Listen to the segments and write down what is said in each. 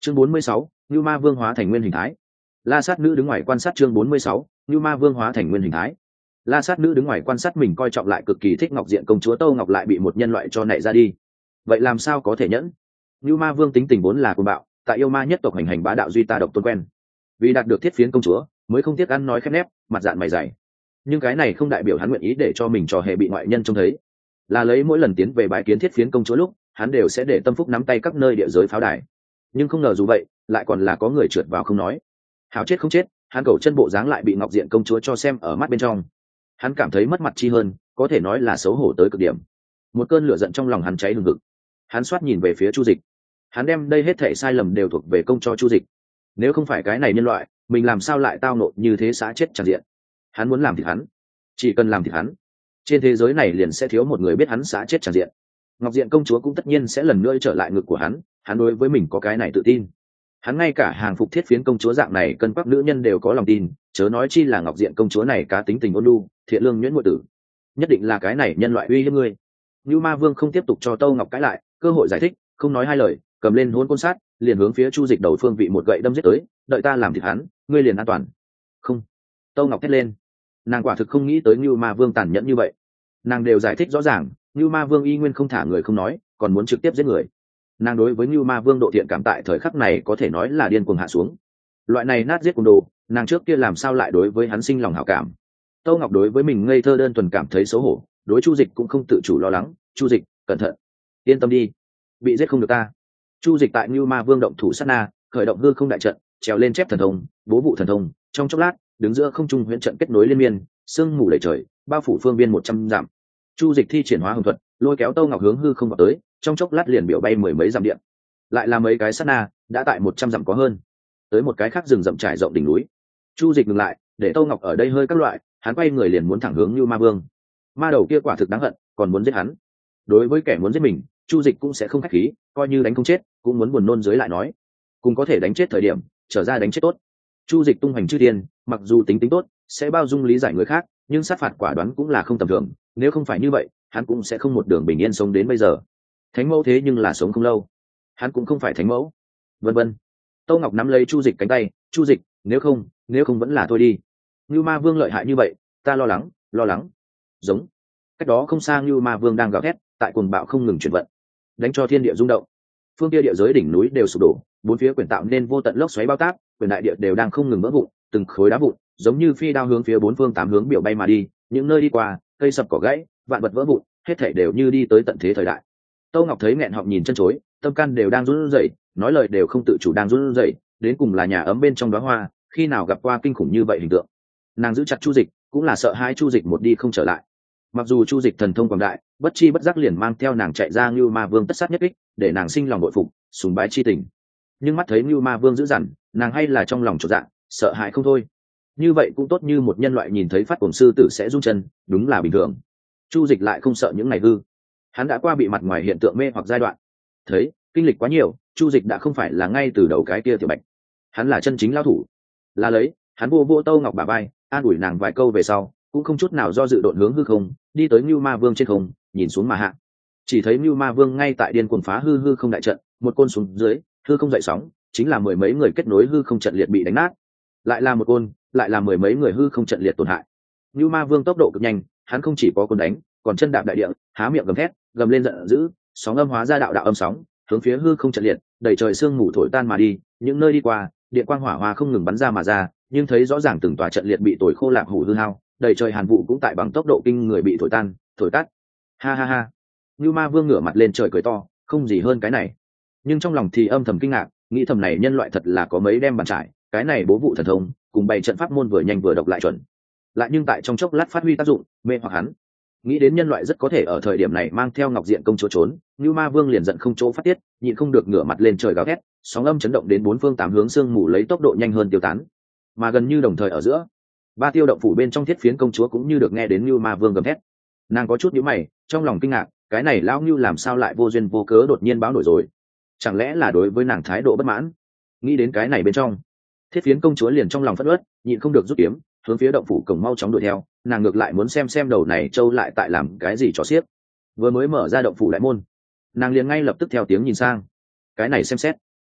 Chương 46, Nưu Ma Vương hóa thành nguyên hình thái. La Sát Nữ đứng ngoài quan sát. Chương 46, Nưu Ma Vương hóa thành nguyên hình thái. La Sát Nữ đứng ngoài quan sát, mình coi trọng lại cực kỳ thích Ngọc Diện công chúa Tô Ngọc lại bị một nhân loại cho nảy ra đi, vậy làm sao có thể nhẫn? Nưu Ma Vương tính tình vốn là cuồng bạo, tại yêu ma nhất tộc hành hành bá đạo duy ta độc tôn quen, vì đạt được thiết phiến công chúa mới không tiếc ăn nói khép nép, mặt dạn mày dày. Nhưng cái này không đại biểu hắn nguyện ý để cho mình trò hề bị ngoại nhân trông thấy, là lấy mỗi lần tiến về bái kiến thiết phiến công chúa lúc hắn đều sẽ để tâm phúc nắm tay các nơi địa giới pháo đài. Nhưng không ngờ dù vậy lại còn là có người trượt vào không nói, hảo chết không chết, hắn cầu chân bộ dáng lại bị Ngọc Diện công chúa cho xem ở mắt bên trong. Hắn cảm thấy mất mặt chi hơn, có thể nói là xấu hổ tới cực điểm. Một cơn lửa giận trong lòng hắn cháy hừng hực. Hắn xoát nhìn về phía Chu Dịch, hắn đem đây hết thảy sai lầm đều thuộc về công cho Chu Dịch. Nếu không phải cái này nhân loại, mình làm sao lại tao nộ như thế xã chết tràn diện. Hắn muốn làm thịt hắn, chỉ cần làm thịt hắn, trên thế giới này liền sẽ thiếu một người biết hắn xã chết tràn diện. Ngọc Diện công chúa cũng tất nhiên sẽ lần nữa trở lại ngực của hắn. Hắn đối với mình có cái này tự tin. Hắn ngay cả hàng phục thiết phiến công chúa dạng này cân quắc nữ nhân đều có lòng tin, chớ nói chi là Ngọc Diện công chúa này cá tính tình ôn nhu, thiện lương nhuyễn muội tử. Nhất định là cái này nhân loại uy hiếp ngươi. Nưu Ma Vương không tiếp tục cho Tô Ngọc cãi lại, cơ hội giải thích, không nói hai lời, cầm lên hôn côn sát, liền hướng phía Chu Dịch đầu phương vị một gậy đâm giết tới, đợi ta làm thịt hắn, ngươi liền an toàn. Không. Tô Ngọc thét lên. Nàng quả thực không nghĩ tới Nưu Ma Vương tàn nhẫn như vậy. Nàng đều giải thích rõ ràng, Nưu Ma Vương y nguyên không thả người không nói, còn muốn trực tiếp giết người. Nàng đối với Nưu Ma Vương độ thiện cảm tại thời khắc này có thể nói là điên cuồng hạ xuống. Loại này nát giết cùng đồ, nàng trước kia làm sao lại đối với hắn sinh lòng hảo cảm. Tô Ngọc đối với mình ngây thơ đơn thuần cảm thấy xấu hổ, đối Chu Dịch cũng không tự chủ lo lắng. Chu Dịch, cẩn thận, yên tâm đi, bị giết không được ta. Chu Dịch tại Nưu Ma Vương động thủ sát na, khởi động hư không đại trận, trèo lên chép thần thông, bố vụ thần thông, trong chốc lát đứng giữa không trung huyễn trận kết nối liên miên, sương mù lầy trời, bao phủ phương viên 100 dặm. Chu Dịch thi triển hóa hồng thuật, lôi kéo Tô Ngọc hướng hư không vào tới, trong chốc lát liền biểu bay mười mấy dặm điện. Lại là mấy cái sát na, đã tại 100 dặm có hơn. Tới một cái khác rừng rậm trải rộng đỉnh núi. Chu Dịch ngừng lại, để Tô Ngọc ở đây hơi các loại, hắn quay người liền muốn thẳng hướng Nưu Ma Vương. Ma đầu kia quả thực đáng hận, còn muốn giết hắn. Đối với kẻ muốn giết mình, Chu Dịch cũng sẽ không khách khí, coi như đánh không chết, cũng muốn buồn nôn dưới lại nói, cùng có thể đánh chết thời điểm, trở ra đánh chết tốt. Chu Dịch tung hoành chư thiên, mặc dù tính tốt, sẽ bao dung lý giải người khác, nhưng sát phạt quả đoán cũng là không tầm thường, nếu không phải như vậy, hắn cũng sẽ không một đường bình yên sống đến bây giờ. Thánh mẫu thế nhưng là sống không lâu, hắn cũng không phải thánh mẫu. Vân vân. Tô Ngọc nắm lấy Chu Dịch cánh tay, Chu Dịch, nếu không vẫn là thôi đi. Nưu Ma Vương lợi hại như vậy, ta lo lắng. Giống. Cách đó không xa Nưu Ma Vương đang gào thét, tại cuồng bạo không ngừng chuyển vận, đánh cho thiên địa rung động. Phương kia địa giới đỉnh núi đều sụp đổ, bốn phía quyển tạo nên vô tận lốc xoáy bao táp, quyển đại địa đều đang không ngừng vỡ vụn, từng khối đá vụn, giống như phi đao hướng phía bốn phương tám hướng biểu bay mà đi, những nơi đi qua, cây sập cỏ gãy, vạn vật vỡ vụn, hết thảy đều như đi tới tận thế thời đại. Tô Ngọc thấy nghẹn họng nhìn chân chối, tâm can đều đang run rẩy, nói lời đều không tự chủ đang run rẩy, đến cùng là nhà ấm bên trong đóa hoa, khi nào gặp qua kinh khủng như vậy hình tượng. Nàng giữ chặt Chu Dịch, cũng là sợ hai Chu Dịch một đi không trở lại. Mặc dù Chu Dịch thần thông quảng đại, bất chi bất giác liền mang theo nàng chạy ra Nưu Ma Vương tất sát nhất kích, để nàng sinh lòng bội phục, sùng bái chi tình. Nhưng mắt thấy Nưu Ma Vương dữ dằn, nàng hay là trong lòng chột dạ, sợ hãi không thôi. Như vậy cũng tốt như một nhân loại nhìn thấy phát cuồng sư tử sẽ run chân, đúng là bình thường. Chu Dịch lại không sợ những ngày hư, hắn đã qua bị mặt ngoài hiện tượng mê hoặc giai đoạn, thấy kinh lịch quá nhiều, Chu Dịch đã không phải là ngay từ đầu cái kia tiểu bạch, hắn là chân chính lão thủ. Là lấy, hắn vô Tô Ngọc bả vai, an ủi nàng vài câu về sau, cũng không chút nào do dự độn hướng hư không, đi tới Nưu Ma Vương trên không, nhìn xuống mà hạ. Chỉ thấy Nưu Ma Vương ngay tại điên cuồng phá hư không đại trận, một côn xuống dưới, hư không dậy sóng, chính là mười mấy người kết nối hư không trận liệt bị đánh nát. Lại là một côn, lại là mười mấy người hư không trận liệt tổn hại. Nưu Ma Vương tốc độ cực nhanh, hắn không chỉ có côn đánh, còn chân đạp đại địa, há miệng gầm thét, gầm lên giận dữ, sóng âm hóa ra đạo âm sóng, hướng phía hư không trận liệt, đầy trời sương mù thổi tan mà đi, những nơi đi qua, điện quang hỏa hoa không ngừng bắn ra mà ra, nhưng thấy rõ ràng từng tòa trận liệt bị tồi khô lạc hủ hư hao, đầy trời hàn vụ cũng tại bằng tốc độ kinh người bị thổi tan, thổi tắt. Ha ha ha. Nưu Ma Vương ngửa mặt lên trời cười to, không gì hơn cái này. Nhưng trong lòng thì âm thầm kinh ngạc, nghĩ thầm này nhân loại thật là có mấy đem bàn trải, cái này bố vụ thần thông, cùng bày trận pháp môn vừa nhanh vừa độc lại chuẩn. Lại nhưng tại trong chốc lát phát huy tác dụng, mê hoặc hắn. Nghĩ đến nhân loại rất có thể ở thời điểm này mang theo Ngọc Diện công chúa trốn, Nưu Ma Vương liền giận không chỗ phát tiết, nhịn không được ngửa mặt lên trời gào thét, sóng âm chấn động đến bốn phương tám hướng, sương mù lấy tốc độ nhanh hơn tiêu tán. Mà gần như đồng thời ở giữa, Ba Tiêu động phủ bên trong thiết phiến công chúa cũng như được nghe đến Nưu Ma Vương gầm thét. Nàng có chút nhíu mày, trong lòng kinh ngạc, cái này lão Nưu làm sao lại vô duyên vô cớ đột nhiên báo nổi rồi? Chẳng lẽ là đối với nàng thái độ bất mãn? Nghĩ đến cái này bên trong, thiết phiến công chúa liền trong lòng phẫn uất, nhịn không được rút kiếm, hướng phía động phủ cổng mau chóng đuổi theo. Nàng ngược lại muốn xem đầu này trâu lại tại làm cái gì trò xiếc. Vừa mới mở ra động phủ đại môn, nàng liền ngay lập tức theo tiếng nhìn sang. Cái này xem xét,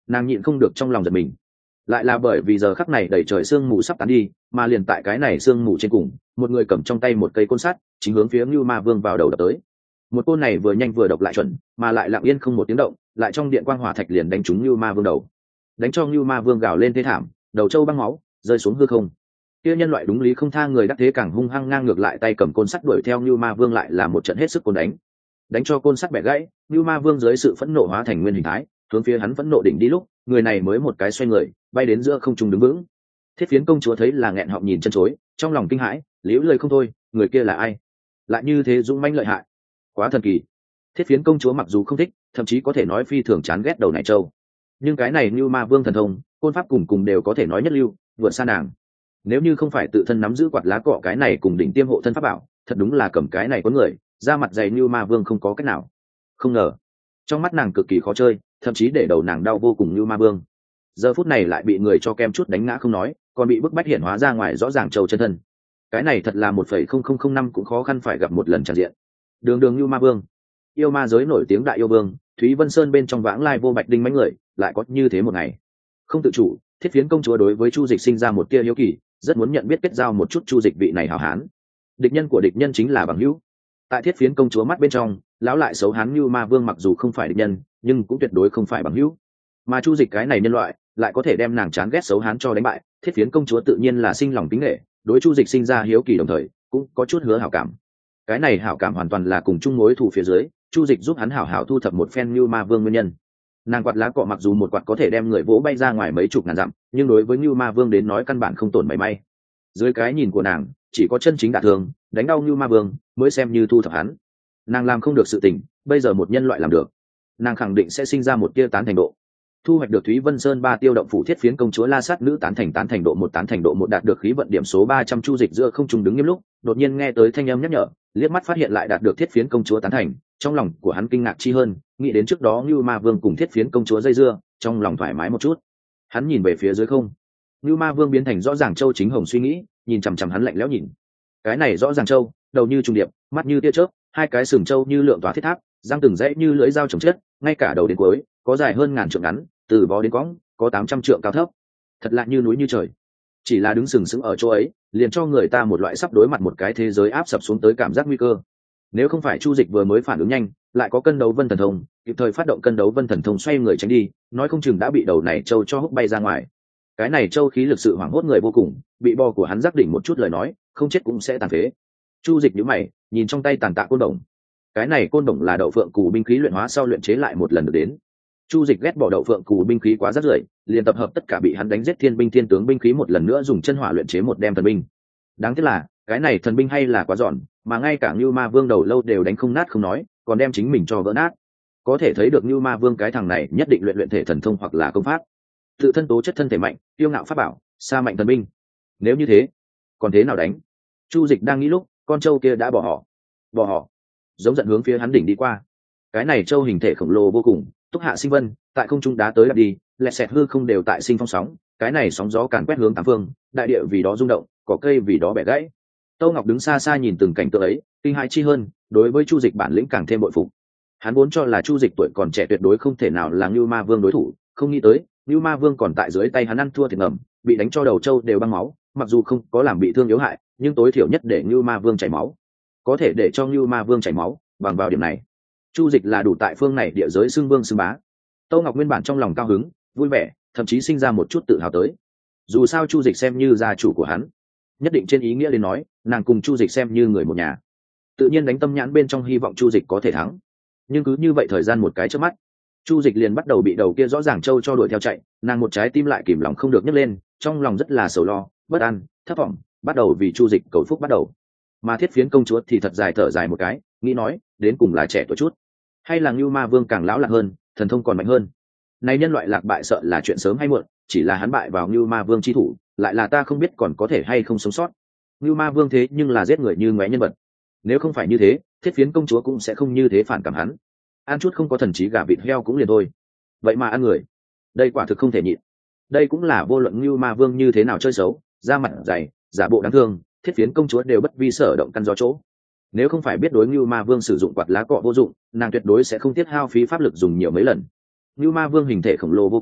nàng nhịn không được trong lòng giật mình. Lại là bởi vì giờ khắc này đầy trời sương mù sắp tán đi, mà liền tại cái này sương mù trên cùng, một người cầm trong tay một cây côn sắt, chính hướng phía Nưu Ma Vương vào đầu đập tới. Một côn này vừa nhanh vừa độc lại chuẩn, mà lại lặng yên không một tiếng động, lại trong điện quang hỏa thạch liền đánh trúng Nưu Ma Vương đầu, đánh cho Nưu Ma Vương gào lên thê thảm, đầu trâu băng máu rơi xuống hư không. Kia nhân loại đúng lý không tha người đắc thế càng hung hăng ngang ngược lại tay cầm côn sắt đuổi theo Nưu Ma Vương lại là một trận hết sức côn đánh cho côn sắt bẻ gãy. Nưu Ma Vương dưới sự phẫn nộ hóa thành nguyên hình thái, hướng phía hắn phẫn nộ đỉnh đi lúc, người này mới một cái xoay người, bay đến giữa không trung đứng vững. Thiết Phiến công chúa thấy là nghẹn họng nhìn chân chối, trong lòng kinh hãi, liễu lời không thôi, người kia là ai? Lại như thế dũng mãnh lợi hại, quá thần kỳ. Thiết Phiến công chúa mặc dù không thích, thậm chí có thể nói phi thường chán ghét đầu này trâu, nhưng cái này Nưu Ma Vương thần thông, côn pháp cùng đều có thể nói nhất lưu, vượt xa nàng. Nếu như không phải tự thân nắm giữ quạt lá cọ cái này cùng đỉnh tiêm hộ thân pháp bảo, thật đúng là cầm cái này cuốn người, ra mặt dày Nưu Ma Vương không có cách nào. Không ngờ, trong mắt nàng cực kỳ khó chơi, thậm chí để đầu nàng đau vô cùng. Nưu Ma Vương giờ phút này lại bị người cho kem chút đánh ngã không nói, còn bị bức bách hiển hóa ra ngoài rõ ràng trâu chân thân. Cái này thật là 1,0005 cũng khó khăn phải gặp một lần tràn diện. Đường Nưu Ma Vương, yêu ma giới nổi tiếng đại yêu vương, Thúy Vân Sơn bên trong vãng lai vô bạch đinh mãnh người, lại có như thế một ngày. Không tự chủ, Thiết Phiến công chúa đối với Chu Dịch sinh ra một tia hiếu kỳ, rất muốn nhận biết kết giao một chút Chu Dịch vị này hảo hán. Địch nhân của địch nhân chính là bằng hữu. Tại Thiết Phiến công chúa mắt bên trong, lão lại xấu hán Nưu Ma Vương mặc dù không phải địch nhân, nhưng cũng tuyệt đối không phải bằng hữu. Mà Chu Dịch cái này nhân loại, lại có thể đem nàng chán ghét xấu hán cho đánh bại, Thiết Phiến công chúa tự nhiên là sinh lòng kính nể, đối Chu Dịch sinh ra hiếu kỳ đồng thời, cũng có chút hứa hảo cảm. Cái này hảo cảm hoàn toàn là cùng chung mối thù phía dưới, Chu Dịch giúp hắn hảo hảo thu thập một phen Nưu Ma Vương nguyên nhân. Nàng quạt lá cọ mặc dù một quạt có thể đem người vỗ bay ra ngoài mấy chục ngàn dặm, nhưng đối với Nưu Ma Vương đến nói căn bản không tổn mảy may. Dưới cái nhìn của nàng, chỉ có chân chính đả thương, đánh đau Nưu Ma Vương mới xem như thu thập hắn. Nàng làm không được sự tình, bây giờ một nhân loại làm được, nàng khẳng định sẽ sinh ra một tia tán thành độ. Thu hoạch được Thúy Vân Sơn 3 tiêu động phủ Thiết Phiến công chúa La Sát nữ tán thành độ 1 đạt được khí vận điểm số 300. Chu Dịch giữa không trung đứng nghiêm lúc, đột nhiên nghe tới thanh âm nhắc nhở, liếc mắt phát hiện lại đạt được Thiết Phiến công chúa tán thành, trong lòng của hắn kinh ngạc chi hơn, nghĩ đến trước đó Nưu Ma Vương cùng Thiết Phiến công chúa dây dưa, trong lòng thoải mái một chút. Hắn nhìn về phía dưới không, Nưu Ma Vương biến thành rõ ràng châu chính hồng suy nghĩ, nhìn chằm chằm hắn lạnh lẽo nhìn. Cái này rõ ràng châu, đầu như trùng điệp, mắt như tia chớp, hai cái sừng châu như lượng tỏa thiết tháp, răng từng dãy như lưỡi dao chồng chết, ngay cả đầu đến cuối, có dài hơn ngàn trượng ngắn, từ vó đến cõng, có 800 trượng cao thấp, thật lạ như núi như trời. Chỉ là đứng sừng sững ở chỗ ấy, liền cho người ta một loại sắp đối mặt một cái thế giới áp sập xuống tới cảm giác nguy cơ. Nếu không phải Chu Dịch vừa mới phản ứng nhanh, lại có cân đấu vân thần thông, kịp thời phát động cân đấu vân thần thông xoay người tránh đi, nói không chừng đã bị đầu này châu cho húc bay ra ngoài. Cái này châu khí lực sự hoảng hốt người vô cùng, bị bò của hắn giác đỉnh một chút lời nói, không chết cũng sẽ tàn phế. Chu Dịch nhíu mày, nhìn trong tay tàn tạ côn đồng. Cái này côn đồng là đậu phượng cù binh khí luyện hóa sau luyện chế lại một lần được đến. Chu Dịch ghét bỏ đậu phượng cù binh khí quá rất rưởi, liền tập hợp tất cả bị hắn đánh giết thiên binh thiên tướng binh khí một lần nữa dùng chân hỏa luyện chế một đem thần binh. Đáng tiếc là, cái này thần binh hay là quá giòn, mà ngay cả Nưu Ma Vương đầu lâu đều đánh không nát không nói, còn đem chính mình cho vỡ nát. Có thể thấy được Nưu Ma Vương cái thằng này nhất định luyện thể thần thông hoặc là công pháp. Tự thân tố chất thân thể mạnh, tiêu ngạo pháp bảo, xa mạnh thần binh. Nếu như thế, còn thế nào đánh? Chu Dịch đang nghĩ lúc, con trâu kia đã bỏ họ, giống giận hướng phía hắn đỉnh đi qua. Cái này trâu hình thể khổng lồ vô cùng, túc hạ sinh vân, tại không trung đá tới đạp đi, lẹt xẹt hư không đều tại sinh phong sóng, cái này sóng gió càn quét hướng tám phương, đại địa vì đó rung động, cỏ cây vì đó bẻ gãy. Tô Ngọc đứng xa xa nhìn từng cảnh tượng ấy, kinh hãi chi hơn, đối với Chu Dịch bản lĩnh càng thêm bội phục. Hắn vốn cho là Chu Dịch tuổi còn trẻ tuyệt đối không thể nào là Nưu Ma Vương đối thủ, không nghĩ tới, Nưu Ma Vương còn tại dưới tay hắn ăn thua thiệt ngầm, bị đánh cho đầu trâu đều băng máu, mặc dù không có làm bị thương yếu hại, nhưng tối thiểu nhất để Nưu Ma Vương chảy máu. Có thể để cho Nưu Ma Vương chảy máu, bằng vào điểm này, Chu Dịch là đủ tại phương này địa giới xưng vương xưng bá. Tô Ngọc nguyên bản trong lòng cao hứng, vui vẻ, thậm chí sinh ra một chút tự hào tới. Dù sao Chu Dịch xem như gia chủ của hắn, nhất định trên ý nghĩa đến nói, nàng cùng Chu Dịch xem như người một nhà. Tự nhiên đánh tâm nhãn bên trong hy vọng Chu Dịch có thể thắng. Nhưng cứ như vậy thời gian một cái chớp mắt, Chu Dịch liền bắt đầu bị đầu kia rõ ràng trâu cho đuổi theo chạy, nàng một trái tim lại kìm lòng không được nhấc lên, trong lòng rất là sầu lo, bất an, thất vọng, bắt đầu vì Chu Dịch cầu phúc bắt đầu. Mà Thiết Phiến công chúa thì thật dài thở dài một cái, nghĩ nói, đến cùng là trẻ tuổi chút, hay là Nưu Ma Vương càng lão lạc hơn, thần thông còn mạnh hơn. Này nhân loại lạc bại sợ là chuyện sớm hay muộn, chỉ là hắn bại vào Nưu Ma Vương chi thủ, lại là ta không biết còn có thể hay không sống sót. Nưu Ma Vương thế nhưng là giết người như ngoé nhân vật, nếu không phải như thế, Thiết Phiến công chúa cũng sẽ không như thế phản cảm hắn. Ăn chút không có thần trí gà vịt heo cũng liền thôi, vậy mà ăn người, đây quả thực không thể nhịn. Đây cũng là vô luận Nưu Ma Vương như thế nào chơi xấu, da mặt dày, giả bộ đáng thương, Thiết Phiến công chúa đều bất vi sở động căn gió chỗ. Nếu không phải biết đối Nưu Ma Vương sử dụng quạt lá cọ vô dụng, nàng tuyệt đối sẽ không tiết hao phí pháp lực dùng nhiều mấy lần. Nưu Ma Vương hình thể khổng lồ vô cùng,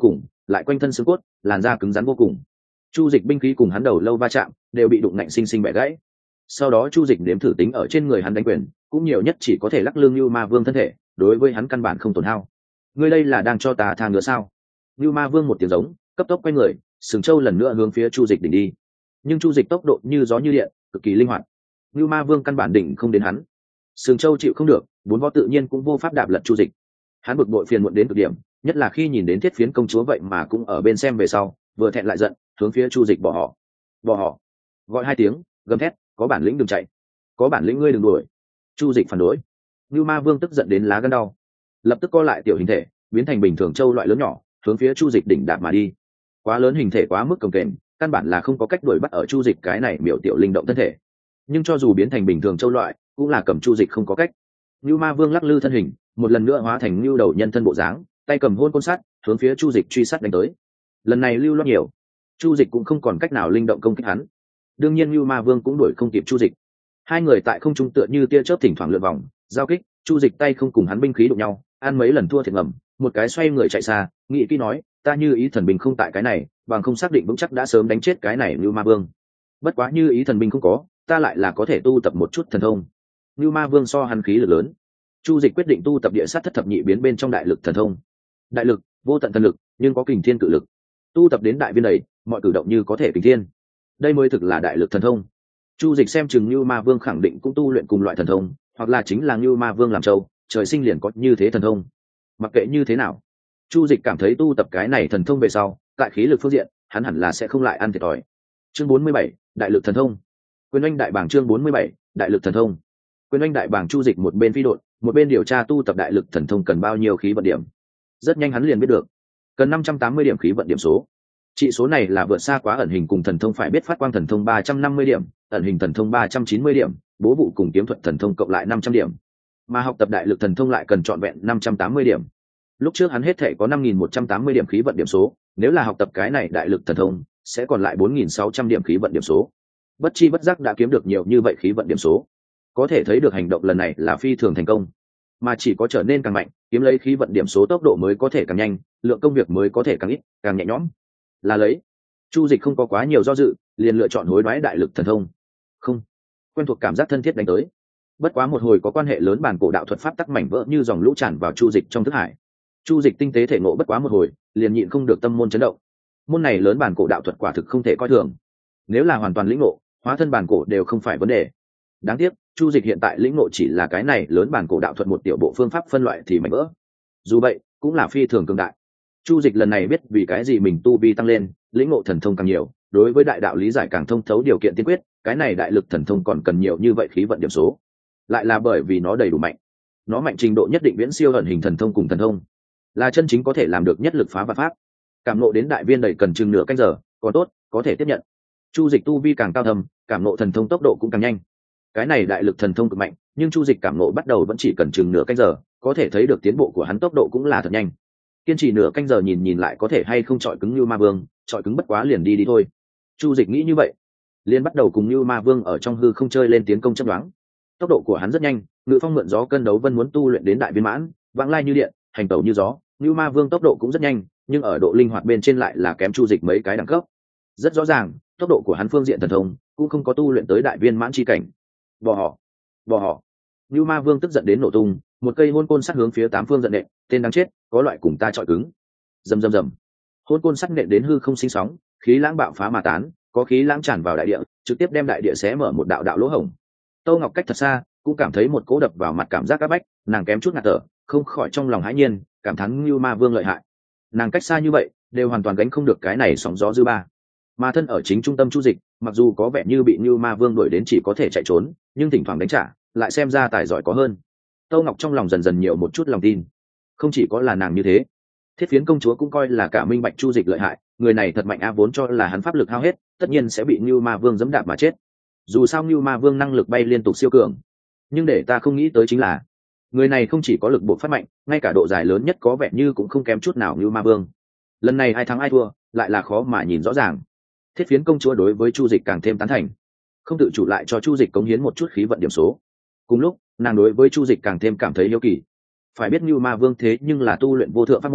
lại quanh thân xương cốt, làn da cứng rắn vô cùng. Chu Dịch binh khí cùng hắn đầu lâu va chạm, đều bị đụng ngạnh sinh sinh bẻ gãy. Sau đó Chu Dịch nếm thử tính ở trên người hắn đánh quyền, cũng nhiều nhất chỉ có thể lắc lư Nưu Ma Vương thân thể, đối với hắn căn bản không tổn hao. Ngươi đây là đang cho ta tha ngựa sao? Nưu Ma Vương một tiếng giống, cấp tốc quay người, sừng trâu lần nữa hướng phía Chu Dịch đỉnh đi. Nhưng Chu Dịch tốc độ như gió như điện, cực kỳ linh hoạt. Nưu Ma Vương căn bản đỉnh không đến hắn. Sừng trâu chịu không được, bốn vó tự nhiên cũng vô pháp đạp lật Chu Dịch. Hắn bực bội phiền muộn đến cực điểm, nhất là khi nhìn đến Thiết Phiến công chúa vậy mà cũng ở bên xem về sau, vừa thẹn lại giận, hướng phía Chu Dịch bỏ họ. Bỏ họ. Gọi hai tiếng, gầm thét, có bản lĩnh đừng chạy, có bản lĩnh ngươi đừng đuổi. Chu Dịch phản đối. Nưu Ma Vương tức giận đến lá gan đau, lập tức co lại tiểu hình thể, biến thành bình thường châu loại lớn nhỏ, hướng phía Chu Dịch đỉnh đạp mà đi. Quá lớn hình thể quá mức cồng kềnh, căn bản là không có cách đuổi bắt ở Chu Dịch cái này miểu tiểu linh động thân thể. Nhưng cho dù biến thành bình thường châu loại, cũng là cầm Chu Dịch không có cách. Nưu Ma Vương lắc lư thân hình, một lần nữa hóa thành nưu đầu nhân thân bộ dáng, tay cầm hôn côn sắt, hướng phía Chu Dịch truy sát đánh tới. Lần này lưu loát nhiều, Chu Dịch cũng không còn cách nào linh động công kích hắn. Đương nhiên Nưu Ma Vương cũng đuổi không kịp Chu Dịch. Hai người tại không trung tựa như tia chớp thỉnh thoảng lượn vòng, giao kích, Chu Dịch tay không cùng hắn binh khí đụng nhau, ăn mấy lần thua thiệt ngầm, một cái xoay người chạy xa, nghĩ kỹ nói, ta Như Ý thần binh không tại cái này, bằng không xác định vững chắc đã sớm đánh chết cái này Nưu Ma Vương. Bất quá Như Ý thần binh không có, ta lại là có thể tu tập một chút thần thông. Nưu Ma Vương so hắn khí lực lớn. Chu Dịch quyết định tu tập địa sát thất thập nhị biến bên trong đại lực thần thông. Đại lực, vô tận thần lực, nhưng có kình thiên cự lực. Tu tập đến đại viên đầy, mọi cử động như có thể kình thiên. Đây mới thực là đại lực thần thông. Chu Dịch xem chừng Nưu Ma Vương khẳng định cũng tu luyện cùng loại thần thông, hoặc là chính là Nưu Ma Vương làm trâu, trời sinh liền có như thế thần thông. Mặc kệ như thế nào, Chu Dịch cảm thấy tu tập cái này thần thông về sau, tại khí lực phương diện, hắn hẳn là sẽ không lại ăn thiệt thòi. Chương 47, đại lực thần thông. Quyền Oanh Đại Bàng chương 47, đại lực thần thông. Quyền Oanh Đại Bàng. Chu Dịch một bên phi độn, một bên điều tra tu tập đại lực thần thông cần bao nhiêu khí vận điểm. Rất nhanh hắn liền biết được, cần 580 điểm khí vận điểm số. Trị số này là vượt xa quá ẩn hình cùng thần thông phải biết phát quang thần thông 350 điểm, ẩn hình thần thông 390 điểm, bố vụ cùng kiếm thuật thần thông cộng lại 500 điểm. Mà học tập đại lực thần thông lại cần trọn vẹn 580 điểm. Lúc trước hắn hết thể có 5180 điểm khí vận điểm số, nếu là học tập cái này đại lực thần thông, sẽ còn lại 4600 điểm khí vận điểm số. Bất chi bất giác đã kiếm được nhiều như vậy khí vận điểm số. Có thể thấy được hành động lần này là phi thường thành công, mà chỉ có trở nên càng mạnh, kiếm lấy khí vận điểm số tốc độ mới có thể càng nhanh, lượng công việc mới có thể càng ít, càng nhẹ nhõm. Là lấy, Chu Dịch không có quá nhiều do dự, liền lựa chọn hối đoái đại lực thần thông. Không, quen thuộc cảm giác thân thiết đánh tới. Bất quá một hồi có quan hệ lớn bản cổ đạo thuật pháp tắc mảnh vỡ như dòng lũ tràn vào Chu Dịch trong thức hải. Chu Dịch tinh tế thể ngộ bất quá một hồi, liền nhịn không được tâm môn chấn động. Môn này lớn bản cổ đạo thuật quả thực không thể coi thường. Nếu là hoàn toàn lĩnh ngộ, hóa thân bản cổ đều không phải vấn đề. Đáng tiếc, Chu Dịch hiện tại lĩnh ngộ chỉ là cái này lớn bản cổ đạo thuật một tiểu bộ phương pháp phân loại thì mảnh vỡ. Dù vậy, cũng là phi thường cường đại. Chu Dịch lần này biết vì cái gì mình tu vi tăng lên, lĩnh ngộ thần thông càng nhiều, đối với đại đạo lý giải càng thông thấu điều kiện tiên quyết, cái này đại lực thần thông còn cần nhiều như vậy khí vận điểm số. Lại là bởi vì nó đầy đủ mạnh. Nó mạnh trình độ nhất định viễn siêu ẩn hình thần thông cùng thần thông, là chân chính có thể làm được nhất lực phá vạn pháp. Cảm ngộ đến đại viên đầy cần chừng nửa canh giờ, còn tốt, có thể tiếp nhận. Chu Dịch tu vi càng cao thâm, cảm ngộ thần thông tốc độ cũng càng nhanh. Cái này đại lực thần thông cực mạnh, nhưng Chu Dịch cảm ngộ bắt đầu vẫn chỉ cần chừng nửa canh giờ, có thể thấy được tiến bộ của hắn tốc độ cũng là thật nhanh. Kiên trì nửa canh giờ nhìn lại có thể hay không chọi cứng Nưu Ma Vương, chọi cứng bất quá liền đi thôi. Chu Dịch nghĩ như vậy, liền bắt đầu cùng Nưu Ma Vương ở trong hư không chơi lên tiến công chấp đoán. Tốc độ của hắn rất nhanh, ngự phong mượn gió cân đấu vân muốn tu luyện đến đại viên mãn, vãng lai như điện, hành tẩu như gió. Nưu Ma Vương tốc độ cũng rất nhanh, nhưng ở độ linh hoạt bên trên lại là kém Chu Dịch mấy cái đẳng cấp. Rất rõ ràng, tốc độ của hắn phương diện thần thông cũng không có tu luyện tới đại viên mãn chi cảnh. Bỏ họ, bỏ họ. Nưu Ma Vương tức giận đến nổ tung, một cây hôn côn sắt hướng phía tám phương giận nện, tên đáng chết, có loại cùng ta chọi cứng. Rầm rầm rầm. Hôn côn sắt nện đến hư không sinh sóng, khí lãng bạo phá mà tán, có khí lãng tràn vào đại địa, trực tiếp đem đại địa xé mở một đạo đạo lỗ hổng. Tô Ngọc cách thật xa, cũng cảm thấy một cỗ đập vào mặt cảm giác áp bách, nàng kém chút ngạt thở, không khỏi trong lòng hãi nhiên, cảm thán Nưu Ma Vương lợi hại. Nàng cách xa như vậy, đều hoàn toàn gánh không được cái này sóng gió dư ba. Mà thân ở chính trung tâm Chu Dịch, mặc dù có vẻ như bị Nưu Ma Vương đuổi đến chỉ có thể chạy trốn, nhưng thỉnh thoảng đánh trả, lại xem ra tài giỏi có hơn. Tô Ngọc trong lòng dần dần nhiều một chút lòng tin. Không chỉ có là nàng như thế, Thiết Phiến công chúa cũng coi là cả minh bạch Chu Dịch lợi hại, người này thật mạnh a, vốn cho là hắn pháp lực hao hết, tất nhiên sẽ bị Nưu Ma Vương giẫm đạp mà chết. Dù sao Nưu Ma Vương năng lực bay liên tục siêu cường, nhưng để ta không nghĩ tới chính là, người này không chỉ có lực bộc phát mạnh, ngay cả độ dài lớn nhất có vẻ như cũng không kém chút nào Nưu Ma Vương. Lần này ai thắng ai thua, lại là khó mà nhìn rõ ràng. Thiết Phiến công chúa đối với Chu Dịch càng thêm tán thành, không tự chủ lại cho Chu Dịch cống hiến một chút khí vận điểm số. Cùng lúc, nàng đối với Chu Dịch càng thêm cảm thấy hiếu kỳ. Phải biết Nưu Ma Vương thế nhưng là tu luyện vô thượng pháp môn,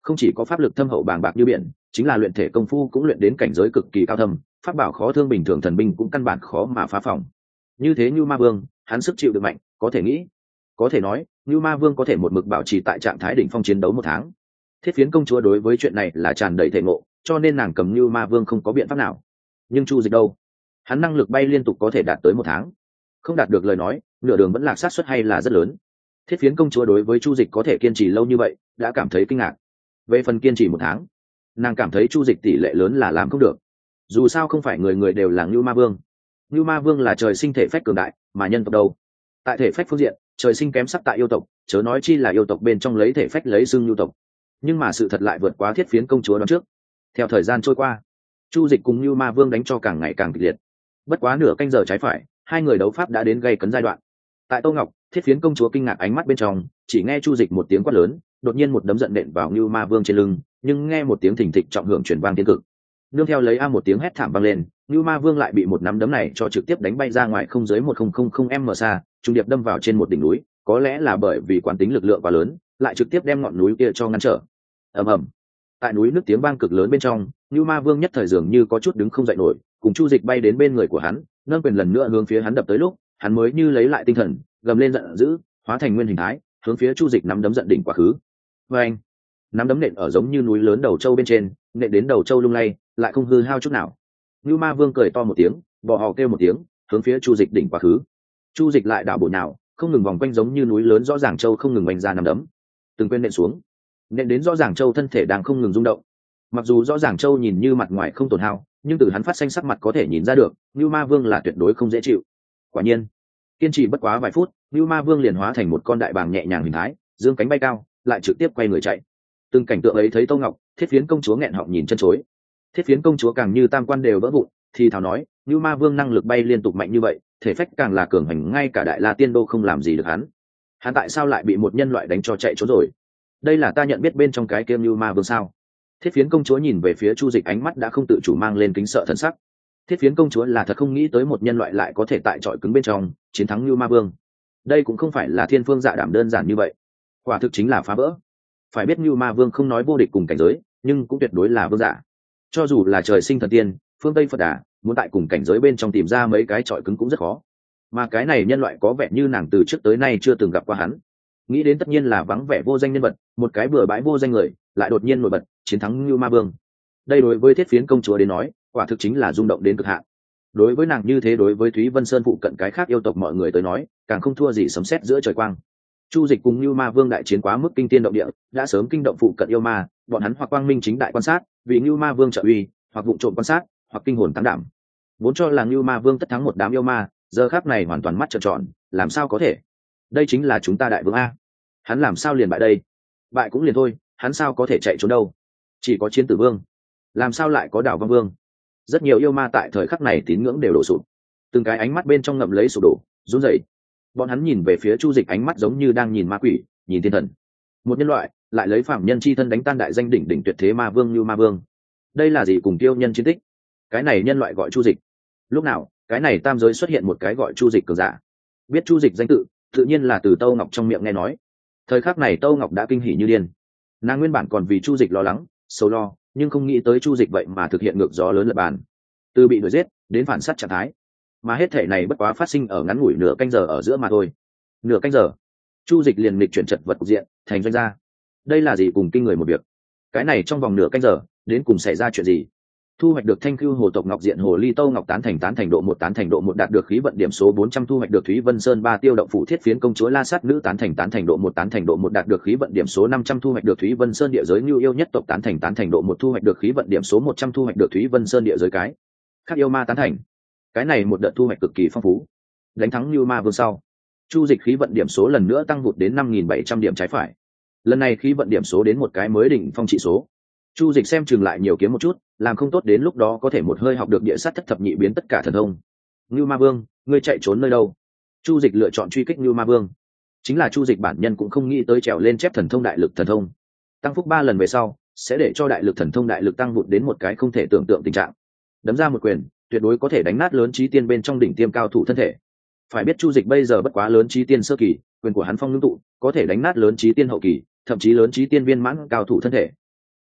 không chỉ có pháp lực thâm hậu bàng bạc như biển, chính là luyện thể công phu cũng luyện đến cảnh giới cực kỳ cao thâm, pháp bảo khó thương bình thường thần binh cũng căn bản khó mà phá phòng. Như thế như ma vương, hắn sức chịu được mạnh, có thể nghĩ, có thể nói như ma vương có thể một mực bảo trì tại trạng thái đỉnh phong chiến đấu 1 tháng. Thiết Phiến công chúa đối với chuyện này là tràn đầy thể ngộ, cho nên nàng cầm như ma vương không có biện pháp nào. Nhưng Chu Dịch đâu, hắn năng lực bay liên tục có thể đạt tới 1 tháng, không đạt được lời nói nửa đường vẫn lạc sát suất hay là rất lớn. Thiết Phiến công chúa đối với Chu Dịch có thể kiên trì lâu như vậy đã cảm thấy kinh ngạc. Về phần kiên trì 1 tháng, nàng cảm thấy Chu Dịch tỷ lệ lớn là làm không được. Dù sao không phải người người đều là Ngưu Ma Vương. Ngưu Ma Vương là trời sinh thể phách cường đại, mà nhân tộc đâu, tại thể phách phương diện trời sinh kém sắc tại yêu tộc, chớ nói chi là yêu tộc bên trong lấy thể phách lấy xưng Ngưu tộc. Nhưng mà sự thật lại vượt quá Thiết Phiến công chúa đoán trước. Theo thời gian trôi qua, Chu Dịch cùng Ngưu Ma Vương đánh cho càng ngày càng kịch liệt. Bất quá nửa canh giờ trái phải, hai người đấu pháp đã đến gay cấn giai đoạn. Tại Tô Ngọc, Thiết Phiến công chúa kinh ngạc ánh mắt bên trong, chỉ nghe Chu Dịch một tiếng quát lớn, đột nhiên một đấm giận nện vào Ngưu Ma Vương trên lưng, nhưng nghe một tiếng thình thịch trọng hưởng truyền vang thiên cực. Nương theo lấy a một tiếng hét thảm vang lên, Ngưu Ma Vương lại bị một nắm đấm này cho trực tiếp đánh bay ra ngoài không dưới 1000m xa, trùng điệp đâm vào trên một đỉnh núi, có lẽ là bởi vì quán tính lực lượng quá lớn, lại trực tiếp đem ngọn núi kia cho ngăn trở. Ầm ầm. Tại núi nước tiếng vang cực lớn bên trong, Ngưu Ma Vương nhất thời dường như có chút đứng không dậy nổi, cùng Chu Dịch bay đến bên người của hắn, nâng quyền lần nữa hướng phía hắn đập tới lúc, hắn mới như lấy lại tinh thần, gầm lên giận dữ, hóa thành nguyên hình thái, hướng phía Chu Dịch nắm đấm giận đỉnh quá khứ. Oeng! Nắm đấm nện ở giống như núi lớn đầu châu bên trên, nện đến đầu châu lung lay, lại không hư hao chút nào. Ngưu Ma Vương cười to một tiếng, bò hò kêu một tiếng, hướng phía Chu Dịch đỉnh quá khứ. Chu Dịch lại đảo bộ nào, không ngừng vòng quanh giống như núi lớn rõ ràng châu không ngừng oanh ra nắm đấm, từng quên nện xuống, nện đến rõ ràng châu thân thể đang không ngừng rung động. Mặc dù rõ ràng châu nhìn như mặt ngoài không tổn hao, nhưng từ hắn phát xanh sắc mặt có thể nhìn ra được, Ngưu Ma Vương là tuyệt đối không dễ chịu. Quả nhiên, kiên trì bất quá vài phút, Ngưu Ma Vương liền hóa thành một con đại bàng nhẹ nhàng hình thái, dương cánh bay cao, lại trực tiếp quay người chạy. Từng cảnh tượng ấy thấy Tô Ngọc, Thiết Phiến công chúa nghẹn họng nhìn chân chối. Thiết Phiến công chúa càng như tam quan đều vỡ vụn, thì thào nói, Ngưu Ma Vương năng lực bay liên tục mạnh như vậy, thể phách càng là cường hành, ngay cả Đại La Tiên Đô không làm gì được hắn. Hắn tại sao lại bị một nhân loại đánh cho chạy trốn rồi? Đây là ta nhận biết bên trong cái kia Ngưu Ma Vương sao? Thiết Phiến công chúa nhìn về phía Chu Dịch, ánh mắt đã không tự chủ mang lên kính sợ thần sắc. Thiết Phiến công chúa là thật không nghĩ tới một nhân loại lại có thể tại trọi cứng bên trong chiến thắng Ngưu Ma Vương. Đây cũng không phải là thiên phương dạ đảm đơn giản như vậy, quả thực chính là phá vỡ. Phải biết Ngưu Ma Vương không nói vô địch cùng cảnh giới, nhưng cũng tuyệt đối là vương giả. Cho dù là trời sinh thần tiên, phương Tây Phật Đà, muốn tại cùng cảnh giới bên trong tìm ra mấy cái trọi cứng cũng rất khó. Mà cái này nhân loại có vẻ như nàng từ trước tới nay chưa từng gặp qua hắn. Nghĩ đến tất nhiên là vắng vẻ vô danh nhân vật, một cái bừa bãi vô danh người, lại đột nhiên nổi bật, chiến thắng Ngưu Ma Vương. Đây đối với Thiết Phiến công chúa đến nói, quả thực chính là rung động đến cực hạn. Đối với nàng như thế, đối với Thúy Vân Sơn phụ cận cái khác yêu tộc mọi người tới nói, càng không thua gì sấm sét giữa trời quang. Chu Dịch cùng Ngưu Ma Vương đại chiến quá mức kinh thiên động địa, đã sớm kinh động phụ cận yêu ma, bọn hắn hoặc quang minh chính đại quan sát, vì Ngưu Ma Vương trợ uy, hoặc vụng trộm quan sát, hoặc kinh hồn tán đảm. Vốn cho là Ngưu Ma Vương tất thắng một đám yêu ma, giờ khắc này hoàn toàn mắt trợn tròn, làm sao có thể? Đây chính là chúng ta đại vương a. Hắn làm sao liền bại đây? Bại cũng liền thôi, hắn sao có thể chạy trốn đâu? Chỉ có Chiến Tử Vương, làm sao lại có Đảo Vong Vương? Rất nhiều yêu ma tại thời khắc này tín ngưỡng đều đổ sụp, từng cái ánh mắt bên trong ngậm lấy sụp đổ, run rẩy. Bọn hắn nhìn về phía Chu Dịch, ánh mắt giống như đang nhìn ma quỷ, nhìn thiên thần. Một nhân loại lại lấy phạm nhân chi thân đánh tan đại danh đỉnh đỉnh tuyệt thế ma vương Như Ma Vương. Đây là gì cùng tiêu nhân chiến tích? Cái này nhân loại gọi Chu Dịch. Lúc nào, cái này tam giới xuất hiện một cái gọi Chu Dịch cường giả? Biết Chu Dịch danh tự, tự nhiên là từ Tâu Ngọc trong miệng nghe nói. Thời khắc này Tâu Ngọc đã kinh hỉ như điên. Nàng nguyên bản còn vì Chu Dịch lo lắng, sầu lo, nhưng không nghĩ tới Chu Dịch vậy mà thực hiện ngược gió lớn lật bàn. Từ bị đuổi giết đến phản sát trạng thái, mà hết thể này bất quá phát sinh ở ngắn ngủi nửa canh giờ ở giữa mà thôi. Nửa canh giờ, Chu Dịch liền nghịch chuyển chật vật cục diện, thành doanh gia. Đây là gì cùng kinh người một việc? Cái này trong vòng nửa canh giờ, đến cùng xảy ra chuyện gì? Thu hoạch được Thanh Cưu Hồ tộc Ngọc Diện Hồ Ly Tâu Ngọc tán thành độ 1 tán thành độ 1 đạt được khí vận điểm số 400 thu hoạch được Thúy Vân Sơn 3 tiêu động phủ Thiết Phiến công chúa La Sát nữ tán thành độ 1 tán thành độ 1 đạt được khí vận điểm số 500 thu hoạch được Thúy Vân Sơn địa giới Nưu yêu nhất tộc tán thành độ 1 thu hoạch được khí vận điểm số 100 thu hoạch được Thúy Vân Sơn địa giới cái. Các yêu ma tán thành. Cái này một đợt thu hoạch cực kỳ phong phú. Đánh thắng Nưu Ma Vương sau, Chu Dịch khí vận điểm số lần nữa tăng vụt đến 5700 điểm trái phải. Lần này khí vận điểm số đến một cái mới đỉnh phong trị số. Chu Dịch xem chừng lại nhiều kiếm một chút, làm không tốt đến lúc đó có thể một hơi học được địa sát thất thập nhị biến tất cả thần thông. Nưu Ma Vương, ngươi chạy trốn nơi đâu? Chu Dịch lựa chọn truy kích Nưu Ma Vương. Chính là Chu Dịch bản nhân cũng không nghĩ tới trèo lên chép thần thông đại lực thần thông. Tăng phúc 3 lần về sau, sẽ để cho đại lực thần thông đại lực tăng vụt đến một cái không thể tưởng tượng tình trạng. Đấm ra một quyền, tuyệt đối có thể đánh nát lớn chí tiên bên trong đỉnh tiêm cao thủ thân thể. Phải biết Chu Dịch bây giờ bất quá lớn chí tiên sơ kỳ, quyền của hắn phong ngưng tụ, có thể đánh nát lớn chí tiên hậu kỳ, thậm chí lớn chí tiên viên mãn cao thủ thân thể.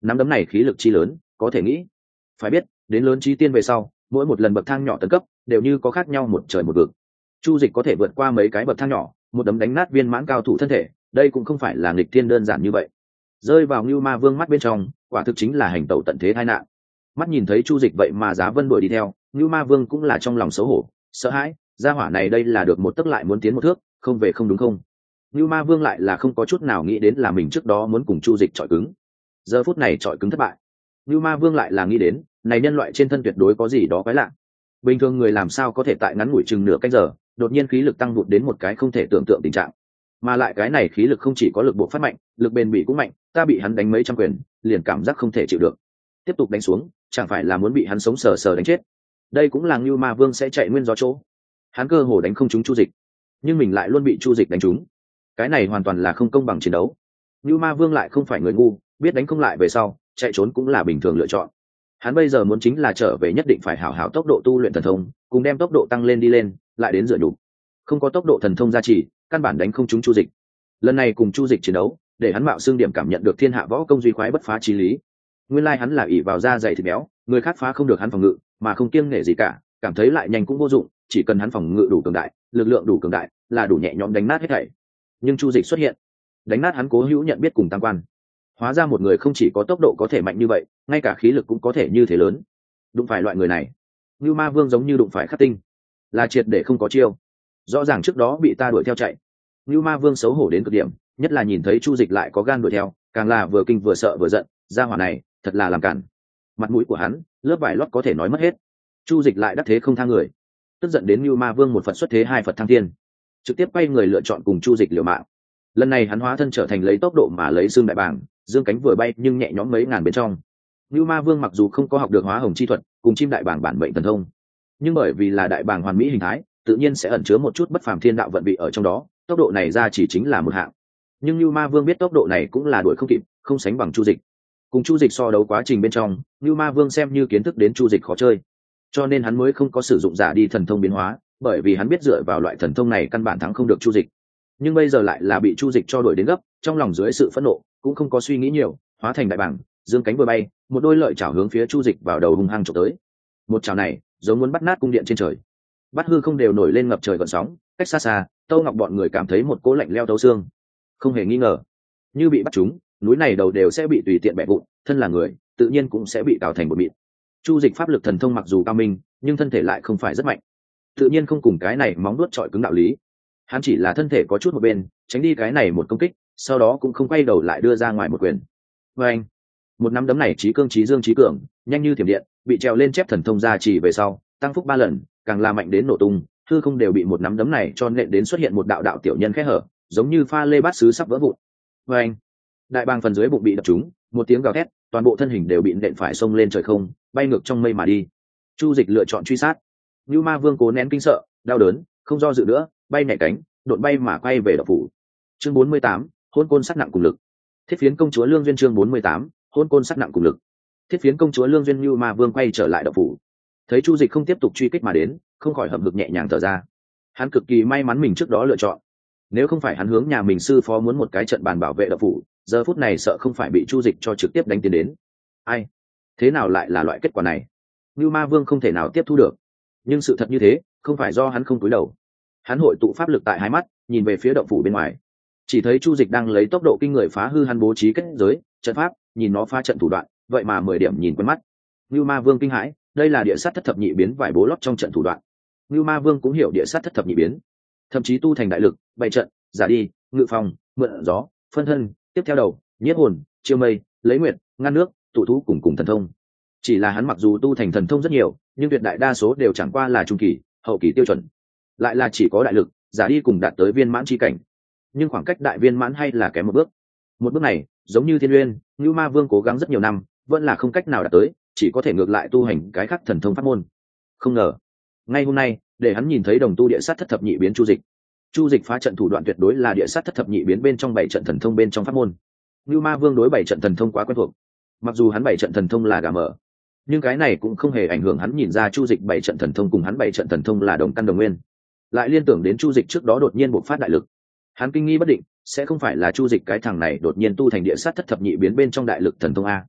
nắm đấm này khí lực chi lớn có thể nghĩ. Phải biết đến lớn trí tiên về sau mỗi một lần bậc thang nhỏ tấn cấp đều như có khác nhau một trời một vực. Chu Dịch có thể vượt qua mấy cái bậc thang nhỏ, một đấm đánh nát viên mãn cao thủ thân thể, đây cũng không phải là nghịch thiên đơn giản như vậy. Rơi vào Nưu Ma Vương mắt bên trong, quả thực chính là hành tẩu tận thế tai nạn. Mắt nhìn thấy Chu Dịch vậy mà Giá Vân đuổi đi theo, Nưu Ma Vương cũng là trong lòng xấu hổ, sợ hãi, gia hỏa này đây là được một tấc lại muốn tiến một thước, không về không đúng không? Nưu Ma Vương lại là không có chút nào nghĩ đến là mình trước đó muốn cùng Chu Dịch chọi cứng. Giờ phút này chọi cứng thất bại. Nưu Ma Vương lại là nghĩ đến, này nhân loại trên thân tuyệt đối có gì đó quái lạ. Bình thường người làm sao có thể tại ngắn ngủi chừng nửa canh giờ, đột nhiên khí lực tăng vụt đến một cái không thể tưởng tượng tình trạng. Mà lại cái này khí lực không chỉ có lực buộc phát mạnh, lực bền bỉ cũng mạnh, ta bị hắn đánh mấy trăm quyền, liền cảm giác không thể chịu được. Tiếp tục đánh xuống, chẳng phải là muốn bị hắn sống sờ sờ đánh chết. Đây cũng là Nưu Ma Vương sẽ chạy nguyên gió chỗ. Hắn cơ hồ đánh không trúng Chu Dịch, nhưng mình lại luôn bị Chu Dịch đánh trúng. Cái này hoàn toàn là không công bằng chiến đấu. Nưu Ma Vương lại không phải người ngu, biết đánh không lại về sau, chạy trốn cũng là bình thường lựa chọn. Hắn bây giờ muốn chính là trở về nhất định phải hảo hảo tốc độ tu luyện thần thông, cùng đem tốc độ tăng lên đi lên, lại đến dựa đủ. Không có tốc độ thần thông gia trì, căn bản đánh không trúng Chu Dịch. Lần này cùng Chu Dịch chiến đấu, để hắn mạo xương điểm cảm nhận được thiên hạ võ công duy khoái bất phá chí lý. Nguyên lai hắn là ỷ vào da dày thịt béo, người khác phá không được hắn phòng ngự, mà không kiêng nể gì cả, cảm thấy lại nhanh cũng vô dụng, chỉ cần hắn phòng ngự đủ cường đại, lực lượng đủ cường đại, là đủ nhẹ nhõm đánh nát hết thảy. Nhưng Chu Dịch xuất hiện, đánh nát hắn cố hữu nhận biết cùng tam quan. Hóa ra một người không chỉ có tốc độ có thể mạnh như vậy, ngay cả khí lực cũng có thể như thế lớn. Đụng phải loại người này, Nưu Ma Vương giống như đụng phải khắc tinh, là triệt để không có chiêu. Rõ ràng trước đó bị ta đuổi theo chạy. Nưu Ma Vương xấu hổ đến cực điểm, nhất là nhìn thấy Chu Dịch lại có gan đuổi theo, càng là vừa kinh vừa sợ vừa giận, gia hỏa này thật là làm cản. Mặt mũi của hắn, lớp vải lót có thể nói mất hết. Chu Dịch lại đắc thế không tha người, tức giận đến Nưu Ma Vương một Phật xuất thế hai Phật thăng thiên, trực tiếp quay người lựa chọn cùng Chu Dịch liều mạng. Lần này hắn hóa thân trở thành lấy tốc độ mà lấy xương đại bàng, dương cánh vừa bay nhưng nhẹ nhõm mấy ngàn bên trong. Nưu Ma Vương mặc dù không có học được hóa hồng chi thuật cùng chim đại bàng bản mệnh thần thông, nhưng bởi vì là đại bàng hoàn mỹ hình thái, tự nhiên sẽ ẩn chứa một chút bất phàm thiên đạo vận vị ở trong đó, tốc độ này ra chỉ chính là một hạng. Nhưng Nưu Ma Vương biết tốc độ này cũng là đuổi không kịp, không sánh bằng Chu Dịch. Cùng Chu Dịch so đấu quá trình bên trong, Nưu Ma Vương xem như kiến thức đến Chu Dịch khó chơi, cho nên hắn mới không có sử dụng giả đi thần thông biến hóa, bởi vì hắn biết dựa vào loại thần thông này căn bản thắng không được Chu Dịch. Nhưng bây giờ lại là bị Chu Dịch cho đuổi đến gấp, trong lòng dưới sự phẫn nộ, cũng không có suy nghĩ nhiều, hóa thành đại bàng, dương cánh vừa bay, một đôi lợi chảo hướng phía Chu Dịch vào đầu hung hăng chụp tới. Một chảo này, giống muốn bắt nát cung điện trên trời. Bát hư không đều nổi lên ngập trời gợn sóng, cách xa xa, Tâu Ngọc bọn người cảm thấy một cỗ lạnh leo thấu xương. Không hề nghi ngờ, như bị bắt trúng, núi này đầu đều sẽ bị tùy tiện bẻ vụn, thân là người, tự nhiên cũng sẽ bị cào thành bột mịn. Chu Dịch pháp lực thần thông mặc dù cao minh, nhưng thân thể lại không phải rất mạnh, tự nhiên không cùng cái này móng đuốt chọi cứng đạo lý. Hắn chỉ là thân thể có chút một bên, tránh đi cái này một công kích, sau đó cũng không quay đầu lại đưa ra ngoài một quyền. Và anh, một nắm đấm này trí cương trí dương trí cường, nhanh như thiểm điện, bị trèo lên chép thần thông gia trì về sau, tăng phúc 3 lần, càng là mạnh đến nổ tung, hư không đều bị một nắm đấm này cho nện đến xuất hiện một đạo đạo tiểu nhân khẽ hở, giống như pha lê bát sứ sắp vỡ vụn. Và anh, đại bàng phần dưới bụng bị đập trúng, một tiếng gào thét, toàn bộ thân hình đều bị nện phải xông lên trời không, bay ngược trong mây mà đi. Chu Dịch lựa chọn truy sát. Nưu Ma Vương cố nén kinh sợ, đau đớn, không do dự nữa, bay nhảy cánh, đột bay mà quay về đậu phủ. Chương 48, hôn côn sát nặng cùng lực. Thiết phiến công chúa Lương Duyên chương 48, hôn côn sát nặng cùng lực. Thiết phiến công chúa Lương Duyên Nưu Ma Vương quay trở lại đậu phủ. Thấy Chu Dịch không tiếp tục truy kích mà đến, không khỏi hậm hực nhẹ nhàng thở ra. Hắn cực kỳ may mắn mình trước đó lựa chọn. Nếu không phải hắn hướng nhà mình sư phó muốn một cái trận bàn bảo vệ đậu phủ, giờ phút này sợ không phải bị Chu Dịch cho trực tiếp đánh tiến đến. Ai? Thế nào lại là loại kết quả này? Nưu Ma Vương không thể nào tiếp thu được. Nhưng sự thật như thế, không phải do hắn không cúi đầu. Hắn hội tụ pháp lực tại hai mắt, nhìn về phía động phủ bên ngoài, chỉ thấy Chu Dịch đang lấy tốc độ kinh người phá hư hắn bố trí kết giới trận pháp, nhìn nó phá trận thủ đoạn, vậy mà 10 điểm nhìn quen mắt. Nưu Ma Vương kinh hãi, đây là địa sát thất thập nhị biến vải bố lót trong trận thủ đoạn. Nưu Ma Vương cũng hiểu địa sát thất thập nhị biến, thậm chí tu thành đại lực, bày trận, giả đi, ngự phòng, mượn gió, phân thân, tiếp theo đầu, nhiếp hồn, chiêu mây, lấy nguyệt, ngăn nước, tụ thú cùng thần thông. Chỉ là hắn mặc dù tu thành thần thông rất nhiều, nhưng tuyệt đại đa số đều chẳng qua là trung kỳ, hậu kỳ tiêu chuẩn, lại là chỉ có đại lực, giả đi cùng đạt tới viên mãn chi cảnh. Nhưng khoảng cách đại viên mãn hay là kém một bước. Một bước này, giống như Thiên Uyên, Nưu Ma Vương cố gắng rất nhiều năm, vẫn là không cách nào đạt tới, chỉ có thể ngược lại tu hành cái khác thần thông pháp môn. Không ngờ, ngay hôm nay, để hắn nhìn thấy đồng tu địa sát thất thập nhị biến Chu Dịch. Chu Dịch phá trận thủ đoạn tuyệt đối là địa sát thất thập nhị biến bên trong 7 trận thần thông bên trong pháp môn. Nưu Ma Vương đối 7 trận thần thông quá quen thuộc. Mặc dù hắn 7 trận thần thông là gà mở, nhưng cái này cũng không hề ảnh hưởng hắn nhìn ra Chu Dịch 7 trận thần thông cùng hắn 7 trận thần thông là đồng căn đồng nguyên. Lại liên tưởng đến Chu Dịch trước đó đột nhiên bộc phát đại lực, hắn kinh nghi bất định, sẽ không phải là Chu Dịch cái thằng này đột nhiên tu thành địa sát thất thập nhị biến bên trong đại lực thần thông a?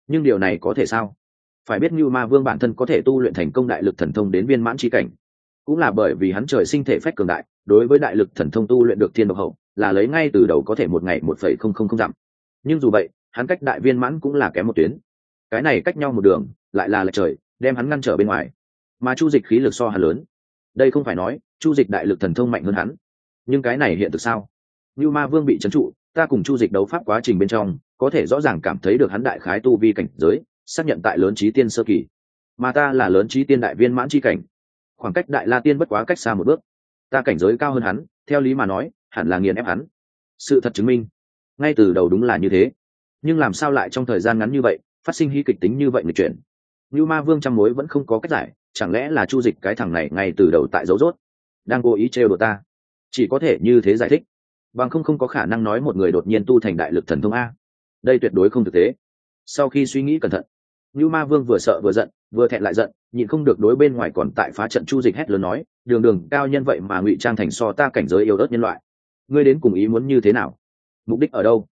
Nhưng điều này có thể sao? Phải biết Nưu Ma Vương bản thân có thể tu luyện thành công đại lực thần thông đến viên mãn chi cảnh, cũng là bởi vì hắn trời sinh thể phách cường đại, đối với đại lực thần thông tu luyện được thiên độc hậu, là lấy ngay từ đầu có thể một ngày 1,000 dặm. Nhưng dù vậy, hắn cách đại viên mãn cũng là kém một tuyến. Cái này cách nhau một đường, lại là lệch trời, đem hắn ngăn trở bên ngoài. Mà Chu Dịch khí lực so hắn lớn. Đây không phải nói Chu Dịch đại lực thần thông mạnh hơn hắn, nhưng cái này hiện thực sao? Nưu Ma Vương bị trấn trụ, ta cùng Chu Dịch đấu pháp quá trình bên trong, có thể rõ ràng cảm thấy được hắn đại khái tu vi cảnh giới, xác nhận tại lớn chí tiên sơ kỳ, mà ta là lớn chí tiên đại viên mãn chi cảnh, khoảng cách đại la tiên bất quá cách xa một bước. Ta cảnh giới cao hơn hắn, theo lý mà nói hẳn là nghiền ép hắn. Sự thật chứng minh ngay từ đầu đúng là như thế, nhưng làm sao lại trong thời gian ngắn như vậy phát sinh hy kịch tính như vậy nghịch chuyển? Nưu Ma Vương trăm mối vẫn không có cách giải, chẳng lẽ là Chu Dịch cái thằng này ngay từ đầu tại dấu rốt, đang cố ý trêu đùa ta? Chỉ có thể như thế giải thích, bằng không có khả năng nói một người đột nhiên tu thành đại lực thần thông a. Đây tuyệt đối không thực tế. Sau khi suy nghĩ cẩn thận, Nưu Ma Vương vừa sợ vừa giận, vừa thẹn lại giận, nhịn không được đối bên ngoài còn tại phá trận Chu Dịch hét lớn nói, đường đường cao nhân vậy mà ngụy trang thành so ta cảnh giới yếu ớt nhân loại, ngươi đến cùng ý muốn như thế nào? Mục đích ở đâu?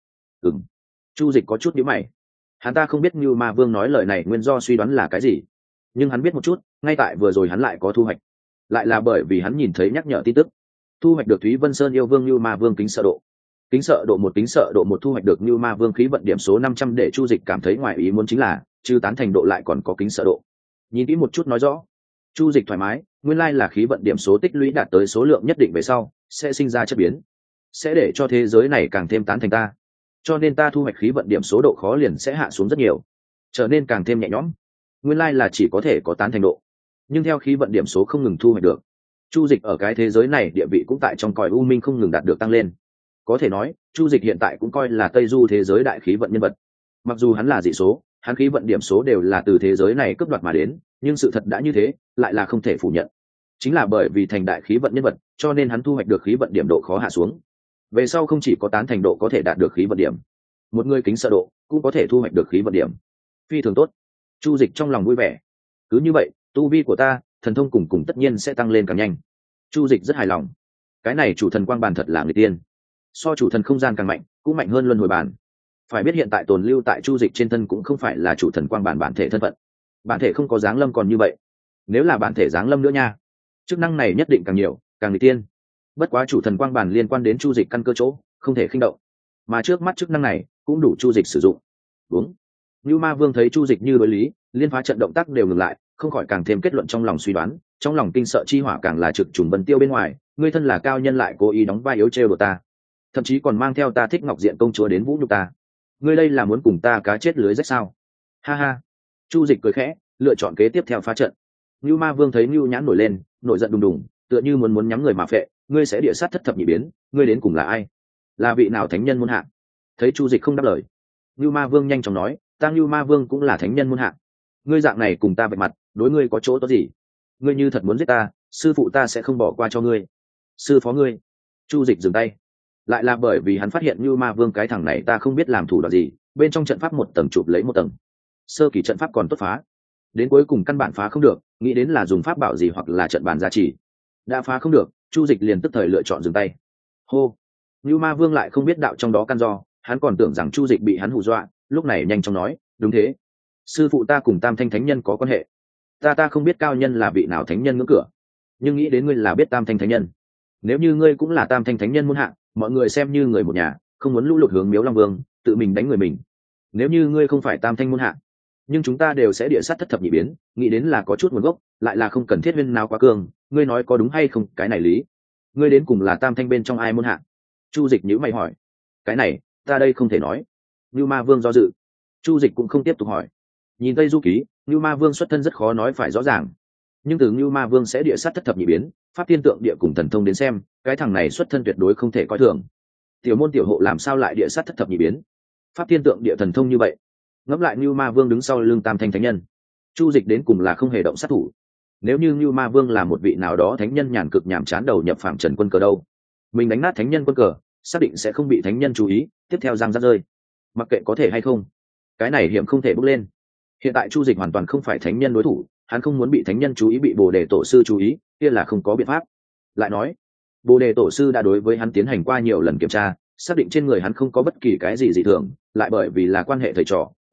Chu Dịch có chút nhíu mày. Hắn ta không biết Nưu Ma Vương nói lời này nguyên do suy đoán là cái gì, nhưng hắn biết một chút, ngay tại vừa rồi hắn lại có thu hoạch, lại là bởi vì hắn nhìn thấy nhắc nhở tin tức, thu hoạch được Thúy Vân Sơn yêu vương Nưu Ma Vương kính sợ độ. Kính sợ độ 1, kính sợ độ 1 thu hoạch được Nưu Ma Vương khí vận điểm số 500, để Chu Dịch cảm thấy ngoài ý muốn chính là, trừ tán thành độ lại còn có kính sợ độ. Nhìn kỹ một chút nói rõ. Chu Dịch thoải mái, nguyên lai là khí vận điểm số tích lũy đạt tới số lượng nhất định về sau, sẽ sinh ra chất biến, sẽ để cho thế giới này càng thêm tán thành ta. Cho nên ta thu hoạch khí vận điểm số độ khó liền sẽ hạ xuống rất nhiều, trở nên càng thêm nhẹ nhõm. Nguyên lai là chỉ có thể có tán thành độ, nhưng theo khí vận điểm số không ngừng thu hoạch được, Chu Dịch ở cái thế giới này địa vị cũng tại trong cõi u minh không ngừng đạt được tăng lên. Có thể nói, Chu Dịch hiện tại cũng coi là Tây Du thế giới đại khí vận nhân vật. Mặc dù hắn là dị số, hắn khí vận điểm số đều là từ thế giới này cướp đoạt mà đến, nhưng sự thật đã như thế, lại là không thể phủ nhận. Chính là bởi vì thành đại khí vận nhân vật, cho nên hắn thu hoạch được khí vận điểm độ khó hạ xuống. Về sau không chỉ có tán thành độ có thể đạt được khí vận điểm, một người kính sợ độ cũng có thể thu hoạch được khí vận điểm. Phi thường tốt. Chu Dịch trong lòng vui vẻ. Cứ như vậy, tu vi của ta, thần thông cùng tất nhiên sẽ tăng lên càng nhanh. Chu Dịch rất hài lòng. Cái này chủ thần quang bàn thật là người tiên. So chủ thần không gian càng mạnh, cũng mạnh hơn luân hồi bàn. Phải biết hiện tại tồn lưu tại Chu Dịch trên thân cũng không phải là chủ thần quang bản bản thể thân phận. Bản thể không có dáng lâm còn như vậy. Nếu là bản thể dáng lâm nữa nha, chức năng này nhất định càng nhiều, càng người tiên. Bất quá chủ thần quang bản liên quan đến Chu Dịch căn cơ chỗ, không thể khinh động. Mà trước mắt chức năng này cũng đủ Chu Dịch sử dụng. Đúng. Nưu Ma Vương thấy Chu Dịch như đối lý, liên phá trận động tác đều ngừng lại, không khỏi càng thêm kết luận trong lòng suy đoán, trong lòng kinh sợ chi hỏa càng là trực trùng vân tiêu bên ngoài, ngươi thân là cao nhân lại cố ý đóng vai yếu trêu đùa ta, thậm chí còn mang theo ta thích ngọc diện công chúa đến vũ nhục ta, ngươi đây là muốn cùng ta cá chết lưới rách sao? Ha ha. Chu Dịch cười khẽ, lựa chọn kế tiếp theo phá trận. Nưu Ma Vương thấy Nưu Nhãn nổi lên, nổi giận đùng đùng, tựa như muốn nhắm người mà phệ, ngươi sẽ địa sát thất thập nhị biến, ngươi đến cùng là ai? Là vị nào thánh nhân muôn hạng? Thấy Chu Dịch không đáp lời, Nưu Ma Vương nhanh chóng nói, ta Nưu Ma Vương cũng là thánh nhân muôn hạng, ngươi dạng này cùng ta vạch mặt, đối ngươi có chỗ tốt gì? Ngươi như thật muốn giết ta, sư phụ ta sẽ không bỏ qua cho ngươi. Sư phó ngươi. Chu Dịch dừng tay, lại là bởi vì hắn phát hiện Nưu Ma Vương cái thằng này ta không biết làm thủ đoạn gì, bên trong trận pháp một tầng chụp lấy một tầng, sơ kỳ trận pháp còn tốt phá, đến cuối cùng căn bản phá không được, nghĩ đến là dùng pháp bảo gì hoặc là trận bàn gia trì, đã phá không được, Chu Dịch liền tức thời lựa chọn dừng tay. Hô. Nưu Ma Vương lại không biết đạo trong đó căn do, hắn còn tưởng rằng Chu Dịch bị hắn hù dọa, lúc này nhanh chóng nói, đúng thế, sư phụ ta cùng Tam Thanh thánh nhân có quan hệ, ta không biết cao nhân là vị nào thánh nhân ngưỡng cửa, nhưng nghĩ đến ngươi là biết Tam Thanh thánh nhân, nếu như ngươi cũng là Tam Thanh thánh nhân muôn hạng, mọi người xem như người một nhà, không muốn lũ lụt hướng Miếu Long Vương tự mình đánh người mình. Nếu như ngươi không phải Tam Thanh muôn hạng, nhưng chúng ta đều sẽ địa sát thất thập nhị biến, nghĩ đến là có chút nguồn gốc, lại là không cần thiết viên nào quá cường, ngươi nói có đúng hay không? Cái này lý, ngươi đến cùng là Tam Thanh bên trong ai muôn hạng? Chu Dịch nhíu mày hỏi. Cái này ta đây không thể nói. Nưu Ma Vương do dự. Chu Dịch cũng không tiếp tục hỏi. Nhìn Tây Du Ký, Nưu Ma Vương xuất thân rất khó nói phải rõ ràng, nhưng từ Nưu Ma Vương sẽ địa sát thất thập nhị biến, pháp tiên tượng địa cùng thần thông đến xem, cái thằng này xuất thân tuyệt đối không thể coi thường. Tiểu môn tiểu hộ làm sao lại địa sát thất thập nhị biến, pháp tiên tượng địa thần thông như vậy? Ngẫm lại Nưu Ma Vương đứng sau lưng Tam Thanh thánh nhân, Chu Dịch đến cùng là không hề động sát thủ. Nếu như Nưu Ma Vương là một vị nào đó thánh nhân nhàn cực nhàm chán đầu nhập phạm trần quân cờ đâu, mình đánh nát thánh nhân quân cờ, xác định sẽ không bị thánh nhân chú ý, tiếp theo giang rắc rơi. Mặc kệ có thể hay không, cái này hiểm không thể bước lên. Hiện tại Chu Dịch hoàn toàn không phải thánh nhân đối thủ, hắn không muốn bị thánh nhân chú ý, bị Bồ Đề tổ sư chú ý, kia là không có biện pháp. Lại nói, Bồ Đề tổ sư đã đối với hắn tiến hành qua nhiều lần kiểm tra, xác định trên người hắn không có bất kỳ cái gì dị thường, lại bởi vì là quan hệ thầy trò,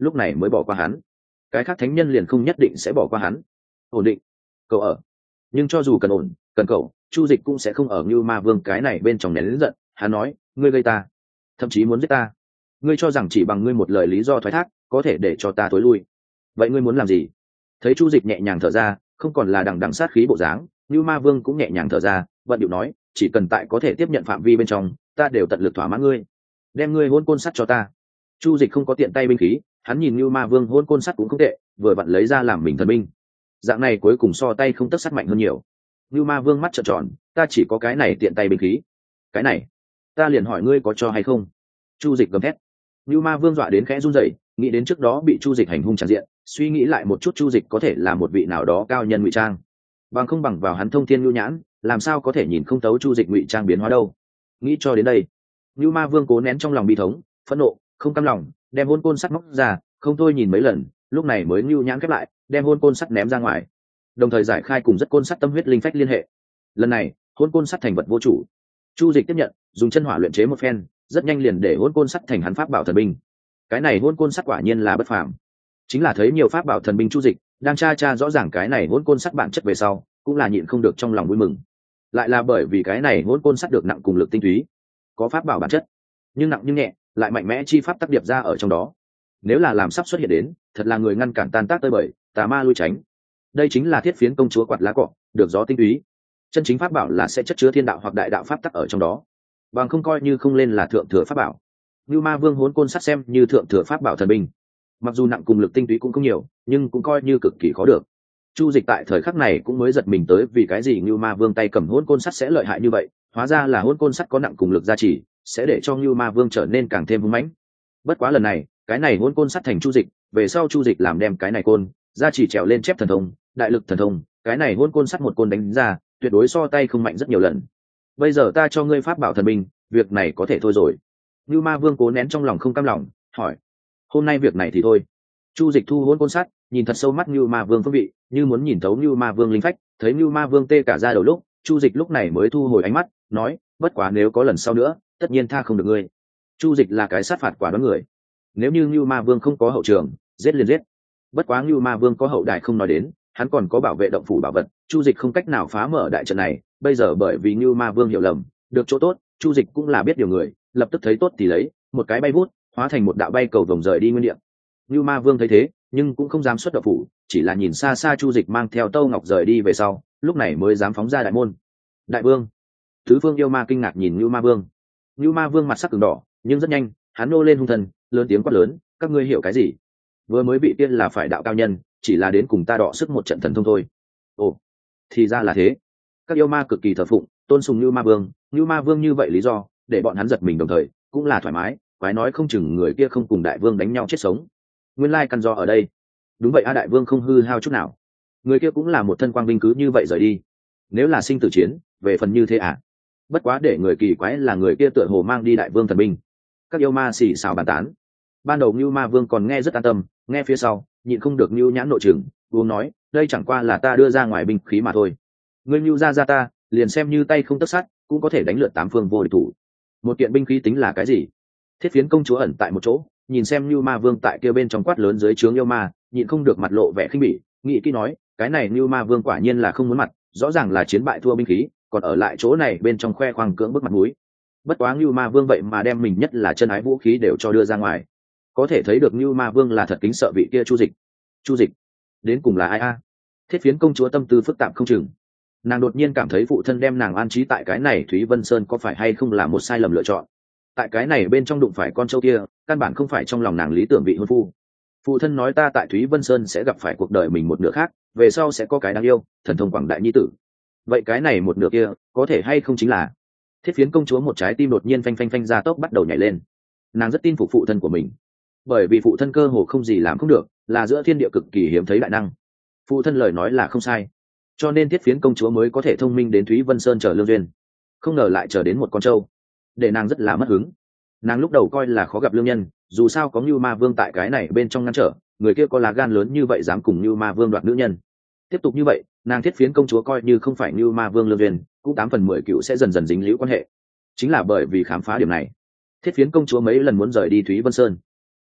lúc này mới bỏ qua hắn. Cái khác thánh nhân liền không nhất định sẽ bỏ qua hắn. Ổn định, cậu ở. Nhưng cho dù cần ổn, cần cậu, Chu Dịch cũng sẽ không ở Như Ma Vương cái này bên trong nén lớn giận. Hắn nói, ngươi gây ta, thậm chí muốn giết ta. Ngươi cho rằng chỉ bằng ngươi một lời lý do thoái thác có thể để cho ta tối lui? Vậy ngươi muốn làm gì? Thấy Chu Dịch nhẹ nhàng thở ra, không còn là đằng đằng sát khí bộ dáng, Như Ma Vương cũng nhẹ nhàng thở ra, vận điệu nói, chỉ cần tại có thể tiếp nhận phạm vi bên trong, ta đều tận lực thỏa mãn ngươi. Đem ngươi hôn côn sắt cho ta. Chu Dịch không có tiện tay binh khí, hắn nhìn Như Ma Vương hôn côn sắt cũng không tệ, vừa vặn lấy ra làm mình thần binh. Dạng này cuối cùng so tay không tấc sắt mạnh hơn nhiều. Như Ma Vương mắt trợn tròn, ta chỉ có cái này tiện tay binh khí. Cái này, ta liền hỏi ngươi có cho hay không? Chu Dịch gầm thét. Như Ma Vương dọa đến khẽ run rẩy, nghĩ đến trước đó bị Chu Dịch hành hung tràn diện, suy nghĩ lại một chút Chu Dịch có thể là một vị nào đó cao nhân ngụy trang, bằng không bằng vào hắn thông thiên nhu nhãn, làm sao có thể nhìn không tấu Chu Dịch ngụy trang biến hóa đâu. Nghĩ cho đến đây, Như Ma Vương cố nén trong lòng bi thống, phẫn nộ, không cam lòng, đem hôn côn sắt móc ra, không thôi nhìn mấy lần, lúc này mới nhu nhãn khép lại, đem hôn côn sắt ném ra ngoài, đồng thời giải khai cùng rất côn sắt tâm huyết linh phách liên hệ. Lần này, hôn côn sắt thành vật vô chủ. Chu Dịch tiếp nhận, dùng chân hỏa luyện chế một phen, rất nhanh liền để hôn côn sắt thành hắn pháp bảo thần binh. Cái này hôn côn sắt quả nhiên là bất phàm. Chính là thấy nhiều pháp bảo thần binh Chu Dịch đang tra rõ ràng cái này hôn côn sắt bản chất về sau, cũng là nhịn không được trong lòng vui mừng. Lại là bởi vì cái này hôn côn sắt được nặng cùng lực tinh túy, có pháp bảo bản chất, nhưng nặng nhưng nhẹ, lại mạnh mẽ chi pháp tác điệp ra ở trong đó. Nếu là làm sắp xuất hiện đến, thật là người ngăn cản tan tác tơi bời, tà ma lui tránh. Đây chính là thiết phiến công chúa quạt lá cọ, được gió tinh túy. Chân chính pháp bảo là sẽ chất chứa thiên đạo hoặc đại đạo pháp tắc ở trong đó, bằng không coi như không lên là thượng thừa pháp bảo. Như Ma Vương hốn côn sắt xem như thượng thừa pháp bảo thần binh, mặc dù nặng cùng lực tinh túy cũng không nhiều, nhưng cũng coi như cực kỳ khó được. Chu Dịch tại thời khắc này cũng mới giật mình tới, vì cái gì Như Ma Vương tay cầm hôn côn sắt sẽ lợi hại như vậy, hóa ra là hôn côn sắt có nặng cùng lực gia trì, sẽ để cho Như Ma Vương trở nên càng thêm hung mãnh. Bất quá lần này, cái này hôn côn sắt thành Chu Dịch, về sau Chu Dịch làm đem cái này côn gia trì trèo lên chép thần thông, đại lực thần thông, cái này hôn côn sắt một côn đánh ra, tuyệt đối so tay không mạnh rất nhiều lần. Bây giờ ta cho ngươi pháp bảo thần binh, việc này có thể thôi rồi. Như Ma Vương cố nén trong lòng không cam lòng, hỏi, hôm nay việc này thì thôi. Chu Dịch thu hôn côn sắt, nhìn thật sâu mắt Như Ma Vương phương vị, như muốn nhìn thấu Như Ma Vương linh phách, thấy Như Ma Vương tê cả da đầu lúc, Chu Dịch lúc này mới thu hồi ánh mắt, nói, bất quá nếu có lần sau nữa, tất nhiên tha không được ngươi. Chu Dịch là cái sát phạt quả đoán người, nếu như Như Ma Vương không có hậu trường, giết liền giết. Bất quá Như Ma Vương có hậu đại không nói đến, hắn còn có bảo vệ động phủ bảo vật, Chu Dịch không cách nào phá mở đại trận này. Bây giờ bởi vì Như Ma Vương hiểu lầm, được chỗ tốt, Chu Dịch cũng là biết điều người, lập tức thấy tốt thì lấy, một cái bay vút, hóa thành một đạo bay cầu vồng rời đi nguyên địa. Như Ma Vương thấy thế, nhưng cũng không dám xuất động phủ, chỉ là nhìn xa xa Chu Dịch mang theo Tâu Ngọc rời đi về sau, lúc này mới dám phóng ra đại môn. Đại vương, tứ phương yêu ma kinh ngạc nhìn Như Ma Vương. Như Ma Vương mặt sắc ửng đỏ, nhưng rất nhanh, hắn nô lên hung thần, lớn tiếng quát lớn, các ngươi hiểu cái gì? Vừa mới bị tiên là phải đạo cao nhân, chỉ là đến cùng ta đọ sức một trận thần thông thôi. Ồ, thì ra là thế. Các yêu ma cực kỳ thờ phụng, tôn sùng Như Ma Vương. Như Ma Vương như vậy lý do, để bọn hắn giật mình đồng thời, cũng là thoải mái, quái nói không chừng người kia không cùng đại vương đánh nhau chết sống. Nguyên lai căn do ở đây. Đúng vậy a, đại vương không hư hao chút nào. Người kia cũng là một thân quang vinh cứ như vậy rời đi. Nếu là sinh tử chiến, về phần như thế à? Bất quá để người kỳ quái là người kia tựa hồ mang đi đại vương thần binh. Các yêu ma xì xào bàn tán. Ban đầu Như Ma Vương còn nghe rất an tâm, nghe phía sau, nhịn không được Như nhãn nội trừng, uống nói, đây chẳng qua là ta đưa ra ngoài binh khí mà thôi. Ngươi Như ra ta, liền xem như tay không tấc sắt, cũng có thể đánh lượt tám phương vô địch thủ. Một kiện binh khí tính là cái gì? Thiết phiến công chúa ẩn tại một chỗ, nhìn xem Như Ma Vương tại kia bên trong quát lớn dưới trướng yêu ma, nhịn không được mặt lộ vẻ khinh bỉ, nghĩ kỹ nói, cái này Như Ma Vương quả nhiên là không muốn mặt, rõ ràng là chiến bại thua binh khí, còn ở lại chỗ này bên trong khoe khoang cưỡng bức mặt mũi. Bất quá Như Ma Vương vậy mà đem mình nhất là chân ái vũ khí đều cho đưa ra ngoài, có thể thấy được Như Ma Vương là thật kính sợ vị kia Chu Dịch. Chu Dịch đến cùng là ai a? Thiết phiến công chúa tâm tư phức tạp không chừng, nàng đột nhiên cảm thấy phụ thân đem nàng an trí tại cái này Thúy Vân Sơn có phải hay không là một sai lầm lựa chọn. Tại cái này bên trong đụng phải con trâu kia, căn bản không phải trong lòng nàng lý tưởng vị hôn phu. Phụ thân nói ta tại Thúy Vân Sơn sẽ gặp phải cuộc đời mình một nửa khác, về sau sẽ có cái đáng yêu, thần thông quảng đại nhi tử. Vậy cái này một nửa kia, có thể hay không chính là? Thiết phiến công chúa một trái tim đột nhiên phanh phanh phanh ra tốc bắt đầu nhảy lên. Nàng rất tin phục phụ thân của mình, bởi vì phụ thân cơ hồ không gì làm không được, là giữa thiên địa cực kỳ hiếm thấy đại năng. Phụ thân lời nói là không sai, cho nên thiết phiến công chúa mới có thể thông minh đến Thúy Vân Sơn chờ lương duyên. Không ngờ lại chờ đến một con trâu, để nàng rất là mất hứng. Nàng lúc đầu coi là khó gặp lương nhân, dù sao có Như Ma Vương tại cái này bên trong ngăn trở, người kia có lá gan lớn như vậy dám cùng Như Ma Vương đoạt nữ nhân. Tiếp tục như vậy, nàng thiết phiến công chúa coi như không phải Như Ma Vương lương duyên, cũng 8/10 cựu sẽ dần dần dính líu quan hệ. Chính là bởi vì khám phá điểm này, thiết phiến công chúa mấy lần muốn rời đi Thúy Vân Sơn.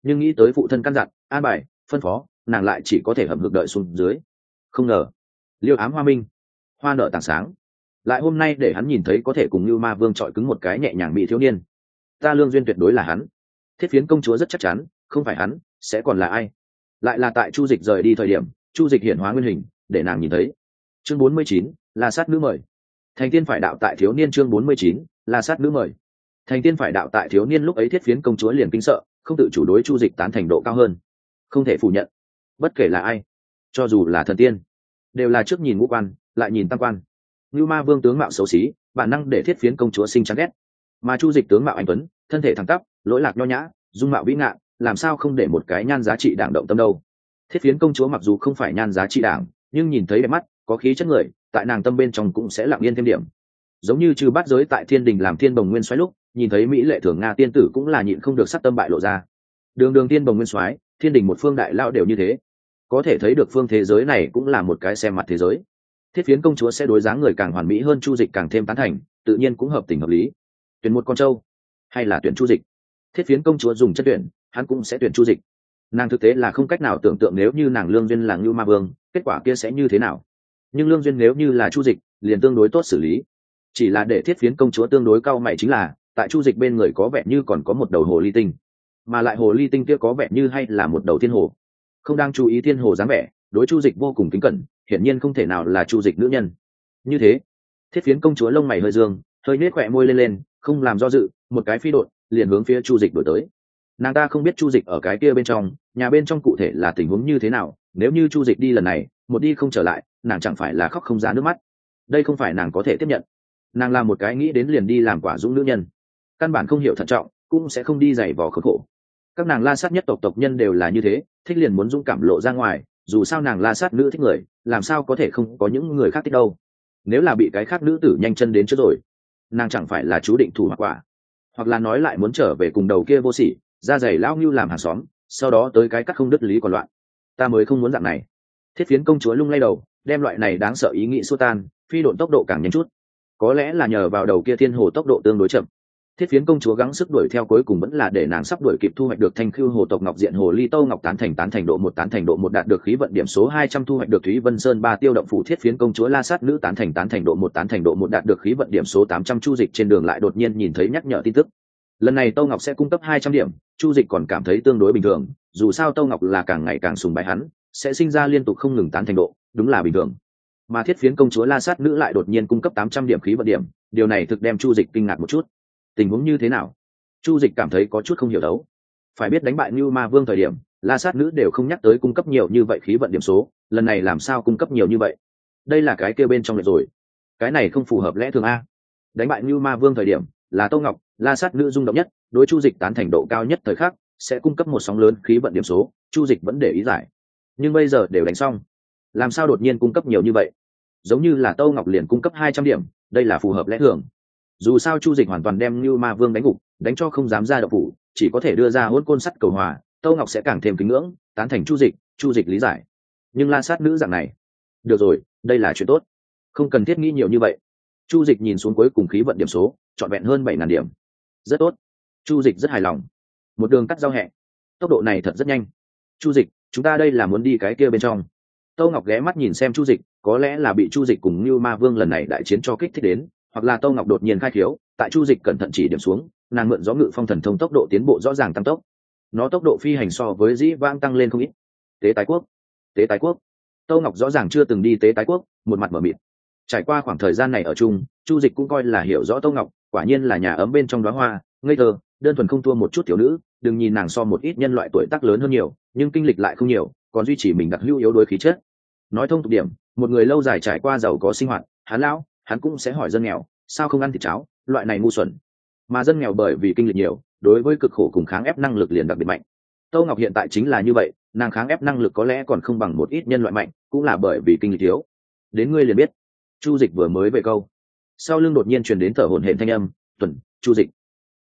nhưng nghĩ tới phụ thân căn dặn an bài phân phó, nàng lại chỉ có thể hậm hực đợi xuống dưới. Không ngờ liêu ám hoa minh, hoa nở tảng sáng, lại hôm nay để hắn nhìn thấy có thể cùng như ma vương chọi cứng một cái nhẹ nhàng bị thiếu niên. Ta lương duyên tuyệt đối là hắn. Thiết phiến công chúa rất chắc chắn, không phải hắn sẽ còn là ai. Lại là tại chu dịch rời đi thời điểm, chu dịch hiện hóa nguyên hình để nàng nhìn thấy. Chương 49, La Sát nữ mời. Thành tiên phải đạo tại thiếu niên. Chương 49, La Sát nữ mời. Thành tiên phải đạo tại thiếu niên. Lúc ấy thiết phiến công chúa liền kinh sợ, không tự chủ đối chu dịch tán thành độ cao hơn. Không thể phủ nhận, bất kể là ai, cho dù là thần tiên, đều là trước nhìn ngũ quan lại nhìn tam quan. Như ma vương tướng mạo xấu xí, bản năng để thiết phiến công chúa sinh chán ghét, mà chu dịch tướng mạo anh tuấn, thân thể thẳng tắp, lỗi lạc nho nhã, dung mạo vĩ ngạn, làm sao không để một cái nhan giá trị đảng động tâm đâu. Thiết phiến công chúa mặc dù không phải nhan giá trị đảng, nhưng nhìn thấy đẹp mắt, có khí chất người, tại nàng tâm bên trong cũng sẽ lặng yên thêm điểm. Giống như Trừ Bát Giới tại thiên đình làm thiên bồng nguyên soái lúc, nhìn thấy mỹ lệ thường nga tiên tử cũng là nhịn không được sắc tâm bại lộ ra. Đường đường thiên bồng nguyên soái, thiên đình một phương đại lao đều như thế, có thể thấy được phương thế giới này cũng là một cái xem mặt thế giới. Thiết phiến công chúa sẽ đối dáng người càng hoàn mỹ hơn chu dịch càng thêm tán thành, tự nhiên cũng hợp tình hợp lý. Tuyển một con trâu hay là tuyển chu dịch? Thiết phiến công chúa dùng chất tuyển, hắn cũng sẽ tuyển chu dịch. Nàng thực tế là không cách nào tưởng tượng nếu như nàng lương duyên là Ngưu Ma Vương, kết quả kia sẽ như thế nào. Nhưng lương duyên nếu như là chu dịch, liền tương đối tốt xử lý. Chỉ là để thiết phiến công chúa tương đối cao mày chính là, tại chu dịch bên người có vẻ như còn có một đầu hồ ly tinh, mà lại hồ ly tinh kia có vẻ như hay là một đầu thiên hồ. Không đang chú ý thiên hồ dáng vẻ, đối chu dịch vô cùng kính cẩn, hiển nhiên không thể nào là chu dịch nữ nhân. Như thế, thiết phiến công chúa lông mày hơi dương, hơi nết khỏe môi lên, không làm do dự, một cái phi độn liền hướng phía chu dịch đổi tới. Nàng ta không biết chu dịch ở cái kia bên trong nhà bên trong cụ thể là tình huống như thế nào, nếu như chu dịch đi lần này một đi không trở lại, nàng chẳng phải là khóc không ra nước mắt. Đây không phải nàng có thể tiếp nhận. Nàng là một cái nghĩ đến liền đi làm quả dũng nữ nhân, căn bản không hiểu thận trọng, cũng sẽ không đi giày vò khốn khổ. Các nàng La Sát nhất tộc nhân đều là như thế, thích liền muốn dũng cảm lộ ra ngoài, dù sao nàng La Sát nữ thích người, làm sao có thể không có những người khác thích đâu. Nếu là bị cái khác nữ tử nhanh chân đến trước rồi, nàng chẳng phải là chú định thủ hoặc quả, hoặc là nói lại muốn trở về cùng đầu kia vô sỉ da dày lão ngưu làm hàng xóm, sau đó tới cái cắt không đứt lý còn loạn. Ta mới không muốn dạng này. Thiết phiến công chúa lung lay đầu, đem loại này đáng sợ ý nghĩ xua tan, phi độn tốc độ càng nhanh chút. Có lẽ là nhờ vào đầu kia thiên hồ tốc độ tương đối chậm. Thiết phiến công chúa gắng sức đuổi theo, cuối cùng vẫn là để nàng sắp đuổi kịp thu hoạch được thanh khưu hồ tộc ngọc diện hồ ly tâu ngọc tán thành độ một đạt được khí vận điểm số 200 thu hoạch được Thúy Vân Sơn 3 tiêu động phủ. Thiết phiến công chúa La Sát nữ tán thành độ một đạt được khí vận điểm số 800. Chu dịch trên đường lại đột nhiên nhìn thấy nhắc nhở tin tức. Lần này Tâu Ngọc sẽ cung cấp 200 điểm, Chu Dịch còn cảm thấy tương đối bình thường, dù sao Tâu Ngọc là càng ngày càng sùng bái hắn, sẽ sinh ra liên tục không ngừng tán thành độ, đúng là bình thường. Mà thiết phiến công chúa La Sát nữ lại đột nhiên cung cấp 800 điểm khí vận điểm, điều này thực đem Chu Dịch kinh ngạc một chút. Tình huống như thế nào? Chu Dịch cảm thấy có chút không hiểu đấu. Phải biết đánh bại Như Ma Vương thời điểm, La Sát nữ đều không nhắc tới cung cấp nhiều như vậy khí vận điểm số, lần này làm sao cung cấp nhiều như vậy? Đây là cái kia bên trong lệch rồi. Cái này không phù hợp lẽ thường a. Đánh bại Như Ma Vương thời điểm, là Tâu Ngọc, La Sát nữ rung động nhất, đối Chu Dịch tán thành độ cao nhất thời khắc, sẽ cung cấp một sóng lớn khí vận điểm số, Chu Dịch vẫn để ý giải. Nhưng bây giờ đều đánh xong, làm sao đột nhiên cung cấp nhiều như vậy? Giống như là Tâu Ngọc liền cung cấp 200 điểm, đây là phù hợp lẽ thường. Dù sao Chu Dịch hoàn toàn đem Như Ma Vương đánh gục, đánh cho không dám ra động phủ, chỉ có thể đưa ra hỗn côn sắt cầu hòa, Tâu Ngọc sẽ càng thêm kính ngưỡng, tán thành Chu Dịch lý giải. Nhưng La Sát nữ dạng này, được rồi, đây là chuyện tốt, không cần thiết nghĩ nhiều như vậy. Chu Dịch nhìn xuống cuối cùng khí vận điểm số, trọn vẹn hơn 7.000 điểm, rất tốt. Chu Dịch rất hài lòng. Một đường cắt giao hẹ, tốc độ này thật rất nhanh. Chu Dịch, chúng ta đây là muốn đi cái kia bên trong. Tâu Ngọc ghé mắt nhìn xem Chu Dịch, có lẽ là bị Chu Dịch cùng Như Ma Vương lần này đại chiến cho kích thích đến, hoặc là Tâu Ngọc đột nhiên khai khiếu, tại Chu Dịch cẩn thận chỉ điểm xuống, nàng mượn gió ngự phong thần thông tốc độ tiến bộ rõ ràng tăng tốc. Nó tốc độ phi hành so với dĩ vãng tăng lên không ít. Tế tái quốc, tế tái quốc. Tâu Ngọc rõ ràng chưa từng đi tế tái quốc, một mặt mở mịt. Trải qua khoảng thời gian này ở chung, Chu Dịch cũng coi là hiểu rõ Tâu Ngọc, quả nhiên là nhà ấm bên trong đóa hoa, ngây thơ, đơn thuần không thua một chút tiểu nữ. Đừng nhìn nàng so một ít nhân loại tuổi tác lớn hơn nhiều, nhưng kinh lịch lại không nhiều, còn duy trì mình đặc hữu yếu đuối khí chất. Nói thông tục điểm, một người lâu dài trải qua giàu có sinh hoạt, hắn lão, hắn cũng sẽ hỏi dân nghèo, sao không ăn thịt cháo, loại này ngu xuẩn. Mà dân nghèo bởi vì kinh lịch nhiều, đối với cực khổ cùng kháng ép năng lực liền đặc biệt mạnh. Tâu Ngọc hiện tại chính là như vậy, nàng kháng ép năng lực có lẽ còn không bằng một ít nhân loại mạnh, cũng là bởi vì kinh lịch thiếu. Đến ngươi liền biết. Chu Dịch vừa mới về câu, sau lưng đột nhiên truyền đến thở hổn hển thanh âm, "Tuần, Chu Dịch,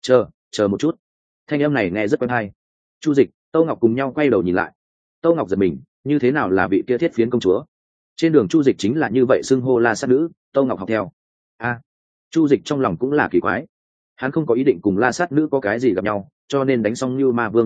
chờ một chút." Thanh âm này nghe rất quen tai. Chu Dịch, Tâu Ngọc cùng nhau quay đầu nhìn lại. Tâu Ngọc giật mình, như thế nào là vị kia thiết phiến công chúa? Trên đường Chu Dịch chính là như vậy xưng hô La Sát nữ, Tâu Ngọc học theo. Chu Dịch trong lòng cũng là kỳ quái. Hắn không có ý định cùng La Sát nữ có cái gì gặp nhau, cho nên đánh xong Như Ma Vương liền chạy,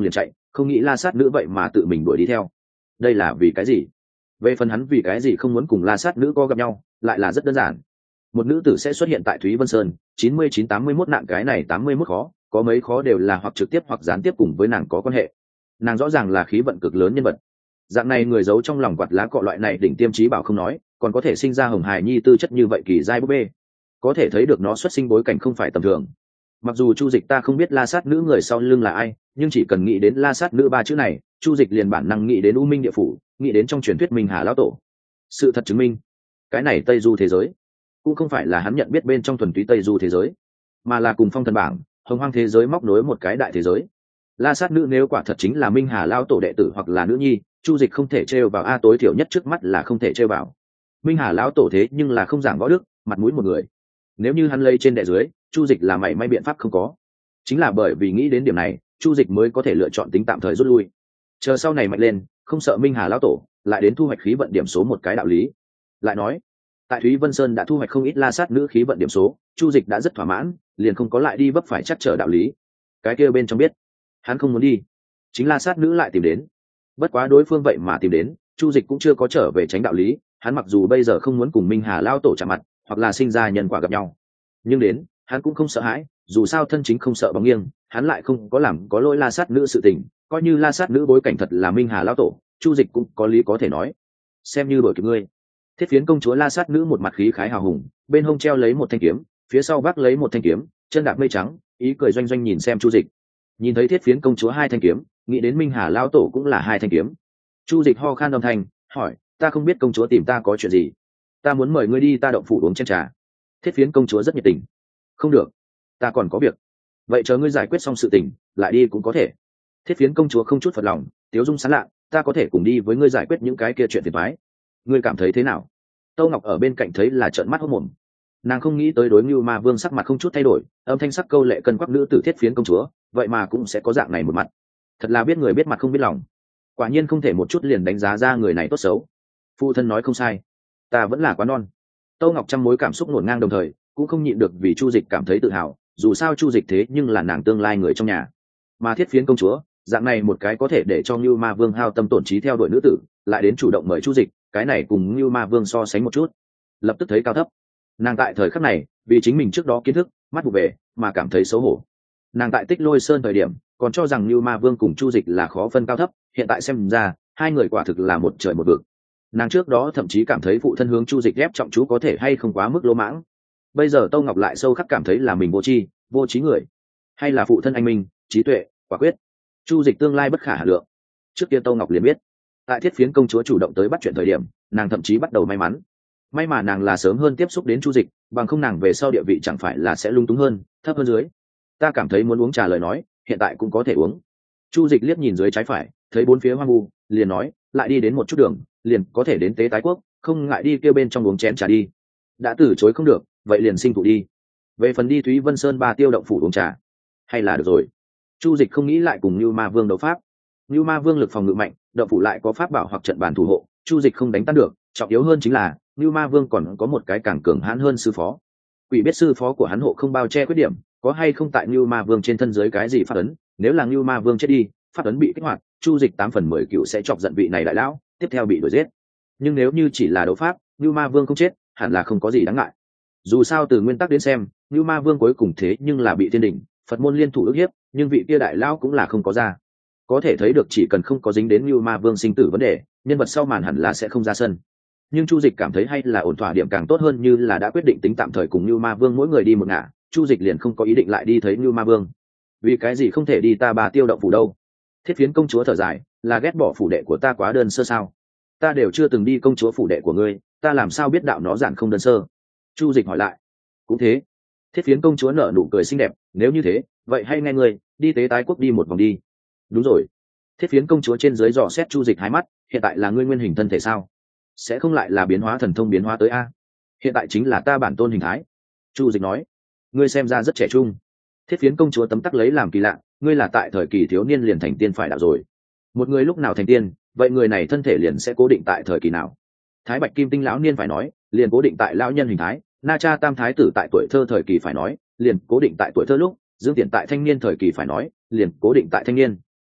không nghĩ la sát nữ vậy mà tự mình đuổi đi theo. Đây là vì cái gì? Về phần hắn vì cái gì không muốn cùng la sát nữ có gặp nhau, lại là rất đơn giản. Một nữ tử sẽ xuất hiện tại Thúy Vân Sơn, 99-81 nạn cái này 81 khó, có mấy khó đều là hoặc trực tiếp hoặc gián tiếp cùng với nàng có quan hệ. Nàng rõ ràng là khí vận cực lớn nhân vật. Dạng này người giấu trong lòng quạt lá cọ loại này đỉnh tiêm trí bảo không nói, còn có thể sinh ra hồng hài nhi tư chất như vậy kỳ giai búp bê. Có thể thấy được nó xuất sinh bối cảnh không phải tầm thường. Mặc dù Chu Dịch ta không biết la sát nữ người sau lưng là ai, nhưng chỉ cần nghĩ đến la sát nữ ba chữ này, Chu Dịch liền bản năng nghĩ đến U Minh địa phủ, nghĩ đến trong truyền thuyết Minh Hà lão tổ. Sự thật chứng minh, cái này Tây Du thế giới cũng không phải là hắn nhận biết bên trong thuần túy Tây Du thế giới, mà là cùng Phong Thần bảng, Hồng Hoang thế giới móc nối một cái đại thế giới. La sát nữ nếu quả thật chính là Minh Hà lão tổ đệ tử hoặc là nữ nhi, Chu Dịch không thể trêu vào a, tối thiểu nhất trước mắt là không thể trêu vào. Minh Hà lão tổ thế nhưng là không giảng võ đức, mặt mũi một người. Nếu như hắn lây trên đệ dưới, Chu Dịch là mảy may biện pháp không có. Chính là bởi vì nghĩ đến điểm này, Chu Dịch mới có thể lựa chọn tính tạm thời rút lui. Chờ sau này mạnh lên, không sợ Minh Hà lão tổ, lại đến thu hoạch khí vận điểm số một cái đạo lý. Lại nói, tại Thúy Vân Sơn đã thu hoạch không ít la sát nữ khí vận điểm số, Chu Dịch đã rất thỏa mãn, liền không có lại đi vấp phải chắc trở đạo lý. Cái kia bên trong biết, hắn không muốn đi, chính la sát nữ lại tìm đến. Bất quá đối phương vậy mà tìm đến, Chu Dịch cũng chưa có trở về tránh đạo lý, hắn mặc dù bây giờ không muốn cùng Minh Hà lão tổ chạm mặt, hoặc là sinh ra nhân quả gặp nhau, nhưng đến, hắn cũng không sợ hãi, dù sao thân chính không sợ bóng nghiêng, hắn lại không có làm có lỗi la sát nữ sự tình, coi như la sát nữ bối cảnh thật là Minh Hà lão tổ, Chu Dịch cũng có lý có thể nói, xem như đổi kịp ngươi. Thiết Phiến công chúa la sát nữ một mặt khí khái hào hùng, bên hông treo lấy một thanh kiếm, phía sau vác lấy một thanh kiếm, chân đạp mây trắng, ý cười doanh doanh nhìn xem Chu Dịch. Nhìn thấy Thiết Phiến công chúa hai thanh kiếm, nghĩ đến Minh Hà lão tổ cũng là hai thanh kiếm. Chu Dịch ho khan âm thanh, hỏi, ta không biết công chúa tìm ta có chuyện gì, ta muốn mời ngươi đi ta động phủ uống chén trà. Thiết Phiến công chúa rất nhiệt tình. Không được, ta còn có việc. Vậy chờ ngươi giải quyết xong sự tình, lại đi cũng có thể. Thiết Phiến công chúa không chút phật lòng, tiếu dung sán lạ, ta có thể cùng đi với ngươi giải quyết những cái kia chuyện phiền toái. Ngươi cảm thấy thế nào? Tô Ngọc ở bên cạnh thấy là trợn mắt hốt mồm. Nàng không nghĩ tới đối Ngưu Ma Vương sắc mặt không chút thay đổi, âm thanh sắc câu lệ cân quắc nữ tử Thiết Phiến công chúa, vậy mà cũng sẽ có dạng này một mặt. Thật là biết người biết mặt không biết lòng. Quả nhiên không thể một chút liền đánh giá ra người này tốt xấu. Phụ thân nói không sai, ta vẫn là quá non. Tô Ngọc trăm mối cảm xúc ngổn ngang đồng thời, cũng không nhịn được vì Chu Dịch cảm thấy tự hào, dù sao Chu Dịch thế nhưng là nàng tương lai người trong nhà. Mà Thiết Phiến công chúa, dạng này một cái có thể để cho Ngưu Ma Vương hao tâm tổn trí theo đuổi nữ tử, lại đến chủ động mời Chu Dịch, cái này cùng Ngưu Ma Vương so sánh một chút, lập tức thấy cao thấp. Nàng tại thời khắc này, vì chính mình trước đó kiến thức, mắt vụ về, mà cảm thấy xấu hổ. Nàng tại Tích Lôi Sơn thời điểm, còn cho rằng Ngưu Ma Vương cùng Chu Dịch là khó phân cao thấp, hiện tại xem ra, hai người quả thực là một trời một vực. Nàng trước đó thậm chí cảm thấy phụ thân hướng Chu Dịch ghép trọng chú có thể hay không quá mức lỗ mãng. Bây giờ Tô Ngọc lại sâu khắc cảm thấy là mình vô trí người, hay là phụ thân anh minh, trí tuệ, quả quyết. Chu Dịch tương lai bất khả hà lượng. Trước kia Tô Ngọc liền biết, tại Thiết Phiến công chúa chủ động tới bắt chuyện thời điểm, nàng thậm chí bắt đầu may mắn. May mà nàng là sớm hơn tiếp xúc đến Chu Dịch, bằng không nàng về sau địa vị chẳng phải là sẽ lung túng hơn, thấp hơn dưới. Ta cảm thấy muốn uống trà lời nói, hiện tại cũng có thể uống. Chu Dịch liếc nhìn dưới trái phải, thấy bốn phía hoang vu, liền nói, lại đi đến một chút đường, liền có thể đến Tế Tái Quốc, không ngại đi kêu bên trong uống chén trà đi. Đã từ chối không được, vậy liền sinh thụ đi. Về phần đi Thúy Vân Sơn Ba Tiêu động phủ uống trà, hay là được rồi. Chu Dịch không nghĩ lại cùng Nưu Ma Vương đấu pháp. Nưu Ma Vương lực phòng ngự mạnh, động phủ lại có pháp bảo hoặc trận bàn thủ hộ, Chu Dịch không đánh tan được. Trọng yếu hơn chính là Nưu Ma Vương còn có một cái càng cường hãn hơn sư phó. Quỷ biết sư phó của hắn hộ không bao che khuyết điểm, có hay không tại Nưu Ma Vương trên thân dưới cái gì pháp ấn? Nếu là Nưu Ma Vương chết đi, pháp ấn bị kích hoạt, Chu Dịch 8/10 cựu sẽ chọc giận vị này đại lão, tiếp theo bị đuổi giết. Nhưng nếu như chỉ là đấu pháp, Nưu Ma Vương không chết, hẳn là không có gì đáng ngại. Dù sao từ nguyên tắc đến xem, Nưu Ma Vương cuối cùng thế nhưng là bị thiên đình, Phật môn liên thủ ức hiếp, nhưng vị kia đại lão cũng là không có ra. Có thể thấy được chỉ cần không có dính đến Nưu Ma Vương sinh tử vấn đề, nhân vật sau màn hẳn là sẽ không ra sân. Nhưng Chu Dịch cảm thấy hay là ổn thỏa điểm càng tốt hơn, như là đã quyết định tính tạm thời cùng Nưu Ma Vương mỗi người đi một ngả, Chu Dịch liền không có ý định lại đi thấy Nưu Ma Vương. Vì cái gì không thể đi ta Bà Tiêu động phủ đâu? Thiết Phiến công chúa thở dài, là ghét bỏ phủ đệ của ta quá đơn sơ sao? Ta đều chưa từng đi công chúa phủ đệ của ngươi, ta làm sao biết đạo nó giản không đơn sơ? Chu Dịch hỏi lại. Cũng thế. Thiết Phiến công chúa nở nụ cười xinh đẹp, nếu như thế, vậy hay nghe ngươi đi Tế Tái Quốc đi một vòng đi. Đúng rồi. Thiết Phiến công chúa trên dưới dò xét Chu Dịch hai mắt, hiện tại là ngươi nguyên hình thân thể sao? Sẽ không lại là biến hóa thần thông biến hóa tới a? Hiện tại chính là ta bản tôn hình thái. Chu Dịch nói. Ngươi xem ra rất trẻ trung. Thiết Phiến công chúa tấm tắc lấy làm kỳ lạ, ngươi là tại thời kỳ thiếu niên liền thành tiên phải đạo rồi. Một người lúc nào thành tiên, vậy người này thân thể liền sẽ cố định tại thời kỳ nào? Thái Bạch Kim Tinh lão niên phải nói, liền cố định tại lão nhân hình thái, Na Cha Tam thái tử tại tuổi thơ thời kỳ phải nói, liền cố định tại tuổi thơ lúc, Dương Tiện tại thanh niên thời kỳ phải nói, liền cố định tại thanh niên.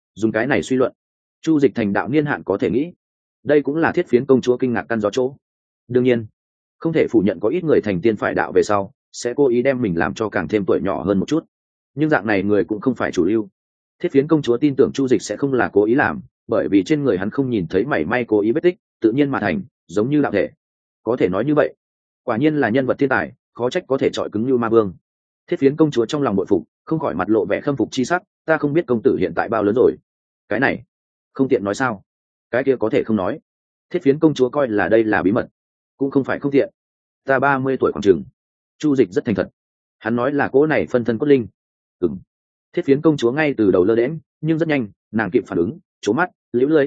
Dùng cái này suy luận, chu dịch thành đạo niên hạn có thể nghĩ, đây cũng là thiết phiến công chúa kinh ngạc căn gió chỗ. Đương nhiên không thể phủ nhận có ít người thành tiên phải đạo về sau sẽ cố ý đem mình làm cho càng thêm tuổi nhỏ hơn một chút, nhưng dạng này người cũng không phải chủ lưu. Thiết phiến công chúa tin tưởng chu dịch sẽ không là cố ý làm, bởi vì trên người hắn không nhìn thấy mảy may cố ý vết tích, tự nhiên mà thành, giống như đạo thể. Có thể nói như vậy, quả nhiên là nhân vật thiên tài, khó trách có thể chọi cứng như ma vương. Thiết phiến công chúa trong lòng bội phục, không khỏi mặt lộ vẻ khâm phục chi sắc. Ta không biết công tử hiện tại bao lớn rồi. Cái này không tiện nói sao? Cái kia có thể không nói. Thiết phiến công chúa coi là đây là bí mật, cũng không phải không tiện. Ta 30 tuổi khoảng chừng. Chu dịch rất thành thật, hắn nói là cỗ này phân thân cốt linh. Thiết phiến công chúa ngay từ đầu lơ đễm, nhưng rất nhanh nàng kịp phản ứng, trố mắt liễu lưới.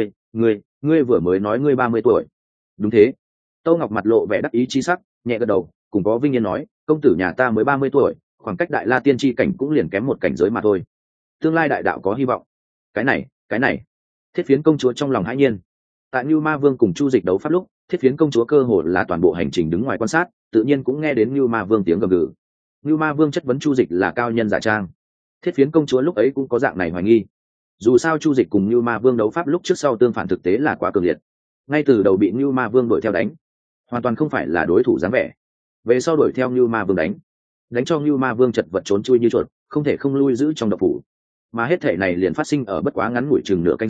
Ngươi vừa mới nói ngươi 30 tuổi. Đúng thế. Tâu Ngọc mặt lộ vẻ đắc ý chi sắc, nhẹ gật đầu, cùng có vinh yên nói, công tử nhà ta mới 30 tuổi, khoảng cách đại la tiên tri cảnh cũng liền kém một cảnh giới mà thôi, tương lai đại đạo có hy vọng. Cái này thiết phiến công chúa trong lòng hãi nhiên. Tại Nưu Ma Vương cùng chu dịch đấu pháp lúc, thiết phiến công chúa cơ hồ là toàn bộ hành trình đứng ngoài quan sát, tự nhiên cũng nghe đến Nưu Ma Vương tiếng gầm gừ. Nưu Ma Vương chất vấn chu dịch là cao nhân giả trang. Thiết phiến công chúa lúc ấy cũng có dạng này hoài nghi. Dù sao chu dịch cùng Nưu Ma Vương đấu pháp lúc trước sau tương phản thực tế là quá cường liệt, ngay từ đầu bị Nưu Ma Vương đuổi theo đánh, hoàn toàn không phải là đối thủ dáng vẻ. Về sau đuổi theo Nưu Ma Vương đánh cho Nưu Ma Vương chật vật trốn chui như chuột, không thể không lui giữ trong độc phủ. Mà hết thể này liền phát sinh ở bất quá ngắn ngủi chừng nửa canh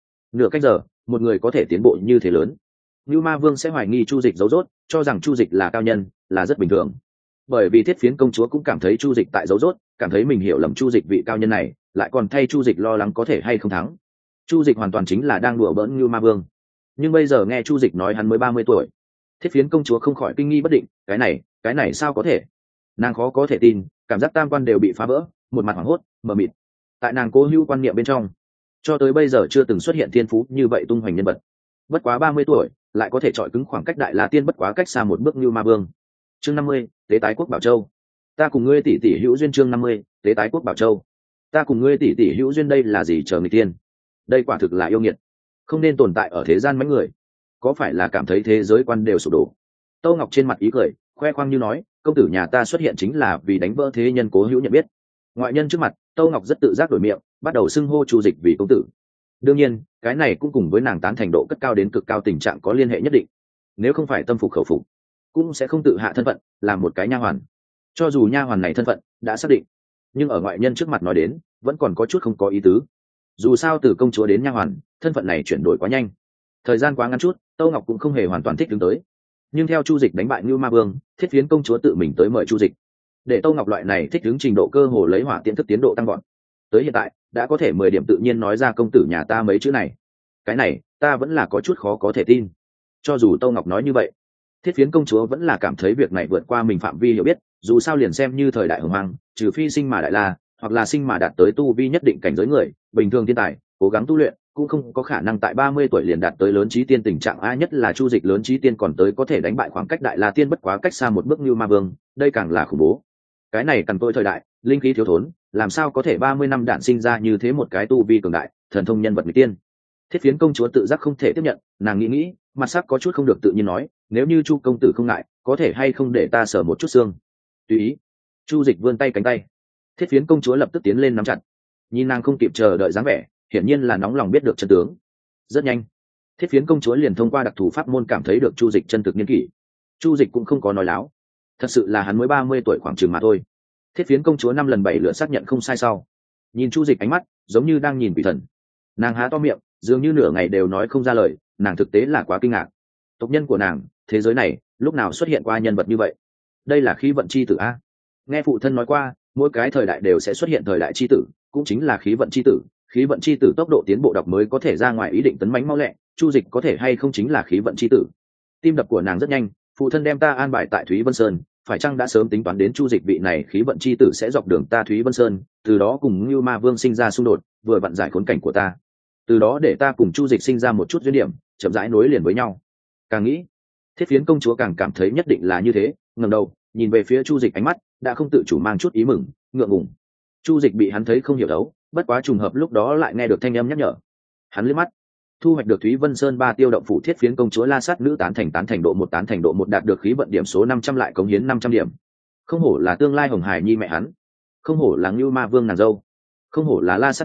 giờ, một người có thể tiến bộ như thế lớn. Nưu Ma Vương sẽ hoài nghi chu dịch giấu rốt, cho rằng chu dịch là cao nhân, là rất bình thường. Bởi vì thiết phiến công chúa cũng cảm thấy chu dịch tại giấu rốt, cảm thấy mình hiểu lầm chu dịch vị cao nhân này, lại còn thay chu dịch lo lắng có thể hay không thắng. Chu dịch hoàn toàn chính là đang đùa bỡn Nưu Ma Vương. Nhưng bây giờ nghe chu dịch nói hắn mới 30 tuổi, thiết phiến công chúa không khỏi kinh nghi bất định. Cái này sao có thể? Nàng khó có thể tin, cảm giác tam quan đều bị phá vỡ, một mặt hoảng hốt mờ mịt. Tại nàng cố hữu quan niệm bên trong, cho tới bây giờ chưa từng xuất hiện thiên phú như vậy tung hoành nhân vật. Bất quá 30 tuổi lại có thể chọi cứng khoảng cách đại la tiên bất quá cách xa một bước Nưu Ma Vương. Chương 50, tế tái quốc Bảo Châu. Ta cùng ngươi tỷ tỷ hữu duyên. Chương 50, tế tái quốc Bảo Châu. Ta cùng ngươi tỷ tỷ hữu duyên. Đây là gì chờ người tiên? Đây quả thực là yêu nghiệt, không nên tồn tại ở thế gian mấy người. Có phải là cảm thấy thế giới quan đều sụp đổ? Tâu Ngọc trên mặt ý cười, khoe khoang như nói, công tử nhà ta xuất hiện chính là vì đánh vỡ thế nhân cố hữu nhận biết. Ngoại nhân trước mặt, Tâu Ngọc rất tự giác đổi miệng, bắt đầu xưng hô chu dịch vì công tử. Đương nhiên cái này cũng cùng với nàng tán thành độ cất cao đến cực cao tình trạng có liên hệ nhất định. Nếu không phải tâm phục khẩu phục, cũng sẽ không tự hạ thân phận làm một cái nha hoàn. Cho dù nha hoàn này thân phận đã xác định, nhưng ở ngoại nhân trước mặt nói đến vẫn còn có chút không có ý tứ. Dù sao từ công chúa đến nha hoàn, thân phận này chuyển đổi quá nhanh, thời gian quá ngắn chút, Tâu Ngọc cũng không hề hoàn toàn thích ứng tới. Nhưng theo chu dịch đánh bại Nưu Ma Vương, thiết phiến công chúa tự mình tới mời chu dịch, để Tâu Ngọc loại này thích ứng trình độ cơ hồ lấy hỏa tiễn thức tiến độ tăng gọn. Tới hiện tại đã có thể 10 điểm tự nhiên nói ra công tử nhà ta mấy chữ này. Cái này ta vẫn là có chút khó có thể tin. Cho dù Tâu Ngọc nói như vậy, thiết phiến công chúa vẫn là cảm thấy việc này vượt qua mình phạm vi hiểu biết. Dù sao liền xem như thời đại hồng hoang, trừ phi sinh mà đại la, hoặc là sinh mà đạt tới tu vi nhất định cảnh giới người bình thường thiên tài, cố gắng tu luyện cũng không có khả năng tại 30 tuổi liền đạt tới lớn trí tiên tình trạng. A nhất là chu dịch lớn trí tiên còn tới có thể đánh bại khoảng cách đại la tiên bất quá cách xa một bước Nưu Ma Vương, đây càng là khủng bố. Cái này cần tôi thời đại linh khí thiếu thốn, làm sao có thể 30 năm đản sinh ra như thế một cái tu vi cường đại thần thông nhân vật người tiên. Thiết phiến công chúa tự giác không thể tiếp nhận, nàng nghĩ mặt sắc có chút không được tự nhiên nói, nếu như chu công tử không ngại, có thể hay không để ta sờ một chút xương. Tùy ý. Chu dịch vươn tay cánh tay, thiết phiến công chúa lập tức tiến lên nắm chặt, nhìn nàng không kịp chờ đợi dáng vẻ, hiển nhiên là nóng lòng biết được chân tướng. Rất nhanh thiết phiến công chúa liền thông qua đặc thù pháp môn cảm thấy được chu dịch chân thực niên kỷ. Chu dịch cũng không có nói láo, thật sự là hắn mới 30 tuổi khoảng chừng mà thôi. Thiết phiến công chúa 5 lần 7 lượt xác nhận không sai sau, nhìn chu dịch ánh mắt giống như đang nhìn quỷ thần. Nàng há to miệng, dường như nửa ngày đều nói không ra lời. Nàng thực tế là quá kinh ngạc. Tộc nhân của nàng, thế giới này lúc nào xuất hiện qua nhân vật như vậy? Đây là khí vận chi tử a. Nghe phụ thân nói qua, mỗi cái thời đại đều sẽ xuất hiện thời đại chi tử, cũng chính là khí vận chi tử. Khí vận chi tử tốc độ tiến bộ đọc mới có thể ra ngoài ý định tấn mãnh mau lẹ, chu dịch có thể hay không chính là khí vận chi tử. Tim đập của nàng rất nhanh, phụ thân đem ta an bài tại Thúy Vân Sơn, phải chăng đã sớm tính toán đến chu dịch vị này khí vận chi tử sẽ dọc đường ta Thúy Vân Sơn, từ đó cùng Nưu Ma Vương sinh ra xung đột, vừa vặn giải khốn cảnh của ta, từ đó để ta cùng chu dịch sinh ra một chút duyên điểm, chậm rãi nối liền với nhau. Càng nghĩ, thiết phiến công chúa càng cảm thấy nhất định là như thế. Ngẩng đầu nhìn về phía chu dịch, ánh mắt đã không tự chủ mang chút ý mừng ngượng ngùng. Chu dịch bị hắn thấy không hiểu đấu, bất quá trùng hợp lúc đó lại nghe được thanh âm nhắc nhở. Hắn liếc mắt, thu hoạch được Thúy Vân Sơn 3 tiêu động phủ thiết phiến công chúa La Sát nữ tán thành độ 1 tán thành độ 1 đạt được khí vận điểm số 500 lại cống hiến 500 điểm. Không hổ là tương lai Hồng Hải Nhi mẹ hắn, không hổ là Nưu Ma Vương nàng dâu, không hổ là La Sát nữ,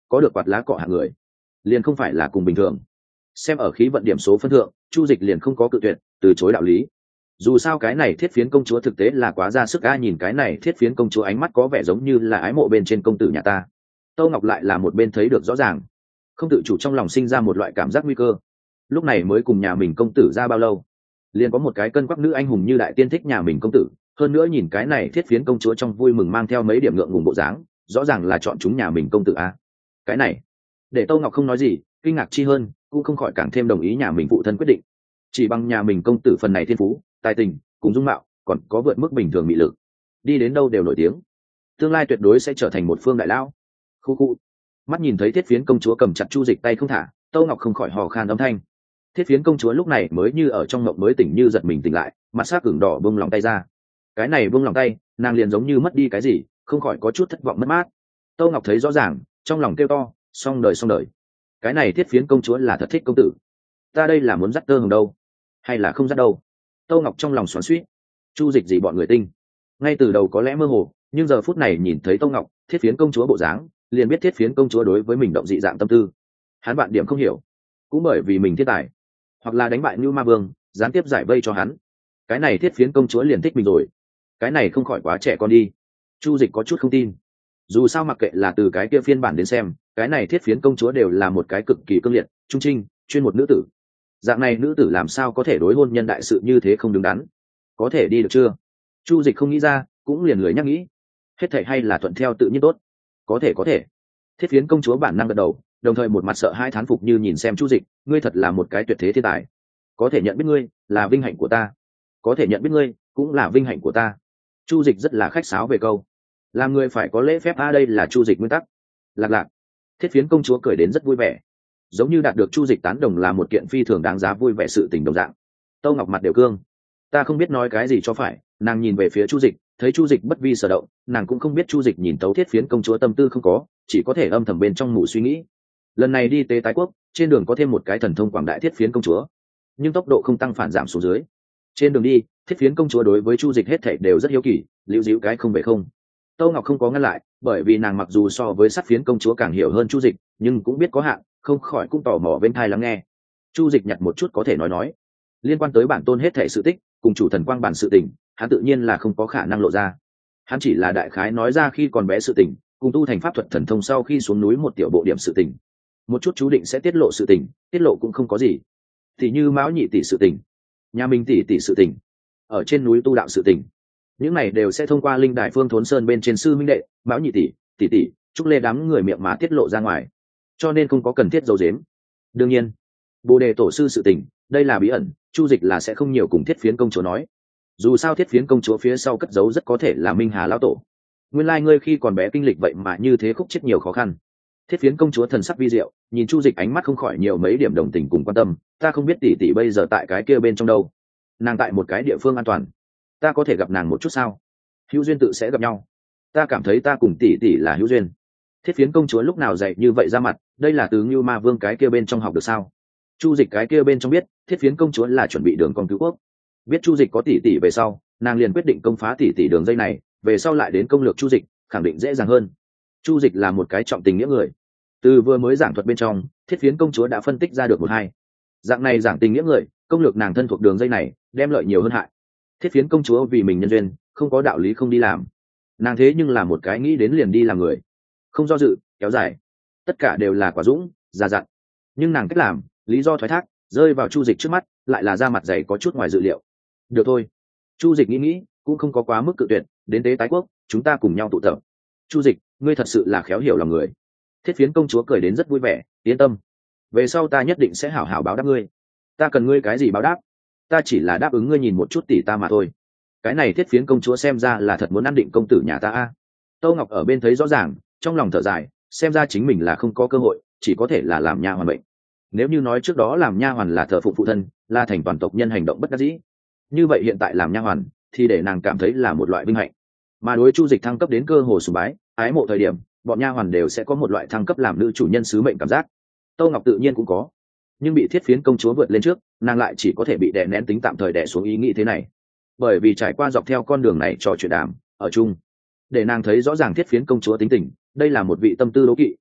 có được quạt lá cọ hạng người liền không phải là cùng bình thường. Xem ở khí vận điểm số phân thượng, Chu Dịch liền không có cự tuyệt, từ chối đạo lý. Dù sao cái này thiết phiến công chúa thực tế là quá ra sức, nhìn cái này thiết phiến công chúa ánh mắt có vẻ giống như là ái mộ bên trên công tử nhà ta. Tâu Ngọc lại là một bên thấy được rõ ràng, không tự chủ trong lòng sinh ra một loại cảm giác nguy cơ. Lúc này mới cùng nhà mình công tử ra bao lâu, liền có một cái cân quắc nữ anh hùng như đại tiên thích nhà mình công tử, hơn nữa nhìn cái này thiết phiến công chúa trong vui mừng mang theo mấy điểm ngượng ngùng bộ dáng, rõ ràng là chọn chúng nhà mình công tử a. Cái này để Tâu Ngọc không nói gì, kinh ngạc chi hơn cũng không khỏi càng thêm đồng ý nhà mình phụ thân quyết định. Chỉ bằng nhà mình công tử phần này thiên phú, tài tình cùng dung mạo, còn có vượt mức bình thường mị lực, đi đến đâu đều nổi tiếng, tương lai tuyệt đối sẽ trở thành một phương đại lão. Khu khu. Mắt nhìn thấy thiết phiến công chúa cầm chặt Chu Dịch tay không thả, Tâu Ngọc không khỏi hò khan âm thanh. Thiết phiến công chúa lúc này mới như ở trong mộng mới tỉnh, như giật mình tỉnh lại, mặt sắc ửng đỏ buông lòng tay ra. Cái này buông lòng tay, nàng liền giống như mất đi cái gì, không khỏi có chút thất vọng mất mát. Tâu Ngọc thấy rõ ràng, trong lòng kêu to, xong đời. Cái này thiết phiến công chúa là thật thích công tử, ta đây là muốn dắt tơ hồng đâu, hay là không dắt đâu. Tâu Ngọc trong lòng xoắn xuýt. Chu Dịch gì bọn người tinh, ngay từ đầu có lẽ mơ hồ, nhưng giờ phút này nhìn thấy Tâu Ngọc thiết phiến công chúa bộ dáng, liền biết thiết phiến công chúa đối với mình động dị dạng tâm tư. Hắn bạn điểm không hiểu, cũng bởi vì mình thiên tài, hoặc là đánh bại Nưu Ma Vương, gián tiếp giải vây cho hắn, cái này thiết phiến công chúa liền thích mình rồi. Cái này không khỏi quá trẻ con đi. Chu Dịch có chút không tin. Dù sao mặc kệ là từ cái kia phiên bản đến xem, cái này thiết phiến công chúa đều là một cái cực kỳ cương liệt, trung trinh, chuyên một nữ tử. Dạng này nữ tử làm sao có thể đối hôn nhân đại sự như thế không đứng đắn? Có thể đi được chưa? Chu Dịch không nghĩ ra, cũng liền lười nhắc nghĩ. Hết thảy hay là thuận theo tự nhiên tốt. Có thể. Thiết phiến công chúa bản năng gật đầu, đồng thời một mặt sợ hãi thán phục như nhìn xem Chu Dịch, ngươi thật là một cái tuyệt thế thiên tài. Có thể nhận biết ngươi là vinh hạnh của ta. Có thể nhận biết ngươi cũng là vinh hạnh của ta. Chu Dịch rất là khách sáo về câu, làm người phải có lễ phép, đây là Chu Dịch nguyên tắc. Lạc. Thiết phiến công chúa cười đến rất vui vẻ, giống như đạt được Chu Dịch tán đồng là một kiện phi thường đáng giá vui vẻ sự tình đồng dạng. Tâu Ngọc mặt đều cương, ta không biết nói cái gì cho phải. Nàng nhìn về phía Chu Dịch, thấy Chu Dịch bất vi sở động, nàng cũng không biết Chu Dịch nhìn tấu thiết phiến công chúa tâm tư không có, chỉ có thể âm thầm bên trong mù suy nghĩ. Lần này đi tế tái quốc, trên đường có thêm một cái thần thông quảng đại thiết phiến công chúa, nhưng tốc độ không tăng phản giảm xuống dưới. Trên đường đi, thiết phiến công chúa đối với Chu Dịch hết thảy đều rất hiếu kỳ, liễu díu cái không về không. Tâu Ngọc không có ngăn lại, bởi vì nàng mặc dù so với sắt phiến công chúa càng hiểu hơn Chu Dịch, nhưng cũng biết có hạn, không khỏi cũng tò mò bên tai lắng nghe. Chu Dịch nhặt một chút có thể nói liên quan tới bản tôn hết thảy sự tích, cùng chủ thần quang bản sự tình, hắn tự nhiên là không có khả năng lộ ra. Hắn chỉ là đại khái nói ra khi còn bé sự tình, cùng tu thành pháp thuật thần thông sau khi xuống núi một tiểu bộ điểm sự tình. Một chút chú định sẽ tiết lộ sự tình, tiết lộ cũng không có gì. Thì như Mão Nhị tỷ sự tình, nhà mình tỷ sự tình, ở trên núi tu đạo sự tình, những này đều sẽ thông qua linh đài Phương Thốn Sơn bên trên sư minh đệ, Mão Nhị tỷ, Trúc Lê đám người miệng mà tiết lộ ra ngoài, cho nên không có cần thiết giấu giếm. Đương nhiên, Bồ Đề tổ sư sự tình, đây là bí ẩn, Chu Dịch là sẽ không nhiều cùng thiết phiến công chúa nói. Dù sao thiết phiến công chúa phía sau cất giấu rất có thể là Minh Hà lão tổ. Nguyên lai ngươi khi còn bé kinh lịch vậy mà như thế khúc chết nhiều khó khăn. Thiết phiến công chúa thần sắc vi diệu, nhìn Chu Dịch ánh mắt không khỏi nhiều mấy điểm đồng tình cùng quan tâm. Ta không biết tỷ bây giờ tại cái kia bên trong đâu. Nàng tại một cái địa phương an toàn, ta có thể gặp nàng một chút sao? Hữu duyên tự sẽ gặp nhau. Ta cảm thấy ta cùng tỷ là hữu duyên. Thiết phiến công chúa lúc nào dạy như vậy ra mặt, đây là từ Ngưu Ma Vương cái kia bên trong học được sao? Chu Dịch cái kia bên trong biết, thiết phiến công chúa là chuẩn bị đường con cứu quốc. Biết Chu Dịch có tỷ về sau, nàng liền quyết định công phá tỷ đường dây này, về sau lại đến công lược Chu Dịch, khẳng định dễ dàng hơn. Chu Dịch là một cái trọng tình nghĩa người. Từ vừa mới giảng thuật bên trong, thiết phiến công chúa đã phân tích ra được một hai. Dạng này giảng tình nghĩa người, công lược nàng thân thuộc đường dây này, đem lợi nhiều hơn hại. Thiết phiến công chúa vì mình nhân duyên, không có đạo lý không đi làm. Nàng thế nhưng là một cái nghĩ đến liền đi làm người, không do dự, kéo dài, tất cả đều là quả dũng, già dặn. Nhưng nàng cách làm, lý do thoái thác, rơi vào Chu Dịch trước mắt, lại là ra mặt dày có chút ngoài dự liệu. Được thôi. Chu Dịch nghĩ, cũng không có quá mức cự tuyệt, đến tế tái quốc, chúng ta cùng nhau tụ tập. Chu Dịch, ngươi thật sự là khéo hiểu lòng người. Thiết phiến công chúa cười đến rất vui vẻ, yên tâm. Về sau ta nhất định sẽ hảo hảo báo đáp ngươi. Ta cần ngươi cái gì báo đáp? Ta chỉ là đáp ứng ngươi nhìn một chút tỷ ta mà thôi. Cái này thiết phiến công chúa xem ra là thật muốn ăn định công tử nhà ta a. Tâu Ngọc ở bên thấy rõ ràng, trong lòng thở dài, xem ra chính mình là không có cơ hội, chỉ có thể là làm nha hoàn bệnh. Nếu như nói trước đó làm nha hoàn là thờ phụng phụ thân, là thành toàn tộc nhân hành động bất đắc dĩ, như vậy hiện tại làm nha hoàn thì để nàng cảm thấy là một loại vinh hạnh. Mà đối Chu Dịch thăng cấp đến cơ hồ sùng bái, ái mộ thời điểm, bọn nha hoàn đều sẽ có một loại thăng cấp làm nữ chủ nhân sứ mệnh cảm giác. Tâu Ngọc tự nhiên cũng có, nhưng bị thiết phiến công chúa vượt lên trước, nàng lại chỉ có thể bị đè nén tính tạm thời đè xuống ý nghĩ thế này. Bởi vì trải qua dọc theo con đường này trò chuyện đàm ở chung, để nàng thấy rõ ràng thiết phiến công chúa tính tình, đây là một vị tâm tư đố kỵ,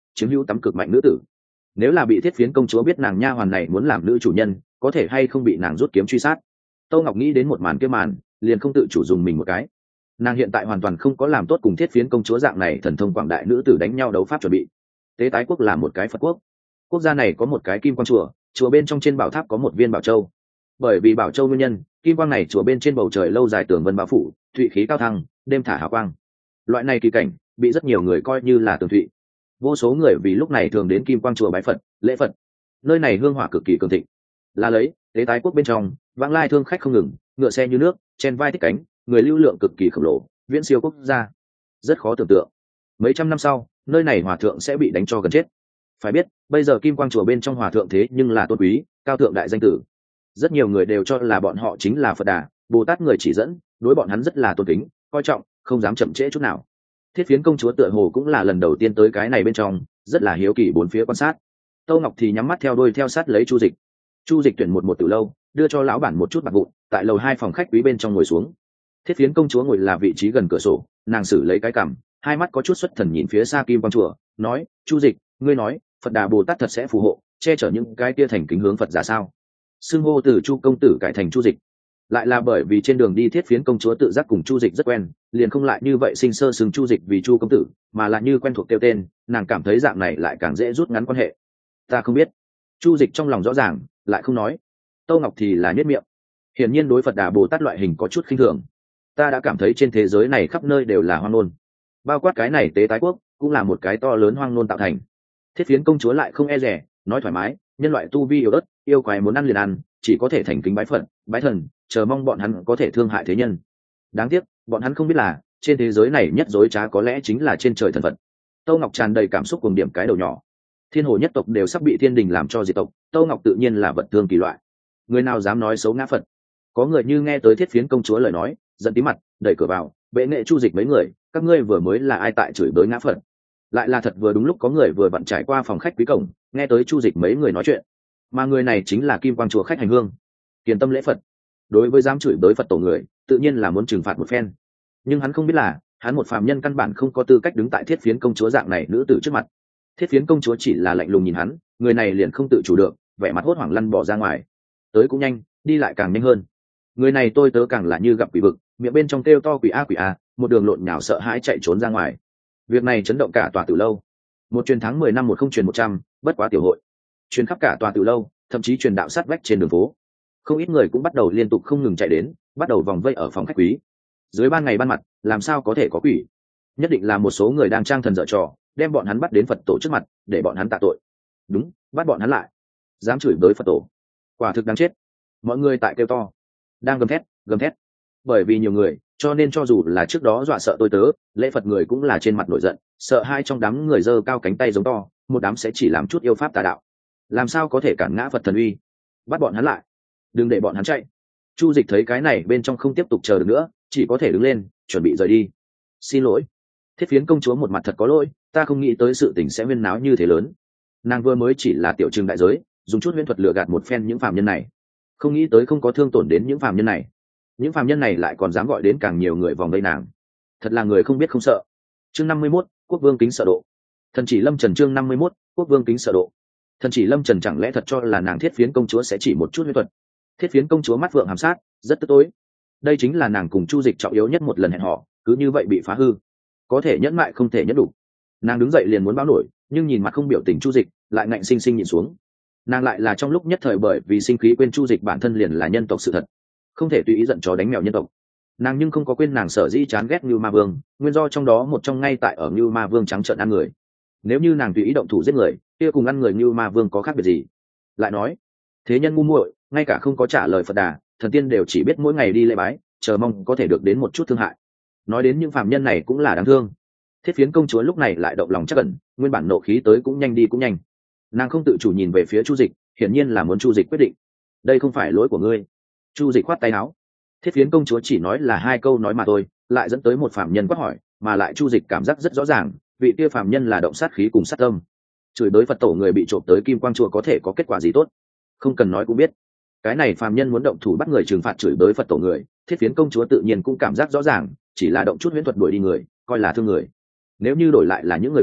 chiếm hữu tắm cực mạnh nữ tử. Nếu là bị thiết phiến công chúa biết nàng nha hoàn này muốn làm nữ chủ nhân, có thể hay không bị nàng rút kiếm truy sát. Tô Ngọc nghĩ đến một màn kia màn, liền không tự chủ dùng mình một cái. Nàng hiện tại hoàn toàn không có làm tốt cùng thiết phiến công chúa dạng này thần thông quảng đại nữ tử đánh nhau đấu pháp chuẩn bị. Tế tái quốc là một cái Phật quốc, quốc gia này có một cái kim quang chùa, chùa bên trong trên bảo tháp có một viên bảo châu. Bởi vì bảo châu nguyên nhân, kim quang này chùa bên trên bầu trời lâu dài tường vân bao phủ, thụy khí cao thăng, đêm thả hào quang. Loại này kỳ cảnh bị rất nhiều người coi như là tường thụy. Vô số người vì lúc này thường đến kim quang chùa bái Phật, lễ Phật. Nơi này hương hỏa cực kỳ cường thịnh. Là lấy tế tái quốc bên trong, vãng lai thương khách không ngừng, ngựa xe như nước, chen vai thích cánh, người lưu lượng cực kỳ khổng lồ, viễn siêu quốc gia. Rất khó tưởng tượng, mấy trăm năm sau, nơi này hòa thượng sẽ bị đánh cho gần chết. Phải biết, bây giờ kim quang chùa bên trong hòa thượng thế nhưng là tôn quý, cao thượng đại danh tử. Rất nhiều người đều cho là bọn họ chính là Phật Đà, Bồ Tát người chỉ dẫn, đối bọn hắn rất là tôn kính, coi trọng, không dám chậm trễ chút nào. Thiết phiến công chúa tựa hồ cũng là lần đầu tiên tới cái này bên trong, rất là hiếu kỳ bốn phía quan sát. Tô Ngọc thì nhắm mắt theo đuôi theo sát lấy Chu Dịch. Chu Dịch tuyển một tử lâu, đưa cho lão bản một chút bạc vụn, tại lầu 2 phòng khách quý bên trong ngồi xuống. Thiết phiến công chúa ngồi là vị trí gần cửa sổ, nàng xử lấy cái cằm, hai mắt có chút xuất thần nhìn phía xa kim quang chùa, nói: Chu Dịch, ngươi nói Phật Đà Bồ Tát thật sẽ phù hộ, che chở những cái kia thành kính hướng Phật giả sao? Xưng hô từ Chu công tử cải thành Chu Dịch, lại là bởi vì trên đường đi thiết phiến công chúa tự giác cùng Chu Dịch rất quen, liền không lại như vậy sinh sơ xưng Chu Dịch vì Chu công tử, mà là như quen thuộc kêu tên, nàng cảm thấy dạng này lại càng dễ rút ngắn quan hệ. Ta không biết. Chu Dịch trong lòng rõ ràng, lại không nói. Tô Ngọc thì là nhếch miệng, hiển nhiên đối Phật Đà Bồ Tát loại hình có chút khinh thường. Ta đã cảm thấy trên thế giới này khắp nơi đều là hoang nôn, bao quát cái này tế tái quốc cũng là một cái to lớn hoang nôn tạo thành. Thiết phiến công chúa lại không e rẻ, nói thoải mái, nhân loại tu vi yếu ớt, yêu quái muốn ăn liền ăn, chỉ có thể thành kính bái Phật, bái thần, chờ mong bọn hắn có thể thương hại thế nhân. Đáng tiếc, bọn hắn không biết là trên thế giới này nhất dối trá có lẽ chính là trên trời thần Phật. Tô Ngọc tràn đầy cảm xúc cùng điểm cái đầu nhỏ. Thiên hồ nhất tộc đều sắp bị thiên đình làm cho diệt tộc, Tô Ngọc tự nhiên là vật thương kỳ loại. Người nào dám nói xấu ngã Phật? Có người như nghe tới thiết phiến công chúa lời nói, giận tí mặt, đẩy cửa vào, bệ nghệ Chu Dịch mấy người, các ngươi vừa mới là ai tại chửi bới ngã Phật? Lại là thật vừa đúng lúc có người vừa vặn trải qua phòng khách quý cổng, nghe tới Chu Dịch mấy người nói chuyện, mà người này chính là kim quang chùa khách hành hương, Kiền Tâm lễ Phật. Đối với dám chửi bới Phật tổ người, tự nhiên là muốn trừng phạt một phen, nhưng hắn không biết là hắn một phàm nhân căn bản không có tư cách đứng tại thiết phiến công chúa dạng này nữ tử trước mặt. Thiết phiến công chúa chỉ là lạnh lùng nhìn hắn, người này liền không tự chủ được, vẻ mặt hốt hoảng lăn bỏ ra ngoài. Tới cũng nhanh, đi lại càng nhanh hơn. Người này tôi tớ càng là như gặp quỷ vực, miệng bên trong kêu to quỷ a, một đường lộn nhào sợ hãi chạy trốn ra ngoài. Việc này chấn động cả tòa Tử lâu. Một truyền tháng 10 năm, một không truyền 100, bất quá tiểu hội. Truyền khắp cả tòa Tử lâu, thậm chí truyền đạo sát vách trên đường phố. Không ít người cũng bắt đầu liên tục không ngừng chạy đến, bắt đầu vòng vây ở phòng khách quý. Dưới ban ngày ban mặt, làm sao có thể có quỷ? Nhất định là một số người đang trang thần dở trò, đem bọn hắn bắt đến Phật tổ trước mặt, để bọn hắn tạ tội. Đúng, bắt bọn hắn lại. Dám chửi bới Phật tổ, quả thực đáng chết. Mọi người tại kêu to, đang gầm thét. Bởi vì nhiều người, cho nên cho dù là trước đó dọa sợ tôi tớ, lễ Phật người cũng là trên mặt nổi giận, sợ hai trong đám người giơ cao cánh tay giống to, một đám sẽ chỉ làm chút yêu pháp tà đạo, làm sao có thể cản ngã Phật thần uy? Bắt bọn hắn lại, đừng để bọn hắn chạy. Chu Dịch thấy cái này bên trong không tiếp tục chờ được nữa, chỉ có thể đứng lên, chuẩn bị rời đi. Xin lỗi. Thiết phiến công chúa một mặt thật có lỗi, ta không nghĩ tới sự tình sẽ huyên náo như thế lớn. Nàng vừa mới chỉ là tiểu trừng đại giới, dùng chút huyễn thuật lừa gạt một phen những phàm nhân này, không nghĩ tới không có thương tổn đến những phàm nhân này. Những phàm nhân này lại còn dám gọi đến càng nhiều người vòng vây nàng, thật là người không biết không sợ. Chương 51, Quốc vương kính sợ độ. Thần chỉ Lâm Trần. Chương 51, Quốc vương kính sợ độ. Thần chỉ Lâm Trần chẳng lẽ thật cho là nàng thiết phiến công chúa sẽ chỉ một chút huyễn thuật? Thiết phiến công chúa mắt vượng hàm sát, rất tức tối. Đây chính là nàng cùng Chu Dịch trọng yếu nhất một lần hẹn hò, cứ như vậy bị phá hư. Có thể nhẫn mại không thể nhẫn đủ. Nàng đứng dậy liền muốn báo nổi, nhưng nhìn mặt không biểu tình Chu Dịch, lại ngạnh sinh sinh nhìn xuống. Nàng lại là trong lúc nhất thời bởi vì sinh khí quên Chu Dịch bản thân liền là nhân tộc sự thật, không thể tùy ý giận chó đánh mèo nhân tộc. Nàng nhưng không có quên nàng sở dĩ chán ghét Ngưu Ma Vương, nguyên do trong đó một trong ngay tại ở Ngưu Ma Vương trắng trợn ăn người. Nếu như nàng tùy ý động thủ giết người, kia cùng ăn người Ngưu Ma Vương có khác biệt gì? Lại nói, thế nhân ngu muội, ngay cả không có trả lời Phật Đà, thần tiên đều chỉ biết mỗi ngày đi lễ bái, chờ mong có thể được đến một chút thương hại. Nói đến những phàm nhân này cũng là đáng thương. Thiết phiến công chúa lúc này lại động lòng chắc ẩn, nguyên bản nộ khí tới cũng nhanh đi cũng nhanh. Nàng không tự chủ nhìn về phía Chu Dịch, hiển nhiên là muốn Chu Dịch quyết định. Đây không phải lỗi của ngươi. Chu Dịch khoát tay áo. Thiết phiến công chúa chỉ nói là hai câu nói mà thôi, lại dẫn tới một phàm nhân quát hỏi, mà lại Chu Dịch cảm giác rất rõ ràng, vị kia phàm nhân là động sát khí cùng sát tâm. Chửi bới Phật tổ người bị trộm tới Kim Quang chùa có thể có kết quả gì tốt? Không cần nói cũng biết. Cái này phàm nhân muốn động thủ bắt người trừng phạt chửi bới Phật tổ người, thiết phiến công chúa tự nhiên cũng cảm giác rõ ràng, chỉ là động chút huyễn thuật đuổi đi người, coi là thương người. Nếu như đổi lại là những người khác,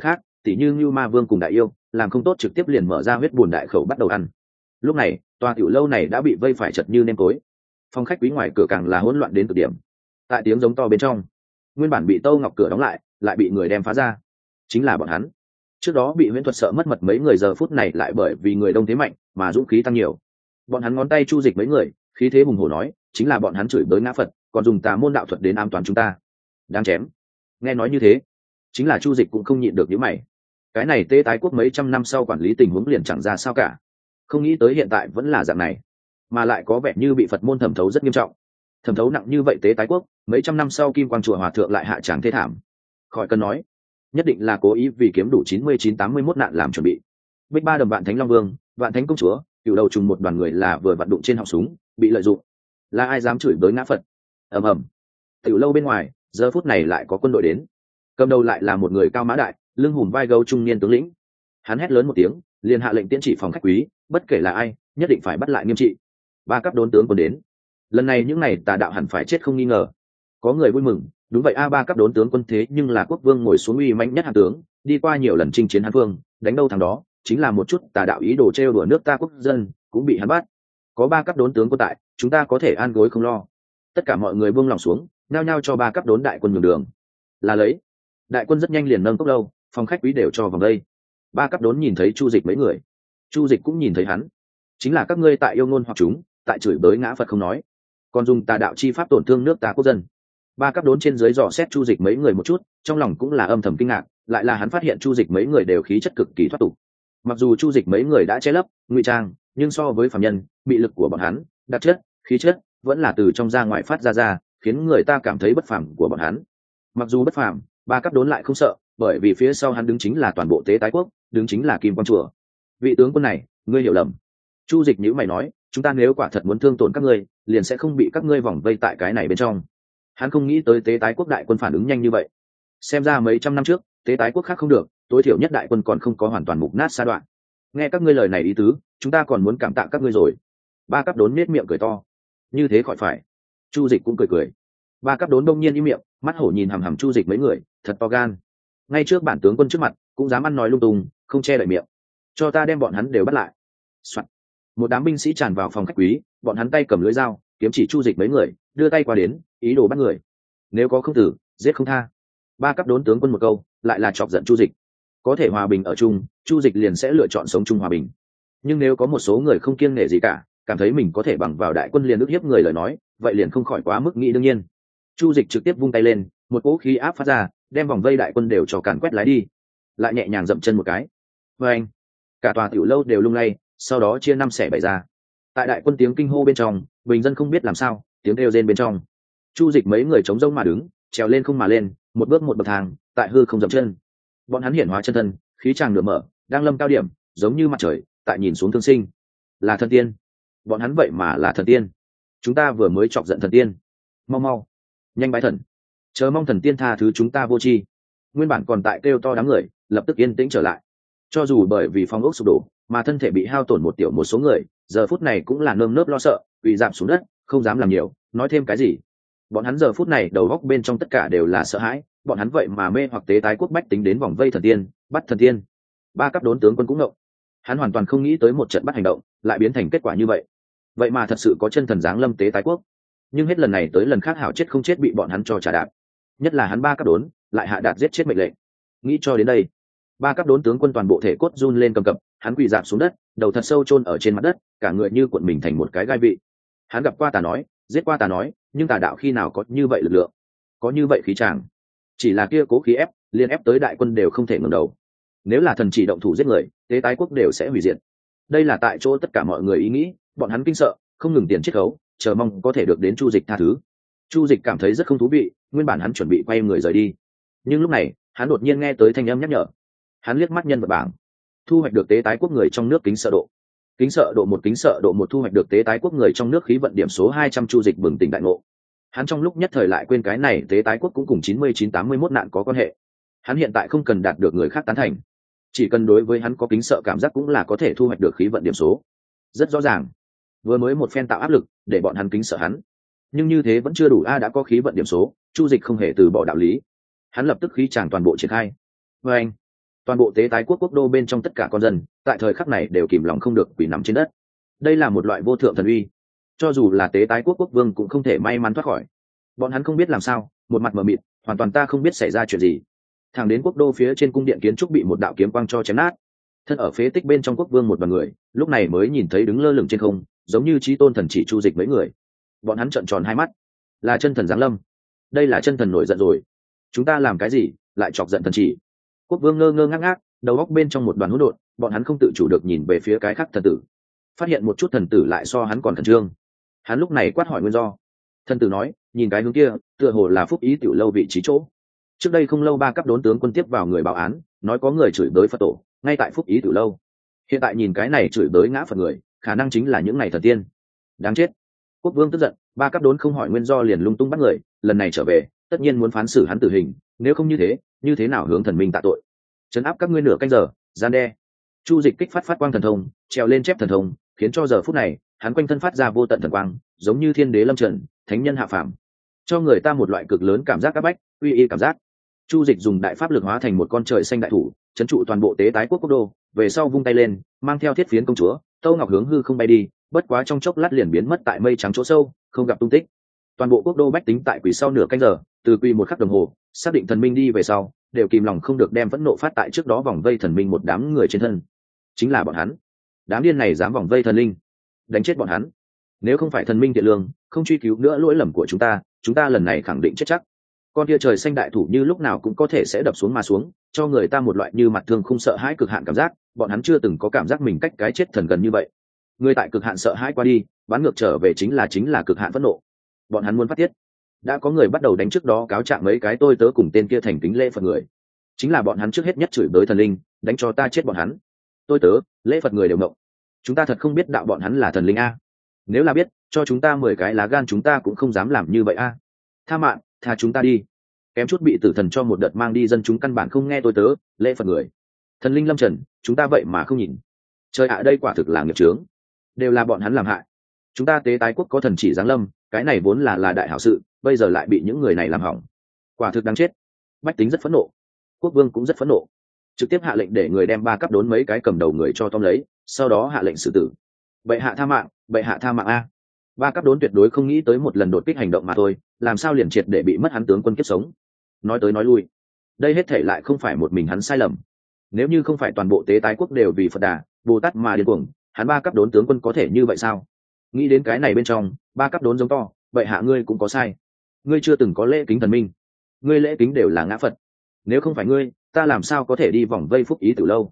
tỉ như Ngưu Ma Vương cùng Đại Yêu, làm không tốt trực tiếp liền mở ra huyết buồn đại khẩu bắt đầu ăn. Lúc này, tòa tiểu lâu này đã bị vây phải chật như nêm tối. Phòng khách quý ngoài cửa càng là hỗn loạn đến cực điểm. Tại tiếng giống to bên trong, nguyên bản bị Tô Ngọc cửa đóng lại bị người đem phá ra. Chính là bọn hắn. Trước đó bị Huyễn Thuật sợ mất mật mấy người giờ phút này lại bởi vì người đông thế mạnh mà dũng khí tăng nhiều. Bọn hắn ngón tay chu dịch mấy người, khí thế hùng hổ nói, chính là bọn hắn chửi bới ngã Phật, còn dùng tà môn đạo thuật đến ám toán chúng ta. Đáng chém. Nghe nói như thế, chính là chu dịch cũng không nhịn được những mày. Cái này Tế Tái Quốc mấy trăm năm sau quản lý tình huống liền chẳng ra sao cả. Không nghĩ tới hiện tại vẫn là dạng này, mà lại có vẻ như bị Phật môn thẩm thấu rất nghiêm trọng. Thẩm thấu nặng như vậy Tế Tái Quốc, mấy trăm năm sau Kim Quang chùa hòa thượng lại hạ tràng thê thảm. Khỏi cần nói, nhất định là cố ý vì kiếm đủ 99-81 nạn làm chuẩn bị. Bích Ba Đầm Vạn Thánh Long Vương, Vạn Thánh Công Chúa, cựu đầu trùng một đoàn người là vừa vặn đụng trên họng súng, bị lợi dụng. Là ai dám chửi bới ngã Phật? Ầm ầm. Tiểu lâu bên ngoài, giờ phút này lại có quân đội đến. Cầm đầu lại là một người cao mã đại, lưng hùm vai gấu trung niên tướng lĩnh. Hắn hét lớn một tiếng, liền hạ lệnh tiễn chỉ phòng khách quý, bất kể là ai, nhất định phải bắt lại nghiêm trị. Ba cấp đốn tướng quân đến. Lần này những này tà đạo hẳn phải chết không nghi ngờ. Có người vui mừng, đúng vậy ba cấp đốn tướng quân thế nhưng là quốc vương ngồi xuống uy mãnh nhất hạng tướng, đi qua nhiều lần chinh chiến Hán Vương, đánh đâu thằng đó, chính là một chút tà đạo ý đồ trêu đùa nước ta quốc dân, cũng bị hắn bắt. Có ba cấp đốn tướng quân tại, chúng ta có thể an gối không lo. Tất cả mọi người buông lòng xuống, nhao nhao cho ba cấp đốn đại quân nhường đường. Là lấy. Đại quân rất nhanh liền nâng cốc lâu, phòng khách quý đều cho vòng đây. Ba cấp đốn nhìn thấy chu dịch mấy người, chu dịch cũng nhìn thấy hắn. Chính là các ngươi tại yêu ngôn hoặc chúng, tại chửi bới ngã Phật không nói, còn dùng tà đạo chi pháp tổn thương nước ta quốc dân. Ba cấp đốn trên dưới dò xét chu dịch mấy người một chút, trong lòng cũng là âm thầm kinh ngạc, lại là hắn phát hiện chu dịch mấy người đều khí chất cực kỳ thoát tục. Mặc dù chu dịch mấy người đã che lấp ngụy trang, nhưng so với phàm nhân, bị lực của bọn hắn, đặc chất, khí chất vẫn là từ trong ra ngoài phát ra, khiến người ta cảm thấy bất phàm của bọn hắn. Mặc dù bất phàm, ba cấp đốn lại không sợ, bởi vì phía sau hắn đứng chính là toàn bộ Tế Tái Quốc, đứng chính là Kim Quang chùa. Vị tướng quân này, ngươi hiểu lầm. Chu dịch nhíu mày nói, chúng ta nếu quả thật muốn thương tổn các ngươi, liền sẽ không bị các ngươi vòng vây tại cái này bên trong. Hắn không nghĩ tới Tế Tái Quốc đại quân phản ứng nhanh như vậy. Xem ra mấy trăm năm trước, Tế Tái Quốc khác không được, tối thiểu nhất đại quân còn không có hoàn toàn mục nát sa đoạn. Nghe các ngươi lời này ý tứ, chúng ta còn muốn cảm tạ các ngươi rồi. Ba cấp đốn nết miệng cười to. Như thế khỏi phải. Chu dịch cũng cười. Ba cấp đốn đông nhiên im miệng, mắt hổ nhìn hằm hằm chu dịch mấy người, thật to gan. Ngay trước bản tướng quân trước mặt, cũng dám ăn nói lung tung, không che đậy miệng. Cho ta đem bọn hắn đều bắt lại. Soạn. Một đám binh sĩ tràn vào phòng khách quý, bọn hắn tay cầm lưỡi dao, kiếm chỉ chu dịch mấy người, đưa tay qua đến, ý đồ bắt người. Nếu có không tử, giết không tha. Ba cấp đốn tướng quân một câu, lại là chọc giận chu dịch. Có thể hòa bình ở chung, chu dịch liền sẽ lựa chọn sống chung hòa bình. Nhưng nếu có một số người không kiêng nể gì cả, cảm thấy mình có thể bằng vào đại quân liền ức hiếp người lời nói, vậy liền không khỏi quá mức nghĩ đương nhiên. Chu dịch trực tiếp vung tay lên, một cỗ khí áp phát ra, đem vòng vây đại quân đều cho càn quét lái đi, lại nhẹ nhàng dậm chân một cái. Và anh, cả tòa tiểu lâu đều lung lay, sau đó chia năm xẻ bảy ra. Tại đại quân tiếng kinh hô bên trong, bình dân không biết làm sao, tiếng kêu rên bên trong. Chu dịch mấy người chống rông mà đứng, trèo lên không mà lên, một bước một bậc thang, tại hư không dậm chân. Bọn hắn hiển hóa chân thân, khí tràng nửa mở, đang lâm cao điểm, giống như mặt trời, tại nhìn xuống thương sinh. Là thần tiên. Bọn hắn vậy mà là thần tiên. Chúng ta vừa mới chọc giận thần tiên. Mau, nhanh bái thần, chờ mong thần tiên tha thứ chúng ta vô tri. Nguyên bản còn tại kêu to đám người, lập tức yên tĩnh trở lại. Cho dù bởi vì phong ốc sụp đổ mà thân thể bị hao tổn một số người, giờ phút này cũng là nơm nớp lo sợ, bị giảm xuống đất, không dám làm nhiều, nói thêm cái gì. Bọn hắn giờ phút này đầu góc bên trong tất cả đều là sợ hãi, bọn hắn vậy mà mê hoặc Tế Tái Quốc bách tính đến vòng vây thần tiên, bắt thần tiên. Ba cấp đốn tướng quân cũng ngộng. Hắn hoàn toàn không nghĩ tới một trận bắt hành động lại biến thành kết quả như vậy. Vậy mà thật sự có chân thần giáng lâm Tế Tái Quốc. Nhưng hết lần này tới lần khác hảo chết không chết bị bọn hắn cho trả đạp. Nhất là hắn ba cấp đốn lại hạ đạt giết chết mệnh lệnh. Nghĩ cho đến đây, ba cấp đốn tướng quân toàn bộ thể cốt run lên cầm cập, hắn quỳ rạp xuống đất, đầu thật sâu chôn ở trên mặt đất, cả người như cuộn mình thành một cái gai vị. Hắn gặp qua tà nói, giết qua tà nói, nhưng tà đạo khi nào có như vậy lực lượng, có như vậy khí tràng. Chỉ là kia cố khí ép, liên ép tới đại quân đều không thể ngẩng đầu. Nếu là thần chỉ động thủ giết người, Tế Tái Quốc đều sẽ hủy diệt. Đây là tại chỗ tất cả mọi người ý nghĩ, bọn hắn kinh sợ, không ngừng tiền chiết khấu, chờ mong có thể được đến chu dịch tha thứ. Chu dịch cảm thấy rất không thú vị, nguyên bản hắn chuẩn bị quay người rời đi, nhưng lúc này hắn đột nhiên nghe tới thanh âm nhắc nhở. Hắn liếc mắt nhân vật bảng, thu hoạch được Tế Tái Quốc người trong nước kính sợ độ kính sợ độ một thu hoạch được Tế Tái Quốc người trong nước khí vận điểm số 200. Chu dịch bừng tỉnh đại ngộ. Hắn trong lúc nhất thời lại quên cái này Tế Tái Quốc cũng cùng 99-81 nạn có quan hệ. Hắn hiện tại không cần đạt được người khác tán thành, chỉ cần đối với hắn có kính sợ cảm giác cũng là có thể thu hoạch được khí vận điểm số. Rất rõ ràng, vừa mới một phen tạo áp lực để bọn hắn kính sợ hắn, nhưng như thế vẫn chưa đủ. Đã có khí vận điểm số, chu dịch không hề từ bỏ đạo lý. Hắn lập tức khí tràng toàn bộ triển khai. Và anh, Toàn bộ tế tái quốc quốc đô bên trong tất cả con dân tại thời khắc này đều kìm lòng không được quỳ nằm trên đất. Đây là một loại vô thượng thần uy, cho dù là tế tái quốc quốc vương cũng không thể may mắn thoát khỏi. Bọn hắn không biết làm sao, một mặt mờ mịt, hoàn toàn ta không biết xảy ra chuyện gì. Thẳng đến quốc đô phía trên cung điện kiến trúc bị một đạo kiếm quang cho chém nát, thân ở phế tích bên trong quốc vương một đoàn người lúc này mới nhìn thấy đứng lơ lửng trên không, giống như chí tôn thần chỉ Chu Dịch mấy người. Bọn hắn trợn tròn hai mắt, là chân thần giáng lâm. Đây là chân thần nổi giận rồi. Chúng ta làm cái gì lại chọc giận thần chỉ? Quốc vương ngơ ngơ ngác ngác, đầu óc bên trong một đoàn hỗn độn, bọn hắn không tự chủ được nhìn về phía cái khác thần tử, phát hiện một chút thần tử lại so hắn còn khẩn trương. Hắn lúc này quát hỏi nguyên do. Thần tử nói, nhìn cái hướng kia, tựa hồ là Phúc Ý tiểu lâu vị trí chỗ. Trước đây không lâu 3 cấp đốn tướng quân tiếp vào người báo án, nói có người chửi bới Phật tổ, ngay tại Phúc Ý tiểu lâu. Hiện tại nhìn cái này chửi bới ngã Phật người, khả năng chính là những này thần tiên. Đáng chết. Quốc vương tức giận, 3 cấp đốn không hỏi nguyên do liền lung tung bắt người, lần này trở về, tất nhiên muốn phán xử hắn tử hình, nếu không như thế nào hướng thần minh tạ tội? Trấn áp các ngươi nửa canh giờ, gian đe. Chu Dịch kích phát quang thần thông, treo lên chép thần thông, khiến cho giờ phút này, hắn quanh thân phát ra vô tận thần quang, giống như thiên đế lâm trần, thánh nhân hạ phàm, cho người ta một loại cực lớn cảm giác áp bách, uy y cảm giác. Chu Dịch dùng đại pháp lực hóa thành một con trời xanh đại thủ, trấn trụ toàn bộ tế tái quốc quốc đô, về sau vung tay lên, mang theo thiết phiến công chúa, Tâu Ngọc hướng hư không bay đi, bất quá trong chốc lát liền biến mất tại mây trắng chỗ sâu, không gặp tung tích. Toàn bộ quốc đô bách tính tại quỳ sau nửa canh giờ, từ quỳ một khắc đồng hồ, xác định thần minh đi về sau, đều kìm lòng không được đem phẫn nộ phát tại trước đó vòng vây thần minh một đám người trên thân. Chính là bọn hắn. Đám điên này dám vòng vây thần linh, đánh chết bọn hắn. Nếu không phải thần minh thiện lương, không truy cứu nữa lỗi lầm của chúng ta lần này khẳng định chết chắc. Con kia trời xanh đại thủ như lúc nào cũng có thể sẽ đập xuống mà xuống, cho người ta một loại như mặt thương không sợ hãi cực hạn cảm giác, bọn hắn chưa từng có cảm giác mình cách cái chết thần gần như vậy. Người tại cực hạn sợ hãi qua đi, bán ngược trở về chính là cực hạn phẫn nộ. Bọn hắn muốn phát tiết. Đã có người bắt đầu đánh trước đó cáo trạng mấy cái tôi tớ cùng tên kia thành kính lễ Phật người. Chính là bọn hắn trước hết nhất chửi bới thần linh, đánh cho ta chết bọn hắn. Tôi tớ, lễ Phật người đều mộng. Chúng ta thật không biết đạo bọn hắn là thần linh a. Nếu là biết, cho chúng ta 10 cái lá gan chúng ta cũng không dám làm như vậy a. Tha mạng, tha chúng ta đi. Kém chút bị tử thần cho một đợt mang đi, dân chúng căn bản không nghe tôi tớ, lễ Phật người. Thần linh lâm trần, chúng ta vậy mà không nhìn. Trời ạ, đây quả thực là nghiệp chướng. Đều là bọn hắn làm hại. Chúng ta tế tái quốc có thần chỉ giáng lâm, cái này vốn là đại hảo sự, bây giờ lại bị những người này làm hỏng. Quả thực đáng chết. Bách tính rất phẫn nộ, quốc vương cũng rất phẫn nộ, trực tiếp hạ lệnh để người đem 3 cấp đốn mấy cái cầm đầu người cho tóm lấy, sau đó hạ lệnh xử tử. Bệ hạ tha mạng, bệ hạ tha mạng a. 3 cấp đốn tuyệt đối không nghĩ tới một lần đột kích hành động mà thôi, làm sao liền triệt để bị mất hắn tướng quân kiếp sống. Nói tới nói lui, đây hết thể lại không phải một mình hắn sai lầm. Nếu như không phải toàn bộ tế tái quốc đều vì Phật Đà, Bồ Tát mà điên cuồng, hắn 3 cấp đốn tướng quân có thể như vậy sao? Nghĩ đến cái này bên trong, 3 cấp đốn giống to, bệ hạ ngươi cũng có sai. Ngươi chưa từng có lễ kính thần minh, ngươi lễ kính đều là ngã Phật. Nếu không phải ngươi, ta làm sao có thể đi vòng vây Phúc Ý Tử lâu?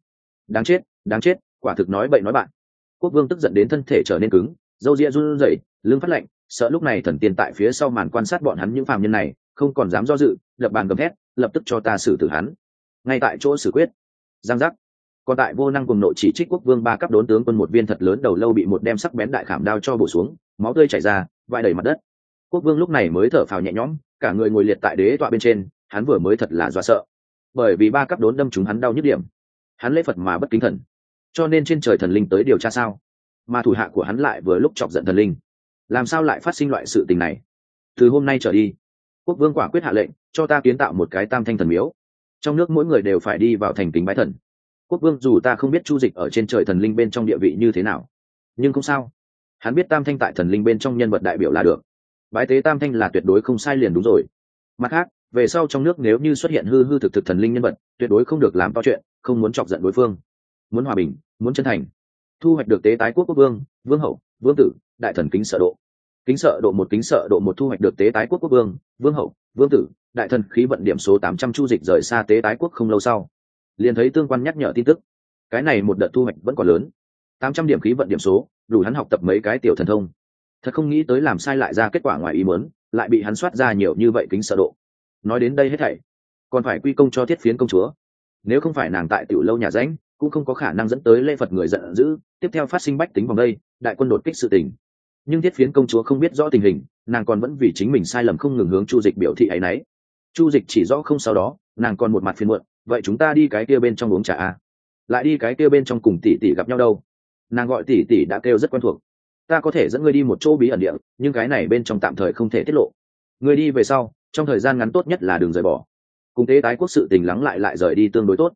Đáng chết, quả thực nói bậy nói bạn. Quốc vương tức giận đến thân thể trở nên cứng, râu ria run rẩy, lưng phát lạnh, sợ lúc này thần tiên tại phía sau màn quan sát bọn hắn những phàm nhân này, không còn dám do dự, đập bàn gầm thét, lập tức cho ta xử tử hắn. Ngay tại chỗ xử quyết. Giang giác. Còn tại vô năng cùng nội chỉ trích quốc vương 3 cấp đốn tướng quân một viên thật lớn đầu lâu bị một đem sắc bén đại khảm đao cho bổ xuống, máu tươi chảy ra, vãi đầy mặt đất. Quốc vương lúc này mới thở phào nhẹ nhõm, cả người ngồi liệt tại đế tọa bên trên, hắn vừa mới thật là dọa sợ, bởi vì 3 cấp đốn đâm trúng hắn đau nhức điểm. Hắn lễ Phật mà bất kính thần, cho nên trên trời thần linh tới điều tra sao? Mà thủ hạ của hắn lại vừa lúc chọc giận thần linh, làm sao lại phát sinh loại sự tình này? Từ hôm nay trở đi, quốc vương quả quyết hạ lệnh cho ta kiến tạo một cái tam thanh thần miếu, trong nước mỗi người đều phải đi vào thành kính bái thần. Quốc vương dù ta không biết Chu Dịch ở trên trời thần linh bên trong địa vị như thế nào, nhưng không sao, hắn biết tam thanh tại thần linh bên trong nhân vật đại biểu là được. Bái tế tam thanh là tuyệt đối không sai liền đúng rồi. Mặt khác, về sau trong nước nếu như xuất hiện hư hư thực thực thần linh nhân vật, tuyệt đối không được làm to chuyện, không muốn chọc giận đối phương, muốn hòa bình, muốn chân thành. Thu hoạch được tế tái quốc quốc vương, vương hậu, vương tử, đại thần kính sợ độ. Kính sợ độ một thu hoạch được tế tái quốc quốc vương, vương hậu, vương tử, đại thần khí vận điểm số 800. Chu Dịch rời xa tế tái quốc không lâu sau, liền thấy tương quan nhắc nhở tin tức. Cái này một đợt thu hoạch vẫn còn lớn, 800 điểm khí vận điểm số, đủ hắn học tập mấy cái tiểu thần thông. Thật không nghĩ tới làm sai lại ra kết quả ngoài ý muốn, lại bị hắn soát ra nhiều như vậy kính sợ độ. Nói đến đây hết thảy, còn phải quy công cho Thiết Phiến công chúa. Nếu không phải nàng tại tiểu lâu nhà ránh, cũng không có khả năng dẫn tới lễ Phật người giận dữ, tiếp theo phát sinh bách tính vòng đây, đại quân đột kích sự tình. Nhưng Thiết Phiến công chúa không biết rõ tình hình, nàng còn vẫn vì chính mình sai lầm không ngừng hướng Chu Dịch biểu thị áy náy. Chu Dịch chỉ rõ không, sau đó nàng còn một mặt phiền muộn, vậy chúng ta đi cái kia bên trong uống trà à? Lại đi cái kia bên trong cùng tỷ tỷ gặp nhau đâu? Nàng gọi tỷ tỷ đã kêu rất quen thuộc. Ta có thể dẫn ngươi đi một chỗ bí ẩn địa, nhưng cái này bên trong tạm thời không thể tiết lộ. Ngươi đi về sau, trong thời gian ngắn tốt nhất là đừng rời bỏ. Cùng tế tái quốc sự tình lắng lại rời đi tương đối tốt.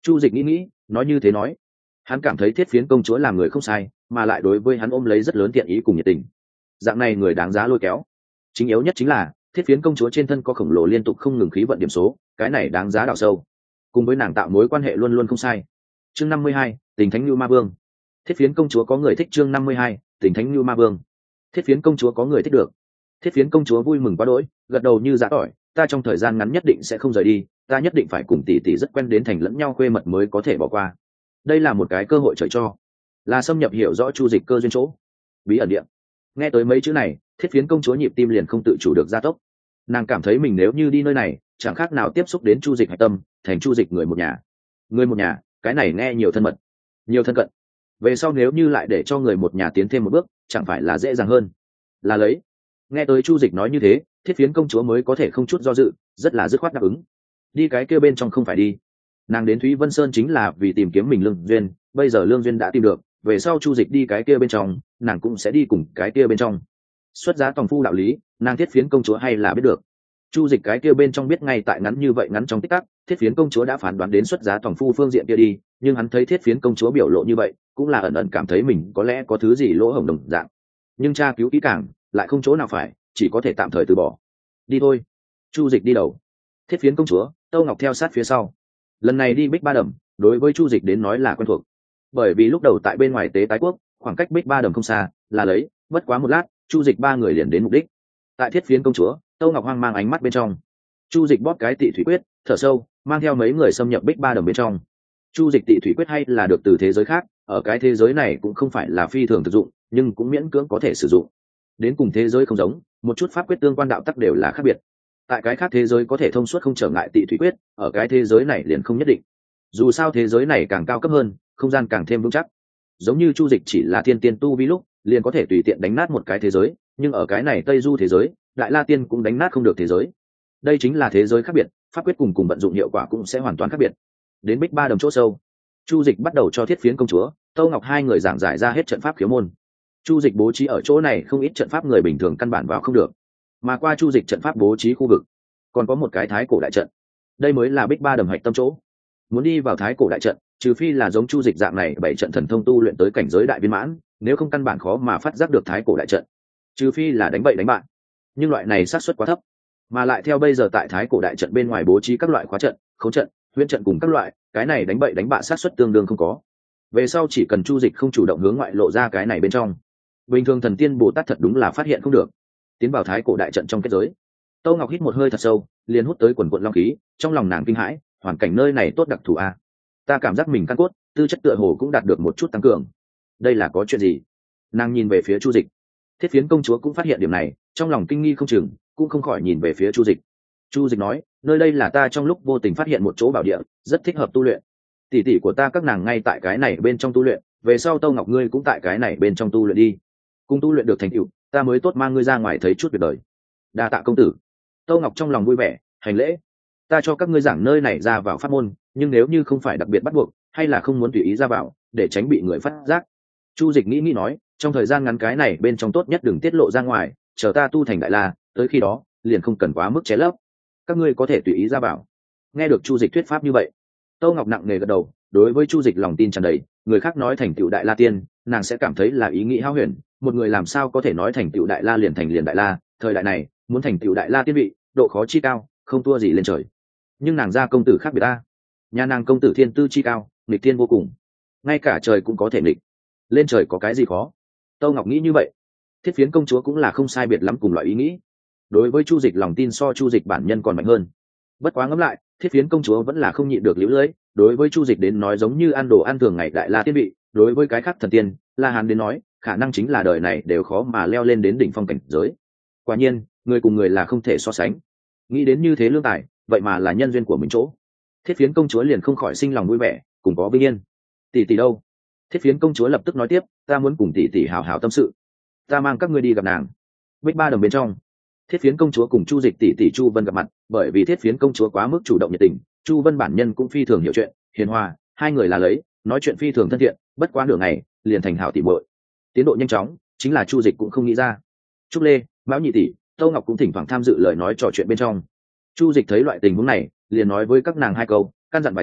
Chu Dịch nghĩ nói như thế nói, hắn cảm thấy Thiết Phiến công chúa làm người không sai, mà lại đối với hắn ôm lấy rất lớn thiện ý cùng nhiệt tình. Dạng này người đáng giá lôi kéo. Chính yếu nhất chính là Thiết Phiến công chúa trên thân có khổng lồ liên tục không ngừng khí vận điểm số, cái này đáng giá đào sâu. Cùng với nàng tạo mối quan hệ luôn luôn không sai. Chương 52, Tình Thánh Nưu Ma Vương. Thiết Phiến công chúa có người thích. Chương 52, Tình Thánh Nưu Ma Vương. Thiết Phiến công chúa có người thích được. Thiết Phiến công chúa vui mừng quá đỗi, gật đầu như giã tỏi, ta trong thời gian ngắn nhất định sẽ không rời đi, ta nhất định phải cùng tỷ tỷ rất quen đến thành lẫn nhau khuê mật mới có thể bỏ qua. Đây là một cái cơ hội trời cho, là xâm nhập hiểu rõ Chu Dịch cơ duyên chỗ. Bí ẩn điện. Nghe tới mấy chữ này, Thiết Phiến công chúa nhịp tim liền không tự chủ được gia tốc. Nàng cảm thấy mình nếu như đi nơi này, chẳng khác nào tiếp xúc đến Chu Dịch hạch tâm, thành Chu Dịch người một nhà. Người một nhà, cái này nghe nhiều thân mật, nhiều thân cận. Về sau nếu như lại để cho người một nhà tiến thêm một bước, chẳng phải là dễ dàng hơn. Là lấy. Nghe tới Chu Dịch nói như thế, Thiết Phiến công chúa mới có thể không chút do dự, rất là dứt khoát đáp ứng. Đi cái kia bên trong không phải đi. Nàng đến Thúy Vân Sơn chính là vì tìm kiếm mình lương duyên, bây giờ lương duyên đã tìm được, về sau Chu Dịch đi cái kia bên trong, nàng cũng sẽ đi cùng cái kia bên trong. Xuất giá tòng phu đạo lý, nàng Thiết Phiến công chúa hay là biết được. Chu Dịch cái kia bên trong biết ngay tại ngắn như vậy ngắn trong tích tắc, Thiết Phiến công chúa đã phán đoán đến xuất giá tòng phu phương diện kia đi, nhưng hắn thấy Thiết Phiến công chúa biểu lộ như vậy, cũng là ẩn ẩn cảm thấy mình có lẽ có thứ gì lỗ hổng đồng dạng. Nhưng tra cứu kỹ càng, lại không chỗ nào phải, chỉ có thể tạm thời từ bỏ. Đi thôi. Chu Dịch đi đầu, Thiết Phiến công chúa, Tô Ngọc theo sát phía sau. Lần này đi Bích Ba Đầm, đối với Chu Dịch đến nói là quen thuộc, bởi vì lúc đầu tại bên ngoài Tế Tái Quốc, khoảng cách Bích Ba Đầm không xa, là lấy, bất quá một lát, Chu Dịch ba người liền đến mục đích. Tại Thiết Phiến công chúa, Tô Ngọc hoang mang ánh mắt bên trong, Chu Dịch bóp cái tị thủy quyết, thở sâu, mang theo mấy người xâm nhập Bích Ba Đầm bên trong. Chu Dịch tị thủy quyết hay là được từ thế giới khác, ở cái thế giới này cũng không phải là phi thường thực dụng, nhưng cũng miễn cưỡng có thể sử dụng. Đến cùng thế giới không giống, một chút pháp quyết tương quan đạo tắc đều là khác biệt. Tại cái khác thế giới có thể thông suốt không trở ngại tị thủy quyết, ở cái thế giới này liền không nhất định. Dù sao thế giới này càng cao cấp hơn, không gian càng thêm vững chắc. Giống như Chu Dịch chỉ là thiên tiên tu vi lúc, liền có thể tùy tiện đánh nát một cái thế giới, nhưng ở cái này Tây Du thế giới, Đại La Tiên cũng đánh nát không được thế giới. Đây chính là thế giới khác biệt, pháp quyết cùng vận dụng hiệu quả cũng sẽ hoàn toàn khác biệt. Đến Bích Ba Đầm chỗ sâu, Chu Dịch bắt đầu cho Thiết Phiến công chúa, Tô Ngọc hai người giảng giải ra hết trận pháp khiếu môn. Chu Dịch bố trí ở chỗ này không ít trận pháp người bình thường căn bản vào không được, mà qua Chu Dịch trận pháp bố trí khu vực, còn có một cái Thái Cổ đại trận. Đây mới là Bích Ba Đầm hạch tâm chỗ. Muốn đi vào Thái Cổ đại trận, trừ phi là giống Chu Dịch dạng này bảy trận thần thông tu luyện tới cảnh giới đại viên mãn, nếu không căn bản khó mà phát giác được Thái Cổ đại trận. Trừ phi là đánh bậy đánh bạn, nhưng loại này xác suất quá thấp. Mà lại theo bây giờ tại Thái Cổ đại trận bên ngoài bố trí các loại khóa trận, khống trận, huyễn trận cùng các loại, cái này đánh bậy đánh bạ xác suất tương đương không có. Về sau chỉ cần Chu Dịch không chủ động hướng ngoại lộ ra cái này bên trong, bình thường thần tiên Bồ Tát thật đúng là phát hiện không được. Tiến vào Thái Cổ đại trận trong kết giới, Tô Ngọc hít một hơi thật sâu, liền hút tới quần quần long khí, trong lòng nàng kinh hãi, hoàn cảnh nơi này tốt đặc thù a. Ta cảm giác mình căn cốt, tư chất tựa hồ cũng đạt được một chút tăng cường. Đây là có chuyện gì? Nàng nhìn về phía Chu Dịch. Thiết Phiến công chúa cũng phát hiện điểm này, trong lòng kinh nghi không chừng, cũng không khỏi nhìn về phía Chu Dịch. Chu Dịch nói, nơi đây là ta trong lúc vô tình phát hiện một chỗ bảo địa, rất thích hợp tu luyện. Tỷ tỷ của ta các nàng ngay tại cái này bên trong tu luyện, về sau Tô Ngọc ngươi cũng tại cái này bên trong tu luyện đi. Cùng tu luyện được thành tựu, ta mới tốt mang ngươi ra ngoài thấy chút việc đời. Đa tạ công tử. Tô Ngọc trong lòng vui vẻ, hành lễ. Ta cho các ngươi giảng nơi này ra vào pháp môn, nhưng nếu như không phải đặc biệt bắt buộc, hay là không muốn tùy ý ra vào, để tránh bị người phát giác. Chu Dịch nghĩ nói, trong thời gian ngắn cái này bên trong tốt nhất đừng tiết lộ ra ngoài, chờ ta tu thành đại la, tới khi đó, liền không cần quá mức che lấp. Các ngươi có thể tùy ý ra vào. Nghe được Chu Dịch thuyết pháp như vậy, Tô Ngọc nặng nề gật đầu, đối với Chu Dịch lòng tin tràn đầy, người khác nói thành tựu đại la tiên, nàng sẽ cảm thấy là ý nghĩ hão huyền, một người làm sao có thể nói thành tựu đại la liền thành liền đại la, thời đại này, muốn thành tựu đại la tiên vị, độ khó chi cao, không thua gì lên trời. Nhưng nàng gia công tử khác biệt ta, nhà nàng công tử thiên tư chi cao, nghịch thiên vô cùng, ngay cả trời cũng có thể nghịch, lên trời có cái gì khó. Tô Ngọc nghĩ như vậy. Thiết Phiến công chúa cũng là không sai biệt lắm cùng loại ý nghĩ. Đối với Chu Dịch lòng tin so Chu Dịch bản nhân còn mạnh hơn. Bất quá ngẫm lại, Thiết Phiến công chúa vẫn là không nhịn được liễu lưỡi, đối với Chu Dịch đến nói giống như ăn đồ ăn thường ngày đại la tiên vị, đối với cái khác thần tiên, La Hán đến nói, khả năng chính là đời này đều khó mà leo lên đến đỉnh phong cảnh giới. Quả nhiên, người cùng người là không thể so sánh. Nghĩ đến như thế lương tài, vậy mà là nhân duyên của mình chỗ. Thiết Phiến công chúa liền không khỏi sinh lòng vui vẻ, cùng có vinh yên. Tỷ tỷ đâu? Thiết Phiến công chúa lập tức nói tiếp, ta muốn cùng tỷ tỷ hào hào tâm sự. Ta mang các ngươi đi gặp nàng. Bích Ba Đầm bên trong, Thiết Phiến công chúa cùng Chu Dịch tỷ tỷ Chu Vân gặp mặt, bởi vì Thiết Phiến công chúa quá mức chủ động nhiệt tình, Chu Vân bản nhân cũng phi thường hiểu chuyện, hiền hòa, hai người là lấy, nói chuyện phi thường thân thiện, bất quá nửa ngày, liền thành hảo tỷ muội. Tiến độ nhanh chóng, chính là Chu Dịch cũng không nghĩ ra. Trúc Lê, Mão Nhị tỷ, Tô Ngọc cũng thỉnh thoảng tham dự lời nói trò chuyện bên trong. Chu Dịch thấy loại tình huống này, liền nói với các nàng hai câu, căn dặn vài tiếng,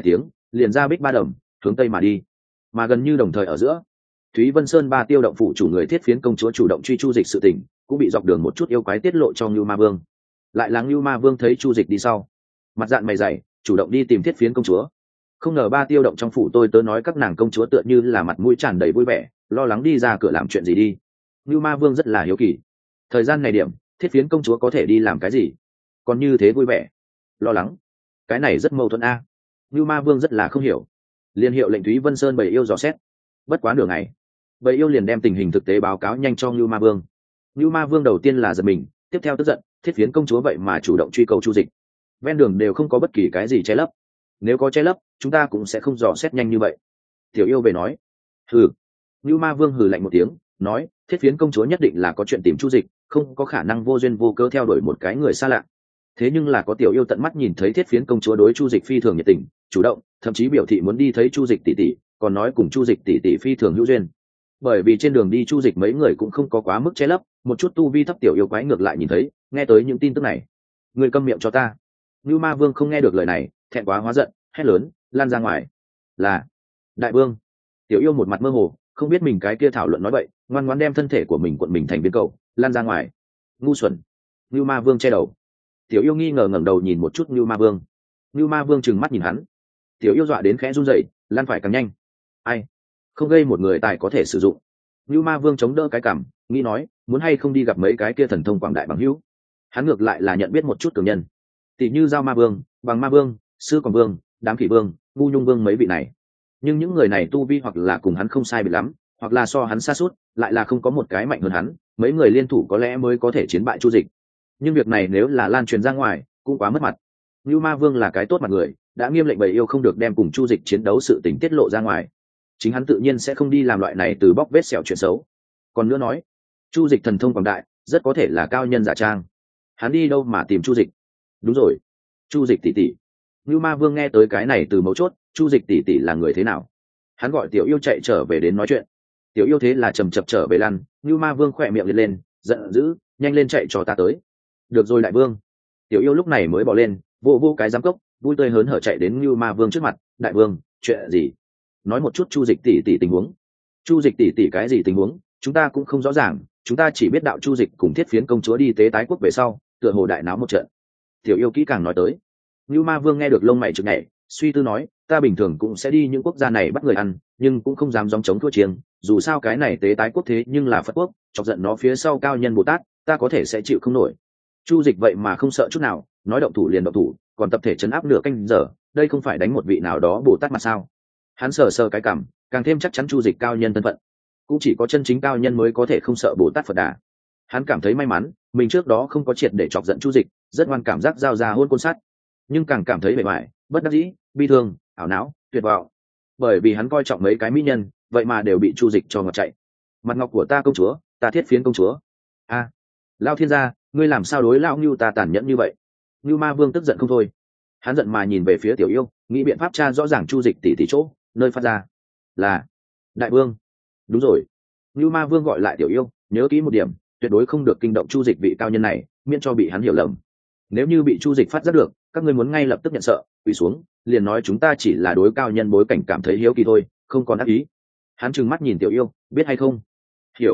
liền ra Bích Ba Đầm, hướng tây mà đi. Mà gần như đồng thời ở giữa, Thúy Vân Sơn Ba Tiêu động phủ chủ người Thiết Phiến công chúa chủ động truy Chu Dịch sự tình, cũng bị dọc đường một chút yêu quái tiết lộ cho Ngưu Ma Vương. Lại là Ngưu Ma Vương thấy Chu Dịch đi sau, mặt dạn mày dày, chủ động đi tìm Thiết Phiến công chúa. Không ngờ Ba Tiêu động trong phủ tôi tớ nói các nàng công chúa tựa như là mặt mũi tràn đầy vui vẻ, lo lắng đi ra cửa làm chuyện gì đi. Ngưu Ma Vương rất là hiếu kỳ, thời gian này điểm, Thiết Phiến công chúa có thể đi làm cái gì? Còn như thế vui vẻ, lo lắng, cái này rất mâu thuẫn a. Ngưu Ma Vương rất là không hiểu, liên hiệu lệnh Thúy Vân Sơn bầy yêu dò xét. Bất quá nửa ngày, bầy yêu liền đem tình hình thực tế báo cáo nhanh cho Ngưu Ma Vương. Ngưu Ma Vương đầu tiên là giật mình, tiếp theo tức giận, Thiết Phiến công chúa vậy mà chủ động truy cầu Chu Dịch. Ven đường đều không có bất kỳ cái gì che lấp, nếu có che lấp, chúng ta cũng sẽ không dò xét nhanh như vậy. Tiểu yêu về nói. Hừ. Ngưu Ma Vương hừ lạnh một tiếng, nói, Thiết Phiến công chúa nhất định là có chuyện tìm Chu Dịch, không có khả năng vô duyên vô cớ theo đuổi một cái người xa lạ. Thế nhưng là có tiểu yêu tận mắt nhìn thấy Thiết Phiến công chúa đối Chu Dịch phi thường nhiệt tình, chủ động, thậm chí biểu thị muốn đi thấy Chu Dịch tỷ tỷ, còn nói cùng Chu Dịch tỷ tỷ phi thường hữu duyên. Bởi vì trên đường đi Chu Dịch mấy người cũng không có quá mức che lấp, một chút tu vi thấp tiểu yêu quái ngược lại nhìn thấy, nghe tới những tin tức này. Người câm miệng cho ta. Ngưu Ma Vương không nghe được lời này, thẹn quá hóa giận, hét lớn, lan ra ngoài. Là đại vương. Tiểu yêu một mặt mơ hồ, không biết mình cái kia thảo luận nói vậy, ngoan ngoãn đem thân thể của mình cuộn mình thành viên cầu, lan ra ngoài. Ngu xuẩn. Ngưu Ma Vương che đầu. Tiểu yêu nghi ngờ ngẩng đầu nhìn một chút Ngưu Ma Vương. Ngưu Ma Vương trừng mắt nhìn hắn. Tiểu yêu dọa đến khẽ run rẩy, lan phải càng nhanh. Ai? Không gây một người tài có thể sử dụng. Ngưu Ma Vương chống đỡ cái cằm, nghĩ nói, muốn hay không đi gặp mấy cái kia thần thông quảng đại bằng hữu. Hắn ngược lại là nhận biết một chút cường nhân, tỷ như Giao Ma Vương, Bằng Ma Vương, Sư Còn Vương, Đám Khỉ Vương, Ngu Nhung Vương mấy vị này. Nhưng những người này tu vi hoặc là cùng hắn không sai biệt lắm, hoặc là so hắn xa suốt, lại là không có một cái mạnh hơn hắn, mấy người liên thủ có lẽ mới có thể chiến bại Chu Dịch. Nhưng việc này nếu là lan truyền ra ngoài, cũng quá mất mặt. Ngưu Ma Vương là cái tốt mặt người, đã nghiêm lệnh bầy yêu không được đem cùng Chu Dịch chiến đấu sự tình tiết lộ ra ngoài. Chính hắn tự nhiên sẽ không đi làm loại này từ bóc vết sẹo chuyện xấu. Còn nữa nói, Chu Dịch thần thông quảng đại, rất có thể là cao nhân giả trang. Hắn đi đâu mà tìm Chu Dịch? Đúng rồi, Chu Dịch tỷ tỷ. Ngưu Ma Vương nghe tới cái này từ mấu chốt, Chu Dịch tỷ tỷ là người thế nào? Hắn gọi tiểu yêu chạy trở về đến nói chuyện. Tiểu yêu thế là chầm chập trở về lăn. Ngưu Ma Vương khỏe miệng liệt lên, giận dữ, nhanh lên chạy cho ta tới. Được rồi đại vương. Tiểu yêu lúc này mới bỏ lên, vô cái giám cốc, vui tươi hớn hở chạy đến Ngưu Ma Vương trước mặt. Đại vương, chuyện gì? Nói một chút Chu Dịch tỷ tỷ tình huống. Chu Dịch tỷ tỷ cái gì tình huống, chúng ta cũng không rõ ràng, chúng ta chỉ biết đạo Chu Dịch cùng Thiết Phiến công chúa đi tế tái quốc về sau, tựa hồ đại náo một trận. Tiểu yêu kỹ càng nói tới. Ngưu Ma Vương nghe được lông mày chực nhảy, suy tư nói, ta bình thường cũng sẽ đi những quốc gia này bắt người ăn, nhưng cũng không dám gióng chống thua chiêng, dù sao cái này tế tái quốc thế nhưng là Phật quốc, chọc giận nó phía sau cao nhân Bồ Tát, ta có thể sẽ chịu không nổi. Chu Dịch vậy mà không sợ chút nào, nói động thủ liền động thủ, còn tập thể trấn áp nửa canh giờ, đây không phải đánh một vị nào đó Bồ Tát mà sao? Hắn sờ cái cảm, càng thêm chắc chắn Chu Dịch cao nhân thân phận, cũng chỉ có chân chính cao nhân mới có thể không sợ Bồ Tát Phật Đà. Hắn cảm thấy may mắn, mình trước đó không có triệt để chọc giận Chu Dịch, rất ngoan cảm giác giao ra hôn côn sát, nhưng càng cảm thấy bề bại, bất đắc dĩ, bi thương, ảo não, tuyệt vọng, bởi vì hắn coi trọng mấy cái mỹ nhân, vậy mà đều bị Chu Dịch cho ngọt chạy. Mặt ngọc của ta công chúa, ta Thiết Phiến công chúa. A, Lao thiên gia, ngươi làm sao đối lão Ngưu ta tàn nhẫn như vậy? Ngưu Ma Vương tức giận không thôi, hắn giận mà nhìn về phía tiểu yêu, nghĩ biện pháp tra rõ ràng Chu Dịch tỷ chỗ nơi phát ra. Là đại vương. Đúng rồi. Ngưu Ma Vương gọi lại tiểu yêu, nhớ kỹ một điểm, tuyệt đối không được kinh động Chu Dịch vị cao nhân này, miễn cho bị hắn hiểu lầm. Nếu như bị Chu Dịch phát giác được, các ngươi muốn ngay lập tức nhận sợ, quỳ xuống, liền nói chúng ta chỉ là đối cao nhân bối cảnh cảm thấy hiếu kỳ thôi, không còn ác ý. Hắn trừng mắt nhìn tiểu yêu, biết hay không? Hiểu.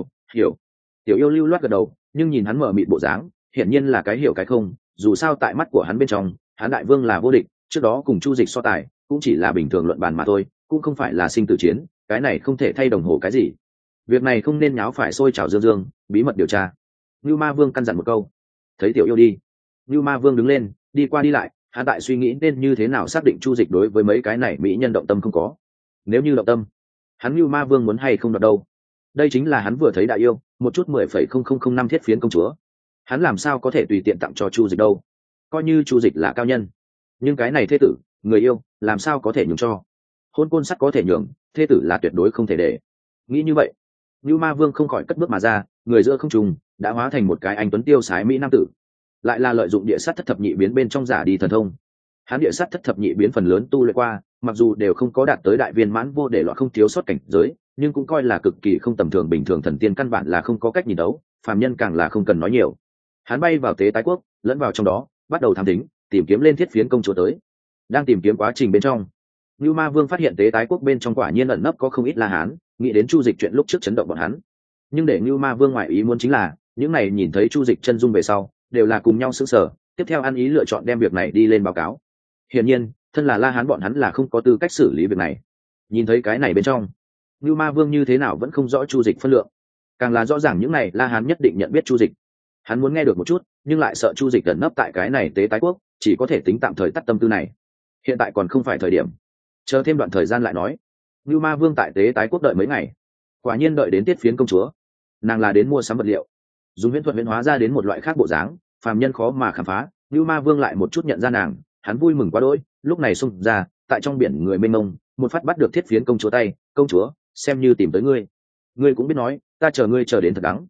Tiểu yêu lưu loát gật đầu, nhưng nhìn hắn mở mịt bộ dáng, hiển nhiên là cái hiểu cái không. Dù sao tại mắt của hắn bên trong, hắn đại vương là vô địch, trước đó cùng Chu Dịch so tài, cũng chỉ là bình thường luận bàn mà thôi, cũng không phải là sinh tử chiến, cái này không thể thay đồng hồ cái gì. Việc này không nên nháo phải sôi trào dương, bí mật điều tra. Ngưu Ma Vương căn dặn một câu. Thấy tiểu yêu đi, Ngưu Ma Vương đứng lên, đi qua đi lại, hắn tại suy nghĩ nên như thế nào xác định Chu Dịch đối với mấy cái này mỹ nhân động tâm không có. Nếu như động tâm, hắn Ngưu Ma Vương muốn hay không đoạt đâu? Đây chính là hắn vừa thấy đại yêu, một chút 10,0005 Thiết Phiến công chúa. Hắn làm sao có thể tùy tiện tặng cho Chu Dịch đâu? Coi như Chu Dịch là cao nhân, nhưng cái này thê tử, người yêu, làm sao có thể nhường cho? Hôn côn sắt có thể nhường, thê tử là tuyệt đối không thể để. Nghĩ như vậy, Ngưu Ma Vương không khỏi cất bước mà ra, người giữa không trung đã hóa thành một cái anh tuấn tiêu sái mỹ nam tử, lại là lợi dụng địa sát thất thập nhị biến bên trong giả đi thần thông. Hắn địa sát thất thập nhị biến phần lớn tu luyện qua, mặc dù đều không có đạt tới đại viên mãn vô để loại không thiếu sót cảnh giới, nhưng cũng coi là cực kỳ không tầm thường, bình thường thần tiên căn bản là không có cách nhìn đấu, phàm nhân càng là không cần nói nhiều. Hắn bay vào tế tái quốc, lẫn vào trong đó, bắt đầu thám thính, tìm kiếm lên Thiết Phiến công chúa tới. Đang tìm kiếm quá trình bên trong, Như Ma Vương phát hiện tế tái quốc bên trong quả nhiên ẩn nấp có không ít La Hán, nghĩ đến Chu Dịch chuyện lúc trước chấn động bọn hắn. Nhưng để Như Ma Vương ngoại ý muốn chính là, những này nhìn thấy Chu Dịch chân dung về sau, đều là cùng nhau sững sờ, tiếp theo ăn ý lựa chọn đem việc này đi lên báo cáo. Hiển nhiên, thân là La Hán bọn hắn là không có tư cách xử lý việc này. Nhìn thấy cái này bên trong, Như Ma Vương như thế nào vẫn không rõ Chu Dịch phân lượng, càng là rõ ràng những này La Hán nhất định nhận biết Chu Dịch. Hắn muốn nghe được một chút, nhưng lại sợ Chu Dịch ẩn nấp tại cái này tế tái quốc, chỉ có thể tính tạm thời tắt tâm tư này. Hiện tại còn không phải thời điểm, chờ thêm đoạn thời gian lại nói. Như Ma Vương tại tế tái quốc đợi mấy ngày, quả nhiên đợi đến Tiết Phiến công chúa. Nàng là đến mua sắm vật liệu, dùng huyễn thuật huyễn hóa ra đến một loại khác bộ dáng, phàm nhân khó mà khám phá. Như Ma Vương lại một chút nhận ra nàng, hắn vui mừng quá đỗi, lúc này xông ra, tại trong biển người mênh mông, một phát bắt được Thiết Phiến công chúa tay. Công chúa, xem như tìm tới ngươi, ngươi cũng biết nói, ta chờ ngươi chờ đến thật đắng.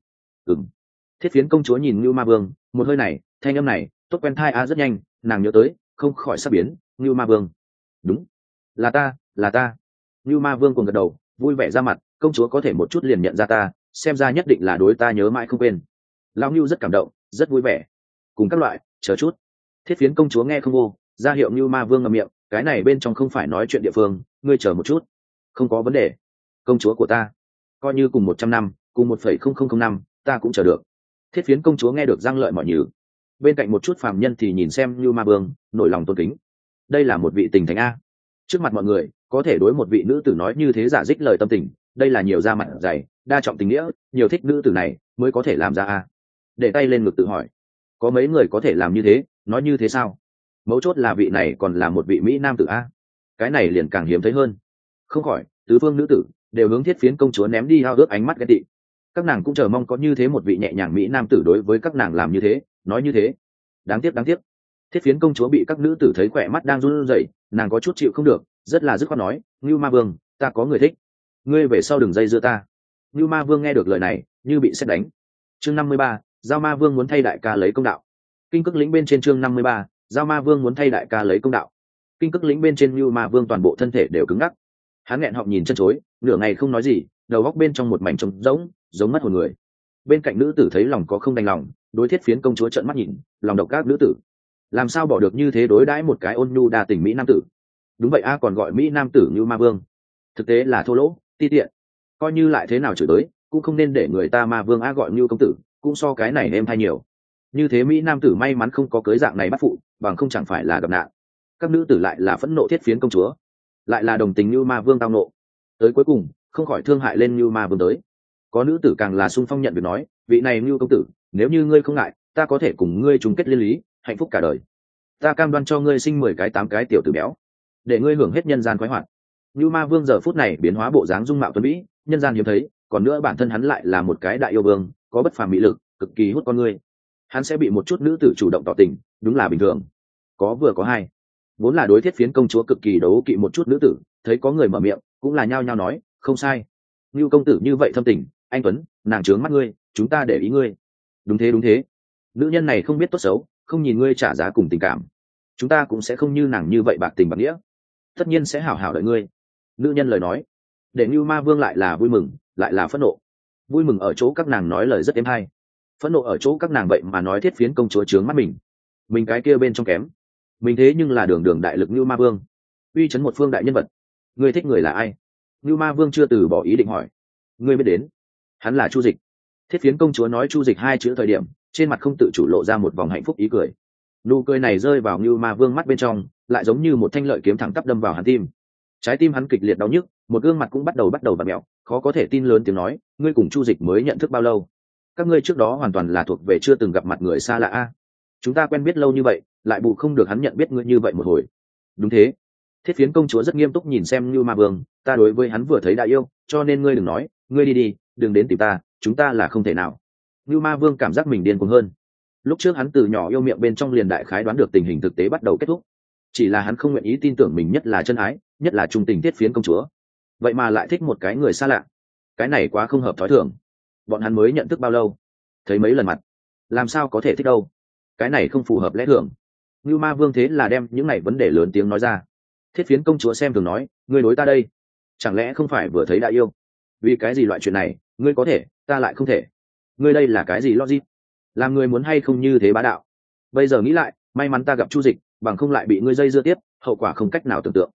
Thiết Phiến công chúa nhìn Như Ma Vương, một hơi này, thanh âm này, tốt quen thai rất nhanh, nàng nhớ tới, không khỏi sắp biến. Như Ma Vương, đúng, là ta. Như Ma Vương cuồng gật đầu, vui vẻ ra mặt, công chúa có thể một chút liền nhận ra ta, xem ra nhất định là đối ta nhớ mãi không quên. Lão Nưu rất cảm động, rất vui vẻ. Cùng các loại, chờ chút. Thiết Phiến công chúa nghe không vô, ra hiệu Như Ma Vương ngậm miệng, cái này bên trong không phải nói chuyện địa phương, ngươi chờ một chút. Không có vấn đề. Công chúa của ta, coi như cùng 100 năm, cùng 1,0005 năm, ta cũng chờ được. Thiết Phiến công chúa nghe được răng lợi mọi nhừ. Bên cạnh một chút phàm nhân thì nhìn xem Như Ma Vương, nổi lòng tôn kính. Đây là một vị tình thánh a. Trước mặt mọi người, có thể đối một vị nữ tử nói như thế giả dích lời tâm tình, đây là nhiều da mặt dày, đa trọng tình nghĩa, nhiều thích nữ tử này mới có thể làm ra a. Để tay lên ngực tự hỏi, có mấy người có thể làm như thế, nói như thế sao? Mấu chốt là vị này còn là một vị mỹ nam tử a, cái này liền càng hiếm thấy hơn. Không khỏi, tứ phương nữ tử đều hướng Thiết Phiến công chúa ném đi hao ước ánh mắt ghét tị. Các nàng cũng chờ mong có như thế một vị nhẹ nhàng mỹ nam tử đối với các nàng làm như thế, nói như thế. Đáng tiếc. Thiết Phiến công chúa bị các nữ tử thấy khỏe mắt đang run rẩy, nàng có chút chịu không được, rất là dứt khoát nói, Như Ma Vương, ta có người thích, ngươi về sau đừng dây dưa ta. Như Ma Vương nghe được lời này, như bị sét đánh. Chương 53, Giao Ma Vương muốn thay đại ca lấy công đạo. Kinh Cức lĩnh bên trên chương 53, Giao Ma Vương muốn thay đại ca lấy công đạo. Kinh Cức lĩnh bên trên Như Ma Vương toàn bộ thân thể đều cứng ngắc. Hắn nghẹn họng nhìn chân chối, nửa ngày không nói gì, đầu góc bên trong một mảnh trống rỗng, giống mất hồn người. Bên cạnh nữ tử thấy lòng có không đành lòng, đối Thiết Phiến công chúa trợn mắt nhìn, lòng độc các nữ tử, làm sao bỏ được như thế đối đãi một cái ôn nhu đa tình mỹ nam tử. Đúng vậy a, còn gọi mỹ nam tử Như Ma Vương, thực tế là thô lỗ ti tiện. Coi như lại thế nào chửi tới, cũng không nên để người ta Ma Vương a gọi Như công tử, cũng so cái này êm hay nhiều. Như thế mỹ nam tử may mắn không có cưới dạng này bắt phụ, bằng không chẳng phải là gặp nạn. Các nữ tử lại là phẫn nộ Thiết Phiến công chúa, lại là đồng tình Như Ma Vương tao nộ, tới cuối cùng không khỏi thương hại lên Như Ma Vương tới. Có nữ tử càng là sung phong nhận việc nói, vị này Như công tử, nếu như ngươi không ngại, ta có thể cùng ngươi chung kết liên lý, hạnh phúc cả đời. Ta cam đoan cho ngươi sinh 10 cái 8 cái tiểu tử béo, để ngươi hưởng hết nhân gian khoái hoạt. Như Ma Vương giờ phút này biến hóa bộ dáng dung mạo tuấn mỹ, nhân gian hiếm thấy, còn nữa bản thân hắn lại là một cái đại yêu vương, có bất phàm mỹ lực, cực kỳ hút con ngươi. Hắn sẽ bị một chút nữ tử chủ động tỏ tình, đúng là bình thường. Có vừa có hai. Vốn là đối Thiết Phiến công chúa cực kỳ đấu kỵ một chút nữ tử, thấy có người mở miệng, cũng là nhao nhao nói, không sai. Như công tử như vậy thâm tình, anh tuấn, nàng trướng mắt ngươi, chúng ta để ý ngươi. Đúng thế. Nữ nhân này không biết tốt xấu, không nhìn ngươi trả giá cùng tình cảm, chúng ta cũng sẽ không như nàng như vậy bạc tình bạc nghĩa, tất nhiên sẽ hảo hảo đợi ngươi. Nữ nhân lời nói để Như Ma Vương lại là vui mừng lại là phẫn nộ. Vui mừng ở chỗ các nàng nói lời rất êm hay, phẫn nộ ở chỗ các nàng vậy mà nói Thiết Phiến công chúa trướng mắt mình cái kia bên trong kém. Mình thế nhưng là đường đường đại lực Như Ma Vương, uy chấn một phương đại nhân vật. Ngươi thích người là ai? Như Ma Vương chưa từ bỏ ý định hỏi. Ngươi biết đến, hắn là Chu Dịch. Thiết Phiến công chúa nói Chu Dịch hai chữ thời điểm, trên mặt không tự chủ lộ ra một vòng hạnh phúc ý cười. Nụ cười này rơi vào Như Ma Vương mắt bên trong, lại giống như một thanh lợi kiếm thẳng tắp đâm vào hắn tim. Trái tim hắn kịch liệt đau nhức, một gương mặt cũng bắt đầu vặn mẹo, khó có thể tin lớn tiếng nói, ngươi cùng Chu Dịch mới nhận thức bao lâu? Các ngươi trước đó hoàn toàn là thuộc về chưa từng gặp mặt người xa lạ a. Chúng ta quen biết lâu như vậy, lại bù không được hắn nhận biết ngươi như vậy một hồi. Đúng thế. Thiết Phiến công chúa rất nghiêm túc nhìn xem Như Ma Vương, ta đối với hắn vừa thấy đã yêu, cho nên ngươi đừng nói, ngươi đi, đừng đến tìm ta, chúng ta là không thể nào. Như Ma Vương cảm giác mình điên cuồng hơn. Lúc trước hắn từ nhỏ yêu miệng bên trong liền đại khái đoán được tình hình thực tế bắt đầu kết thúc, chỉ là hắn không nguyện ý tin tưởng mình nhất là chân ái, nhất là trung tình Thiết Phiến công chúa, vậy mà lại thích một cái người xa lạ. Cái này quá không hợp thói thường. Bọn hắn mới nhận thức bao lâu, thấy mấy lần mặt, làm sao có thể thích đâu? Cái này không phù hợp lẽ thường. Như Ma Vương thế là đem những này vấn đề lớn tiếng nói ra. Thiết Phiến công chúa xem thường nói, ngươi đối ta đây, chẳng lẽ không phải vừa thấy đã yêu? Vì cái gì loại chuyện này ngươi có thể, ta lại không thể? Ngươi đây là cái gì logic? Làm người muốn hay không như thế bá đạo? Bây giờ nghĩ lại, may mắn ta gặp Chu Dịch, bằng không lại bị ngươi dây dưa tiếp, hậu quả không cách nào tưởng tượng.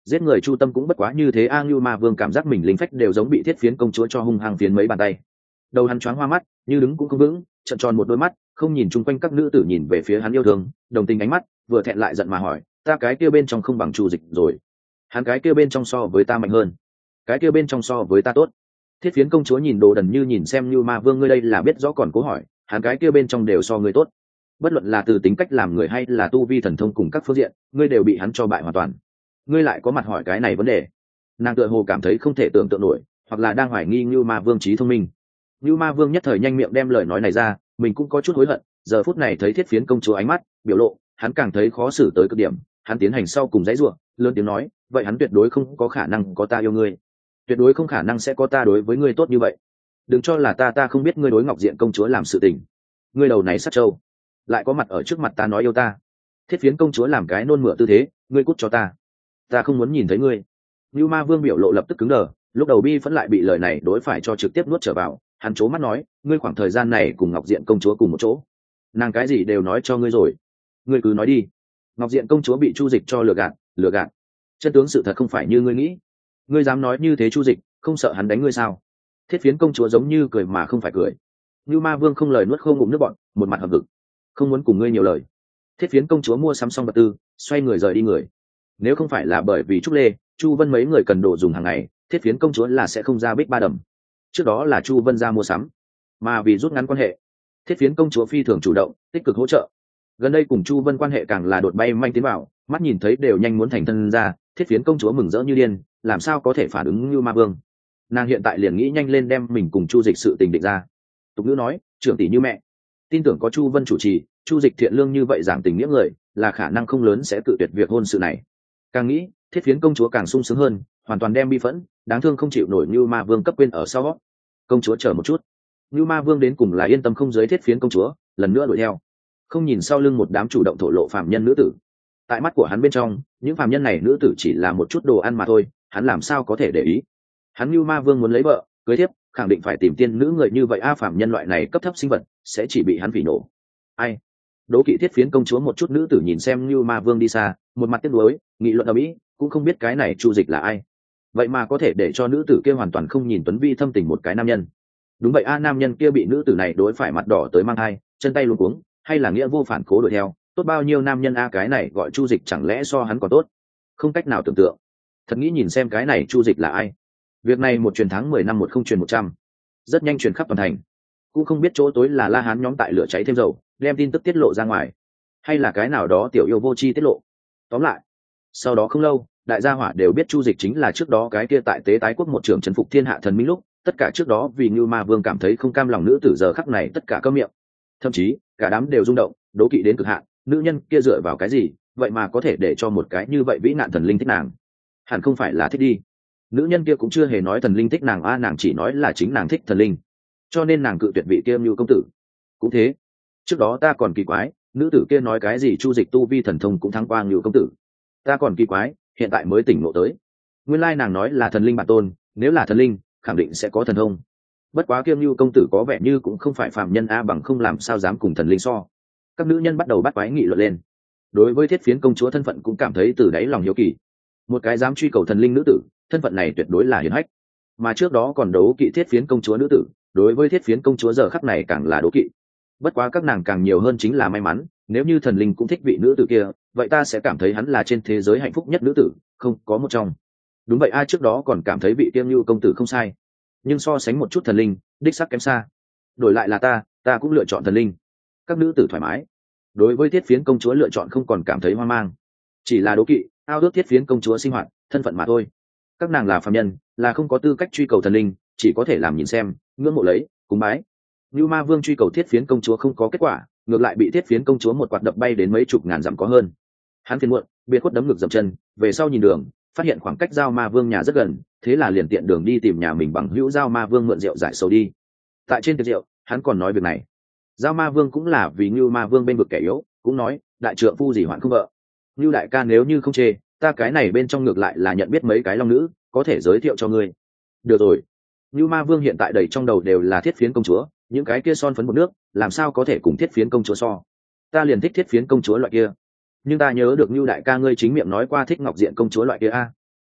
giết người chu tâm cũng bất quá như thế. A Ngưu Ma Vương cảm giác mình linh phách đều giống bị thiết phiến công chúa cho hung hăng phiến mấy bàn tay, đầu hắn choáng hoa mắt, như đứng cũng không vững, trợn tròn một đôi mắt, không nhìn chung quanh các nữ tử nhìn về phía hắn yêu thương đồng tình ánh mắt, vừa thẹn lại giận mà hỏi, ta cái kia bên trong không bằng Chu Dịch rồi, hắn cái kia bên trong so với ta mạnh hơn, cái kia bên trong so với ta tốt. Thiết phiến công chúa nhìn Đồ Đần như nhìn xem Như Ma Vương, ngươi đây là biết rõ còn cố hỏi, hắn cái kia bên trong đều so ngươi tốt, bất luận là từ tính cách làm người hay là tu vi thần thông cùng các phương diện, ngươi đều bị hắn cho bại hoàn toàn, ngươi lại có mặt hỏi cái này vấn đề. Nàng tựa hồ cảm thấy không thể tưởng tượng nổi, hoặc là đang hoài nghi Như Ma Vương trí thông minh. Như Ma Vương nhất thời nhanh miệng đem lời nói này ra, mình cũng có chút hối hận, giờ phút này thấy thiết phiến công chúa ánh mắt biểu lộ, hắn càng thấy khó xử tới cực điểm. Hắn tiến hành sau cùng dãy ruộng, lớn tiếng nói, vậy hắn tuyệt đối không có khả năng có ta yêu ngươi, tuyệt đối không khả năng sẽ có ta đối với ngươi tốt như vậy. Đừng cho là ta không biết ngươi đối Ngọc Diện công chúa làm sự tình, ngươi đầu này sát trâu lại có mặt ở trước mặt ta nói yêu ta. Thiết phiến công chúa làm cái nôn mửa tư thế, ngươi cút cho ta không muốn nhìn thấy ngươi. Như Ma Vương biểu lộ lập tức cứng đờ, lúc đầu bi vẫn lại bị lời này đối phải cho trực tiếp nuốt trở vào. Hắn trố mắt nói, ngươi khoảng thời gian này cùng Ngọc Diện công chúa cùng một chỗ, nàng cái gì đều nói cho ngươi rồi, ngươi cứ nói đi. Ngọc Diện công chúa bị Chu Dịch cho lừa gạt, chân tướng sự thật không phải như ngươi nghĩ. Ngươi dám nói như thế Chu Dịch, không sợ hắn đánh ngươi sao? Thiết phiến công chúa giống như cười mà không phải cười. Như Ma Vương không lời nuốt không ngụm nước bọn, một mặt hậm hực, không muốn cùng ngươi nhiều lời. Thiết phiến công chúa mua sắm xong vật tư, xoay người rời đi người. Nếu không phải là bởi vì Trúc Lê, Chu Vân mấy người cần đồ dùng hàng ngày, thiết phiến công chúa là sẽ không ra Bích Ba Đầm. Trước đó là Chu Vân ra mua sắm, mà vì rút ngắn quan hệ, thiết phiến công chúa phi thường chủ động, tích cực hỗ trợ. Gần đây cùng Chu Vân quan hệ càng là đột bay manh tiến vào, mắt nhìn thấy đều nhanh muốn thành thân ra, thiết phiến công chúa mừng rỡ như điên, làm sao có thể phản ứng như Ma Vương. Nàng hiện tại liền nghĩ nhanh lên đem mình cùng Chu Dịch sự tình định ra. Tục ngữ nói, trưởng tỷ như mẹ, tin tưởng có Chu Vân chủ trì, Chu Dịch thiện lương như vậy giảng tình nghĩa người, là khả năng không lớn sẽ cự tuyệt việc hôn sự này. Càng nghĩ, thiết phiến công chúa càng sung sướng hơn, hoàn toàn đem bi phẫn, đáng thương không chịu nổi Như Ma Vương cấp quên ở sau. Công chúa chờ một chút. Như Ma Vương đến cùng là yên tâm không giới thiết phiến công chúa, lần nữa đuổi theo, không nhìn sau lưng một đám chủ động thổ lộ phàm nhân nữ tử. Tại mắt của hắn bên trong, những phàm nhân này nữ tử chỉ là một chút đồ ăn mà thôi, hắn làm sao có thể để ý. Hắn Như Ma Vương muốn lấy vợ, cưới thiếp, khẳng định phải tìm tiên nữ người như vậy a, phàm nhân loại này cấp thấp sinh vật, sẽ chỉ bị hắn phỉ nổ. Ai? Đố kỵ thiết phiến công chúa một chút nữ tử nhìn xem Như Ma Vương đi xa, một mặt tiếc nuối, nghị luận ầm ĩ, cũng không biết cái này Chu Dịch là ai, vậy mà có thể để cho nữ tử kia hoàn toàn không nhìn tuấn vi thâm tình một cái nam nhân. Đúng vậy a, nam nhân kia bị nữ tử này đối phải mặt đỏ tới mang hai, chân tay luống cuống, hay là nghĩa vô phản cố đuổi theo, tốt bao nhiêu nam nhân a, cái này gọi Chu Dịch chẳng lẽ so hắn còn tốt? Không cách nào tưởng tượng. Thật nghĩ nhìn xem cái này Chu Dịch là ai. Việc này một truyền tháng 10 năm một không truyền 100, rất nhanh truyền khắp toàn thành. Cũng không biết chỗ tối là La Hán nhóm tại lửa cháy thêm dầu, đem tin tức tiết lộ ra ngoài, hay là cái nào đó tiểu yêu vô tri tiết lộ. Tóm lại, sau đó không lâu, đại gia hỏa đều biết Chu Dịch chính là trước đó cái kia tại Tế Tái Quốc một trưởng trấn phục thiên hạ thần minh lúc, tất cả trước đó vì Như Ma Vương cảm thấy không cam lòng nữ tử giờ khắc này tất cả câm miệng. Thậm chí, cả đám đều rung động, đố kỵ đến cực hạn, nữ nhân kia dựa vào cái gì, vậy mà có thể để cho một cái như vậy vĩ nạn thần linh thích nàng? Hẳn không phải là thích đi. Nữ nhân kia cũng chưa hề nói thần linh thích nàng a, nàng chỉ nói là chính nàng thích thần linh. Cho nên nàng cự tuyệt vị kia Như công tử. Cũng thế, trước đó ta còn kỳ quái, nữ tử kia nói cái gì Chu Dịch tu vi thần thông cũng thắng qua Như công tử. Ta còn kỳ quái, hiện tại mới tỉnh ngộ tới. Nguyên lai nàng nói là thần linh bản tôn, nếu là thần linh, khẳng định sẽ có thần thông. Bất quá Kiêm Nhu công tử có vẻ như cũng không phải phàm nhân a, bằng không làm sao dám cùng thần linh so. Các nữ nhân bắt đầu bắt quái nghị luận lên. Đối với thiết phiến công chúa thân phận cũng cảm thấy từ đáy lòng hiếu kỳ. Một cái dám truy cầu thần linh nữ tử, thân phận này tuyệt đối là hiển hách. Mà trước đó còn đấu kỵ thiết phiến công chúa nữ tử, đối với thiết phiến công chúa giờ khắc này càng là đố kỵ. Bất quá các nàng càng nhiều hơn chính là may mắn, nếu như thần linh cũng thích vị nữ tử kia, vậy ta sẽ cảm thấy hắn là trên thế giới hạnh phúc nhất nữ tử, không có một trong. Đúng vậy a, trước đó còn cảm thấy vị Tiêm Nhu công tử không sai, nhưng so sánh một chút thần linh, đích xác kém xa. Đổi lại là ta cũng lựa chọn thần linh. Các nữ tử thoải mái. Đối với thiết phiến công chúa lựa chọn không còn cảm thấy hoang mang, chỉ là đố kỵ, ao ước thiết phiến công chúa sinh hoạt, thân phận mà thôi. Các nàng là phàm nhân, là không có tư cách truy cầu thần linh, chỉ có thể làm nhìn xem, ngưỡng mộ lấy, cúng bái. Như Ma Vương truy cầu thiết phiến công chúa không có kết quả, ngược lại bị thiết phiến công chúa một quạt đập bay đến mấy chục ngàn dặm có hơn. Hắn phiền muộn, biệt khuất đấm ngực dậm chân, về sau nhìn đường, phát hiện khoảng cách Giao Ma Vương nhà rất gần, thế là liền tiện đường đi tìm nhà mình bằng hữu Giao Ma Vương mượn rượu giải sầu đi. Tại trên tiệc rượu, hắn còn nói việc này. Giao Ma Vương cũng là vì Như Ma Vương bên vực kẻ yếu, cũng nói, đại trượng phu gì hoạn không vợ. Như đại ca nếu như không chê, ta cái này bên trong ngược lại là nhận biết mấy cái long nữ, có thể giới thiệu cho ngươi. Được rồi. Như Ma Vương hiện tại đầy trong đầu đều là thiết phiến công chúa, những cái kia son phấn một nước, làm sao có thể cùng thiết phiến công chúa so. Ta liền thích thiết phiến công chúa loại kia. Nhưng ta nhớ được Như đại ca ngươi chính miệng nói qua thích Ngọc Diện công chúa loại kia a.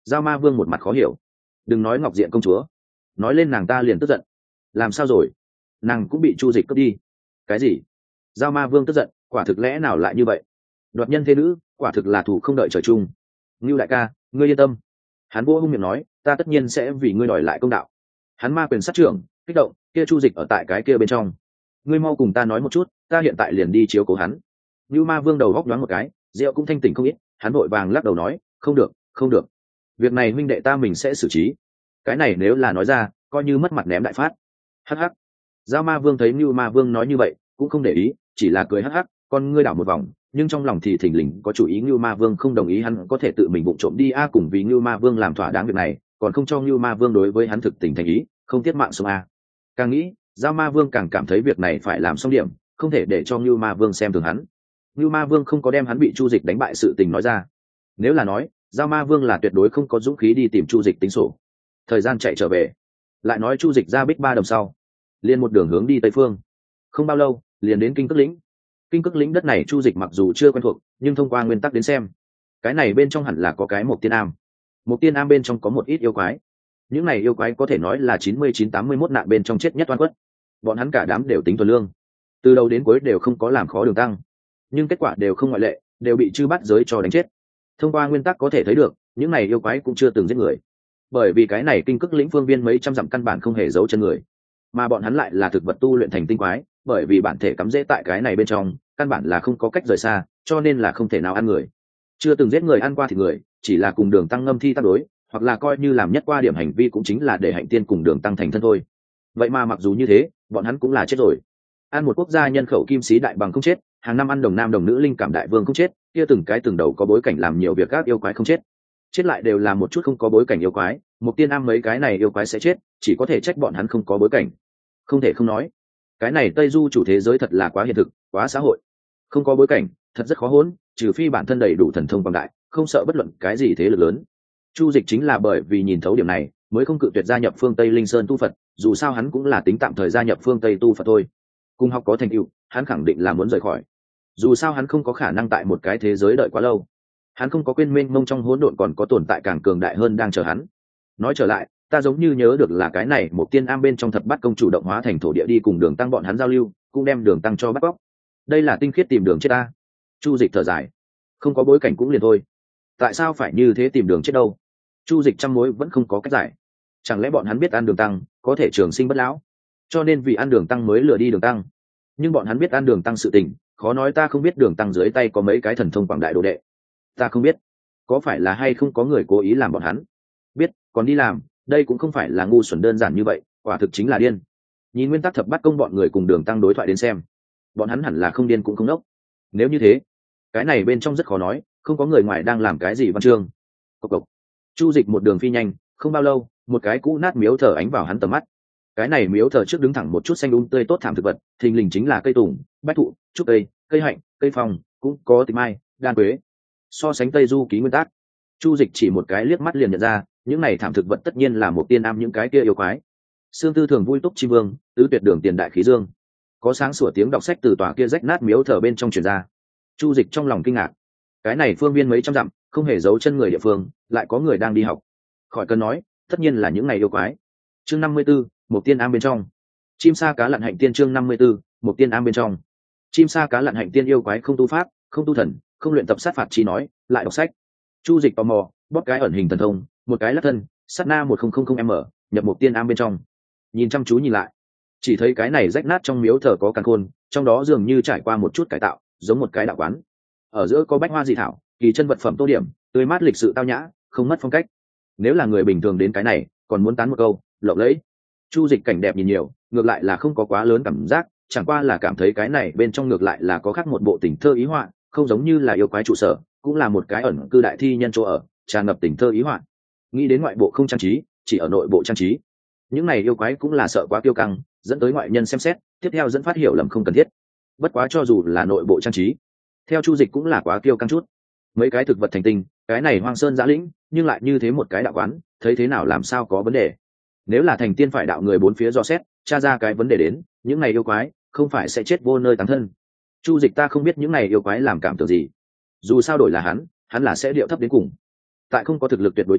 Giao Ma Vương một mặt khó hiểu. Đừng nói Ngọc Diện công chúa, nói lên nàng ta liền tức giận. Làm sao rồi? Nàng cũng bị Chu Dịch cướp đi. Cái gì? Giao Ma Vương tức giận, quả thực lẽ nào lại như vậy? Đoạt nhân thế nữ, quả thực là thủ không đợi trời chung. Ngưu đại ca, ngươi yên tâm. Hắn vỗ hung miệng nói, ta tất nhiên sẽ vì ngươi đòi lại công đạo. Hắn ma quyền sát trưởng, kích động, kia Chu Dịch ở tại cái kia bên trong. Ngươi mau cùng ta nói một chút, ta hiện tại liền đi chiếu cố hắn. Ngưu Ma Vương đầu góc nhoáng một cái, rượu cũng thanh tỉnh không ít, hắn vội vàng lắc đầu nói, không được, không được. Việc này huynh đệ ta mình sẽ xử trí. Cái này nếu là nói ra, coi như mất mặt ném đại phát. Hắc hắc. Giao Ma Vương thấy Ngưu Ma Vương nói như vậy, cũng không để ý, chỉ là cười hắc hắc, con ngươi đảo một vòng, nhưng trong lòng thì thình lình có chủ ý. Ngưu Ma Vương không đồng ý hắn có thể tự mình vụng trộm đi cùng vì Ngưu Ma Vương làm thỏa đáng việc này, còn không cho Ngưu Ma Vương đối với hắn thực tình thành ý, không tiết mạng sống Càng nghĩ, Giao Ma Vương càng cảm thấy việc này phải làm xong điểm, không thể để cho Ngưu Ma Vương xem thường hắn. Ngưu Ma Vương không có đem hắn bị Chu Dịch đánh bại sự tình nói ra. Nếu là nói, Giao Ma Vương là tuyệt đối không có dũng khí đi tìm Chu Dịch tính sổ. Thời gian chạy trở về, lại nói Chu Dịch ra Bích Ba Đồng sau, liền một đường hướng đi tây phương. Không bao lâu, liền đến Kinh Cức Lĩnh. Kinh Cức Lĩnh đất này Chu Dịch mặc dù chưa quen thuộc, nhưng thông qua nguyên tắc đến xem, cái này bên trong hẳn là có cái Mộc Tiên Am. Mộc Tiên Am bên trong có một ít yêu quái. Những này yêu quái có thể nói là 99-81 nạn bên trong chết nhất oan khuất. Bọn hắn cả đám đều tính thuần lương, từ đầu đến cuối đều không có làm khó Đường Tăng, nhưng kết quả đều không ngoại lệ, đều bị chư bắt giới cho đánh chết. Thông qua nguyên tắc có thể thấy được, những này yêu quái cũng chưa từng giết người, bởi vì cái này Kinh Cức Lĩnh phương viên mấy trăm dặm căn bản không hề giấu chân người, mà bọn hắn lại là thực vật tu luyện thành tinh quái, bởi vì bản thể cắm rễ tại cái này bên trong, căn bản là không có cách rời xa, cho nên là không thể nào ăn người. Chưa từng giết người ăn qua thịt người, chỉ là cùng Đường Tăng ngâm thi tác đối, hoặc là coi như làm nhất qua điểm hành vi cũng chính là để hạnh tiên cùng Đường Tăng thành thân thôi. Vậy mà mặc dù như thế, bọn hắn cũng là chết rồi. Ăn một quốc gia nhân khẩu kim sĩ đại bằng không chết, hàng năm ăn đồng nam đồng nữ linh cảm đại vương không chết, kia từng cái từng đầu có bối cảnh làm nhiều việc các yêu quái không chết, chết lại đều là một chút không có bối cảnh yêu quái. Mục Tiên Am mấy cái này yêu quái sẽ chết, chỉ có thể trách bọn hắn không có bối cảnh. Không thể không nói, cái này Tây Du chủ thế giới thật là quá hiện thực, quá xã hội. Không có bối cảnh, thật rất khó hỗn, trừ phi bản thân đầy đủ thần thông quảng đại, không sợ bất luận cái gì thế lực lớn. Chu Dịch chính là bởi vì nhìn thấu điểm này, mới không cự tuyệt gia nhập phương Tây Linh Sơn tu Phật, dù sao hắn cũng là tính tạm thời gia nhập phương Tây tu Phật thôi. Cùng học có thành tựu, hắn khẳng định là muốn rời khỏi. Dù sao hắn không có khả năng tại một cái thế giới đợi quá lâu. Hắn không có quên mênh mông trong hỗn độn còn có tồn tại càng cường đại hơn đang chờ hắn. Nói trở lại, ta giống như nhớ được là cái này một Tiên Am bên trong Thập Bát Công chủ động hóa thành thổ địa đi cùng Đường Tăng bọn hắn giao lưu, cũng đem Đường Tăng cho bắt cóc. Đây là tinh khiết tìm đường chết ta. Chu Dịch thở dài, không có bối cảnh cũng liền thôi, tại sao phải như thế tìm đường chết đâu? Chu Dịch trăm mối vẫn không có cách giải. Chẳng lẽ bọn hắn biết ăn Đường Tăng có thể trường sinh bất lão, cho nên vì ăn Đường Tăng mới lừa đi Đường Tăng? Nhưng bọn hắn biết ăn Đường Tăng sự tình, khó nói ta không biết Đường Tăng dưới tay có mấy cái thần thông quảng đại đồ đệ. Ta không biết, có phải là hay không có người cố ý làm bọn hắn biết còn đi làm, đây cũng không phải là ngu xuẩn đơn giản như vậy, quả thực chính là điên. Nhìn nguyên tắc Thập Bát Công bọn người cùng Đường Tăng đối thoại đến xem, bọn hắn hẳn là không điên cũng không đốc. Nếu như thế, cái này bên trong rất khó nói, không có người ngoài đang làm cái gì văn chương. Cộc cộc. Chu Dịch một đường phi nhanh, không bao lâu, một cái cũ nát miếu thờ ánh vào hắn tầm mắt. Cái này miếu thờ trước đứng thẳng một chút xanh tươi tốt thảm thực vật, thình lình chính là cây tùng, bách thụ, trúc cây, cây hạnh, cây phong, cũng có tịch mai, đan quế. So sánh Tây Du ký nguyên tắc, Chu Dịch chỉ một cái liếc mắt liền nhận ra, những này thảm thực vật tất nhiên là một Tiên Am những cái kia yêu quái. Sương Tư Thường vui túc chi vương, tứ tuyệt đường tiền đại khí dương. Có sáng sủa tiếng đọc sách từ tòa kia rách nát miếu thờ bên trong truyền ra. Chu Dịch trong lòng kinh ngạc, cái này phương viên mấy trăm dặm, không hề giấu chân người địa phương, lại có người đang đi học. Khỏi cần nói, tất nhiên là những này yêu quái. Chương 54, một Tiên Am bên trong. Chim sa cá lặn hạnh tiên. Chương 54, một Tiên Am bên trong. Chim sa cá lặn hạnh tiên yêu quái không tu pháp, không tu thần, không luyện tập sát phạt chi nói, lại đọc sách. Chu Dịch tò mò, bóp cái ẩn hình thần thông, một cái lắc thân, sát na 1000m, nhập một Tiên Am bên trong. Nhìn chăm chú nhìn lại, chỉ thấy cái này rách nát trong miếu thờ có càn khôn, trong đó dường như trải qua một chút cải tạo, giống một cái đạo quán. Ở giữa có bách hoa dị thảo, kỳ chân vật phẩm tô điểm, tươi mát lịch sự tao nhã, không mất phong cách. Nếu là người bình thường đến cái này, còn muốn tán một câu, lộng lẫy. Chu Dịch cảnh đẹp nhìn nhiều, ngược lại là không có quá lớn cảm giác, chẳng qua là cảm thấy cái này bên trong ngược lại là có khác một bộ tình thơ ý họa, không giống như là yêu quái trụ sở, cũng là một cái ẩn cư đại thi nhân chỗ ở, tràn ngập tình thơ ý họa. Nghĩ đến ngoại bộ không trang trí, chỉ ở nội bộ trang trí. Những này yêu quái cũng là sợ quá kiêu căng, dẫn tới ngoại nhân xem xét, tiếp theo dẫn phát hiểu lầm không cần thiết. Bất quá cho dù là nội bộ trang trí, theo Chu Dịch cũng là quá kiêu căng chút. Mấy cái thực vật thành tinh, cái này hoang sơn giã lĩnh, nhưng lại như thế một cái đạo quán, thấy thế nào làm sao có vấn đề. Nếu là thành tiên phải đạo người bốn phía dò xét, tra ra cái vấn đề đến, những này yêu quái không phải sẽ chết vô nơi táng thân. Chu Dịch ta không biết những này yêu quái làm cảm tưởng gì, dù sao đổi là hắn là sẽ điệu thấp đến cùng. Tại không có thực lực tuyệt đối trước,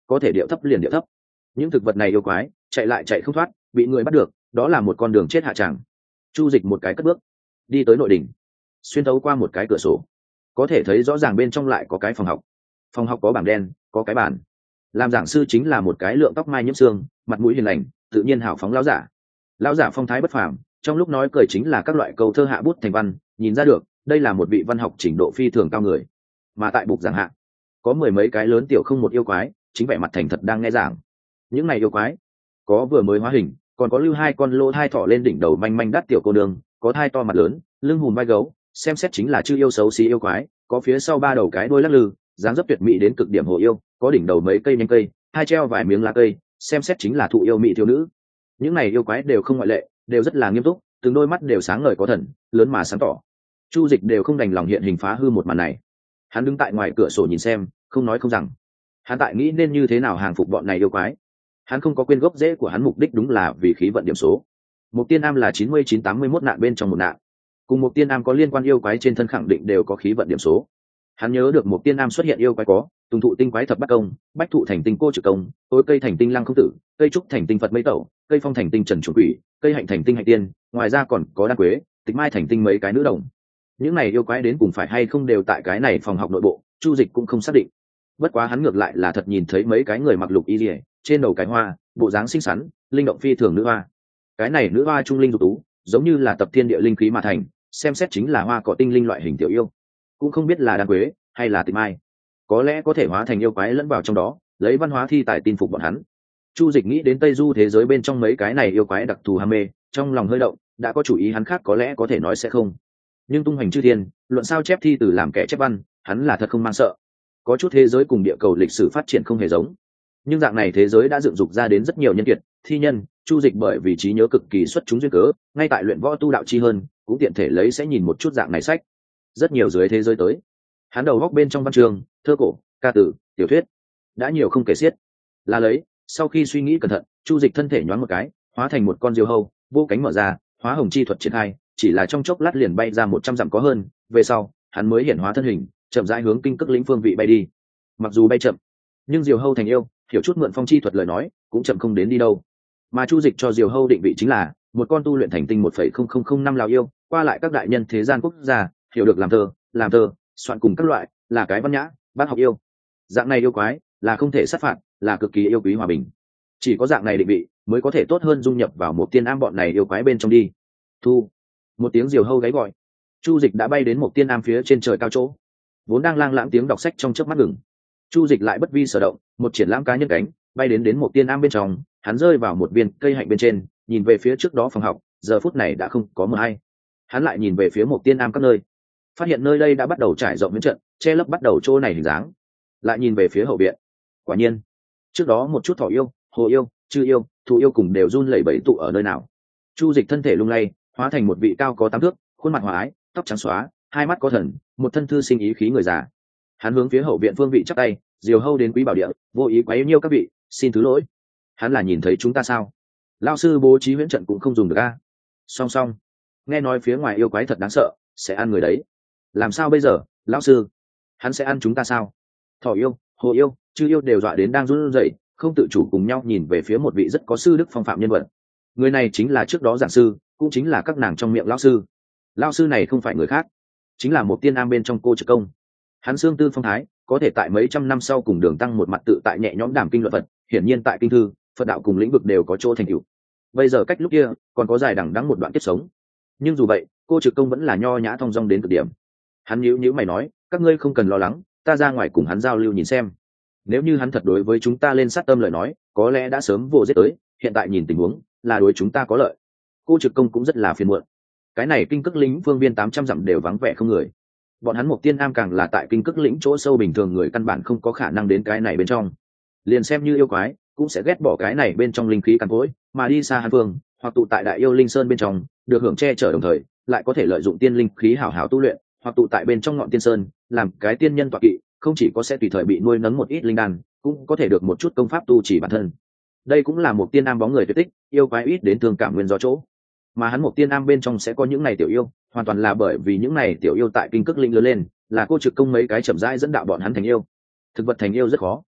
có thể điệu thấp liền điệu thấp. Những thực vật này yêu quái chạy lại chạy không thoát, bị người bắt được đó là một con đường chết hạ tràng. Chu Dịch một cái cất bước đi tới nội đình, xuyên thấu qua một cái cửa sổ có thể thấy rõ ràng bên trong lại có cái phòng học. Phòng học có bảng đen, có cái bàn. Làm giảng sư chính là một cái lượng tóc mai nhiễm xương, mặt mũi hiền lành, tự nhiên hào phóng lão giả. Lão giả phong thái bất phàm, trong lúc nói cười chính là các loại câu thơ hạ bút thành văn, nhìn ra được đây là một vị văn học trình độ phi thường cao người. Mà tại bục giảng hạ có mười mấy cái lớn tiểu không một yêu quái chính vẻ mặt thành thật đang nghe giảng. Những này yêu quái có vừa mới hóa hình, còn có lưu hai con lỗ thai thỏ lên đỉnh đầu manh manh đắt tiểu cô đường, có thai to mặt lớn, lưng hùm vai gấu, xem xét chính là chư yêu xấu xí yêu quái, có phía sau ba đầu cái đuôi lắc lư, dáng dấp tuyệt mỹ đến cực điểm hồ yêu, có đỉnh đầu mấy cây nhánh cây, hai treo vài miếng lá cây, xem xét chính là thụ yêu mỹ thiếu nữ. Những này yêu quái đều không ngoại lệ, đều rất là nghiêm túc, từng đôi mắt đều sáng ngời có thần, lớn mà sáng tỏ. Chu Dịch đều không đành lòng hiện hình phá hư một màn này. Hắn đứng tại ngoài cửa sổ nhìn xem, không nói không rằng. Hắn tại nghĩ nên như thế nào hàng phục bọn này yêu quái. Hắn không có quên gốc rễ của hắn mục đích đúng là vì khí vận điểm số. Mục Tiên Am là 9981 nạn bên trong một nạn. Cùng Mục Tiên Am có liên quan yêu quái trên thân khẳng định đều có khí vận điểm số. Hắn nhớ được Mục Tiên Am xuất hiện yêu quái có Tùng thụ tinh quái thập bát công, bách thụ thành tinh cô trực công, tối cây thành tinh lăng không tử, cây trúc thành tinh phật mây tẩu, cây phong thành tinh trần chủ quỷ, cây hạnh thành tinh hạnh tiên, ngoài ra còn có đan quế, tịch mai thành tinh mấy cái nữ đồng. Những này yêu quái đến cùng phải hay không đều tại cái này phòng học nội bộ, Chu Dịch cũng không xác định. Bất quá hắn ngược lại là thật nhìn thấy mấy cái người mặc lục y liễu, trên đầu cái hoa, bộ dáng xinh xắn, linh động phi thường nữ hoa. Cái này nữ hoa trung linh dục tú, giống như là tập thiên địa linh khí mà thành, xem xét chính là hoa cỏ tinh linh loại hình tiểu yêu, cũng không biết là đan quế hay là tịch mai, có lẽ có thể hóa thành yêu quái lẫn vào trong đó, lấy văn hóa thi tài tin phục bọn hắn. Chu Dịch nghĩ đến Tây Du thế giới bên trong mấy cái này yêu quái đặc thù ham mê, trong lòng hơi động, đã có chủ ý hắn khác có lẽ có thể nói sẽ không. Nhưng tung hoành chư thiên, luận sao chép thi từ làm kẻ chép văn, hắn là thật không mang sợ. Có chút thế giới cùng địa cầu lịch sử phát triển không hề giống, nhưng dạng này thế giới đã dựng dục ra đến rất nhiều nhân kiệt, thi nhân. Chu Dịch bởi vì trí nhớ cực kỳ xuất chúng duyên cớ, ngay tại luyện võ tu đạo chi hơn, cũng tiện thể lấy sẽ nhìn một chút dạng này sách. Rất nhiều dưới thế giới tới, hắn đầu góc bên trong văn chương, thơ cổ, ca tử, tiểu thuyết đã nhiều không kể xiết. Là lấy, sau khi suy nghĩ cẩn thận, Chu Dịch thân thể nhoáng một cái, hóa thành một con diều hâu, vô cánh mở ra, hóa hồng chi thuật triển khai, chỉ là trong chốc lát liền bay ra 100 dặm có hơn. Về sau, hắn mới hiển hóa thân hình, chậm rãi hướng kinh cực lĩnh phương vị bay đi. Mặc dù bay chậm, nhưng diều hâu thành yêu, hiểu chút mượn phong chi thuật lời nói, cũng chậm không đến đi đâu. Mà Chu Dịch cho diều hâu định vị chính là một con tu luyện thành tinh 1,0005 lão yêu, qua lại các đại nhân thế gian quốc gia, hiểu được làm thơ, soạn cùng các loại, là cái văn nhã, bác học yêu. Dạng này yêu quái là không thể sát phạt, là cực kỳ yêu quý hòa bình. Chỉ có dạng này định vị mới có thể tốt hơn dung nhập vào một tiên am bọn này yêu quái bên trong đi. Thu, một tiếng diều hâu gáy gọi, Chu Dịch đã bay đến một tiên am phía trên trời cao chỗ. Vốn đang lang lãng tiếng đọc sách trong chớp mắt ngừng. Chu Dịch lại bất vi sở động, một triển lãm cá nhân cánh, bay đến một tiên am bên trong. Hắn rơi vào một viên cây hạnh bên trên, nhìn về phía trước đó phòng học, giờ phút này đã không có mờ hay. Hắn lại nhìn về phía một tiên am các nơi, phát hiện nơi đây đã bắt đầu trải rộng miễn trận, che lấp bắt đầu chỗ này hình dáng. Lại nhìn về phía hậu viện, quả nhiên trước đó một chút thỏ yêu, hồ yêu, chư yêu, thụ yêu cùng đều run lẩy bẩy tụ ở nơi nào. Chu Dịch thân thể lung lay, hóa thành một vị cao có 8 thước, khuôn mặt hòa ái, tóc trắng xóa, hai mắt có thần, một thân thư sinh ý khí người già. Hắn hướng phía hậu viện phương vị chắp tay, diều hâu đến quý bảo địa, vô ý quấy nhiêu các vị, xin thứ lỗi. Hắn là nhìn thấy chúng ta sao? Lão sư bố trí huyễn trận cũng không dùng được a. Song song, nghe nói phía ngoài yêu quái thật đáng sợ, sẽ ăn người đấy. Làm sao bây giờ, lão sư? Hắn sẽ ăn chúng ta sao? Thỏ yêu, hồ yêu, chư yêu đều dọa đến đang run rẩy, không tự chủ cùng nhau nhìn về phía một vị rất có sư đức phong phạm nhân vật. Người này chính là trước đó giảng sư, cũng chính là các nàng trong miệng lão sư. Lão sư này không phải người khác, chính là một tiên am bên trong cô trực công. Hắn xương tư phong thái, có thể tại mấy trăm năm sau cùng Đường Tăng một mặt tự tại nhẹ nhõm đàm kinh luận Phật, hiển nhiên tại kinh thư, Phật đạo cùng lĩnh vực đều có chỗ thành tựu. Bây giờ cách lúc kia, còn có dài đằng đẵng một đoạn kiếp sống. Nhưng dù vậy, cô trực công vẫn là nho nhã thong dong đến cực điểm. Hắn nhíu mày nói, các ngươi không cần lo lắng, ta ra ngoài cùng hắn giao lưu nhìn xem. Nếu như hắn thật đối với chúng ta lên sát tâm lời nói, có lẽ đã sớm vô giết tới, hiện tại nhìn tình huống, là đối chúng ta có lợi. Cô trực công cũng rất là phiền muộn. Cái này kinh cực lĩnh phương viên 800 dặm đều vắng vẻ không người. Bọn hắn một tiên am càng là tại kinh cực lĩnh chỗ sâu bình thường người căn bản không có khả năng đến cái này bên trong. Liền xem như yêu quái, cũng sẽ ghét bỏ cái này bên trong linh khí cằn cỗi, mà đi xa hắn phương, hoặc tụ tại đại yêu linh sơn bên trong, được hưởng che chở đồng thời, lại có thể lợi dụng tiên linh khí hảo hảo tu luyện, hoặc tụ tại bên trong ngọn tiên sơn, làm cái tiên nhân tọa kỵ, không chỉ có sẽ tùy thời bị nuôi nấng một ít linh đan, cũng có thể được một chút công pháp tu chỉ bản thân. Đây cũng là một tiên am bóng người tuyệt tích, yêu quái ít đến thương cảm nguyên do chỗ. Mà hắn một tiên am bên trong sẽ có những này tiểu yêu, hoàn toàn là bởi vì những này tiểu yêu tại kinh cực linh lớn lên, là cô trực công mấy cái chậm rãi dẫn đạo bọn hắn thành yêu. Thực vật thành yêu rất khó,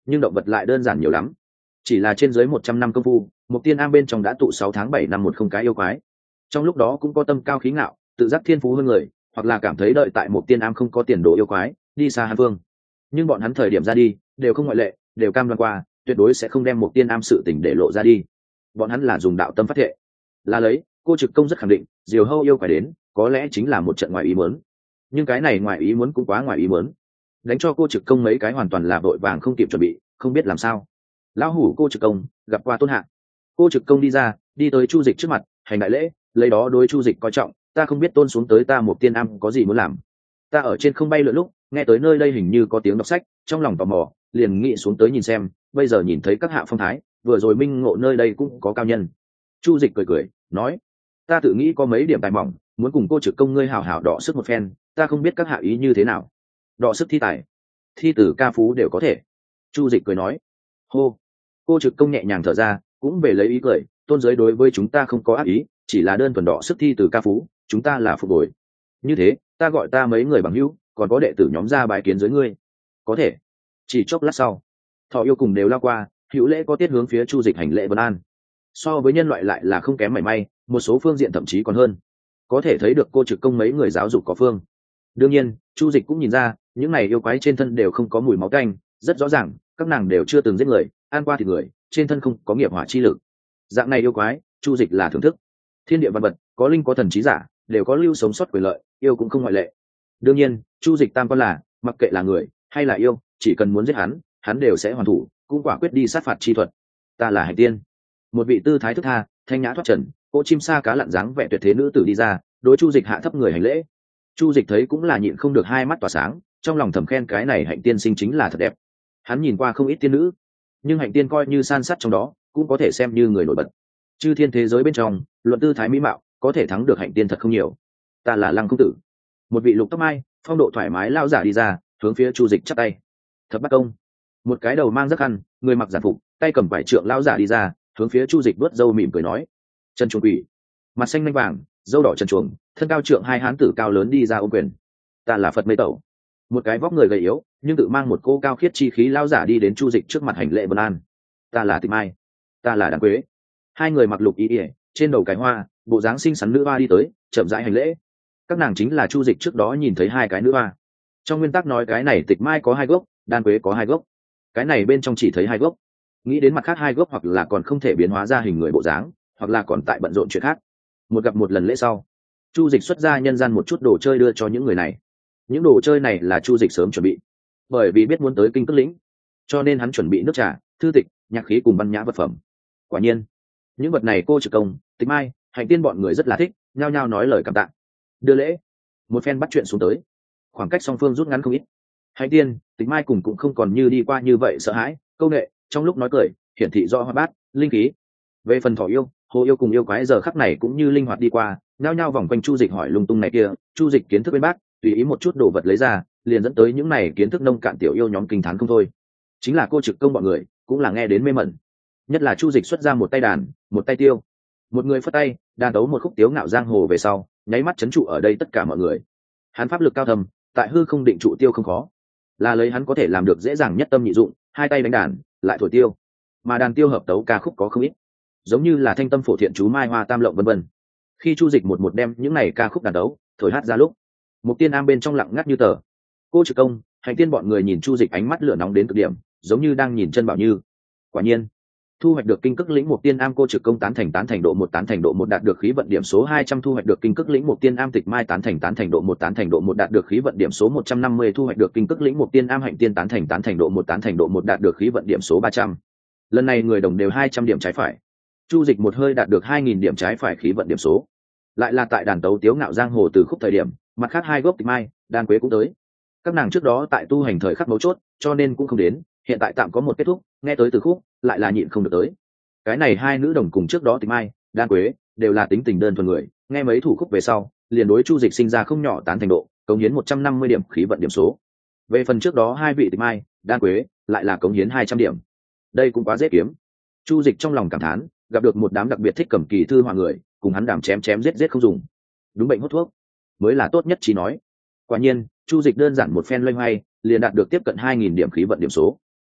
nhưng động vật lại đơn giản nhiều lắm. Chỉ là trên dưới 100 năm công phu, Mộc Tiên Am bên trong đã tụ 6 tháng 7 năm một không cái yêu quái. Trong lúc đó cũng có tâm cao khí ngạo, tự giác thiên phú hơn người, hoặc là cảm thấy đợi tại Mộc Tiên Am không có tiền đồ yêu quái, đi xa Hàn Vương. Nhưng bọn hắn thời điểm ra đi, đều không ngoại lệ, đều cam đoan qua, tuyệt đối sẽ không đem Mộc Tiên Am sự tình để lộ ra đi. Bọn hắn là dùng đạo tâm phát thệ. Là lấy, cô Trực Công rất khẳng định, Diều Hâu yêu quái đến, có lẽ chính là một trận ngoài ý muốn. Nhưng cái này ngoài ý muốn cũng quá ngoài ý muốn. Đánh cho cô Trực Công mấy cái hoàn toàn là vội vàng không kịp chuẩn bị, không biết làm sao. Lão hủ cô Trực Công gặp qua Tôn Hạ. Cô Trực Công đi ra, đi tới Chu Dịch trước mặt, hành đại lễ, lấy đó đối Chu Dịch coi trọng, ta không biết Tôn xuống tới ta Mộc Tiên Am có gì muốn làm. Ta ở trên không bay lượn lúc, nghe tới nơi đây hình như có tiếng đọc sách, trong lòng tò mò, liền nghĩ xuống tới nhìn xem, bây giờ nhìn thấy các hạ phong thái, vừa rồi minh ngộ nơi đây cũng có cao nhân. Chu Dịch cười cười, nói, ta tự nghĩ có mấy điểm tài mỏng, muốn cùng cô Trực Công ngươi hảo hảo đọ sức một phen, ta không biết các hạ ý như thế nào. Đọ sức thi tài, thi tử ca phú đều có thể. Chu Dịch cười nói, hô. Cô Trực Công nhẹ nhàng thở ra, cũng về lấy ý cười, Tôn giới đối với chúng ta không có ác ý, chỉ là đơn thuần đọ sức thi tử ca phú, chúng ta là phục bồi. Như thế, ta gọi ta mấy người bằng hữu, còn có đệ tử nhóm ra bài kiến dưới ngươi. Có thể. Chỉ chốc lát sau, Thọ Yêu cùng đều lao qua, hữu lễ có tiết hướng phía Chu Dịch hành lễ vân an. So với nhân loại lại là không kém mảy may, một số phương diện thậm chí còn hơn. Có thể thấy được cô Trực Công mấy người giáo dục có phương. Đương nhiên, Chu Dịch cũng nhìn ra, những này yêu quái trên thân đều không có mùi máu tanh, rất rõ ràng, các nàng đều chưa từng giết người, ăn qua thịt người, trên thân không có nghiệp hỏa chi lực. Dạng này yêu quái, Chu Dịch là thưởng thức. Thiên địa văn vật, có linh có thần trí giả, đều có lưu sống sót quyền lợi, yêu cũng không ngoại lệ. Đương nhiên, Chu Dịch tam quan là, mặc kệ là người hay là yêu, chỉ cần muốn giết hắn, hắn đều sẽ hoàn thủ, cũng quả quyết đi sát phạt chi thuật. Ta là Hành Tiên. Một vị tư thái thức tha, thanh nhã thoát trần, cỗ chim sa cá lặn dáng vẻ tuyệt thế nữ tử đi ra, đối Chu Dịch hạ thấp người hành lễ. Chu Dịch thấy cũng là nhịn không được hai mắt tỏa sáng, trong lòng thầm khen cái này Hạnh Tiên sinh chính là thật đẹp. Hắn nhìn qua không ít tiên nữ, nhưng Hạnh Tiên coi như san sát trong đó, cũng có thể xem như người nổi bật. Chư thiên thế giới bên trong, luận tư thái mỹ mạo, có thể thắng được Hạnh Tiên thật không nhiều. Ta là Lăng công tử. Một vị lục tóc mai, phong độ thoải mái lao giả đi ra, hướng phía Chu Dịch chắp tay. Thập Bát Công. Một cái đầu mang rất khăn, người mặc giản phục, tay cầm quải trượng lao giả đi ra, hướng phía Chu Dịch vớt râu mỉm cười nói, Trần Chuồng Quỷ. Mặt xanh manh vàng, râu đỏ trần chuồng, thân cao trượng hai hán tử cao lớn đi ra ôm quyền. Ta là Phật Mây Tẩu. Một cái vóc người gầy yếu, nhưng tự mang một cô cao khiết chi khí lao giả đi đến Chu Dịch trước mặt hành lễ vân an. Ta là Tịch Mai. Ta là Đàn Quế. Hai người mặc lục y ỉa, trên đầu cái hoa, bộ dáng xinh xắn nữ hoa đi tới, chậm rãi hành lễ. Các nàng chính là Chu Dịch trước đó nhìn thấy hai cái nữ hoa. Trong nguyên tắc nói cái này Tịch Mai có hai gốc, Đan Quế có hai gốc. Cái này bên trong chỉ thấy hai gốc. Nghĩ đến mặt khác hai gốc hoặc là còn không thể biến hóa ra hình người bộ dáng, hoặc là còn tại bận rộn chuyện khác. Một gặp một lần lễ sau, Chu Dịch xuất ra nhân gian một chút đồ chơi đưa cho những người này. Những đồ chơi này là Chu Dịch sớm chuẩn bị, bởi vì biết muốn tới Kinh Cước Lĩnh, cho nên hắn chuẩn bị nước trà, thư tịch, nhạc khí cùng văn nhã vật phẩm. Quả nhiên, những vật này cô Trực Công, Tịch Mai, Hành Tiên bọn người rất là thích, nhao nhao nói lời cảm tạ. Đưa lễ, một phen bắt chuyện xuống tới, khoảng cách song phương rút ngắn không ít. Hành Tiên, Tịch Mai cùng cũng không còn như đi qua như vậy sợ hãi, câu nệ, trong lúc nói cười, hiển thị do hoa bát, linh khí. Về phần Thỏ Yêu, Hồ Yêu cùng yêu quái giờ khắc này cũng như linh hoạt đi qua, nhao nhao vòng quanh Chu Dịch hỏi lung tung này kia. Chu Dịch kiến thức bên bác, tùy ý một chút đồ vật lấy ra, liền dẫn tới những này kiến thức nông cạn tiểu yêu nhóm kinh thán không thôi. Chính là cô Trực Công bọn người, cũng là nghe đến mê mẩn. Nhất là Chu Dịch xuất ra một tay đàn, một tay tiêu, một người phất tay, đàn tấu một khúc tiếu ngạo giang hồ về sau, nháy mắt chấn trụ ở đây tất cả mọi người. Hắn pháp lực cao thâm, tại hư không định trụ tiêu không khó, là lấy hắn có thể làm được dễ dàng nhất tâm nhị dụng, hai tay đánh đàn, lại thổi tiêu, mà đàn tiêu hợp tấu ca khúc có không ít, giống như là Thanh Tâm Phổ Thiện Chú Mai Hoa Tam Lộng vân vân. Khi Chu Dịch một một đem những này ca khúc đàn tấu, thổi hát ra lúc, Mộc Tiên Am bên trong lặng ngắt như tờ. Cô Trực Công, Hành Tiên bọn người nhìn Chu Dịch ánh mắt lửa nóng đến cực điểm, giống như đang nhìn chân bảo như. Quả nhiên, thu hoạch được Kinh Cước Lĩnh Mộc Tiên Am cô Trực Công tán thành độ một đạt được khí vận điểm số 200, thu hoạch được Kinh Cước Lĩnh Mộc Tiên Am Tịch Mai tán thành độ một đạt được khí vận điểm số 150, thu hoạch được Kinh Cước Lĩnh Mộc Tiên Am Hạnh Tiên tán thành độ một đạt được khí vận điểm số 300. Lần này người đồng đều 200 điểm trái phải. Chu Dịch một hơi đạt được 2000 điểm trái phải khí vận điểm số. Lại là tại đàn tấu tiếu ngạo giang hồ từ khúc thời điểm, mặt khác hai gốc Tịch Mai, Đan Quế cũng tới. Các nàng trước đó tại tu hành thời khắc mấu chốt, cho nên cũng không đến, hiện tại tạm có một kết thúc, nghe tới từ khúc, lại là nhịn không được tới. Cái này hai nữ đồng cùng trước đó Tịch Mai, Đan Quế đều là tính tình đơn thuần người, nghe mấy thủ khúc về sau, liền đối Chu Dịch sinh ra không nhỏ tán thành độ, cống hiến 150 điểm khí vận điểm số. Về phần trước đó hai vị Tịch Mai, Đan Quế lại là cống hiến 200 điểm. Đây cũng quá dễ kiếm. Chu Dịch trong lòng cảm thán, gặp được một đám đặc biệt thích cầm kỳ thư họa người, cùng hắn đảm chém giết không dùng. Đúng bệnh hút thuốc mới là tốt nhất chỉ nói. Quả nhiên, Chu Dịch đơn giản một phen loay hoay, liền đạt được tiếp cận 2000 điểm khí vận điểm số.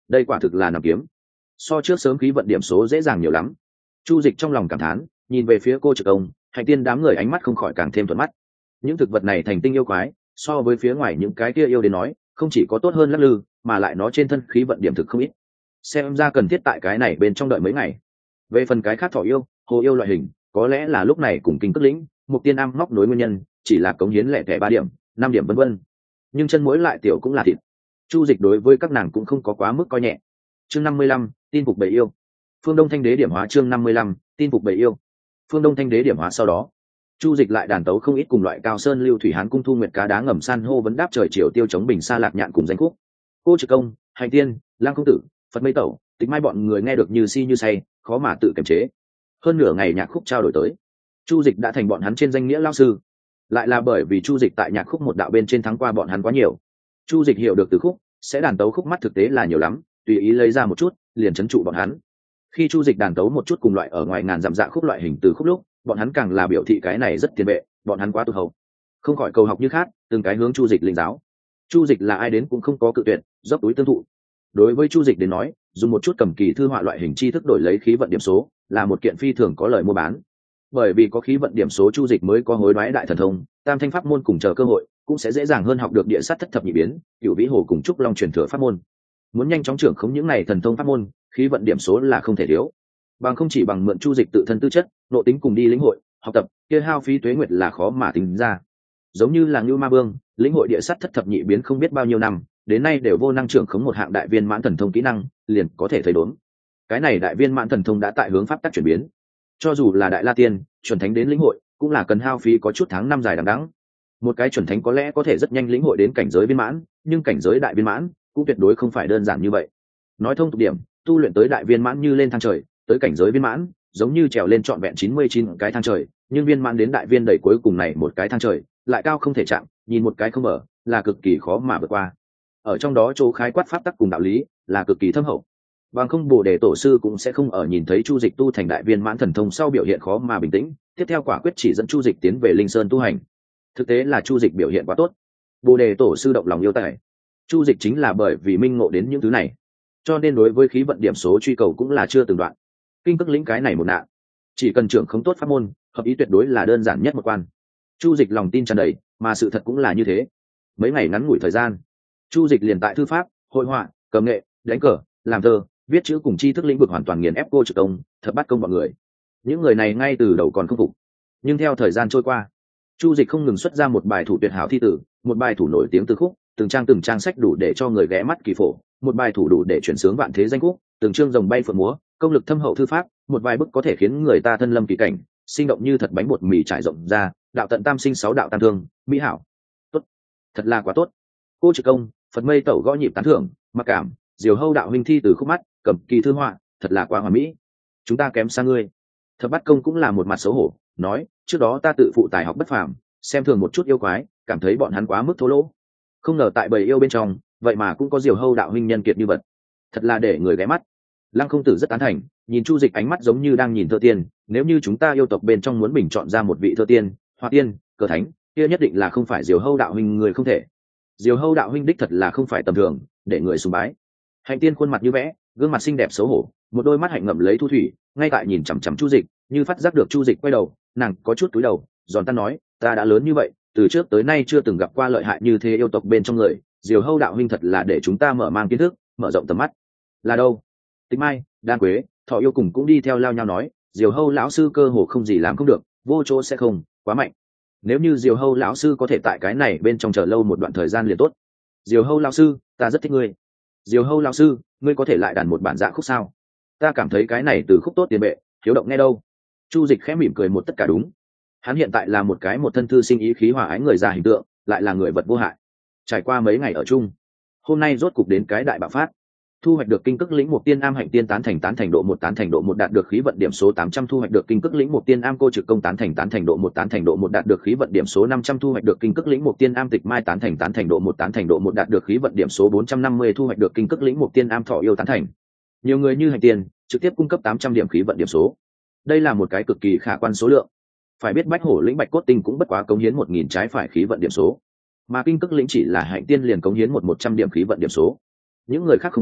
đây quả thực là nằm kiếm, so trước sớm khí vận điểm số dễ dàng nhiều lắm. Chu Dịch trong lòng cảm thán, nhìn về phía Cô Trực Công, Hạnh Tiên đám người ánh mắt không khỏi càng thêm thuận mắt. Những thực vật này thành tinh yêu quái, so với phía ngoài những cái kia yêu đến nói, không chỉ có tốt hơn lắc lư, mà lại nó trên thân khí vận điểm thực không ít. Xem ra cần thiết tại cái này bên trong đợi mấy ngày. Về phần cái khác thỏ yêu, hồ yêu loại hình, có lẽ là lúc này cùng kinh cất lĩnh, Mục Tiên Am móc nối nguyên nhân, chỉ là cống hiến lẻ thẻ 3 điểm, 5 điểm vân vân. Nhưng chân mối lại tiểu cũng là thịt. Chu Dịch đối với các nàng cũng không có quá mức coi nhẹ. Chương 55, tin phục bầy yêu. Phương Đông Thanh Đế điểm hóa chương 55, tin phục bầy yêu. Phương Đông Thanh Đế điểm hóa sau đó, Chu Dịch lại đàn tấu không ít cùng loại Cao Sơn Lưu Thủy Hán cung thu nguyệt cá đá ngầm san hô vấn đáp trời chiều tiêu chống bình sa lạc nhạn cùng danh khúc. Cô Trực Công, Hành Tiên, Lang Công Tử, Phật Mây Tẩu, Tịch Mai bọn người nghe được như si như say, khó mà tự kiềm chế. Hơn nửa ngày nhạc khúc trao đổi tới, Chu Dịch đã thành bọn hắn trên danh nghĩa lão sư. Lại là bởi vì Chu Dịch tại nhạc khúc một đạo bên trên thắng qua bọn hắn quá nhiều. Chu Dịch hiểu được từ khúc, sẽ đàn tấu khúc mắt thực tế là nhiều lắm, tùy ý lấy ra một chút, liền trấn trụ bọn hắn. Khi Chu Dịch đàn tấu một chút cùng loại ở ngoài ngàn dặm dạ khúc loại hình từ khúc lúc, bọn hắn càng là biểu thị cái này rất tiền vệ, bọn hắn quá tụt hậu, không khỏi cầu học như khác, từng cái hướng Chu Dịch lĩnh giáo. Chu Dịch là ai đến cũng không có cự tuyệt, dốc túi tương thụ. Đối với Chu Dịch đến nói, dùng một chút cầm kỳ thư họa loại hình tri thức đổi lấy khí vận điểm số, là một kiện phi thường có lợi mua bán. Bởi vì có khí vận điểm số, Chu Dịch mới có hối đoái đại thần thông, tam thanh pháp môn cùng chờ cơ hội, cũng sẽ dễ dàng hơn học được địa sát thất thập nhị biến, cửu vĩ hồ cùng trúc long truyền thừa pháp môn. Muốn nhanh chóng trưởng khống những này thần thông pháp môn, khí vận điểm số là không thể thiếu. Bằng không chỉ bằng mượn Chu Dịch tự thân tư chất, nội tính cùng đi lĩnh hội, học tập, kia hao phí tuế nguyệt là khó mà tính ra. Giống như là Ngưu Ma Vương, lĩnh hội địa sát thất thập nhị biến không biết bao nhiêu năm, đến nay đều vô năng trưởng khống một hạng đại viên mãn thần thông kỹ năng, liền có thể thấy đốn. Cái này đại viên mãn thần thông đã tại hướng pháp tắc chuyển biến. Cho dù là đại la tiên, chuẩn thánh đến lĩnh hội, cũng là cần hao phí có chút tháng năm dài đằng đẵng. Một cái chuẩn thánh có lẽ có thể rất nhanh lĩnh hội đến cảnh giới viên mãn, nhưng cảnh giới đại viên mãn cũng tuyệt đối không phải đơn giản như vậy. Nói thông tục điểm, tu luyện tới đại viên mãn như lên thang trời, tới cảnh giới viên mãn, giống như trèo lên trọn vẹn 99 cái thang trời, nhưng viên mãn đến đại viên đầy cuối cùng này một cái thang trời, lại cao không thể chạm, nhìn một cái không mở, là cực kỳ khó mà vượt qua. Ở trong đó chỗ khái quát pháp tắc cùng đạo lý, là cực kỳ thâm hậu. Bằng không Bồ Đề tổ sư cũng sẽ không ở nhìn thấy Chu Dịch tu thành đại viên mãn thần thông sau biểu hiện khó mà bình tĩnh, tiếp theo quả quyết chỉ dẫn Chu Dịch tiến về Linh Sơn tu hành. Thực tế là Chu Dịch biểu hiện quá tốt, Bồ Đề tổ sư động lòng yêu tài. Chu Dịch chính là bởi vì minh ngộ đến những thứ này, cho nên đối với khí vận điểm số truy cầu cũng là chưa từng đoạn. Kinh Cức lĩnh cái này một nạn, chỉ cần trưởng không tốt pháp môn, hợp ý tuyệt đối là đơn giản nhất một quan. Chu Dịch lòng tin tràn đầy, mà sự thật cũng là như thế. Mấy ngày ngắn ngủi thời gian, Chu Dịch liền tại thư pháp, hội họa, cầm nghệ, đánh cờ, làm thơ, viết chữ cùng tri thức lĩnh vực hoàn toàn nghiền ép Cô Trực Công, Thập Bát Công bọn người. Những người này ngay từ đầu còn không phục, nhưng theo thời gian trôi qua, Chu Dịch không ngừng xuất ra một bài thủ tuyệt hảo thi tử, một bài thủ nổi tiếng từ khúc, từng trang sách đủ để cho người ghé mắt kỳ phổ, một bài thủ đủ để chuyển sướng vạn thế danh khúc, từng chương rồng bay phượng múa, công lực thâm hậu thư pháp, một vài bức có thể khiến người ta thân lâm kỳ cảnh, sinh động như thật bánh bột mì trải rộng ra, đạo tận tam sinh sáu đạo tam thương, mỹ hảo. Tốt, thật là quá tốt. Cô Trực Công, Phật Mây Tẩu gõ nhịp tán thưởng, mặc cảm, Diều Hâu đạo huynh thi từ khúc mắt, cầm kỳ thư họa, thật là quá hoàn mỹ. Chúng ta kém xa ngươi. Thập Bát Công cũng là một mặt xấu hổ, nói, trước đó ta tự phụ tài học bất phàm, xem thường một chút yêu quái, cảm thấy bọn hắn quá mức thô lỗ. Không ngờ tại bầy yêu bên trong, vậy mà cũng có Diều Hâu đạo huynh nhân kiệt như vật, thật là để người ghé mắt. Lăng Không Tử rất tán thành, nhìn Chu Dịch ánh mắt giống như đang nhìn thơ tiên, nếu như chúng ta yêu tộc bên trong muốn bình chọn ra một vị thơ tiên, hoa tiên, cờ thánh, kia nhất định là không phải Diều Hâu đạo huynh người không thể. Diều Hâu đạo huynh đích thật là không phải tầm thường, để người sùng bái. Hạnh Tiên khuôn mặt như vẽ, gương mặt xinh đẹp xấu hổ, một đôi mắt hạnh ngậm lấy thu thủy, ngay tại nhìn chằm chằm Chu Dịch, như phát giác được Chu Dịch quay đầu, nàng có chút cúi đầu, giòn tan nói, ta đã lớn như vậy, từ trước tới nay chưa từng gặp qua lợi hại như thế yêu tộc bên trong người, Diều Hâu đạo huynh thật là để chúng ta mở mang kiến thức, mở rộng tầm mắt. Là đâu? Tịch Mai, Đan Quế, Thọ Yêu cùng cũng đi theo lao nhau nói, Diều Hâu lão sư cơ hồ không gì làm không được, vô chỗ sẽ không, quá mạnh. Nếu như Diều Hâu lão sư có thể tại cái này bên trong chờ lâu một đoạn thời gian liền tốt. Diều Hâu lão sư, ta rất thích ngươi. Diều Hâu lão sư, ngươi có thể lại đàn một bản dạ khúc sao? Ta cảm thấy cái này từ khúc tốt tiền bệ, hiếu động nghe đâu. Chu Dịch khẽ mỉm cười một tất cả đúng. Hắn hiện tại là một cái một thân thư sinh ý khí hòa ái người già hình tượng, lại là người vật vô hại. Trải qua mấy ngày ở chung, hôm nay rốt cục đến cái đại bạo phát. Thu hoạch được kinh cức lĩnh một tiên am hạnh tiên tán thành độ một đạt được khí vận điểm số 800 thu hoạch được kinh cức lĩnh một tiên am Cô Trực Công tán thành độ một đạt được khí vận điểm số 500 thu hoạch được kinh cức lĩnh một tiên am Tịch Mai tán thành độ một đạt được khí vận điểm số 450 thu hoạch được kinh cức lĩnh một tiên am Thọ Yêu tán thành. Nhiều người như hạnh tiên trực tiếp cung cấp 800 điểm khí vận điểm số. Đây là một cái cực kỳ khả quan số lượng. Phải biết Bách Hổ lĩnh Bạch Cốt Tinh cũng bất quá cống hiến 1000 trái phải khí vận điểm số, mà kinh cức lĩnh chỉ là hạnh tiên liền cống hiến 100 điểm khí vận điểm số. Những người khác không tính,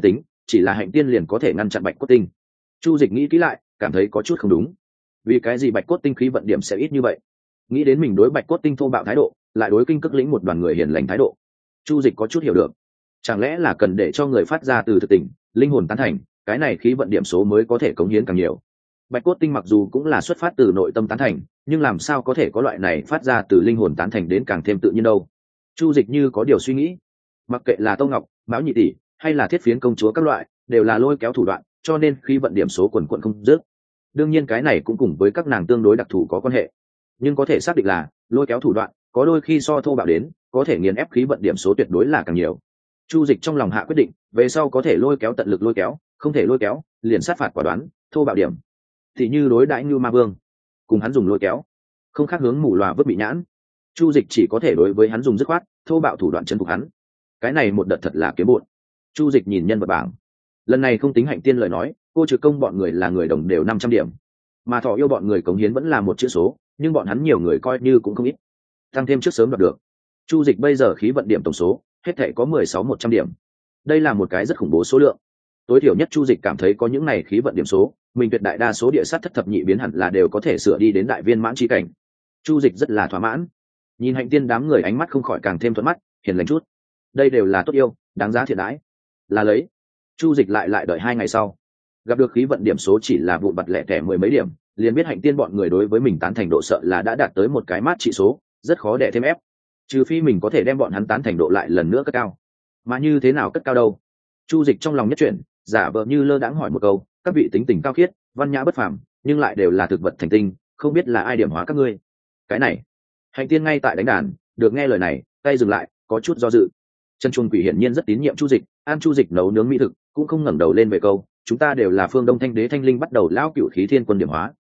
chỉ là hạnh tiên liền có thể ngăn chặn bạch cốt tinh. Chu Dịch nghĩ kỹ lại, cảm thấy có chút không đúng. Vì cái gì bạch cốt tinh khí vận điểm sẽ ít như vậy? Nghĩ đến mình đối bạch cốt tinh thô bạo thái độ, lại đối kinh cực lĩnh một đoàn người hiền lành thái độ, Chu Dịch có chút hiểu được. Chẳng lẽ là cần để cho người phát ra từ thực tình, linh hồn tán thành, cái này khí vận điểm số mới có thể cống hiến càng nhiều. Bạch cốt tinh mặc dù cũng là xuất phát từ nội tâm tán thành, nhưng làm sao có thể có loại này phát ra từ linh hồn tán thành đến càng thêm tự nhiên đâu? Chu Dịch như có điều suy nghĩ. Mặc kệ là Tô Ngọc, Mão Nhị tỷ hay là Thiết Phiến công chúa các loại, đều là lôi kéo thủ đoạn, cho nên khí vận điểm số quần quần không dứt. Đương nhiên cái này cũng cùng với các nàng tương đối đặc thù có quan hệ, nhưng có thể xác định là lôi kéo thủ đoạn có đôi khi so thô bạo đến có thể nghiền ép khí vận điểm số tuyệt đối là càng nhiều. Chu Dịch trong lòng hạ quyết định, về sau có thể lôi kéo tận lực lôi kéo, không thể lôi kéo liền sát phạt quả đoán, thô bạo điểm thì như đối đãi như ma vương, cùng hắn dùng lôi kéo không khác hướng mù loà vứt bị nhãn. Chu Dịch chỉ có thể đối với hắn dùng dứt khoát thô bạo thủ đoạn chấn phục hắn. Cái này một đợt thật là kiếm bộn. Chu Dịch nhìn nhân vật bảng, lần này không tính hạnh tiên lời nói, cô Trực Công bọn người là người đồng đều 500 điểm, mà Thọ Yêu bọn người cống hiến vẫn là một chữ số, nhưng bọn hắn nhiều người coi như cũng không ít, tăng thêm trước sớm đoạt được. Chu Dịch bây giờ khí vận điểm tổng số hết thảy có 16.100 điểm. Đây là một cái rất khủng bố số lượng. Tối thiểu nhất Chu Dịch cảm thấy có những này khí vận điểm số, mình tuyệt đại đa số địa sát thất thập nhị biến hẳn là đều có thể sửa đi đến đại viên mãn chi cảnh. Chu Dịch rất là thỏa mãn. Nhìn hạnh tiên đám người ánh mắt không khỏi càng thêm thuận mắt, hiền lành chút. Đây đều là tốt yêu, đáng giá thiện đãi. Là lấy. Chu Dịch lại đợi 2 ngày sau, gặp được khí vận điểm số chỉ là vụn vặt lẻ tẻ mười mấy điểm, liền biết hạnh tiên bọn người đối với mình tán thành độ sợ là đã đạt tới một cái mát trị số, rất khó đè thêm ép. Trừ phi mình có thể đem bọn hắn tán thành độ lại lần nữa cất cao. Mà như thế nào cất cao đâu? Chu Dịch trong lòng nhất chuyển, giả vờ như lơ đãng hỏi một câu, các vị tính tình cao khiết, văn nhã bất phàm, nhưng lại đều là thực vật thành tinh, không biết là ai điểm hóa các ngươi? Cái này, hạnh tiên ngay tại đánh đàn, được nghe lời này, tay dừng lại, có chút do dự. Chân Chuông Quỷ hiển nhiên rất tín nhiệm Chu Dịch, ăn Chu Dịch nấu nướng mỹ thực, cũng không ngẩng đầu lên về câu, chúng ta đều là phương Đông Thanh Đế Thanh Linh bắt đầu lão cửu khí thiên quân điểm hóa.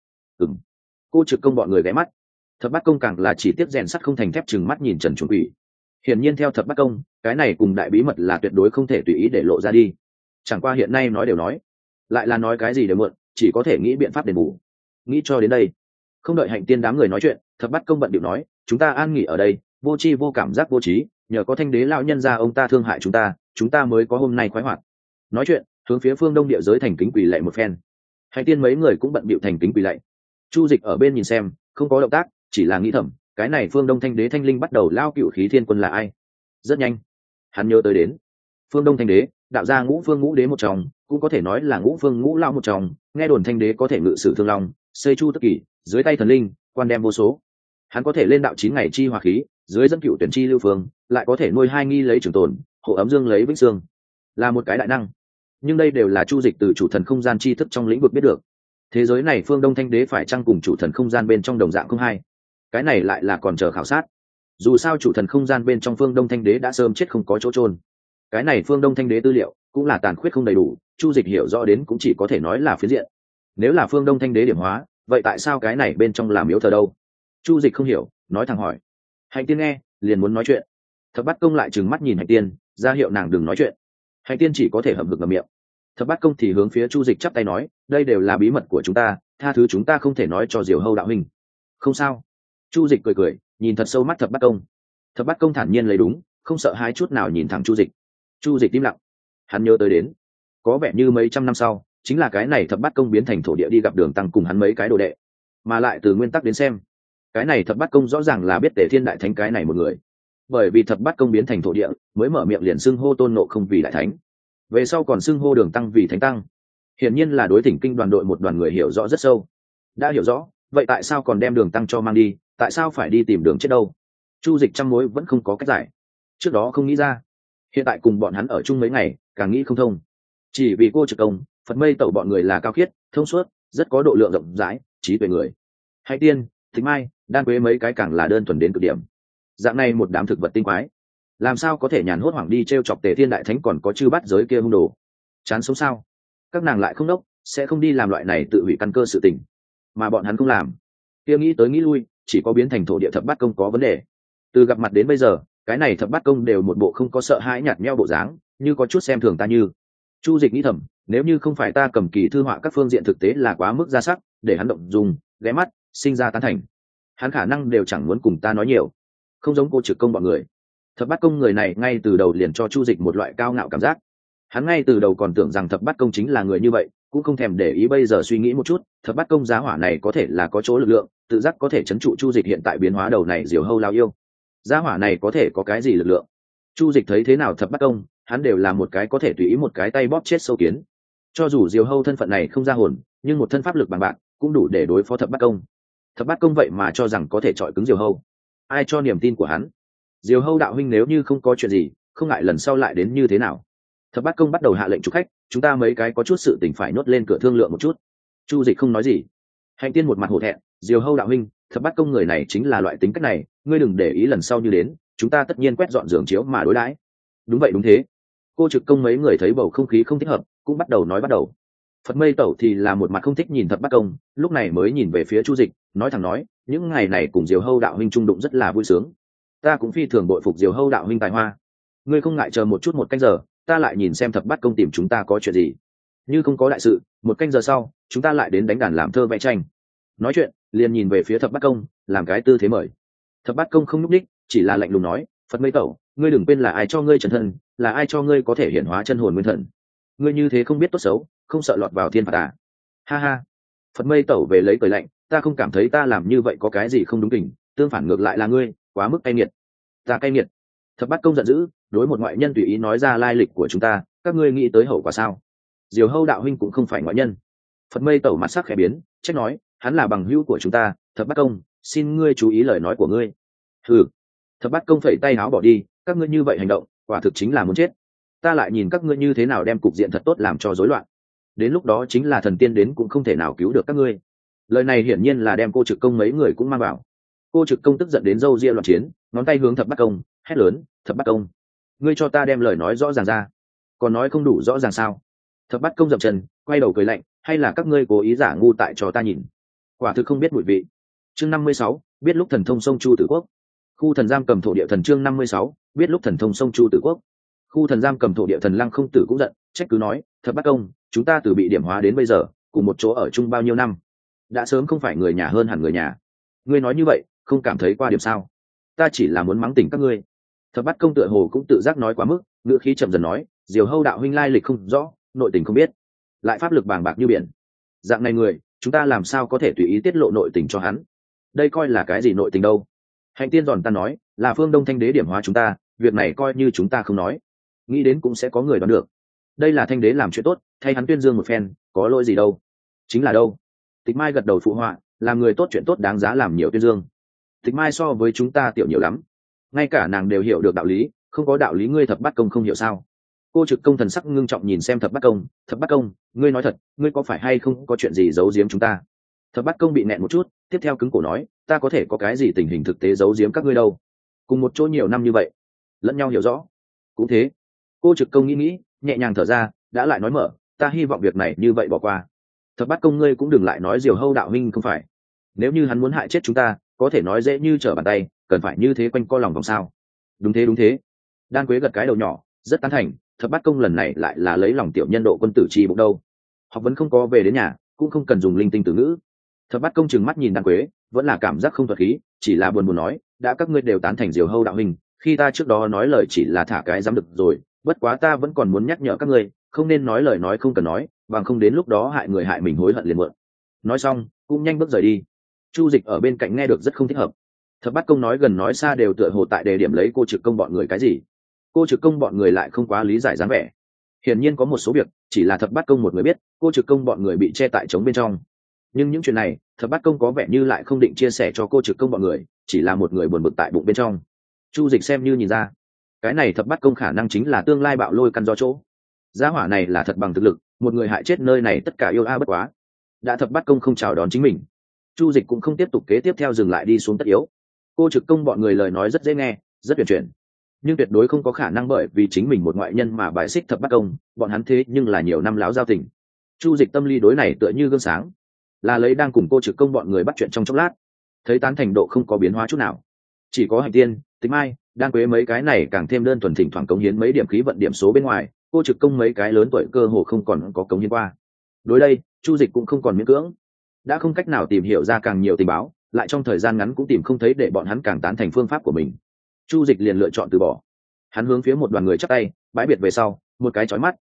Cô Trực Công bọn người ghé mắt. Thập Bát Công càng là chỉ tiếc rèn sắt không thành thép, chừng mắt nhìn Trần Chuông Quỷ. Hiển nhiên theo Thập Bát Công, cái này cùng đại bí mật là tuyệt đối không thể tùy ý để lộ ra đi. Chẳng qua hiện nay nói đều nói, lại là nói cái gì đều mượn, chỉ có thể nghĩ biện pháp đền bù. Nghĩ cho đến đây, không đợi hạnh tiên đám người nói chuyện, Thập Bát Công bận điệu nói, chúng ta an nghỉ ở đây, vô tri vô cảm giác vô trí, nhờ có Thanh Đế lão nhân gia ông ta thương hại chúng ta mới có hôm nay khoái hoạt. Nói chuyện, hướng phía phương Đông địa giới thành kính quỳ lạy một phen. Hạnh tiên mấy người cũng bận bịu thành kính quỳ lạy. Chu Dịch ở bên nhìn xem, không có động tác, chỉ là nghĩ thầm, cái này phương Đông Thanh Đế Thanh Linh bắt đầu lao cựu khí thiên quân là ai? Rất nhanh, hắn nhớ tới đến phương Đông Thanh Đế, đạo gia Ngũ Phương Ngũ Đế một trong, cũng có thể nói là Ngũ Phương Ngũ Lão một trong, nghe đồn Thanh Đế có thể ngự sử thương long, xây chu tất kỷ, dưới tay thần linh, quan đem vô số. Hắn có thể lên đạo 9 ngày chi hòa khí, dưới dẫn cựu tuyển chi lưu phương, lại có thể nuôi 2 nghi lấy trường tồn, hộ ấm dương lấy vĩnh xương, là một cái đại năng. Nhưng đây đều là Chu Dịch từ chủ thần không gian chi thức trong lĩnh vực biết được. Thế giới này phương Đông Thanh Đế phải chăng cùng chủ thần không gian bên trong đồng dạng không hay? Cái này lại là còn chờ khảo sát. Dù sao chủ thần không gian bên trong phương Đông Thanh Đế đã sớm chết không có chỗ chôn. Cái này phương Đông Thanh Đế tư liệu cũng là tàn khuyết không đầy đủ, Chu Dịch hiểu rõ đến cũng chỉ có thể nói là phiến diện. Nếu là phương Đông Thanh Đế điểm hóa, vậy tại sao cái này bên trong làm miếu thờ đâu? Chu Dịch không hiểu, nói thẳng hỏi. Hạnh tiên nghe, liền muốn nói chuyện. Thập Bát Công lại trừng mắt nhìn Hạnh tiên, ra hiệu nàng đừng nói chuyện. Hạnh tiên chỉ có thể hậm hực ngậm miệng. Thập Bát Công thì hướng phía Chu Dịch chắp tay nói, đây đều là bí mật của chúng ta, tha thứ chúng ta không thể nói cho Diều Hâu đạo huynh. Không sao. Chu Dịch cười, nhìn thật sâu mắt Thập Bát Công. Thập Bát Công thản nhiên lấy đúng, không sợ hãi chút nào nhìn thẳng Chu Dịch. Chu Dịch im lặng. Hắn nhớ tới đến, có vẻ như mấy trăm năm sau, chính là cái này Thập Bát Công biến thành thổ địa đi gặp Đường Tăng cùng hắn mấy cái đồ đệ. Mà lại từ nguyên tắc đến xem, cái này Thập Bát Công rõ ràng là biết Tề Thiên Đại Thánh cái này một người. Bởi vì Thập Bát Công biến thành thổ địa, mới mở miệng liền xưng hô Tôn Ngộ Không vì đại thánh. Về sau còn xưng hô Đường Tăng vì thánh tăng. Hiển nhiên là đối Thỉnh Kinh đoàn đội một đoàn người hiểu rõ rất sâu. Đã hiểu rõ, vậy tại sao còn đem Đường Tăng cho mang đi, tại sao phải đi tìm đường chết đâu? Chu Dịch trăm mối vẫn không có cách giải. Trước đó không nghĩ ra, hiện tại cùng bọn hắn ở chung mấy ngày, càng nghĩ không thông. Chỉ vì Cô Trực Công, Phật Mây Tẩu bọn người là cao khiết, thông suốt, rất có độ lượng rộng rãi, trí tuệ người. Hay Tiên, Thính Mai, Đan Quế mấy cái càng là đơn thuần đến cực điểm. Dạng này một đám thực vật tinh quái, làm sao có thể nhàn hốt hoảng đi trêu chọc Tề Thiên Đại Thánh còn có chư bắt giới kia hung đồ? Chán sống sao? Các nàng lại không đốc, sẽ không đi làm loại này tự hủy căn cơ sự tình, mà bọn hắn không làm. Kia nghĩ tới nghĩ lui, chỉ có biến thành thổ địa Thập Bát Công có vấn đề. Từ gặp mặt đến bây giờ, cái này Thập Bát Công đều một bộ không có sợ hãi nhạt nhẽo bộ dáng, như có chút xem thường ta như. Chu Dịch nghĩ thầm, nếu như không phải ta cầm kỳ thư họa các phương diện thực tế là quá mức ra sắc, để hắn động dùng, ghé mắt, sinh ra tán thành, hắn khả năng đều chẳng muốn cùng ta nói nhiều. Không giống Cô Trực Công bọn người. Thập Bát Công người này ngay từ đầu liền cho Chu Dịch một loại cao ngạo cảm giác. Hắn ngay từ đầu còn tưởng rằng Thập Bát Công chính là người như vậy, cũng không thèm để ý. Bây giờ suy nghĩ một chút, Thập Bát Công giá hỏa này có thể là có chỗ lực lượng, tự giác có thể trấn trụ Chu Dịch hiện tại biến hóa đầu này Diều Hâu lao yêu. Giá hỏa này có thể có cái gì lực lượng? Chu Dịch thấy thế nào Thập Bát Công, hắn đều là một cái có thể tùy ý một cái tay bóp chết sâu kiến. Cho dù Diều Hâu thân phận này không ra hồn, nhưng một thân pháp lực bằng bạc cũng đủ để đối phó Thập Bát Công. Thập Bát Công vậy mà cho rằng có thể chọi cứng Diều Hâu, ai cho niềm tin của hắn? Diều Hâu đạo huynh nếu như không có chuyện gì, không ngại lần sau lại đến như thế nào? Thập Bát Công bắt đầu hạ lệnh chúc khách, chúng ta mấy cái có chút sự tình phải nhốt lên cửa thương lượng một chút. Chu Dịch không nói gì. Hạnh Tiên một mặt hổ thẹn, Diều Hâu đạo huynh, Thập Bát Công người này chính là loại tính cách này, ngươi đừng để ý lần sau như đến, chúng ta tất nhiên quét dọn giường chiếu mà đối đãi. Đúng vậy đúng thế. Cô Trực Công mấy người thấy bầu không khí không thích hợp, cũng bắt đầu nói bắt đầu. Phật Mây Tẩu thì là một mặt không thích nhìn Thập Bát Công, lúc này mới nhìn về phía Chu Dịch, nói thẳng nói, những ngày này cùng Diều Hâu đạo huynh trung đụng rất là vui sướng. Ta cũng phi thường bội phục Diều Hâu đạo huynh tài hoa. Ngươi không ngại chờ một chút một canh giờ, ta lại nhìn xem Thập Bát Công tìm chúng ta có chuyện gì. Như không có đại sự, một canh giờ sau, chúng ta lại đến đánh đàn làm thơ vẽ tranh. Nói chuyện, liền nhìn về phía Thập Bát Công, làm cái tư thế mời. Thập Bát Công không nhúc nhích, chỉ là lạnh lùng nói, Phật Mây Tẩu, ngươi đừng quên là ai cho ngươi chân thân, là ai cho ngươi có thể hiển hóa chân hồn nguyên thần. Ngươi như thế không biết tốt xấu, không sợ lọt vào thiên phạt à? Ha ha. Phật Mây Tẩu về lấy cười lạnh, ta không cảm thấy ta làm như vậy có cái gì không đúng kình, tương phản ngược lại là ngươi quá mức cay nghiệt. Ta cay nghiệt? Thập Bát Công giận dữ, đối một ngoại nhân tùy ý nói ra lai lịch của chúng ta, các ngươi nghĩ tới hậu quả sao? Diều Hâu đạo huynh cũng không phải ngoại nhân. Phật Mây Tẩu mặt sắc khẽ biến, trách nói, hắn là bằng hữu của chúng ta. Thập Bát Công, xin ngươi chú ý lời nói của ngươi. Hừ. Thập Bát Công phẩy tay áo bỏ đi, các ngươi như vậy hành động, quả thực chính là muốn chết. Ta lại nhìn các ngươi như thế nào đem cục diện thật tốt làm cho rối loạn. Đến lúc đó chính là thần tiên đến cũng không thể nào cứu được các ngươi. Lời này hiển nhiên là đem Cô Trực Công mấy người cũng mang vào. Cô Trực Công tức giận đến râu ria loạn chiến, ngón tay hướng Thập Bát Công hét lớn, Thập Bát Công, ngươi cho ta đem lời nói rõ ràng ra. Còn nói không đủ rõ ràng sao? Thập Bát Công dậm chân, quay đầu cười lạnh, hay là các ngươi cố ý giả ngu tại cho ta nhìn? Quả thực không biết mùi vị. Chương 56, biết lúc thần thông sông Chu Tử Quốc. Khu thần giam cầm thổ địa thần. Chương 56, biết lúc thần thông sông Chu Tử Quốc. Khu thần giam cầm thổ địa thần Lăng Không Tử cũng giận, trách cứ nói, Thập Bát Công, chúng ta từ bị điểm hóa đến bây giờ, cùng một chỗ ở chung bao nhiêu năm, đã sớm không phải người nhà hơn hẳn người nhà. Ngươi nói như vậy, không cảm thấy qua điểm sao? Ta chỉ là muốn mắng tỉnh các ngươi. Thập Bát Công tựa hồ cũng tự giác nói quá mức, ngữ khí chậm dần nói, Diều Hâu đạo huynh lai lịch không rõ, nội tình không biết, lại pháp lực bàng bạc như biển. Dạng này người, chúng ta làm sao có thể tùy ý tiết lộ nội tình cho hắn? Đây coi là cái gì nội tình đâu? Hạnh Tiên giòn ta nói, là Phương Đông Thanh Đế điểm hóa chúng ta, việc này coi như chúng ta không nói, nghĩ đến cũng sẽ có người đoán được. Đây là Thanh Đế làm chuyện tốt, thay hắn tuyên dương một phen, có lỗi gì đâu? Chính là đâu? Tịch Mai gật đầu phụ họa, làm người tốt chuyện tốt đáng giá làm nhiều tuyên dương. Tịch Mai so với chúng ta tiểu nhiều lắm, ngay cả nàng đều hiểu được đạo lý, không có đạo lý ngươi Thập Bát Công không hiểu sao? Cô Trực Công thần sắc ngưng trọng nhìn xem Thập Bát Công, Thập Bát Công, ngươi nói thật, ngươi có phải hay không có chuyện gì giấu giếm chúng ta? Thập Bát Công bị nẹn một chút, tiếp theo cứng cổ nói, ta có thể có cái gì tình hình thực tế giấu giếm các ngươi đâu? Cùng một chỗ nhiều năm như vậy, lẫn nhau hiểu rõ. Cũng thế. Cô Trực Công nghĩ, nhẹ nhàng thở ra, đã lại nói mở, ta hy vọng việc này như vậy bỏ qua. Thập Bát Công ngươi cũng đừng lại nói Diều Hâu đạo huynh không phải. Nếu như hắn muốn hại chết chúng ta, có thể nói dễ như trở bàn tay, cần phải như thế quanh co lòng vòng sao? Đúng thế đúng thế. Đan Quế gật cái đầu nhỏ, rất tán thành. Thập Bát Công lần này lại là lấy lòng tiểu nhân độ quân tử chi bụng đâu. Học vẫn không có về đến nhà, cũng không cần dùng linh tinh từ ngữ. Thập Bát Công trừng mắt nhìn Đan Quế, vẫn là cảm giác không thuật khí, chỉ là buồn nói, đã các ngươi đều tán thành Diều Hâu đạo huynh, khi ta trước đó nói lời chỉ là thả cái dám được rồi, bất quá ta vẫn còn muốn nhắc nhở các ngươi, không nên nói lời nói không cần nói, bằng không đến lúc đó hại người hại mình hối hận liền muộn. Nói xong, cũng nhanh bước rời đi. Chu Dịch ở bên cạnh nghe được rất không thích hợp. Thập Bát Công nói gần nói xa đều tựa hồ tại đề điểm lấy Cô Trực Công bọn người cái gì. Cô Trực Công bọn người lại không quá lý giải dáng vẻ. Hiển nhiên có một số việc chỉ là Thập Bát Công một người biết, Cô Trực Công bọn người bị che tại trống bên trong. Nhưng những chuyện này, Thập Bát Công có vẻ như lại không định chia sẻ cho Cô Trực Công bọn người, chỉ là một người buồn bực tại bụng bên trong. Chu Dịch xem như nhìn ra, cái này Thập Bát Công khả năng chính là tương lai bạo lôi căn do chỗ. Gia hỏa này là thật bằng thực lực, một người hại chết nơi này tất cả yêu a bất quá. Đã Thập Bát Công không chào đón chính mình, Chu Dịch cũng không tiếp tục kế tiếp theo dừng lại đi xuống tất yếu. Cô Trực Công bọn người lời nói rất dễ nghe, rất huyền chuyển, nhưng tuyệt đối không có khả năng bởi vì chính mình một ngoại nhân mà bài xích Thập Bát Công, bọn hắn thế nhưng là nhiều năm láo giao tình. Chu Dịch tâm lý đối này tựa như gương sáng, là lấy đang cùng Cô Trực Công bọn người bắt chuyện trong chốc lát, thấy tán thành độ không có biến hóa chút nào, chỉ có Hạnh Tiên, Tịch Mai, Đan Quế mấy cái này càng thêm đơn thuần thỉnh thoảng cống hiến mấy điểm khí vận điểm số bên ngoài, Cô Trực Công mấy cái lớn tuổi cơ hồ không còn có cống hiến qua. Đối đây, Chu Dịch cũng không còn miễn cưỡng, đã không cách nào tìm hiểu ra càng nhiều tình báo, lại trong thời gian ngắn cũng tìm không thấy để bọn hắn càng tán thành phương pháp của mình. Chu Dịch liền lựa chọn từ bỏ. Hắn hướng phía một đoàn người chắp tay, bãi biệt về sau, một cái chói mắt,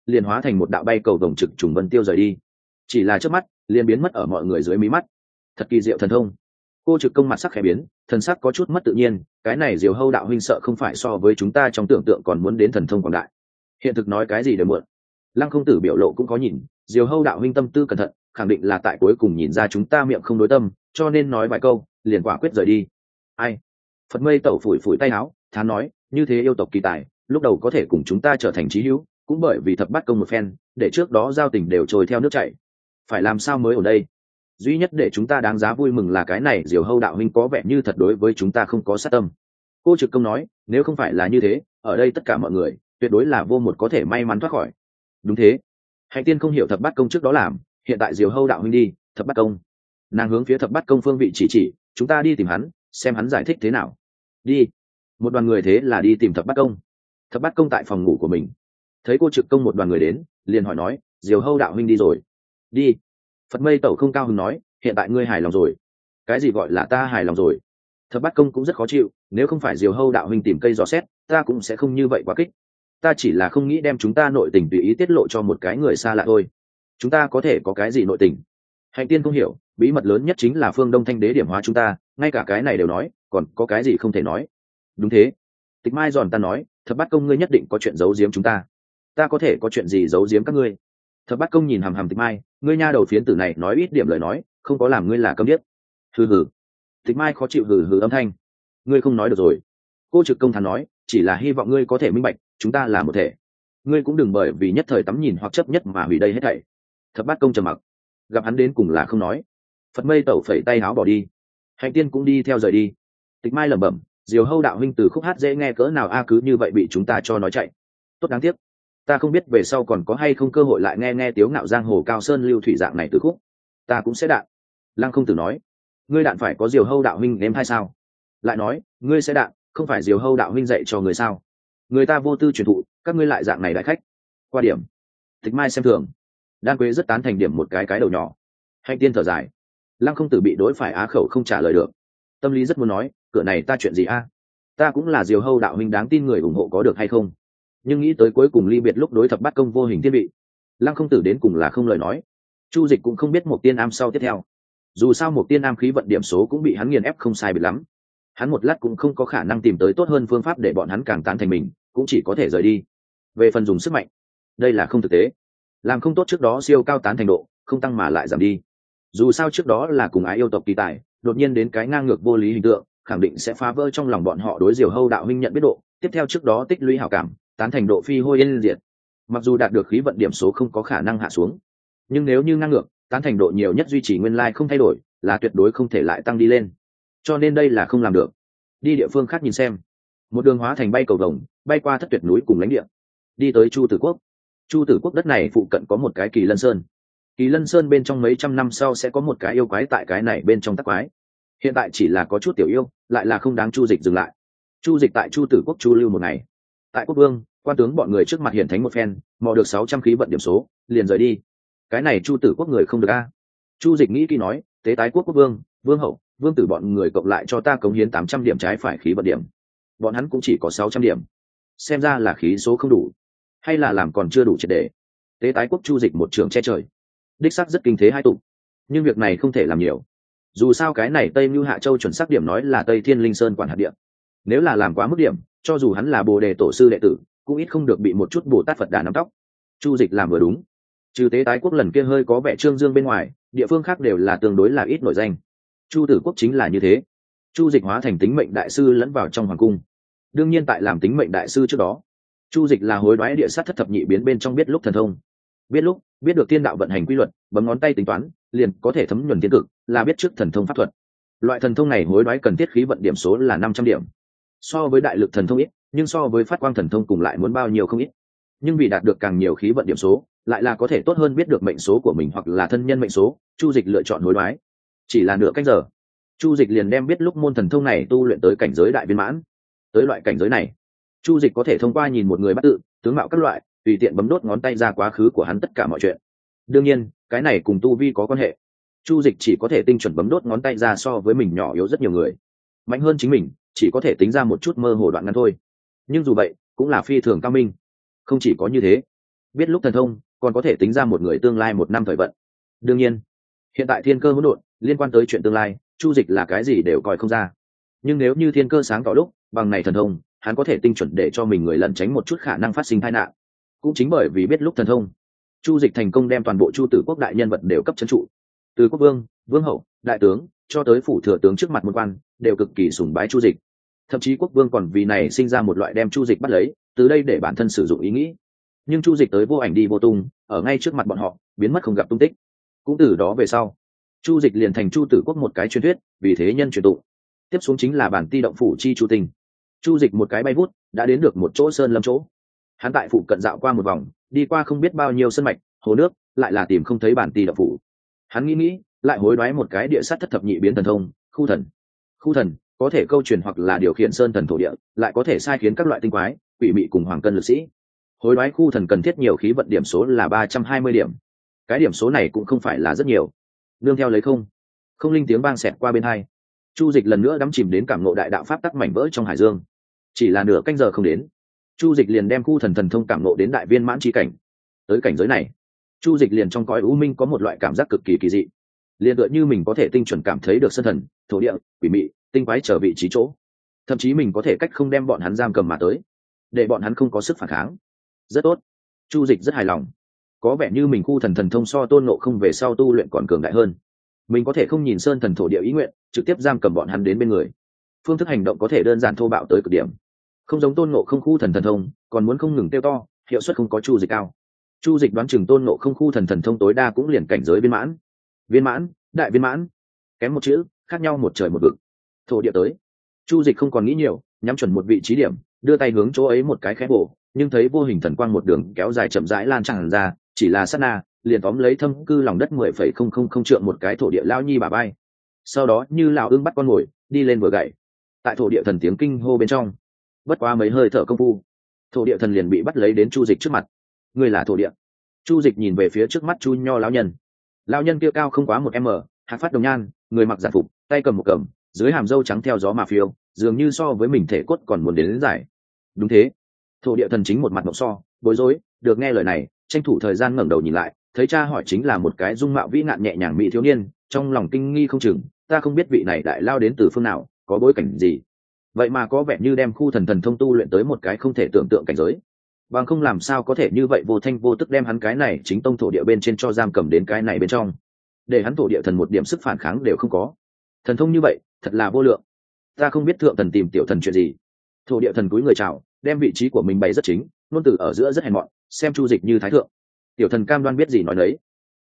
liền hóa thành một đạo bay cầu vồng trực trùng vân tiêu rời đi, chỉ là trước mắt liền biến mất ở mọi người dưới mí mắt. Thật kỳ diệu thần thông. Cô Trực Công mặt sắc khẽ biến, thần sắc có chút mất tự nhiên, cái này Diều Hâu đạo huynh sợ không phải so với chúng ta trong tưởng tượng còn muốn đến thần thông quảng đại. Hiện thực nói cái gì đều muộn. Lăng Không Tử biểu lộ cũng có nhìn, Diều Hâu đạo huynh tâm tư cẩn thận, khẳng định là tại cuối cùng nhìn ra chúng ta miệng không đối tâm, cho nên nói vài câu, liền quả quyết rời đi. Ai? Phật Mây Tẩu phủi phủi tay áo, thán nói, như thế yêu tộc kỳ tài, lúc đầu có thể cùng chúng ta trở thành chí hữu, cũng bởi vì thập bát công một phen, để trước đó giao tình đều trôi theo nước chảy. Phải làm sao mới ở đây? Duy nhất để chúng ta đáng giá vui mừng là cái này Diều Hâu đạo huynh có vẻ như thật đối với chúng ta không có sát tâm. Cô Trực Công nói, nếu không phải là như thế, ở đây tất cả mọi người tuyệt đối là vô một có thể may mắn thoát khỏi. Đúng thế. Hạnh Tiên không hiểu thập bát công trước đó làm, hiện tại Diều Hâu đạo huynh đi thập bát công, nàng hướng phía thập bát công phương vị chỉ, chúng ta đi tìm hắn, xem hắn giải thích thế nào. Đi. Một đoàn người thế là đi tìm thập bát công. Thập bát công tại phòng ngủ của mình, thấy Cô Trực Công một đoàn người đến, liền hỏi nói, Diều Hâu đạo huynh đi rồi. Đi. Phật Mây Tẩu không cao hứng nói, hiện tại ngươi hài lòng rồi. Cái gì gọi là ta hài lòng rồi? Thập bát công cũng rất khó chịu, nếu không phải Diều Hâu đạo huynh tìm cây dò xét, ta cũng sẽ không như vậy quá kích. Ta chỉ là không nghĩ đem chúng ta nội tình tùy ý tiết lộ cho một cái người xa lạ thôi. Chúng ta có thể có cái gì nội tình? Hạnh Tiên không hiểu, bí mật lớn nhất chính là Phương Đông Thanh Đế điểm hóa chúng ta, ngay cả cái này đều nói, còn có cái gì không thể nói? Đúng thế. Tịch Mai giòn ta nói, thập bát công ngươi nhất định có chuyện giấu giếm chúng ta. Ta có thể có chuyện gì giấu giếm các ngươi? Thập bát công nhìn hằm hằm Tịch Mai, ngươi nha đầu phiến tử này nói ít điểm lời nói, không có làm ngươi là câm điếc. Hừ hừ. Tịch Mai khó chịu hừ hừ âm thanh. Ngươi không nói được rồi. Cô Trực Công thản nói, chỉ là hy vọng ngươi có thể minh bạch, chúng ta là một thể. Ngươi cũng đừng bởi vì nhất thời tắm nhìn hoặc chấp nhất mà hủy đây hết thảy. Thập bát công trầm mặc, gặp hắn đến cùng là không nói. Phật Mây Tẩu phẩy tay áo bỏ đi, Hạnh Tiên cũng đi theo rời đi. Tịch Mai lẩm bẩm, Diều Hâu đạo huynh từ khúc hát dễ nghe cỡ nào a, cứ như vậy bị chúng ta cho nói chạy. Tốt đáng tiếc. Ta không biết về sau còn có hay không cơ hội lại nghe tiếu ngạo giang hồ cao sơn lưu thủy dạng này từ khúc. Ta cũng sẽ đạn. Lăng Không Tử nói, ngươi đạn phải có Diều Hâu đạo huynh nếm hay sao? Lại nói, ngươi sẽ đạn, không phải Diều Hâu đạo huynh dạy cho người sao? Người ta vô tư truyền thụ, các ngươi lại dạng này đại khách. Qua điểm. Tịch Mai xem thường. Đan Quế rất tán thành điểm một cái đầu nhỏ. Hạnh Tiên thở dài. Lăng Không Tử bị đối phải á khẩu không trả lời được. Tâm lý rất muốn nói, cửa này ta chuyện gì a? Ta cũng là Diều Hâu đạo huynh đáng tin người ủng hộ có được hay không? Nhưng nghĩ tới cuối cùng ly biệt lúc đối thập bát công vô hình thiên vị, Lăng Không Tử đến cùng là không lời nói. Chu Dịch cũng không biết một tiên am sau tiếp theo. Dù sao một tiên am khí vận điểm số cũng bị hắn nghiền ép không sai biệt lắm. Hắn một lát cũng không có khả năng tìm tới tốt hơn phương pháp để bọn hắn càng tán thành mình, cũng chỉ có thể rời đi. Về phần dùng sức mạnh, đây là không thực tế. Làm không tốt trước đó siêu cao tán thành độ, không tăng mà lại giảm đi. Dù sao trước đó là cùng ái yêu tộc kỳ tài, đột nhiên đến cái ngang ngược vô lý hình tượng, khẳng định sẽ phá vỡ trong lòng bọn họ đối Diều Hâu đạo huynh nhận biết độ, tiếp theo trước đó tích lũy hảo cảm, tán thành độ phi hôi yên diệt. Mặc dù đạt được khí vận điểm số không có khả năng hạ xuống, nhưng nếu như ngang ngược, tán thành độ nhiều nhất duy trì nguyên lai không thay đổi, là tuyệt đối không thể lại tăng đi lên. Cho nên đây là không làm được. Đi địa phương khác nhìn xem. Một đường hóa thành bay cầu vồng, bay qua thất tuyệt núi cùng lãnh địa, đi tới Chu Tử Quốc. Chu Tử Quốc đất này phụ cận có một cái Kỳ Lân Sơn. Kỳ Lân Sơn bên trong mấy trăm năm sau sẽ có một cái yêu quái tại cái này bên trong tắc quái. Hiện tại chỉ là có chút tiểu yêu, lại là không đáng Chu Dịch dừng lại. Chu Dịch tại Chu Tử Quốc chu lưu một ngày. Tại Quốc Vương, quan tướng bọn người trước mặt hiển thánh một phen, mò được 600 khí vận điểm số, liền rời đi. Cái này Chu Tử Quốc người không được a. Chu Dịch nghĩ kỹ nói, tế tái quốc vương, vương hậu, vương tử bọn người cộng lại cho ta cống hiến 800 điểm trái phải khí vận điểm. Bọn hắn cũng chỉ có 600 điểm. Xem ra là khí số không đủ, hay là làm còn chưa đủ triệt để. Tế tái quốc Chu Dịch một trường che trời, đích xác rất kinh thế hai tụ, nhưng việc này không thể làm nhiều. Dù sao cái này Tây Nưu Hạ Châu chuẩn xác điểm nói là Tây Thiên Linh Sơn quản hạt địa. Nếu là làm quá mức điểm, cho dù hắn là Bồ Đề tổ sư đệ tử, cũng ít không được bị một chút Bồ Tát Phật Đà nắm tóc. Chu Dịch làm vừa đúng. Trừ tế tái quốc lần kia hơi có vẻ trương dương bên ngoài, địa phương khác đều là tương đối là ít nổi danh. Chu Tử Quốc chính là như thế. Chu Dịch hóa thành tính mệnh đại sư lẫn vào trong hoàng cung. Đương nhiên tại làm tính mệnh đại sư trước đó, Chu Dịch là hối đoái địa sát thất thập nhị biến bên trong biết lúc thần thông. Biết lúc, biết được thiên đạo vận hành quy luật, bấm ngón tay tính toán, liền có thể thấm nhuần thiên cực, là biết trước thần thông pháp thuật. Loại thần thông này hối đoái cần thiết khí vận điểm số là 500 điểm. So với đại lực thần thông ít, nhưng so với phát quang thần thông cùng lại muốn bao nhiêu không ít. Nhưng vì đạt được càng nhiều khí vận điểm số, lại là có thể tốt hơn biết được mệnh số của mình hoặc là thân nhân mệnh số, Chu Dịch lựa chọn hối đoái. Chỉ là nửa canh giờ, Chu Dịch liền đem biết lúc môn thần thông này tu luyện tới cảnh giới đại viên mãn. Tới loại cảnh giới này, Chu Dịch có thể thông qua nhìn một người bắt tự, tướng mạo các loại, tùy tiện bấm đốt ngón tay ra quá khứ của hắn tất cả mọi chuyện. Đương nhiên, cái này cùng tu vi có quan hệ. Chu Dịch chỉ có thể tinh chuẩn bấm đốt ngón tay ra so với mình nhỏ yếu rất nhiều người. Mạnh hơn chính mình, chỉ có thể tính ra một chút mơ hồ đoạn ngắn thôi. Nhưng dù vậy, cũng là phi thường cao minh. Không chỉ có như thế, biết lúc thần thông còn có thể tính ra một người tương lai 1 năm thời vận. Đương nhiên hiện tại thiên cơ hỗn độn, liên quan tới chuyện tương lai Chu Dịch là cái gì đều coi không ra, nhưng nếu như thiên cơ sáng tỏ lúc bằng này thần thông hắn có thể tinh chuẩn để cho mình người lẩn tránh một chút khả năng phát sinh tai nạn. Cũng chính bởi vì biết lúc thần thông, Chu Dịch thành công đem toàn bộ Chu Tử Quốc đại nhân vật đều cấp trấn trụ, từ quốc vương, vương hậu, đại tướng cho tới phủ thừa tướng trước mặt môn quan đều cực kỳ sùng bái Chu Dịch. Thậm chí quốc vương còn vì này sinh ra một loại đem Chu Dịch bắt lấy, từ đây để bản thân sử dụng ý nghĩ. Nhưng Chu Dịch tới vô ảnh đi vô tung, ở ngay trước mặt bọn họ biến mất không gặp tung tích. Cũng từ đó về sau, Chu Dịch liền thành Chu Tử Quốc một cái truyền thuyết, vì thế nhân truyền tụng. Tiếp xuống chính là bản ti động phủ chi Chu Tình. Chu Dịch một cái bay vút đã đến được một chỗ sơn lâm chỗ. Hắn tại phụ cận dạo qua một vòng, đi qua không biết bao nhiêu sân mạch, hồ nước, lại là tìm không thấy bản ti động phủ. Hắn nghĩ, lại hối đoái một cái địa sát thất thập nhị biến thần thông, khu thần. Khu thần có thể câu truyền hoặc là điều khiển sơn thần thổ địa, lại có thể sai khiến các loại tinh quái, quỷ mị cùng hoàng cân lực sĩ. Hối đoái khu thần cần thiết nhiều khí vận điểm số là 320 điểm. Cái điểm số này cũng không phải là rất nhiều. Nương theo lấy không linh tiếng vang xẹt qua bên hai, Chu Dịch lần nữa đắm chìm đến cảm ngộ đại đạo pháp tắc mảnh vỡ trong hải dương. Chỉ là nửa canh giờ không đến, Chu Dịch liền đem khu thần thần thông cảm ngộ đến đại viên mãn chi cảnh. Tới cảnh giới này, Chu Dịch liền trong cõi u minh có một loại cảm giác cực kỳ kỳ dị, liền tựa như mình có thể tinh chuẩn cảm thấy được sơn thần, thổ địa, quỷ mị, tinh quái trở vị trí chỗ, thậm chí mình có thể cách không đem bọn hắn giam cầm mà tới, để bọn hắn không có sức phản kháng. Rất tốt, Chu Dịch rất hài lòng. Có vẻ như mình khu thần thần thông so Tôn Ngộ Không về sau tu luyện còn cường đại hơn. Mình có thể không nhìn sơn thần thổ địa ý nguyện, trực tiếp giam cầm bọn hắn đến bên người. Phương thức hành động có thể đơn giản thô bạo tới cực điểm, không giống Tôn Ngộ Không khu thần thần thông còn muốn không ngừng tiêu to, hiệu suất không có Chu Dịch cao. Chu Dịch đoán chừng Tôn Ngộ Không khu thần thần thông tối đa cũng liền cảnh giới viên mãn. Viên mãn, đại viên mãn, kém một chữ, khác nhau một trời một vực. Thổ địa tới, Chu Dịch không còn nghĩ nhiều, nhắm chuẩn một vị trí điểm, đưa tay hướng chỗ ấy một cái khẽ bổ, nhưng thấy vô hình thần quang một đường kéo dài chậm rãi lan tràn ra, chỉ là sát na, liền tóm lấy thâm cư lòng đất 10,000 trượng một cái thổ địa lão nhi bà bay. Sau đó như lão ưng bắt con mồi, đi lên vừa gậy. Tại thổ địa thần tiếng kinh hô bên trong, bất quá mấy hơi thở công phu, thổ địa thần liền bị bắt lấy đến Chu Dịch trước mặt. Người là thổ địa. Chu Dịch nhìn về phía trước mắt Chu Nho lão nhân. Lão nhân kia cao không quá 1 m, hạc phát đồng nhan, người mặc giản phục, tay cầm một cầm, dưới hàm râu trắng theo gió mà phiêu, dường như so với mình thể cốt còn muốn đến giải. Đúng thế. Thổ địa thần chính một mặt ngộp so, bối rối, được nghe lời này, tranh thủ thời gian ngẩng đầu nhìn lại, thấy cha hỏi chính là một cái dung mạo vĩ ngạn nhẹ nhàng mỹ thiếu niên, trong lòng kinh nghi không chừng, ta không biết vị này đại lao đến từ phương nào, có bối cảnh gì, vậy mà có vẻ như đem khu thần thần thông tu luyện tới một cái không thể tưởng tượng cảnh giới, bằng không làm sao có thể như vậy vô thanh vô tức đem hắn cái này chính tông thổ địa bên trên cho giam cầm đến cái này bên trong, để hắn thổ địa thần một điểm sức phản kháng đều không có. Thần thông như vậy thật là vô lượng, ta không biết thượng thần tìm tiểu thần chuyện gì. Thổ địa thần cúi người chào, đem vị trí của mình bày rất chính, ngôn từ ở giữa rất hèn mọn, xem Chu Dịch như thái thượng. Tiểu thần cam đoan biết gì nói đấy.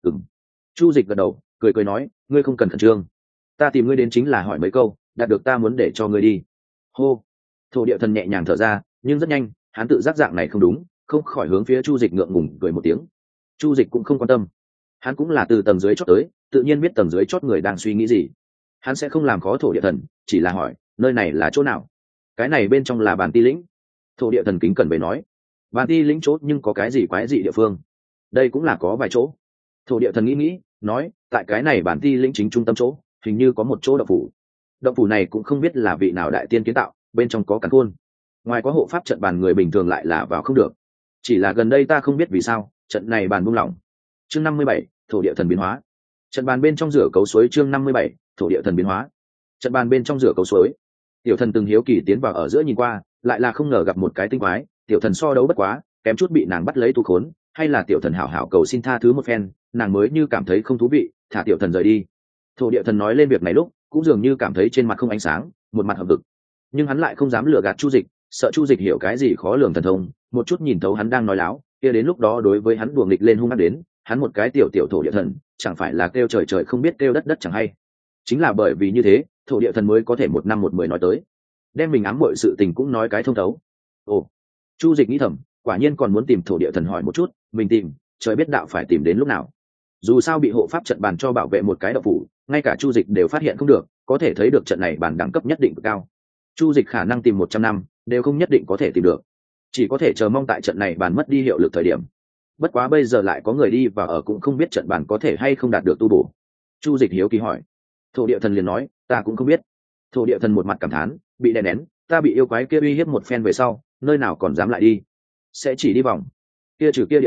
Chu Dịch gật đầu, cười nói, ngươi không cần khẩn trương, ta tìm ngươi đến chính là hỏi mấy câu, đạt được ta muốn để cho ngươi đi. Hô. Thổ địa thần nhẹ nhàng thở ra, nhưng rất nhanh hắn tự giác dạng này không đúng, không khỏi hướng phía Chu Dịch ngượng ngùng cười một tiếng. Chu Dịch cũng không quan tâm, hắn cũng là từ tầng dưới chót tới, tự nhiên biết tầng dưới chót người đang suy nghĩ gì. Hắn sẽ không làm khó thổ địa thần, chỉ là hỏi, nơi này là chỗ nào? Cái này bên trong là Bàn Ti lĩnh. Thổ địa thần kính cẩn bày nói. Bàn Ti lĩnh chỗ nhưng có cái gì quái dị địa phương? Đây cũng là có vài chỗ. Thổ địa thần nghĩ, nói, tại cái này Bàn Ti lĩnh chính trung tâm chỗ, hình như có một chỗ động phủ. Động phủ này cũng không biết là vị nào đại tiên kiến tạo, bên trong có càn khôn. Ngoài có hộ pháp trận bàn người bình thường lại là vào không được. Chỉ là gần đây ta không biết vì sao, trận này bàn buông lỏng. Chương 57, thổ địa thần biến hóa. Trận bàn bên trong rửa cấu suối. Chương 57, thổ địa thần biến hóa. Trận bàn bên trong rửa cấu suối. Tiểu thần từng hiếu kỳ tiến vào ở giữa nhìn qua, lại là không ngờ gặp một cái tinh quái. Tiểu thần so đấu bất quá, kém chút bị nàng bắt lấy tu khốn, hay là tiểu thần hảo hảo cầu xin tha thứ một phen, nàng mới như cảm thấy không thú vị, thả tiểu thần rời đi. Thổ địa thần nói lên việc này lúc, cũng dường như cảm thấy trên mặt không ánh sáng, một mặt hậm hực. Nhưng hắn lại không dám lừa gạt Chu Dịch, sợ Chu Dịch hiểu cái gì khó lường thần thông, một chút nhìn thấu hắn đang nói láo, kia đến lúc đó đối với hắn đùa nghịch lên hung ác đến, hắn một cái tiểu tiểu thổ địa thần, chẳng phải là kêu trời trời không biết kêu đất đất chẳng hay. Chính là bởi vì như thế, thổ địa thần mới có thể 1 năm 1 mười nói tới, đem mình ám muội sự tình cũng nói cái thông thấu. Ồ, Chu Dịch nghĩ thầm, quả nhiên còn muốn tìm thổ địa thần hỏi một chút, mình tìm, trời biết đạo phải tìm đến lúc nào. Dù sao bị hộ pháp trận bàn cho bảo vệ một cái động phủ, ngay cả Chu Dịch đều phát hiện không được, có thể thấy được trận này bản đẳng cấp nhất định cực cao. Chu Dịch khả năng tìm 100 năm đều không nhất định có thể tìm được, chỉ có thể chờ mong tại trận này bàn mất đi hiệu lực thời điểm. Bất quá bây giờ lại có người đi và ở cũng không biết trận bàn có thể hay không đạt được tu bổ. Chu Dịch hiếu kỳ hỏi. Thổ địa thần liền nói, ta cũng không biết. Thổ địa thần một mặt cảm thán, bị đè nén, ta bị yêu quái kia uy hiếp một phen về sau, nơi nào còn dám lại đi, sẽ chỉ đi vòng. Kia trừ kia địa giới,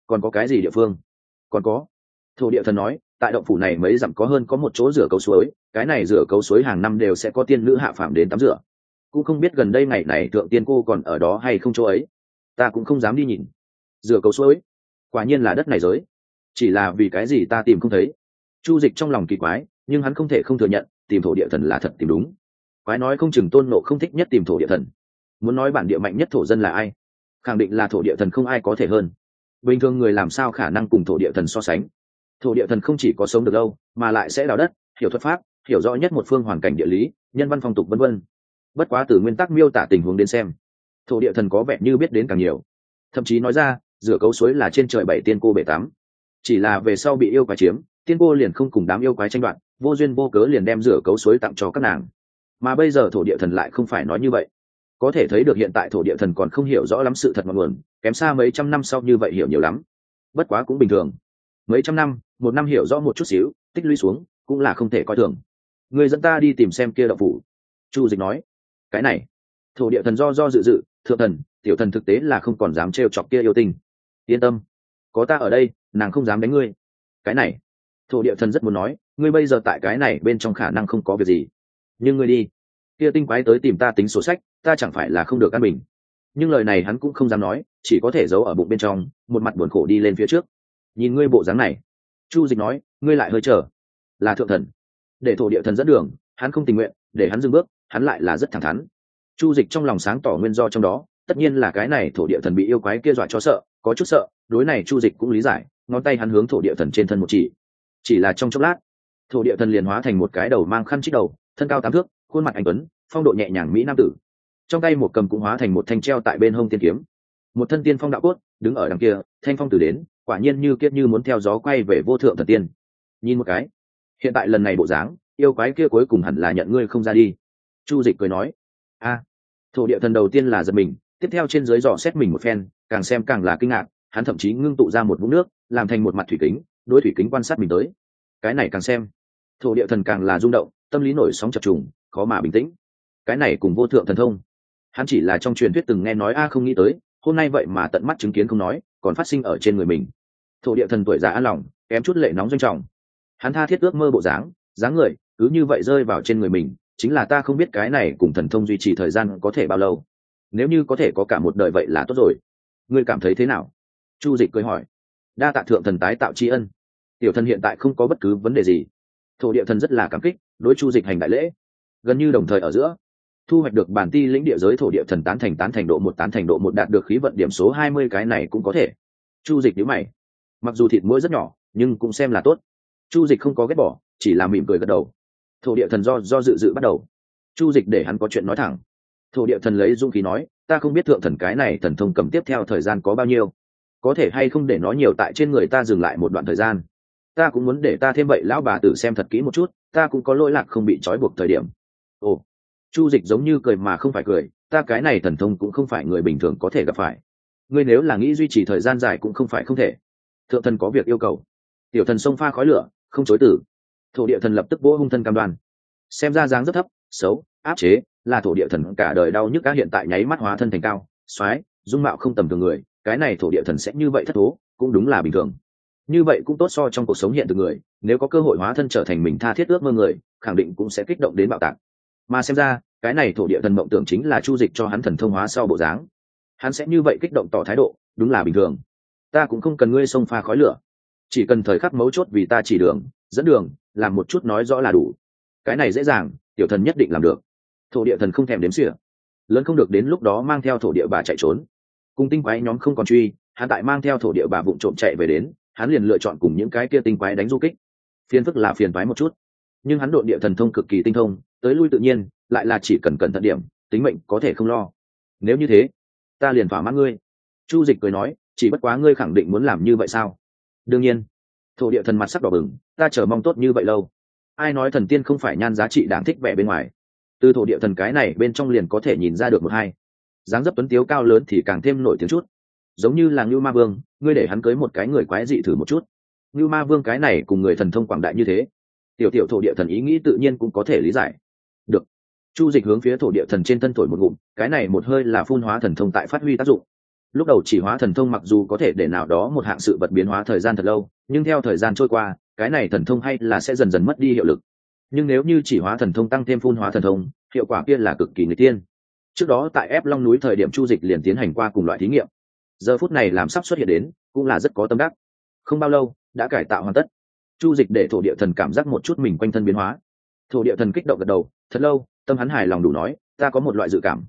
Còn có cái gì địa phương? Còn có, thổ địa thần nói, tại động phủ này mấy dặm có hơn có một chỗ rửa cấu suối, cái này rửa cấu suối hàng năm đều sẽ có tiên nữ hạ phàm đến tắm rửa. Cũng không biết gần đây ngày này thượng tiên cô còn ở đó hay không chỗ ấy, ta cũng không dám đi nhìn. Rửa cấu suối, quả nhiên là đất này giới, chỉ là vì cái gì ta tìm không thấy. Chu Dịch trong lòng kỳ quái, nhưng hắn không thể không thừa nhận, tìm thổ địa thần là thật tìm đúng. Quái nói không chừng Tôn Nộ không thích nhất tìm thổ địa thần. Muốn nói bản địa mạnh nhất thổ dân là ai, khẳng định là thổ địa thần, không ai có thể hơn. Bình thường người làm sao khả năng cùng thổ địa thần so sánh. Thổ địa thần không chỉ có sống được lâu, mà lại sẽ đào đất, hiểu thuật pháp, hiểu rõ nhất một phương hoàn cảnh địa lý, nhân văn phong tục vân vân. Bất quá từ nguyên tắc miêu tả tình huống đến xem, thổ địa thần có vẻ như biết đến càng nhiều. Thậm chí nói ra, rửa cấu suối là trên trời 7 tiên cô bể tắm. Chỉ là về sau bị yêu quái chiếm, tiên cô liền không cùng đám yêu quái tranh đoạt, vô duyên vô cớ liền đem rửa cấu suối tặng cho các nàng. Mà bây giờ thổ địa thần lại không phải nói như vậy. Có thể thấy được hiện tại thổ địa thần còn không hiểu rõ lắm sự thật ngọn nguồn, kém xa mấy trăm năm sau như vậy hiểu nhiều lắm. Bất quá cũng bình thường, mấy trăm năm, một năm hiểu rõ một chút xíu, tích lũy xuống cũng là không thể coi thường. Người dẫn ta đi tìm xem kia động phủ. Chu Dịch nói. Cái này, thổ địa thần do dự dự, thượng thần, tiểu thần thực tế là không còn dám trêu chọc kia yêu tinh. Yên tâm, có ta ở đây, nàng không dám đánh ngươi. Cái này, thổ địa thần rất muốn nói, ngươi bây giờ tại cái này bên trong khả năng không có việc gì, nhưng ngươi đi, kia tinh quái tới tìm ta tính sổ sách, ta chẳng phải là không được an bình. Nhưng lời này hắn cũng không dám nói, chỉ có thể giấu ở bụng bên trong, một mặt buồn khổ đi lên phía trước. Nhìn ngươi bộ dáng này, Chu Dịch nói, ngươi lại hơi chờ. Là thượng thần, để thổ địa thần dẫn đường, hắn không tình nguyện, để hắn dừng bước, hắn lại là rất thẳng thắn. Chu Dịch trong lòng sáng tỏ nguyên do trong đó, tất nhiên là cái này thổ địa thần bị yêu quái kia dọa cho sợ, có chút sợ, đối này Chu Dịch cũng lý giải, ngón tay hắn hướng thổ địa thần trên thân một chỉ là trong chốc lát, thổ địa thần liền hóa thành một cái đầu mang khăn chít đầu, thân cao 8 thước, khuôn mặt anh tuấn, phong độ nhẹ nhàng mỹ nam tử. Trong tay một cầm cũng hóa thành một thanh treo tại bên hông tiên kiếm, một thân tiên phong đạo cốt, đứng ở đằng kia, thanh phong từ đến, quả nhiên như kiết như muốn theo gió quay về vô thượng thần tiên. Nhìn một cái, hiện tại lần này bộ dáng, yêu quái kia cuối cùng hẳn là nhận ngươi không ra đi. Chu Dịch cười nói. A. Thổ địa thần đầu tiên là giật mình, tiếp theo trên dưới dò xét mình một phen, càng xem càng là kinh ngạc, hắn thậm chí ngưng tụ ra một vũng nước, làm thành một mặt thủy kính, đối thủy kính quan sát mình tới. Cái này càng xem, thổ địa thần càng là rung động, tâm lý nổi sóng chập trùng, khó mà bình tĩnh. Cái này cùng vô thượng thần thông, hắn chỉ là trong truyền thuyết từng nghe nói, không nghĩ tới, hôm nay vậy mà tận mắt chứng kiến không nói, còn phát sinh ở trên người mình. Thổ địa thần tuổi già an lòng, kém chút lệ nóng doanh trọng. Hắn tha thiết ước mơ bộ dáng người, cứ như vậy rơi vào trên người mình, chính là ta không biết cái này cùng thần thông duy trì thời gian có thể bao lâu. Nếu như có thể có cả một đời vậy là tốt rồi. Ngươi cảm thấy thế nào? Chu Dịch cười hỏi. Đa tạ thượng thần tái tạo tri ân. Tiểu thần hiện tại không có bất cứ vấn đề gì. Thổ địa thần rất là cảm kích, đối Chu Dịch hành đại lễ. Gần như đồng thời ở giữa, thu hoạch được bản ti lĩnh địa giới thổ địa thần tán thành độ một đạt được khí vận điểm số 20, cái này cũng có thể. Chu Dịch nhíu mày. Mặc dù thịt mũi rất nhỏ, nhưng cũng xem là tốt. Chu Dịch không có ghét bỏ, chỉ là mỉm cười gật đầu. Thổ địa thần do dự bắt đầu. Chu Dịch để hắn có chuyện nói thẳng. Thổ địa thần lấy dũng khí nói, ta không biết thượng thần cái này thần thông cầm tiếp theo thời gian có bao nhiêu, có thể hay không để nó nhiều tại trên người ta dừng lại một đoạn thời gian. Ta cũng muốn để ta thêm vậy lão bà tử xem thật kỹ một chút, ta cũng có lỗi lạc không bị trói buộc thời điểm. Ồ. Chu Dịch giống như cười mà không phải cười, ta cái này thần thông cũng không phải người bình thường có thể gặp phải. Ngươi nếu là nghĩ duy trì thời gian dài cũng không phải không thể. Thượng thần có việc yêu cầu. Tiểu thần xông pha khói lửa, không chối từ. Thổ địa thần lập tức vỗ hung thân cam đoan. Xem ra dáng rất thấp, xấu, áp chế, là thổ địa thần cả đời đau nhức, cá hiện tại nháy mắt hóa thân thành cao, xoái, dung mạo không tầm thường người, cái này thổ địa thần sẽ như vậy thất thố, cũng đúng là bình thường. Như vậy cũng tốt so trong cuộc sống hiện thực người, nếu có cơ hội hóa thân trở thành mình tha thiết ước mơ người, khẳng định cũng sẽ kích động đến bạo tạc. Mà xem ra, cái này thổ địa thần mộng tưởng chính là Chu Dịch cho hắn thần thông hóa sau bộ dáng. Hắn sẽ như vậy kích động tỏ thái độ, đúng là bình thường. Ta cũng không cần ngươi xông pha khói lửa, chỉ cần thời khắc mấu chốt vì ta chỉ đường, dẫn đường, làm một chút nói rõ là đủ. Cái này dễ dàng, tiểu thần nhất định làm được. Thổ địa thần không thèm đếm xỉa, lớn không được đến lúc đó mang theo thổ địa bà chạy trốn. Cùng tinh quái nhóm không còn truy, hắn tại mang theo thổ địa bà vụng trộm chạy về đến, hắn liền lựa chọn cùng những cái kia tinh quái đánh du kích. Phiền phức là phiền toái một chút, nhưng hắn độn địa thần thông cực kỳ tinh thông, tới lui tự nhiên, lại là chỉ cần cẩn thận điểm, tính mệnh có thể không lo. Nếu như thế, ta liền thỏa mãn ngươi. Chu Dịch cười nói, chỉ bất quá ngươi khẳng định muốn làm như vậy sao? Đương nhiên. Thổ địa thần mặt sắc đỏ bừng, ta chờ mong tốt như vậy lâu. Ai nói thần tiên không phải nhan giá trị đáng thích vẻ bên ngoài, từ thổ địa thần cái này bên trong liền có thể nhìn ra được một hai. Dáng dấp tuấn tiếu cao lớn thì càng thêm nổi tiếng chút, giống như là Ngưu Ma Vương, ngươi để hắn cưới một cái người quái dị thử một chút. Ngưu Ma Vương cái này cùng người thần thông quảng đại như thế, tiểu thổ địa thần ý nghĩ tự nhiên cũng có thể lý giải. Được. Chu Dịch hướng phía thổ địa thần trên thân thổi một ngụm, cái này một hơi là phun hóa thần thông tại phát huy tác dụng. Lúc đầu chỉ hóa thần thông mặc dù có thể để nào đó một hạng sự vật biến hóa thời gian thật lâu, nhưng theo thời gian trôi qua, cái này thần thông hay là sẽ dần dần mất đi hiệu lực. Nhưng nếu như chỉ hóa thần thông tăng thêm phun hóa thần thông, hiệu quả kia là cực kỳ người tiên. Trước đó tại ép long núi thời điểm Chu Dịch liền tiến hành qua cùng loại thí nghiệm. Giờ phút này làm sắp xuất hiện đến, cũng là rất có tâm đắc. Không bao lâu, đã cải tạo hoàn tất. Chu Dịch để thổ địa thần cảm giác một chút mình quanh thân biến hóa. Thổ địa thần kích động gật đầu, thật lâu, tâm hắn hài lòng đủ nói, ta có một loại dự cảm,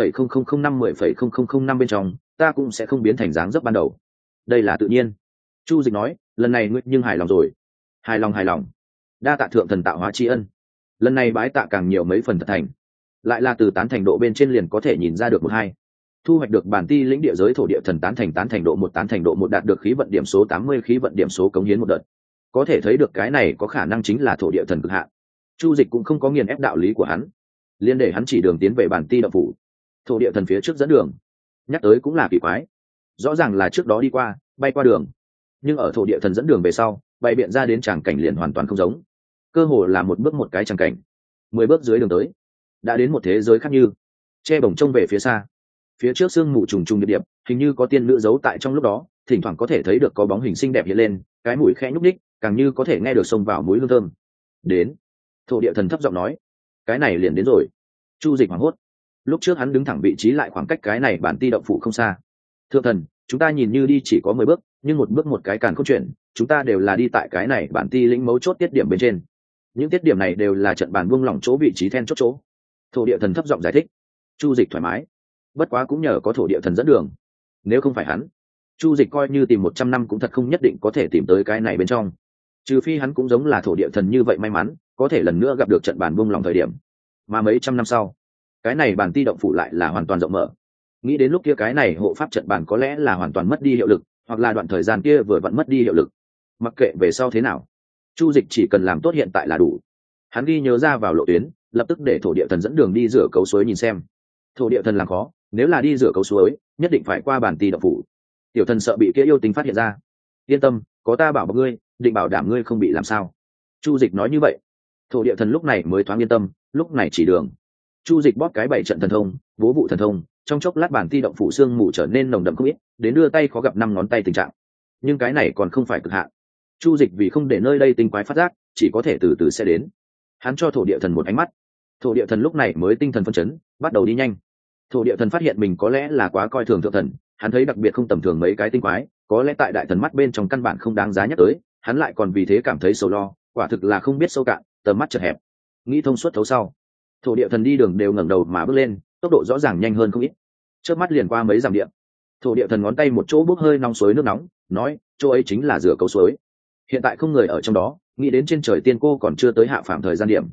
1,0005 bên trong, ta cũng sẽ không biến thành dáng dấp ban đầu. Đây là tự nhiên. Chu Dịch nói, lần này ngươi nhưng hài lòng rồi. Hài lòng. Đa tạ thượng thần tạo hóa tri ân. Lần này bái tạ càng nhiều mấy phần thật thành. Lại là từ tán thành độ bên trên liền có thể nhìn ra được một hai. Thu hoạch được bản ti lĩnh địa giới thổ địa thần tán thành độ một đạt được khí vận điểm số 80 khí vận điểm số cống hiến một đợt. Có thể thấy được cái này có khả năng chính là thổ địa thần cực hạn. Chu Dịch cũng không có nghiền ép đạo lý của hắn, liên để hắn chỉ đường tiến về bản ti động phủ. Thổ địa thần phía trước dẫn đường, nhắc tới cũng là kỳ quái, rõ ràng là trước đó đi qua bay qua đường, nhưng ở thổ địa thần dẫn đường về sau bay biện ra đến tràng cảnh liền hoàn toàn không giống, cơ hồ là một bước một cái tràng cảnh. 10 bước dưới đường tới đã đến một thế giới khác, như che bồng trông về phía xa, phía trước sương mù trùng trùng điệp điệp, hình như có tiên nữ giấu tại trong lúc đó, thỉnh thoảng có thể thấy được có bóng hình xinh đẹp hiện lên, cái mũi khẽ nhúc nhích, càng như có thể nghe được xông vào mũi hương thơm. Đến. Thổ địa thần thấp giọng nói, cái này liền đến rồi. Chu Dịch hoảng hốt, lúc trước hắn đứng thẳng vị trí lại khoảng cách cái này bản ti động phủ không xa. Thượng thần, chúng ta nhìn như đi chỉ có 10 bước, nhưng một bước một cái càn khôn chuyện, chúng ta đều là đi tại cái này bản ti lĩnh mấu chốt tiết điểm bên trên. Những tiết điểm này đều là trận bàn buông lỏng chỗ vị trí then chốt chỗ. Thổ địa thần thấp giọng giải thích. Chu Dịch thoải mái, bất quá cũng nhờ có thổ địa thần dẫn đường, nếu không phải hắn, Chu Dịch coi như tìm 100 năm cũng thật không nhất định có thể tìm tới cái này bên trong. Trừ phi hắn cũng giống là thổ địa thần như vậy may mắn, có thể lần nữa gặp được trận bàn buông lỏng thời điểm. Mà mấy trăm năm sau, cái này bản ti động phủ lại là hoàn toàn rộng mở. Nghĩ đến lúc kia cái này hộ pháp trận bàn có lẽ là hoàn toàn mất đi hiệu lực, hoặc là đoạn thời gian kia vừa vẫn mất đi hiệu lực. Mặc kệ về sau thế nào, Chu Dịch chỉ cần làm tốt hiện tại là đủ. Hắn ghi nhớ ra vào lộ tuyến, lập tức để thổ địa thần dẫn đường đi rửa cấu suối nhìn xem. Thổ địa thần làm khó, nếu là đi rửa cấu suối, nhất định phải qua bản ti động phủ. Tiểu thần sợ bị kia yêu tính phát hiện ra. Yên tâm, có ta bảo bọc ngươi, định bảo đảm ngươi không bị làm sao. Chu Dịch nói như vậy, thổ địa thần lúc này mới thoáng yên tâm, lúc này chỉ đường. Chu Dịch bóp cái 7 trận thần thông, bố vụ thần thông, trong chốc lát bản ti động phủ xương mù trở nên nồng đậm không ít, đến đưa tay khó gặp 5 ngón tay tình trạng. Nhưng cái này còn không phải cực hạn. Chu Dịch vì không để nơi đây tinh quái phát giác, chỉ có thể từ từ sẽ đến. Hắn cho thổ địa thần một ánh mắt. Thổ địa thần lúc này mới tinh thần phân chấn, bắt đầu đi nhanh. Thổ địa thần phát hiện mình có lẽ là quá coi thường thượng thần, hắn thấy đặc biệt không tầm thường mấy cái tinh quái, có lẽ tại đại thần mắt bên trong căn bản không đáng giá nhắc tới, hắn lại còn vì thế cảm thấy sầu lo, quả thực là không biết sâu cạn, tầm mắt chật hẹp. Nghĩ thông suốt thấu sau, thổ địa thần đi đường đều ngẩng đầu mà bước lên, tốc độ rõ ràng nhanh hơn không ít. Chớp mắt liền qua mấy dặm địa. Thổ địa thần ngón tay một chỗ bốc hơi nóng suối nước nóng, nói, chỗ ấy chính là rửa cấu suối. Hiện tại không người ở trong đó, nghĩ đến trên trời tiên cô còn chưa tới hạ phàm thời gian điểm.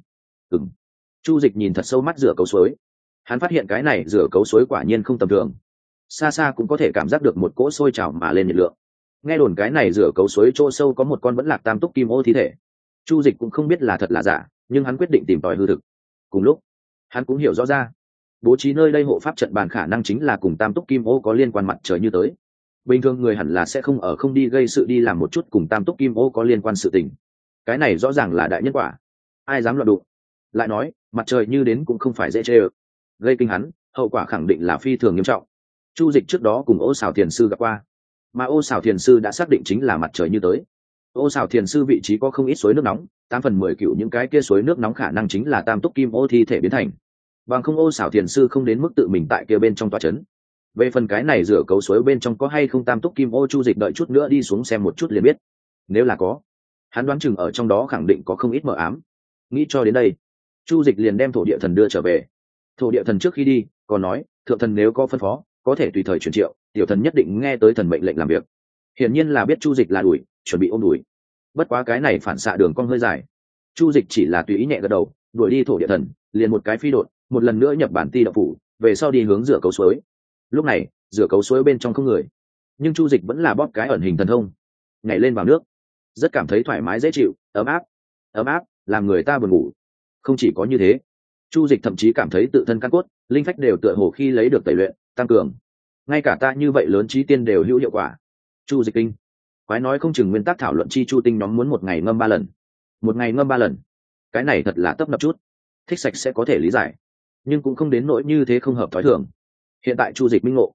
Chu Dịch nhìn thật sâu mắt rửa cấu suối. Hắn phát hiện cái này rửa cấu suối quả nhiên không tầm thường. Xa xa cũng có thể cảm giác được một cỗ sôi trào mà lên nhiệt lượng. Nghe đồn cái này rửa cấu suối chỗ sâu có một con vẫn lạc tam túc kim ô thi thể. Chu Dịch cũng không biết là thật là giả, nhưng hắn quyết định tìm tòi hư thực. Cùng lúc, hắn cũng hiểu rõ ra, bố trí nơi đây hộ pháp trận bàn khả năng chính là cùng tam túc kim ô có liên quan mặt trời như tới. Bình thường người hẳn là sẽ không ở không đi gây sự đi làm một chút cùng tam túc kim ô có liên quan sự tình. Cái này rõ ràng là đại nhân quả, ai dám loạn đụng. Lại nói, mặt trời như đến cũng không phải dễ chê ơ. Gây kinh hắn, hậu quả khẳng định là phi thường nghiêm trọng. Chu Dịch trước đó cùng Ô Sào Thiền sư gặp qua, mà Ô Sào Thiền sư đã xác định chính là mặt trời như tới. Ô Sào Thiền sư vị trí có không ít suối nước nóng, 8/10 cựu những cái kia suối nước nóng khả năng chính là tam túc kim ô thi thể biến thành. Bằng không Ô Sào Thiền sư không đến mức tự mình tại kia bên trong tòa trấn. Về phần cái này rửa cấu suối bên trong có hay không tam túc kim ô, Chu Dịch đợi chút nữa đi xuống xem một chút liền biết. Nếu là có, hắn đoán chừng ở trong đó khẳng định có không ít mờ ám. Nghĩ cho đến đây, Chu Dịch liền đem thổ địa thần đưa trở về. Thổ địa thần trước khi đi còn nói, thượng thần nếu có phân phó, có thể tùy thời truyền triệu, tiểu thần nhất định nghe tới thần mệnh lệnh làm việc. Hiển nhiên là biết Chu Dịch là đuổi, chuẩn bị ôm đuổi. Bất quá cái này phản xạ đường cong hơi dài. Chu Dịch chỉ là tùy ý nhẹ gật đầu, đuổi đi thổ địa thần, liền một cái phi đột, một lần nữa nhập bản ti động phủ, về sau đi hướng rửa cấu suối. Lúc này, rửa cấu suối bên trong không người, nhưng Chu Dịch vẫn là bóp cái ẩn hình thần thông, nhảy lên vào nước, rất cảm thấy thoải mái dễ chịu, ấm áp, làm người ta buồn ngủ. Không chỉ có như thế, Chu Dịch thậm chí cảm thấy tự thân căn cốt, linh phách đều tựa hồ khi lấy được tẩy luyện, tăng cường. Ngay cả ta như vậy lớn trí tiên đều hữu hiệu quả. Chu Dịch kinh. Quái nói không chừng nguyên tắc thảo luận chi chu tinh nhóm muốn một ngày ngâm 3 lần. Một ngày ngâm 3 lần. Cái này thật là tấp nập chút. Thích sạch sẽ có thể lý giải, nhưng cũng không đến nỗi như thế không hợp thói thường. Hiện tại Chu Dịch minh ngộ,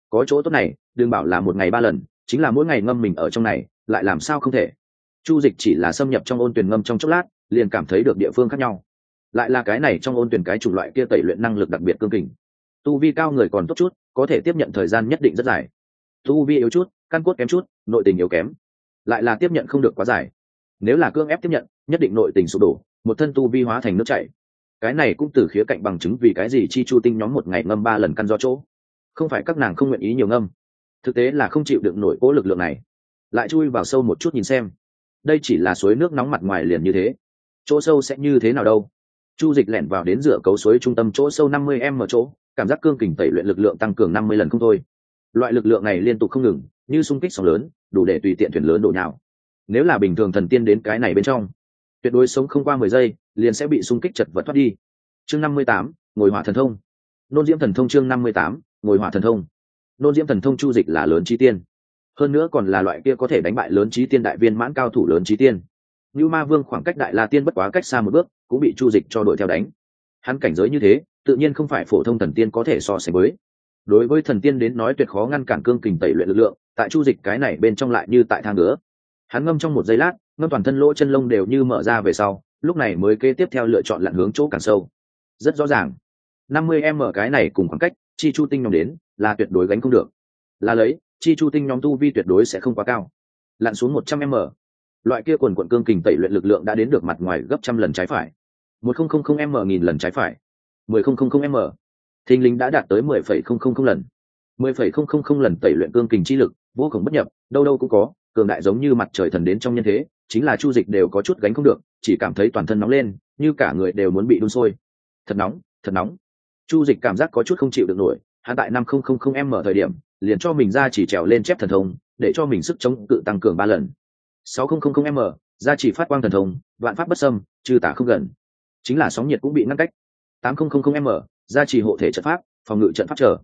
Có chỗ tốt này đừng bảo là một ngày 3 lần, chính là mỗi ngày ngâm mình ở trong này lại làm sao không thể. Chu Dịch chỉ là xâm nhập trong ôn tuyển ngâm trong chốc lát liền cảm thấy được địa phương khác nhau, lại là cái này trong ôn tuyển cái chủng loại kia tẩy luyện năng lực đặc biệt cương kình. Tu vi cao người còn tốt chút, có thể tiếp nhận thời gian nhất định rất dài. Tu vi yếu chút, căn cốt kém chút, nội tình yếu kém, lại là tiếp nhận không được quá dài. Nếu là cương ép tiếp nhận, nhất định nội tình sụp đổ, một thân tu vi hóa thành nước chảy. Cái này cũng từ khía cạnh bằng chứng vì cái gì Chi Chu Tinh nhóm một ngày ngâm 3 lần căn do chỗ. Không phải các nàng không nguyện ý nhiều ngâm, thực tế là không chịu đựng nổi cố lực lượng này. Lại chui vào sâu một chút nhìn xem, đây chỉ là suối nước nóng mặt ngoài liền như thế, chỗ sâu sẽ như thế nào đâu. Chu Dịch lẻn vào đến giữa cấu suối trung tâm chỗ sâu 50m chỗ, cảm giác cương kình tẩy luyện lực lượng tăng cường 50 lần không thôi. Loại lực lượng này liên tục không ngừng, như xung kích sóng lớn, đủ để tùy tiện thuyền lớn đổ nhào. Nếu là bình thường thần tiên đến cái này bên trong, tuyệt đối sống không qua 10 giây, liền sẽ bị xung kích chật vật thoát đi. Chương 58, ngồi hỏa thần thông. Nôn diễm thần thông chương 58, ngồi hỏa thần thông. Nôn diễm thần thông Chu Dịch là lớn chí tiên, hơn nữa còn là loại kia có thể đánh bại lớn chí tiên đại viên mãn cao thủ lớn chí tiên. Như Ma Vương khoảng cách Đại La Tiên bất quá cách xa một bước, cũng bị Chu Dịch cho đuổi theo đánh. Hắn cảnh giới như thế, tự nhiên không phải phổ thông thần tiên có thể so sánh với. Đối với thần tiên đến nói tuyệt khó ngăn cản cương kình tẩy luyện lực lượng, tại Chu Dịch cái này bên trong lại như tại thang nữa. Hắn ngâm trong một giây lát, ngâm toàn thân lỗ chân lông đều như mở ra về sau, lúc này mới kế tiếp theo lựa chọn lặn hướng chỗ càng sâu. Rất rõ ràng, 50m cái này cùng khoảng cách, Chi Chu Tinh nhóm đến, là tuyệt đối gánh không được. Là lấy, Chi Chu Tinh nhóm tu vi tuyệt đối sẽ không quá cao. Lặn xuống 100m, loại kia quần quần cương kình tẩy luyện lực lượng đã đến được mặt ngoài gấp trăm lần trái phải, 1000m nghìn lần trái phải, 10,000m, thình lình đã đạt tới 10,000 lần. 10,000 lần tẩy luyện cương kình chi lực, vô cùng bất nhập, đâu đâu cũng có, cường đại giống như mặt trời thần đến trong nhân thế, chính là Chu Dịch đều có chút gánh không được, chỉ cảm thấy toàn thân nóng lên, như cả người đều muốn bị đun sôi. Thật nóng, thật nóng. Chu Dịch cảm giác có chút không chịu được nổi, hắn tại 5000m thời điểm, liền cho mình ra chỉ trèo lên chép thần thông, để cho mình sức chống cự tăng cường 3 lần. 6000m, ra chỉ phát quang thần thông, vạn pháp bất xâm, trừ tà không gần. Chính là sóng nhiệt cũng bị ngăn cách. 8000m, ra chỉ hộ thể trận pháp, phòng ngự trận pháp trở.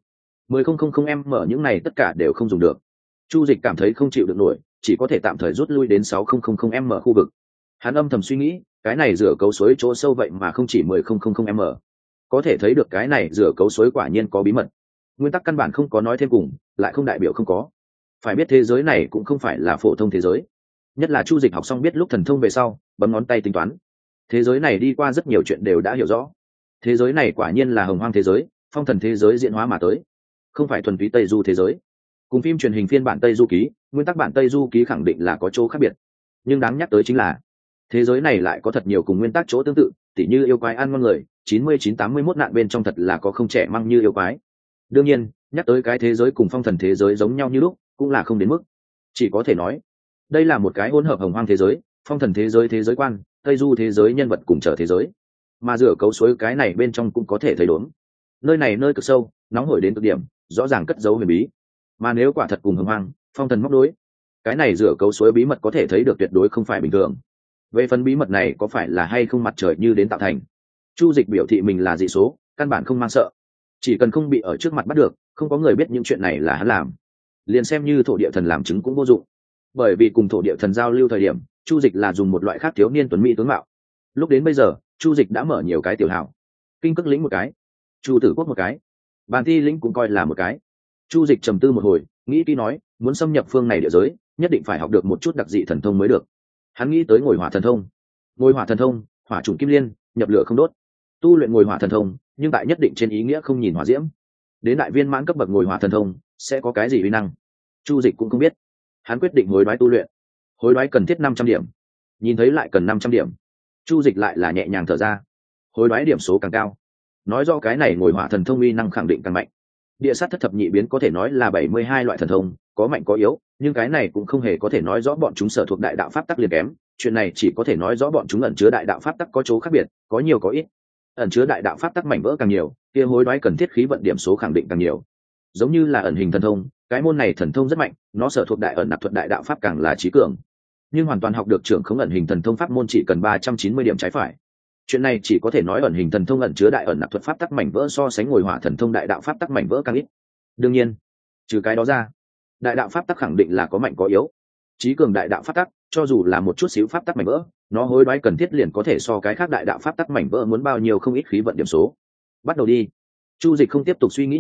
10,000m những này tất cả đều không dùng được. Chu Dịch cảm thấy không chịu được nổi, chỉ có thể tạm thời rút lui đến 6000m khu vực. Hắn âm thầm suy nghĩ, cái này rửa cấu suối chỗ sâu vậy mà không chỉ 10,000m. Có thể thấy được cái này rửa cấu suối quả nhiên có bí mật. Nguyên tắc căn bản không có nói thêm cùng, lại không đại biểu không có. Phải biết thế giới này cũng không phải là phổ thông thế giới. Nhất là Chu Dịch học xong biết lúc thần thông về sau, bấm ngón tay tính toán. Thế giới này đi qua rất nhiều chuyện đều đã hiểu rõ. Thế giới này quả nhiên là hồng hoang thế giới, phong thần thế giới diễn hóa mà tới, không phải thuần túy Tây Du thế giới. Cùng phim truyền hình phiên bản Tây Du ký, nguyên tắc bản Tây Du ký khẳng định là có chỗ khác biệt. Nhưng đáng nhắc tới chính là, thế giới này lại có thật nhiều cùng nguyên tắc chỗ tương tự, tỉ như yêu quái ăn ngon người, 99-81 nạn bên trong thật là có không trẻ măng như yêu quái. Đương nhiên, nhắc tới cái thế giới cùng phong thần thế giới giống nhau như lúc, cũng là không đến mức. Chỉ có thể nói, đây là một cái hỗn hợp hồng hoang thế giới, phong thần thế giới quan, Tây Du thế giới nhân vật cùng trở thế giới. Mà rửa cấu suối cái này bên trong cũng có thể thấy đốn. Nơi này nơi cực sâu, nóng hổi đến cực điểm, rõ ràng cất giấu huyền bí. Mà nếu quả thật cùng hồng hoang, phong thần móc đối, cái này rửa cấu suối bí mật có thể thấy được tuyệt đối không phải bình thường. Về phần bí mật này có phải là hay không mặt trời như đến tạo thành, Chu Dịch biểu thị mình là dị số, căn bản không mang sợ. Chỉ cần không bị ở trước mặt bắt được, không có người biết những chuyện này là hắn làm, liền xem như thổ địa thần làm chứng cũng vô dụng. Bởi vì cùng thổ địa thần giao lưu thời điểm, Chu Dịch là dùng một loại khác thiếu niên tuấn mỹ tướng mạo. Lúc đến bây giờ, Chu Dịch đã mở nhiều cái tiểu hảo. Kinh Cức lĩnh một cái, Chu Tử Quốc một cái, Bàn Thi lĩnh cũng coi là một cái. Chu Dịch trầm tư một hồi, nghĩ kỹ nói, muốn xâm nhập phương này địa giới, nhất định phải học được một chút đặc dị thần thông mới được. Hắn nghĩ tới ngồi hỏa thần thông. Ngồi hỏa thần thông, hỏa chủng kim liên, nhập lửa không đốt. Tu luyện ngồi hỏa thần thông, nhưng tại nhất định trên ý nghĩa không nhìn hỏa diễm. Đến đại viên mãn cấp bậc ngồi hỏa thần thông, sẽ có cái gì uy năng? Chu Dịch cũng không biết. Hắn quyết định hối đoái tu luyện. Hối đoái cần thiết 500 điểm. Nhìn thấy lại cần 500 điểm. Chu Dịch lại là nhẹ nhàng thở ra. Hối đoái điểm số càng cao, nói do cái này ngồi hỏa thần thông uy năng khẳng định càng mạnh. Địa sát thất thập nhị biến có thể nói là 72 loại thần thông, có mạnh có yếu, nhưng cái này cũng không hề có thể nói rõ bọn chúng sở thuộc đại đạo pháp tắc liền kém. Chuyện này chỉ có thể nói rõ bọn chúng ẩn chứa đại đạo pháp tắc có chỗ khác biệt, có nhiều có ít. Ẩn chứa đại đạo pháp tắc mảnh vỡ càng nhiều, kia hối đoái cần thiết khí vận điểm số khẳng định càng nhiều. Giống như là ẩn hình thần thông, cái môn này thần thông rất mạnh, nó sở thuộc đại ẩn nạp thuật đại đạo pháp càng là trí cường. Nhưng hoàn toàn học được trưởng không ẩn hình thần thông pháp môn chỉ cần 390 điểm trái phải. Chuyện này chỉ có thể nói ẩn hình thần thông ẩn chứa đại ẩn nạp thuật pháp tắc mảnh vỡ so sánh ngồi hỏa thần thông đại đạo pháp tắc mảnh vỡ càng ít. Đương nhiên, trừ cái đó ra, đại đạo pháp tắc khẳng định là có mạnh có yếu. Trí cường đại đạo pháp tắc, cho dù là một chút xíu pháp tắc mảnh vỡ, nó hối đoái cần thiết liền có thể so cái khác đại đạo pháp tắc mảnh vỡ muốn bao nhiêu không ít khí vận điểm số. Bắt đầu đi. Chu Dịch không tiếp tục suy nghĩ nhiều,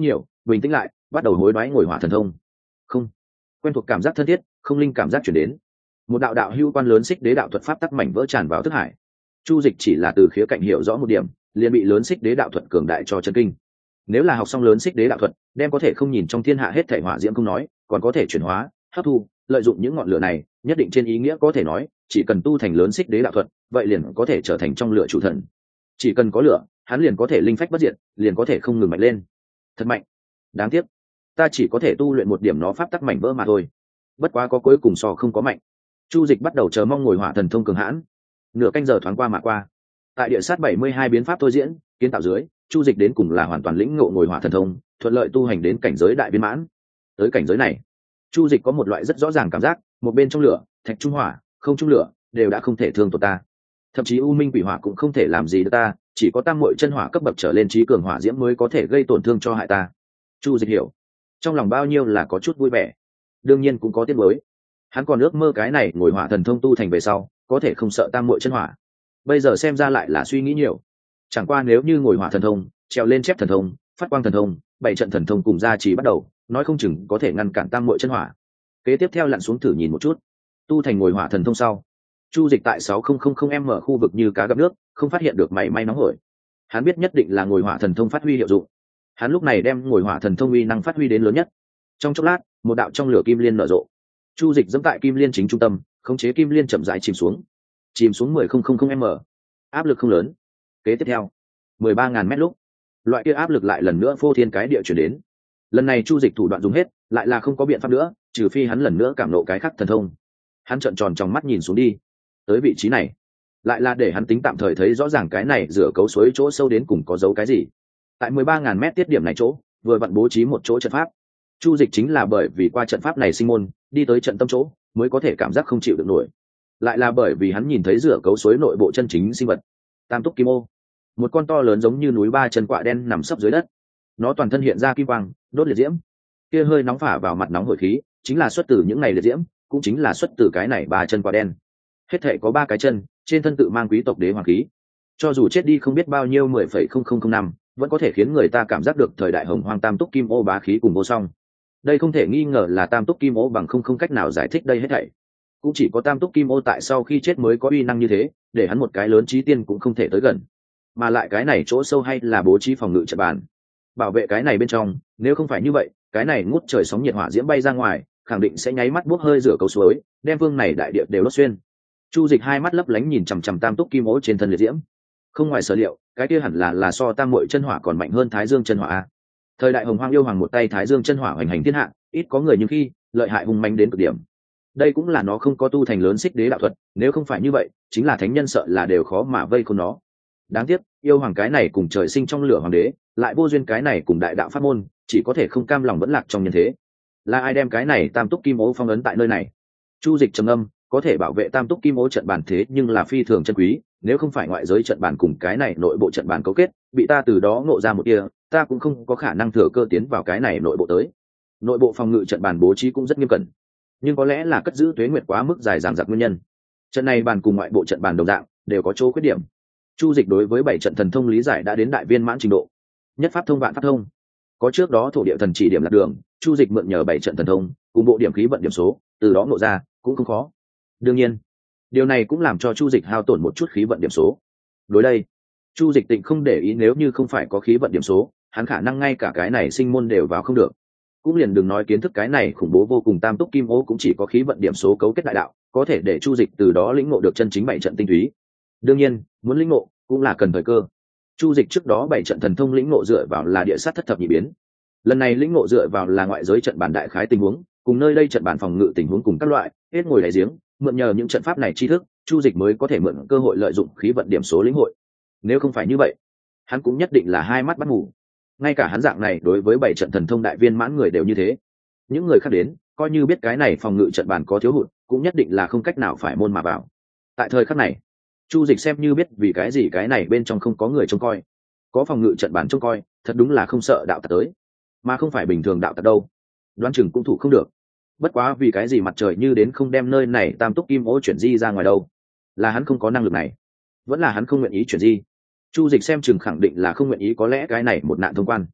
bình tĩnh lại, bắt đầu hối đoái ngồi hỏa thần thông. Không, quen thuộc cảm giác thân thiết, không linh cảm giác chuyển đến. Một đạo đạo hưu quan lớn xích đế đạo thuật pháp tắc mảnh vỡ tràn vào thức hải. Chu Dịch chỉ là từ khía cạnh hiểu rõ một điểm, liền bị lớn xích đế đạo thuật cường đại cho chấn kinh. Nếu là học xong lớn xích đế đạo thuật, đem có thể không nhìn trong thiên hạ hết thảy hỏa diễm không nói, còn có thể chuyển hóa, hấp thu, lợi dụng những ngọn lửa này, nhất định trên ý nghĩa có thể nói, chỉ cần tu thành lớn xích đế đạo thuật, vậy liền có thể trở thành trong lửa chủ thần. Chỉ cần có lửa, hắn liền có thể linh phách bất diệt, liền có thể không ngừng mạnh lên. Thật mạnh. Đáng tiếc, ta chỉ có thể tu luyện một điểm nó pháp tắc mảnh vỡ mà thôi. Bất quá có cuối cùng so không có mạnh. Chu Dịch bắt đầu chờ mong ngồi hỏa thần thông cường hãn. Nửa canh giờ thoáng qua mà qua. Tại địa sát 72 biến pháp thôi diễn, kiến tạo dưới, Chu Dịch đến cùng là hoàn toàn lĩnh ngộ ngồi hỏa thần thông, thuận lợi tu hành đến cảnh giới đại viên mãn. Tới cảnh giới này, Chu Dịch có một loại rất rõ ràng cảm giác, một bên trong lửa, thạch trung hỏa, không trung lửa, đều đã không thể thương tổn ta. Thậm chí u minh quỷ hỏa cũng không thể làm gì được ta, chỉ có tam muội chân hỏa cấp bậc trở lên trí cường hỏa diễm mới có thể gây tổn thương cho hại ta. Chu Dịch hiểu, trong lòng bao nhiêu là có chút vui vẻ, đương nhiên cũng có tiếc nuối. Hắn còn ước mơ cái này ngồi hỏa thần thông tu thành về sau, có thể không sợ tam muội chân hỏa. Bây giờ xem ra lại là suy nghĩ nhiều. Chẳng qua nếu như ngồi hỏa thần thông, trèo lên chép thần thông, phát quang thần thông, bảy trận thần thông cùng gia trì bắt đầu, nói không chừng có thể ngăn cản tam muội chân hỏa. Kế tiếp theo lặn xuống thử nhìn một chút. Tu thành ngồi hỏa thần thông sau, Chu Dịch tại 6000m khu vực như cá gặp nước, không phát hiện được mảy may nóng hổi. Hắn biết nhất định là ngồi hỏa thần thông phát huy hiệu dụng. Hắn lúc này đem ngồi hỏa thần thông uy năng phát huy đến lớn nhất. Trong chốc lát, một đạo trong lửa kim liên nở rộ. Chu Dịch dẫm tại kim liên chính trung tâm, khống chế kim liên chậm rãi chìm xuống 10,000m. Áp lực không lớn. Kế tiếp theo, 13.000 mét lúc, loại kia áp lực lại lần nữa phô thiên cái địa chuyển đến. Lần này Chu Dịch thủ đoạn dùng hết, lại là không có biện pháp nữa, trừ phi hắn lần nữa cảm nộ cái khác thần thông. Hắn trợn tròn trong mắt nhìn xuống đi, tới vị trí này, lại là để hắn tính tạm thời thấy rõ ràng cái này rửa cấu suối chỗ sâu đến cùng có dấu cái gì. Tại 13.000 mét tiết điểm này chỗ, vừa vặn bố trí một chỗ trận pháp. Chu Dịch chính là bởi vì qua trận pháp này sinh môn, đi tới trận tâm chỗ, mới có thể cảm giác không chịu được nổi. Lại là bởi vì hắn nhìn thấy rửa cấu suối nội bộ chân chính sinh vật, Tam Túc Kim Ô, một con to lớn giống như núi ba chân quạ đen nằm sấp dưới đất. Nó toàn thân hiện ra kim quang, đốt liệt diễm. Kia hơi nóng phả vào mặt nóng hổi khí, chính là xuất từ những này liệt diễm, cũng chính là xuất từ cái này ba chân quạ đen. Hết thảy có 3 cái chân, trên thân tự mang quý tộc đế hoàng khí. Cho dù chết đi không biết bao nhiêu 10,0000 năm, vẫn có thể khiến người ta cảm giác được thời đại hồng hoang Tam Túc Kim Ô bá khí cùng vô song. Đây không thể nghi ngờ là Tam Túc Kim Ô bằng không cách nào giải thích đây hết thảy. Cũng chỉ có Tam Túc Kim Ô tại sau khi chết mới có uy năng như thế, để hắn một cái lớn chí tiên cũng không thể tới gần. Mà lại cái này chỗ sâu hay là bố trí phòng ngự trận bàn, bảo vệ cái này bên trong, nếu không phải như vậy, cái này ngút trời sóng nhiệt hỏa diễm bay ra ngoài, khẳng định sẽ nháy mắt bốc hơi rửa cầu suối, đem vương này đại địa đều đốt xuyên. Chu Dịch hai mắt lấp lánh nhìn chằm chằm Tam Túc Kim Ô trên thân liệt diễm. Không ngoài sở liệu, cái kia hẳn là so Tam Muội chân hỏa còn mạnh hơn Thái Dương chân hỏa a. Thời đại hồng hoang yêu hoàng một tay Thái Dương chân hỏa hoành hành thiên hạ, ít có người như khi, lợi hại hung manh đến cực điểm. Đây cũng là nó không có tu thành lớn xích đế đạo thuật, nếu không phải như vậy, chính là thánh nhân sợ là đều khó mà vây khốn nó. Đáng tiếc, yêu hoàng cái này cùng trời sinh trong lửa hoàng đế, lại vô duyên cái này cùng đại đạo pháp môn, chỉ có thể không cam lòng vẫn lạc trong nhân thế. Là ai đem cái này Tam Túc Kim Ô phong ấn tại nơi này? Chu Dịch trầm âm, có thể bảo vệ Tam Túc Kim Ô trận bàn thế nhưng là phi thường chân quý, nếu không phải ngoại giới trận bàn cùng cái này nội bộ trận bàn cấu kết, bị ta từ đó ngộ ra một tia, ta cũng không có khả năng thừa cơ tiến vào cái này nội bộ tới. Nội bộ phòng ngự trận bàn bố trí cũng rất nghiêm cẩn, nhưng có lẽ là cất giữ tuế nguyệt quá mức dài dằng dặc nguyên nhân. Trận này bàn cùng ngoại bộ trận bàn đồng dạng, đều có chỗ khuyết điểm. Chu Dịch đối với 7 trận thần thông lý giải đã đến đại viên mãn trình độ. Nhất pháp thông vạn pháp thông. Có trước đó thổ địa thần chỉ điểm lạc đường, Chu Dịch mượn nhờ 7 trận thần thông, cùng bộ điểm khí vận điểm số, từ đó ngộ ra, cũng không khó. Đương nhiên, điều này cũng làm cho Chu Dịch hao tổn một chút khí vận điểm số. Đối đây, Chu Dịch tịnh không để ý nếu như không phải có khí vận điểm số, hắn khả năng ngay cả cái này sinh môn đều vào không được. Cũng liền đừng nói kiến thức cái này khủng bố vô cùng Tam Túc Kim Ô cũng chỉ có khí vận điểm số cấu kết đại đạo, có thể để Chu Dịch từ đó lĩnh ngộ được chân chính 7 trận tinh túy. Đương nhiên, muốn lĩnh ngộ cũng là cần thời cơ. Chu Dịch trước đó 7 trận thần thông lĩnh ngộ dựa vào là địa sát thất thập nhị biến. Lần này lĩnh ngộ dựa vào là ngoại giới trận bản đại khái tình huống, cùng nơi đây trận bản phòng ngự tình huống cùng các loại, hết ngồi đáy giếng, mượn nhờ những trận pháp này tri thức, Chu Dịch mới có thể mượn cơ hội lợi dụng khí vận điểm số lĩnh hội. Nếu không phải như vậy, hắn cũng nhất định là hai mắt bắt ngủ. Ngay cả hắn dạng này đối với 7 trận thần thông đại viên mãn người đều như thế. Những người khác đến, coi như biết cái này phòng ngự trận bản có thiếu hụt, cũng nhất định là không cách nào phải môn mà vào. Tại thời khắc này, Chu Dịch xem như biết vì cái gì cái này bên trong không có người trông coi. Có phòng ngự trận bản trông coi, thật đúng là không sợ đạo tặc tới, mà không phải bình thường đạo tặc đâu. Đoán chừng cũng thủ không được. Bất quá vì cái gì mặt trời như đến không đem nơi này Tam Túc Kim Ô chuyển di ra ngoài đâu? Là hắn không có năng lực này, vẫn là hắn không nguyện ý chuyển di? Chu Dịch xem chừng khẳng định là không nguyện ý, có lẽ cái này một nạn thông quan.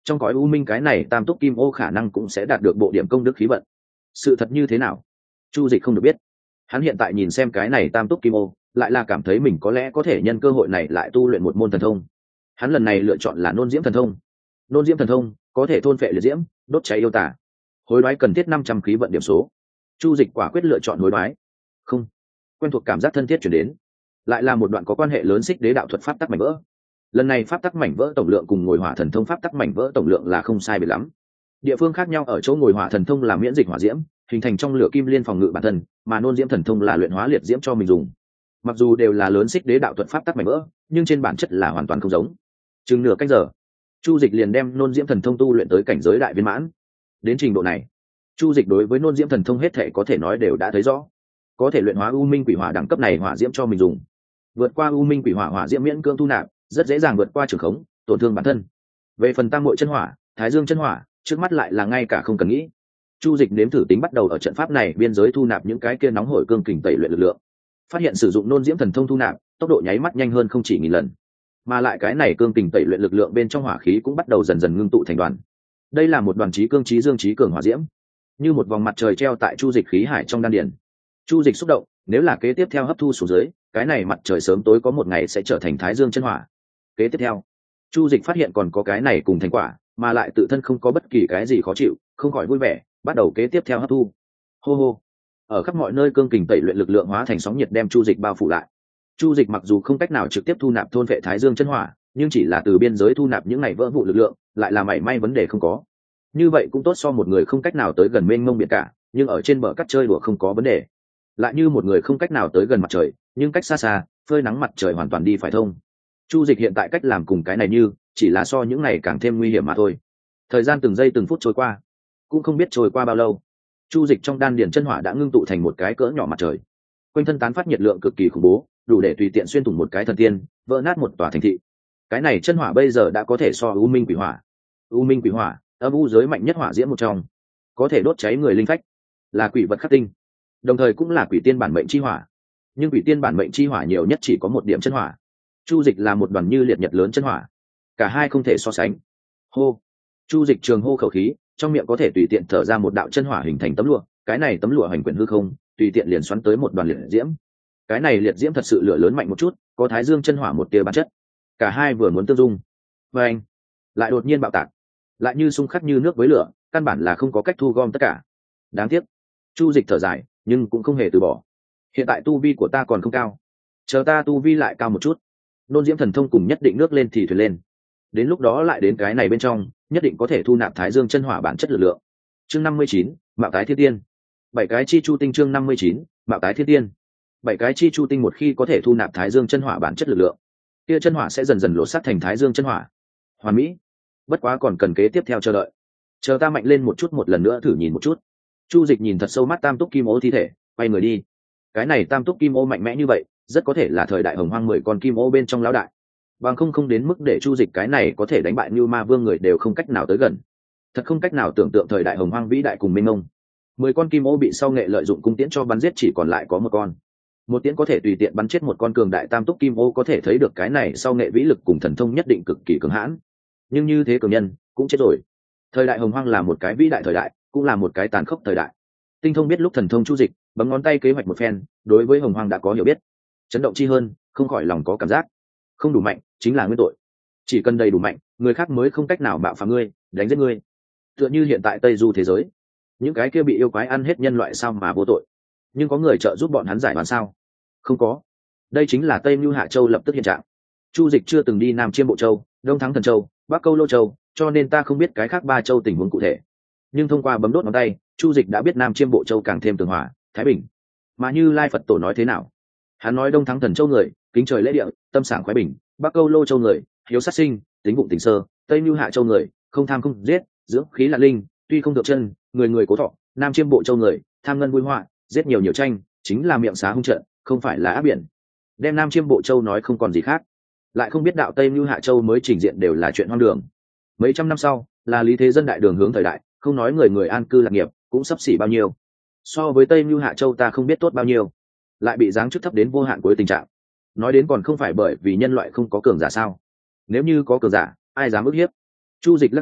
trong cõi u minh cái này tam túc kim ô khả năng cũng sẽ đạt được bộ điểm công đức khí vận. Sự thật như thế nào, Chu Dịch không được biết. Hắn hiện tại nhìn xem cái này tam túc kim ô, lại là cảm thấy mình có lẽ có thể nhân cơ hội này lại tu luyện một môn thần thông. Hắn lần này lựa chọn là nôn diễm thần thông. Nôn diễm thần thông có thể thôn phệ liệt diễm, đốt cháy yêu tả. Hối đoái cần thiết 500 khí vận điểm số. Chu Dịch quả quyết lựa chọn hối đoái. Không, quen thuộc cảm giác thân thiết chuyển đến, lại là một đoạn có quan hệ lớn xích đế đạo thuật pháp tắc mảnh vỡ. Lần này pháp tắc mảnh vỡ tổng lượng cùng ngồi hỏa thần thông pháp tắc mảnh vỡ tổng lượng là không sai biệt lắm. Địa phương khác nhau ở chỗ ngồi hỏa thần thông là miễn dịch hỏa diễm, hình thành trong lửa kim liên phòng ngự bản thân, mà nôn diễm thần thông là luyện hóa liệt diễm cho mình dùng. Mặc dù đều là lớn xích đế đạo thuật pháp tắc mảnh vỡ, nhưng trên bản chất là hoàn toàn không giống. Chừng nửa canh giờ, Chu Dịch liền đem nôn diễm thần thông tu luyện tới cảnh giới đại viên mãn. Đến trình độ này, Chu Dịch đối với nôn diễm thần thông hết thảy có thể nói đều đã thấy rõ. Có thể luyện hóa u minh quỷ hỏa đẳng cấp này hỏa diễm cho mình dùng. Vượt qua u minh quỷ hỏa hỏa diễm miễn cưỡng thu nạp, rất dễ dàng vượt qua trường khống, tổn thương bản thân. Về phần tam muội chân hỏa, thái dương chân hỏa, trước mắt lại là ngay cả không cần nghĩ. Chu Dịch nếm thử tính bắt đầu ở trận pháp này biên giới thu nạp những cái kia nóng hổi cương kình tẩy luyện lực lượng. Phát hiện sử dụng nôn diễm thần thông thu nạp, tốc độ nháy mắt nhanh hơn không chỉ nghìn lần. Mà lại cái này cương kình tẩy luyện lực lượng bên trong hỏa khí cũng bắt đầu dần dần ngưng tụ thành đoàn. Đây là một đoàn chí cương chí dương chí cường hỏa diễm, như một vòng mặt trời treo tại Chu Dịch khí hải trong đan điền. Chu Dịch xúc động, nếu là kế tiếp theo hấp thu xuống dưới, cái này mặt trời sớm tối có một ngày sẽ trở thành thái dương chân hỏa. Kế tiếp theo, Chu Dịch phát hiện còn có cái này cùng thành quả, mà lại tự thân không có bất kỳ cái gì khó chịu, không khỏi vui vẻ, bắt đầu kế tiếp theo hấp thu. Hô hô. Ở khắp mọi nơi cương kình tẩy luyện lực lượng hóa thành sóng nhiệt đem Chu Dịch bao phủ lại. Chu Dịch mặc dù không cách nào trực tiếp thu nạp thôn vệ thái dương chân hỏa, nhưng chỉ là từ biên giới thu nạp những này vỡ vụ lực lượng, lại là mảy may vấn đề không có. Như vậy cũng tốt so một người không cách nào tới gần mênh mông biển cả, nhưng ở trên bờ cắt chơi đùa không có vấn đề. Lại như một người không cách nào tới gần mặt trời, nhưng cách xa xa, phơi nắng mặt trời hoàn toàn đi phải thông. Chu Dịch hiện tại cách làm cùng cái này như, chỉ là so những này càng thêm nguy hiểm mà thôi. Thời gian từng giây từng phút trôi qua, cũng không biết trôi qua bao lâu. Chu Dịch trong đan điền chân hỏa đã ngưng tụ thành một cái cỡ nhỏ mặt trời. Quanh thân tán phát nhiệt lượng cực kỳ khủng bố, đủ để tùy tiện xuyên thủng một cái thần tiên, vỡ nát một tòa thành thị. Cái này chân hỏa bây giờ đã có thể so u minh quỷ hỏa. U minh quỷ hỏa, âm u giới mạnh nhất hỏa diễm một trong, có thể đốt cháy người linh phách, là quỷ vật khắc tinh, đồng thời cũng là quỷ tiên bản mệnh chi hỏa. Nhưng quỷ tiên bản mệnh chi hỏa nhiều nhất chỉ có một điểm chân hỏa. Chu Dịch là một đoàn như liệt nhật lớn chân hỏa, cả hai không thể so sánh. Hô. Chu Dịch trường hô khẩu khí, trong miệng có thể tùy tiện thở ra một đạo chân hỏa hình thành tấm lụa, cái này tấm lụa hành quyển hư không, tùy tiện liền xoắn tới một đoàn liệt diễm. Cái này liệt diễm thật sự lửa lớn mạnh một chút, có thái dương chân hỏa một tia bản chất. Cả hai vừa muốn tương dung, và anh lại đột nhiên bạo tạc, lại như xung khắc như nước với lửa, căn bản là không có cách thu gom tất cả. Đáng tiếc. Chu Dịch thở dài, nhưng cũng không hề từ bỏ. Hiện tại tu vi của ta còn không cao, chờ ta tu vi lại cao một chút, nôn diễm thần thông cùng nhất định nước lên thì thuyền lên. Đến lúc đó lại đến cái này bên trong, nhất định có thể thu nạp thái dương chân hỏa bản chất lực lượng. Chương 59, mạo tái thiên tiên. 7 cái chi chu tinh. Chương 59, mạo tái thiên tiên. 7 cái chi chu tinh một khi có thể thu nạp thái dương chân hỏa bản chất lực lượng, kia chân hỏa sẽ dần dần lột xác thành thái dương chân hỏa. Hoàn mỹ. Bất quá còn cần kế tiếp theo chờ đợi. Chờ ta mạnh lên một chút, một lần nữa thử nhìn một chút. Chu Dịch nhìn thật sâu mắt tam túc kim ô thi thể, quay người đi. Cái này tam túc kim ô mạnh mẽ như vậy, rất có thể là thời đại hồng hoang 10 con kim ô bên trong lão đại. Bằng không đến mức để Chu Dịch cái này có thể đánh bại Như Ma Vương người đều không cách nào tới gần. Thật không cách nào tưởng tượng thời đại hồng hoang vĩ đại cùng mênh mông. 10 con kim ô bị sau nghệ lợi dụng cung tiễn cho bắn giết chỉ còn lại có một con. Một tiễn có thể tùy tiện bắn chết một con cường đại tam túc kim ô, có thể thấy được cái này sau nghệ vĩ lực cùng thần thông nhất định cực kỳ cường hãn. Nhưng như thế cường nhân cũng chết rồi. Thời đại hồng hoang là một cái vĩ đại thời đại, cũng là một cái tàn khốc thời đại. Tinh thông biết lúc thần thông Chu Dịch bấm ngón tay kế hoạch một phen, đối với hồng hoang đã có hiểu biết. Chấn động chi hơn, không khỏi lòng có cảm giác không đủ mạnh chính là nguyên tội. Chỉ cần đầy đủ mạnh, người khác mới không cách nào bạo phá ngươi, đánh giết ngươi. Tựa như hiện tại Tây Du thế giới, những cái kia bị yêu quái ăn hết nhân loại sao mà vô tội, nhưng có người trợ giúp bọn hắn giải đoán sao? Không có. Đây chính là Tây Nưu Hạ Châu lập tức hiện trạng. Chu Dịch chưa từng đi Nam Chiêm Bộ Châu, Đông Thắng Thần Châu, Bắc Câu Lô Châu, cho nên ta không biết cái khác 3 châu tình huống cụ thể. Nhưng thông qua bấm đốt ngón tay, Chu Dịch đã biết Nam Chiêm Bộ Châu càng thêm tường hòa, thái bình. Mà Như Lai Phật Tổ nói thế nào? Hắn nói Đông Thắng Thần Châu người kính trời lễ địa, tâm sảng khoái bình; Bắc Câu Lô Châu người hiếu sát sinh, tính bụng tình sơ; Tây Nưu Hạ Châu người không tham không giết, dưỡng khí là linh, tuy không được chân, người người cố thọ; Nam Chiêm Bộ Châu người tham ngân vui họa, giết nhiều nhiều tranh, chính là miệng xá hung trận, không phải là áp biển. Đem Nam Chiêm Bộ Châu nói không còn gì khác, lại không biết đạo Tây Nưu Hạ Châu mới trình diện đều là chuyện hoang đường. Mấy trăm năm sau là lý thế dân đại đường hướng thời đại, không nói người người an cư lạc nghiệp, cũng sắp xỉ bao nhiêu. So với Tây Nưu Hạ Châu ta không biết tốt bao nhiêu, lại bị giáng chức thấp đến vô hạn cuối tình trạng. Nói đến còn không phải bởi vì nhân loại không có cường giả sao? Nếu như có cường giả, ai dám ức hiếp? Chu Dịch lắc đầu,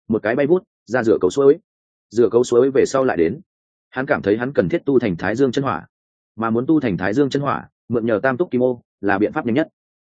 một cái bay vút ra rửa cấu suối. Rửa cấu suối về sau lại đến, hắn cảm thấy hắn cần thiết tu thành Thái Dương chân hỏa, mà muốn tu thành Thái Dương chân hỏa mượn nhờ tam túc kim ô là biện pháp nhanh nhất.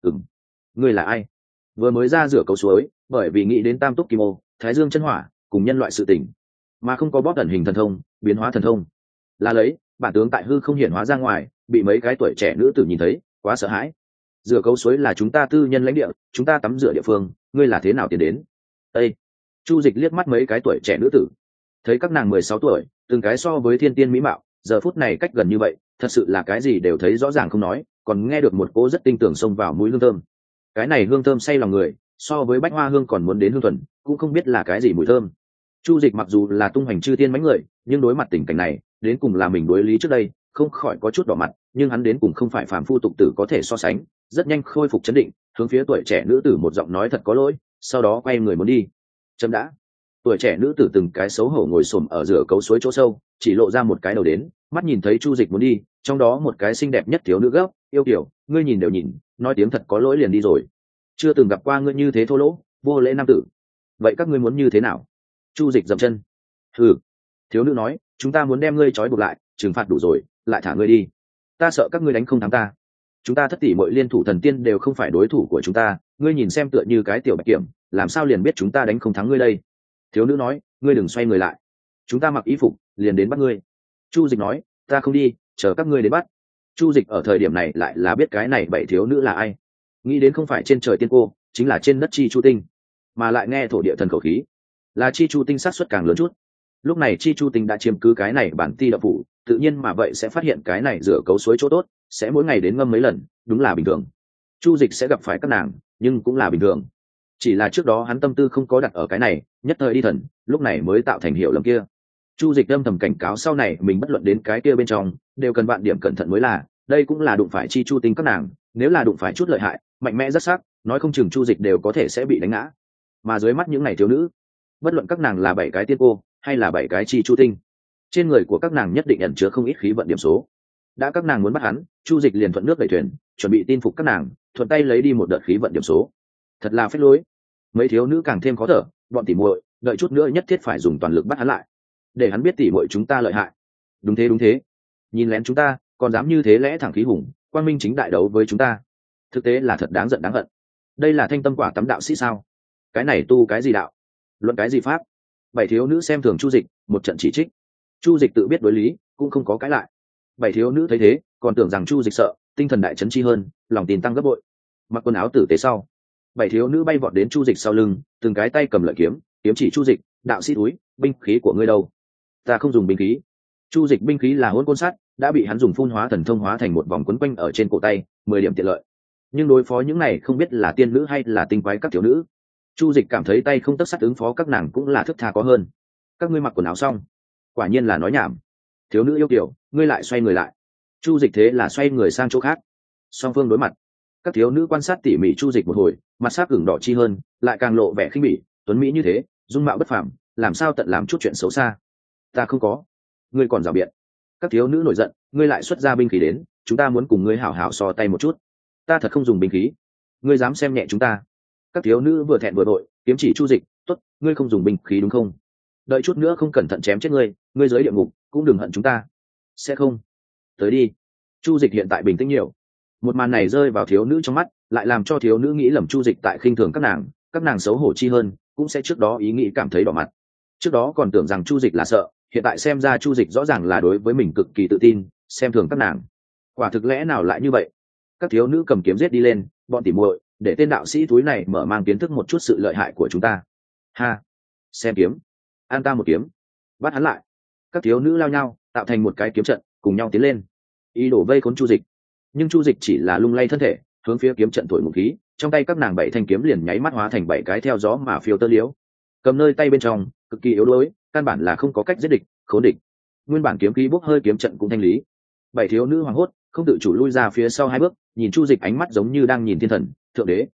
Ngươi là ai? Vừa mới ra rửa cấu suối, bởi vì nghĩ đến tam túc kim ô, Thái Dương chân hỏa cùng nhân loại sự tình, mà không có bóp ẩn hình thần thông, biến hóa thần thông. Là lấy bản tướng tại hư không hiển hóa ra ngoài, bị mấy cái tuổi trẻ nữ tử nhìn thấy, quá sợ hãi. Rửa cấu suối là chúng ta tư nhân lãnh địa, chúng ta tắm rửa địa phương, ngươi là thế nào tiến đến? Ê! Chu Dịch liếc mắt mấy cái tuổi trẻ nữ tử, thấy các nàng 16 tuổi, từng cái so với thiên tiên mỹ mạo, giờ phút này cách gần như vậy, thật sự là cái gì đều thấy rõ ràng không nói, còn nghe được một cỗ rất tinh tường xông vào mũi hương thơm. Cái này hương thơm say lòng người, so với bách hoa hương còn muốn đến hương thuần, cũng không biết là cái gì mùi thơm. Chu Dịch mặc dù là tung hoành chư tiên mãnh người, nhưng đối mặt tình cảnh này, đến cùng là mình đối lý trước đây, không khỏi có chút đỏ mặt, nhưng hắn đến cùng không phải phàm phu tục tử có thể so sánh, rất nhanh khôi phục trấn định, hướng phía tuổi trẻ nữ tử một giọng nói thật có lỗi, sau đó quay người muốn đi. Chấm đã. Tuổi trẻ nữ tử từng cái xấu hổ ngồi xổm ở giữa cấu suối chỗ sâu, chỉ lộ ra một cái đầu đến, mắt nhìn thấy Chu Dịch muốn đi, trong đó một cái xinh đẹp nhất thiếu nữ gấp, yêu kiều, ngươi nhìn đều nhìn, nói tiếng thật có lỗi liền đi rồi. Chưa từng gặp qua ngươi như thế thô lỗ, vô lễ nam tử. Vậy các ngươi muốn như thế nào? Chu Dịch dậm chân. Hừ. Thiếu nữ nói, chúng ta muốn đem ngươi trói buộc lại, trừng phạt đủ rồi, lại thả ngươi đi. Ta sợ các ngươi đánh không thắng ta. Chúng ta thất tỷ muội liên thủ thần tiên đều không phải đối thủ của chúng ta, ngươi nhìn xem tựa như cái tiểu bạch kiểm, làm sao liền biết chúng ta đánh không thắng ngươi đây? Thiếu nữ nói, ngươi đừng xoay người lại, chúng ta mặc y phục liền đến bắt ngươi. Chu Dịch nói, ta không đi, chờ các ngươi đến bắt. Chu Dịch ở thời điểm này lại là biết cái này bảy thiếu nữ là ai, nghĩ đến không phải trên trời tiên cô, chính là trên đất chi chu tinh, mà lại nghe thổ địa thần khẩu khí, là chi chu tinh sát suất càng lớn chút. Lúc này chi chu tinh đã chiếm cứ cái này bản ti đậu phủ, tự nhiên mà vậy sẽ phát hiện cái này rửa cấu suối chỗ tốt, sẽ mỗi ngày đến ngâm mấy lần, đúng là bình thường. Chu Dịch sẽ gặp phải các nàng, nhưng cũng là bình thường. Chỉ là trước đó hắn tâm tư không có đặt ở cái này, nhất thời đi thần, lúc này mới tạo thành hiểu lầm kia. Chu Dịch âm thầm cảnh cáo sau này mình bất luận đến cái kia bên trong, đều cần vạn điểm cẩn thận mới là, đây cũng là đụng phải chi chu tinh các nàng, nếu là đụng phải chút lợi hại, mạnh mẽ rất sắc, nói không chừng Chu Dịch đều có thể sẽ bị đánh ngã. Mà dưới mắt những này thiếu nữ, bất luận các nàng là bảy cái tiên cô hay là bảy cái chi chu tinh, trên người của các nàng nhất định ẩn chứa không ít khí vận điểm số. Đã các nàng muốn bắt hắn, Chu Dịch liền thuận nước đẩy thuyền, chuẩn bị tin phục các nàng, thuận tay lấy đi một đợt khí vận điểm số. Thật là phế lối. Mấy thiếu nữ càng thêm khó thở, bọn tỉ muội, đợi chút nữa nhất thiết phải dùng toàn lực bắt hắn lại, để hắn biết tỉ muội chúng ta lợi hại. Đúng thế đúng thế, nhìn lén chúng ta, còn dám như thế lẽ thẳng khí hùng, quang minh chính đại đấu với chúng ta, thực tế là thật đáng giận đáng hận. Đây là thanh tâm quả tắm đạo sĩ sao? Cái này tu cái gì đạo, luận cái gì pháp? Bảy thiếu nữ xem thường Chu Dịch, một trận chỉ trích. Chu Dịch tự biết đối lý, cũng không có cãi lại. Bảy thiếu nữ thấy thế, còn tưởng rằng Chu Dịch sợ, tinh thần đại chấn chi hơn, lòng tin tăng gấp bội. Mặc quần áo tử tế sau, bảy thiếu nữ bay vọt đến Chu Dịch sau lưng, từng cái tay cầm lợi kiếm, kiếm chỉ Chu Dịch, đạo sĩ túi, binh khí của ngươi đâu? Ta không dùng binh khí. Chu Dịch binh khí là hỗn côn sắt, đã bị hắn dùng phun hóa thần thông hóa thành một vòng quấn quanh ở trên cổ tay, 10 điểm tiện lợi. Nhưng đối phó những này không biết là tiên nữ hay là tinh quái các thiếu nữ, Chu Dịch cảm thấy tay không tấc sắt ứng phó các nàng cũng là thức tha có hơn. Các ngươi mặc quần áo xong, quả nhiên là nói nhảm. Thiếu nữ yêu kiều, ngươi lại xoay người lại. Chu Dịch thế là xoay người sang chỗ khác. Song phương đối mặt, các thiếu nữ quan sát tỉ mỉ Chu Dịch một hồi, mặt sắc ửng đỏ chi hơn, lại càng lộ vẻ khinh bỉ, tuấn mỹ như thế, dung mạo bất phàm, làm sao tận làm chút chuyện xấu xa? Ta không có. Ngươi còn rào biện. Các thiếu nữ nổi giận, ngươi lại xuất ra binh khí đến, chúng ta muốn cùng ngươi hảo hảo so tay một chút. Ta thật không dùng binh khí. Ngươi dám xem nhẹ chúng ta? Các thiếu nữ vừa thẹn vừa vội, kiếm chỉ Chu Dịch, tốt, ngươi không dùng binh khí đúng không? Đợi chút nữa không cẩn thận chém chết ngươi dưới địa ngục cũng đừng hận chúng ta. Sẽ không. Tới đi. Chu Dịch hiện tại bình tĩnh nhiều. Một màn này rơi vào thiếu nữ trong mắt, lại làm cho thiếu nữ nghĩ lầm Chu Dịch tại khinh thường các nàng xấu hổ chi hơn, cũng sẽ trước đó ý nghĩ cảm thấy đỏ mặt. Trước đó còn tưởng rằng Chu Dịch là sợ, hiện tại xem ra Chu Dịch rõ ràng là đối với mình cực kỳ tự tin, xem thường các nàng. Quả thực lẽ nào lại như vậy? Các thiếu nữ cầm kiếm giết đi lên, bọn tỉ muội, để tên đạo sĩ túi này mở mang kiến thức một chút sự lợi hại của chúng ta. Ha, xem kiếm, an ta một kiếm, bắt hắn lại. Các thiếu nữ lao nhau, tạo thành một cái kiếm trận, cùng nhau tiến lên, ý đổ vây khốn Chu Dịch. Nhưng Chu Dịch chỉ là lung lay thân thể, hướng phía kiếm trận thổi một khí, trong tay các nàng bảy thanh kiếm liền nháy mắt hóa thành bảy cái theo gió mà phiêu tơ liễu, cầm nơi tay bên trong, cực kỳ yếu đuối, căn bản là không có cách giết địch, khốn địch. Nguyên bản kiếm khí bốc hơi kiếm trận cũng thanh lý. Bảy thiếu nữ hoảng hốt, không tự chủ lui ra phía sau hai bước, nhìn Chu Dịch ánh mắt giống như đang nhìn thiên thần. Thượng đế,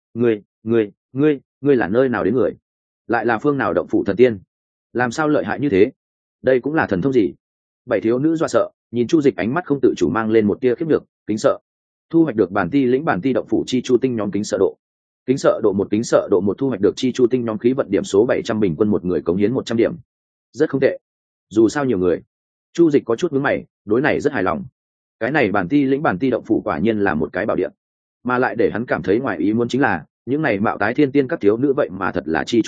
ngươi là nơi nào đến người? Lại là phương nào động phủ thần tiên? Làm sao lợi hại như thế? Đây cũng là thần thông gì? Bảy thiếu nữ dọa sợ, nhìn Chu Dịch ánh mắt không tự chủ mang lên một tia khiếp nhược, kính sợ. Thu hoạch được bản ti lĩnh bản ti động phủ chi chu tinh nhóm kính sợ độ. kính sợ độ một thu hoạch được chi chu tinh nhóm khí vận điểm số 700 bình quân một người cống hiến 100 điểm, rất không tệ. Dù sao nhiều người, Chu Dịch có chút nhướng mày, đối này rất hài lòng. Cái này bản ti động phủ quả nhiên là một cái bảo địa, mà lại để hắn cảm thấy ngoài ý muốn chính là những này mạo tái thiên tiên các thiếu nữ vậy mà thật là chi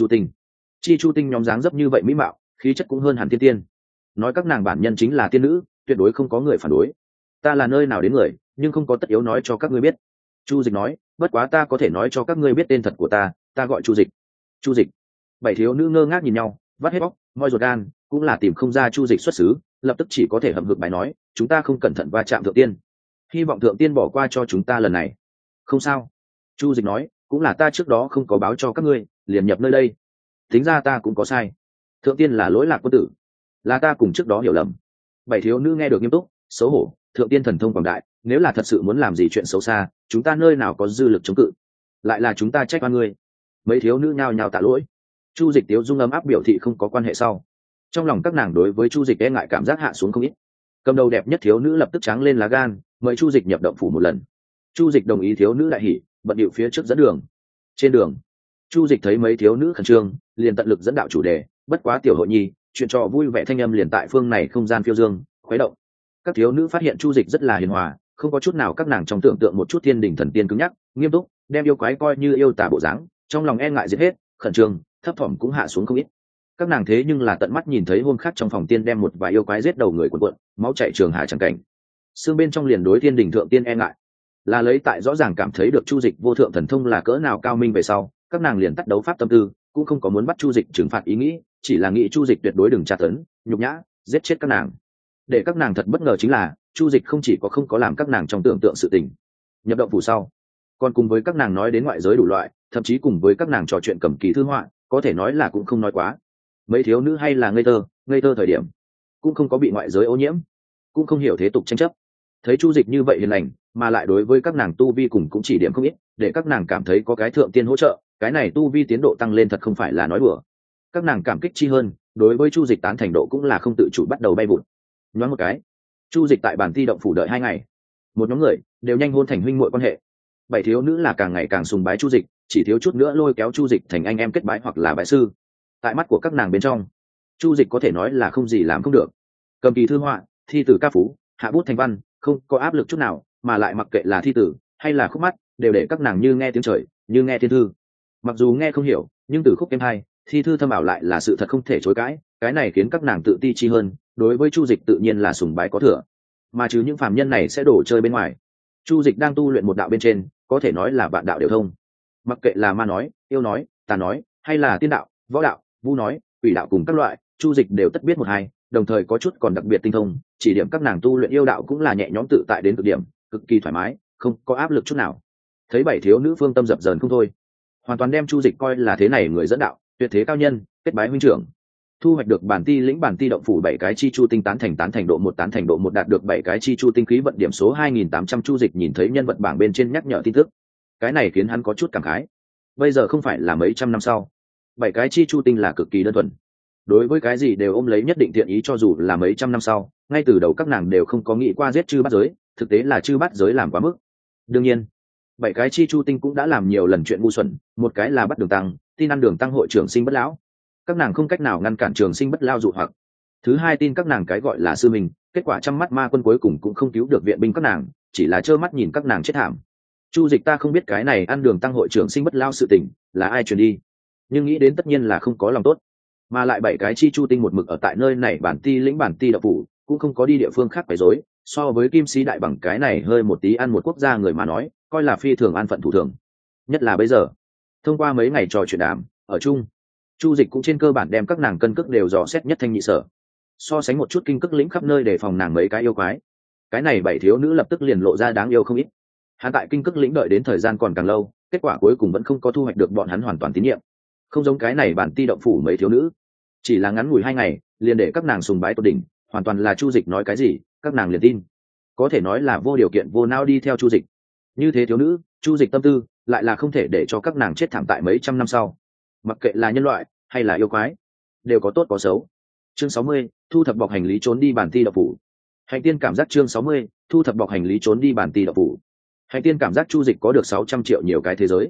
chu tinh nhóm dáng dấp như vậy mỹ mạo, khí chất cũng hơn hẳn thiên tiên. Nói các nàng bản nhân chính là tiên nữ, tuyệt đối không có người phản đối. Ta là nơi nào đến người, nhưng không có tất yếu nói cho các ngươi biết. Chu Dịch nói, bất quá ta có thể nói cho các ngươi biết tên thật của ta gọi Chu Dịch. Chu Dịch. Bảy thiếu nữ ngơ ngác nhìn nhau, vắt hết bóc, moi ruột gan, cũng là tìm không ra Chu Dịch xuất xứ, lập tức chỉ có thể hậm hực bài nói, chúng ta không cẩn thận va chạm thượng tiên, hy vọng thượng tiên bỏ qua cho chúng ta lần này. Không sao. Chu Dịch nói, cũng là ta trước đó không có báo cho các ngươi, liền nhập nơi đây. Tính ra ta cũng có sai. Thượng tiên là lỗi lạc quân tử, là ta cùng trước đó hiểu lầm. Bảy thiếu nữ nghe được nghiêm túc, xấu hổ, thượng tiên thần thông quảng đại, nếu là thật sự muốn làm gì chuyện xấu xa, chúng ta nơi nào có dư lực chống cự, lại là chúng ta trách oan ngươi. Mấy thiếu nữ nhao nhao tạ lỗi. Chu Dịch tiếu dung ấm áp biểu thị không có quan hệ sau. Trong lòng các nàng đối với Chu Dịch e ngại cảm giác hạ xuống không ít. Cầm đầu đẹp nhất thiếu nữ lập tức tráng lên lá gan, mời Chu Dịch nhập động phủ một lần. Chu Dịch đồng ý, thiếu nữ đại hỉ, bận điệu phía trước dẫn đường. Trên đường, Chu Dịch thấy mấy thiếu nữ khẩn trương, liền tận lực dẫn đạo chủ đề, bất quá tiểu hội nhi, chuyện trò vui vẻ thanh âm liền tại phương này không gian phiêu dương, khuấy động. Các thiếu nữ phát hiện Chu Dịch rất là hiền hòa, không có chút nào các nàng trong tưởng tượng một chút thiên đình thần tiên cứng nhắc, nghiêm túc, đem yêu quái coi như yêu tà bộ dáng, trong lòng e ngại giết hết, khẩn trương, thấp thỏm cũng hạ xuống không ít. Các nàng thế nhưng là tận mắt nhìn thấy hôm khác trong phòng tiên đem một vài yêu quái giết đầu người cuộn cuộn, máu chảy trường hà chẳng cảnh. Xương bên trong liền đối thiên đình thượng tiên e ngại, là lấy tại rõ ràng cảm thấy được Chu Dịch vô thượng thần thông là cỡ nào cao minh về sau, các nàng liền tắt đấu pháp tâm tư, cũng không có muốn bắt Chu Dịch trừng phạt ý nghĩ, chỉ là nghĩ Chu Dịch tuyệt đối đừng tra tấn, nhục nhã, giết chết các nàng. Để các nàng thật bất ngờ chính là, Chu Dịch không chỉ có không có làm các nàng trong tưởng tượng sự tình. Nhập động phủ sau, còn cùng với các nàng nói đến ngoại giới đủ loại, thậm chí cùng với các nàng trò chuyện cầm kỳ thư họa, có thể nói là cũng không nói quá. Mấy thiếu nữ hay là ngây thơ thời điểm, cũng không có bị ngoại giới ô nhiễm, cũng không hiểu thế tục tranh chấp. Thấy Chu Dịch như vậy hiền lành, mà lại đối với các nàng tu vi cùng cũng chỉ điểm không ít, để các nàng cảm thấy có cái thượng tiên hỗ trợ, cái này tu vi tiến độ tăng lên thật không phải là nói đùa. Các nàng cảm kích chi hơn, đối với Chu Dịch tán thành độ cũng là không tự chủ bắt đầu bay vụt. Nhoáng một cái, Chu Dịch tại bản ti động phủ đợi 2 ngày, một nhóm người đều nhanh hôn thành huynh muội quan hệ. Bảy thiếu nữ là càng ngày càng sùng bái Chu Dịch, chỉ thiếu chút nữa lôi kéo Chu Dịch thành anh em kết bái hoặc là bái sư. Tại mắt của các nàng bên trong, Chu Dịch có thể nói là không gì làm không được. Cầm kỳ thư họa, thi tử ca phú, hạ bút thành văn, không có áp lực chút nào, mà lại mặc kệ là thi tử hay là khúc mắt, đều để các nàng như nghe tiếng trời, như nghe thiên thư. Mặc dù nghe không hiểu, nhưng từ khúc êm hay, thi thư thâm ảo lại là sự thật không thể chối cãi, cái này khiến các nàng tự ti chi hơn, đối với Chu Dịch tự nhiên là sùng bái có thừa. Mà chứ những phàm nhân này sẽ đổ chơi bên ngoài, Chu Dịch đang tu luyện một đạo bên trên, có thể nói là vạn đạo đều thông. Mặc kệ là ma nói, yêu nói, tà nói, hay là tiên đạo, võ đạo, vu nói, quỷ đạo cùng các loại, Chu Dịch đều tất biết một hai, đồng thời có chút còn đặc biệt tinh thông, chỉ điểm các nàng tu luyện yêu đạo cũng là nhẹ nhõm tự tại đến cực điểm, cực kỳ thoải mái, không có áp lực chút nào. Thấy bảy thiếu nữ phương tâm dập dờn không thôi, hoàn toàn đem Chu Dịch coi là thế này người dẫn đạo, tuyệt thế cao nhân, kết bái huynh trưởng. Thu hoạch được bản ti động phủ 7 cái chi chu tinh tán thành độ một đạt được 7 cái chi chu tinh khí vận điểm số 2800. Chu Dịch nhìn thấy nhân vật bảng bên trên nhắc nhở tin tức, cái này khiến hắn có chút cảm khái. Bây giờ không phải là mấy trăm năm sau, 7 cái chi chu tinh là cực kỳ đơn thuần, đối với cái gì đều ôm lấy nhất định thiện ý, cho dù là mấy trăm năm sau, ngay từ đầu các nàng đều không có nghĩ qua giết chư bát giới, thực tế là chư bát giới làm quá mức. Đương nhiên, 7 cái chi chu tinh cũng đã làm nhiều lần chuyện ngu xuẩn, một cái là bắt Đường Tăng, tin ăn Đường Tăng hội trưởng sinh bất lão, các nàng không cách nào ngăn cản trường sinh bất lao dụ hoặc. Thứ hai, tin các nàng cái gọi là sư mình, kết quả trăm mắt ma quân cuối cùng cũng không cứu được viện binh các nàng, chỉ là trơ mắt nhìn các nàng chết thảm. Chu Dịch ta không biết cái này ăn Đường Tăng hội trưởng sinh bất lao sự tình là ai truyền đi, nhưng nghĩ đến tất nhiên là không có lòng tốt. Mà lại 7 cái chi chu tinh một mực ở tại nơi này bản ti động phủ, cũng không có đi địa phương khác quấy rối, so với Kim Sĩ đại bằng cái này hơi một tí ăn một quốc gia người mà nói, coi là phi thường an phận thủ thường. Nhất là bây giờ, thông qua mấy ngày trò chuyện đàm ở chung, Chu Dịch cũng trên cơ bản đem các nàng cân cước đều dò xét nhất thanh nhị sở, so sánh một chút kinh cước lĩnh khắp nơi để phòng nàng mấy cái yêu quái. Cái này bảy thiếu nữ lập tức liền lộ ra đáng yêu không ít. Hắn tại kinh cước lĩnh đợi đến thời gian còn càng lâu, kết quả cuối cùng vẫn không có thu hoạch được bọn hắn hoàn toàn tín nhiệm. Không giống cái này bản ti động phủ mấy thiếu nữ, chỉ là ngắn ngủi 2 ngày, liền để các nàng sùng bái tột đỉnh, hoàn toàn là Chu Dịch nói cái gì, các nàng liền tin. Có thể nói là vô điều kiện vô não đi theo Chu Dịch. Như thế thiếu nữ, Chu Dịch tâm tư lại là không thể để cho các nàng chết thảm tại mấy trăm năm sau. Mặc kệ là nhân loại hay là yêu quái, đều có tốt có xấu. Chương 60, thu thập bọc hành lý trốn đi bản ti động phủ. Hành tiên cảm giác chương 60, thu thập bọc hành lý trốn đi bản ti động phủ. Hành tiên cảm giác Chu Dịch có được 600 triệu nhiều cái thế giới.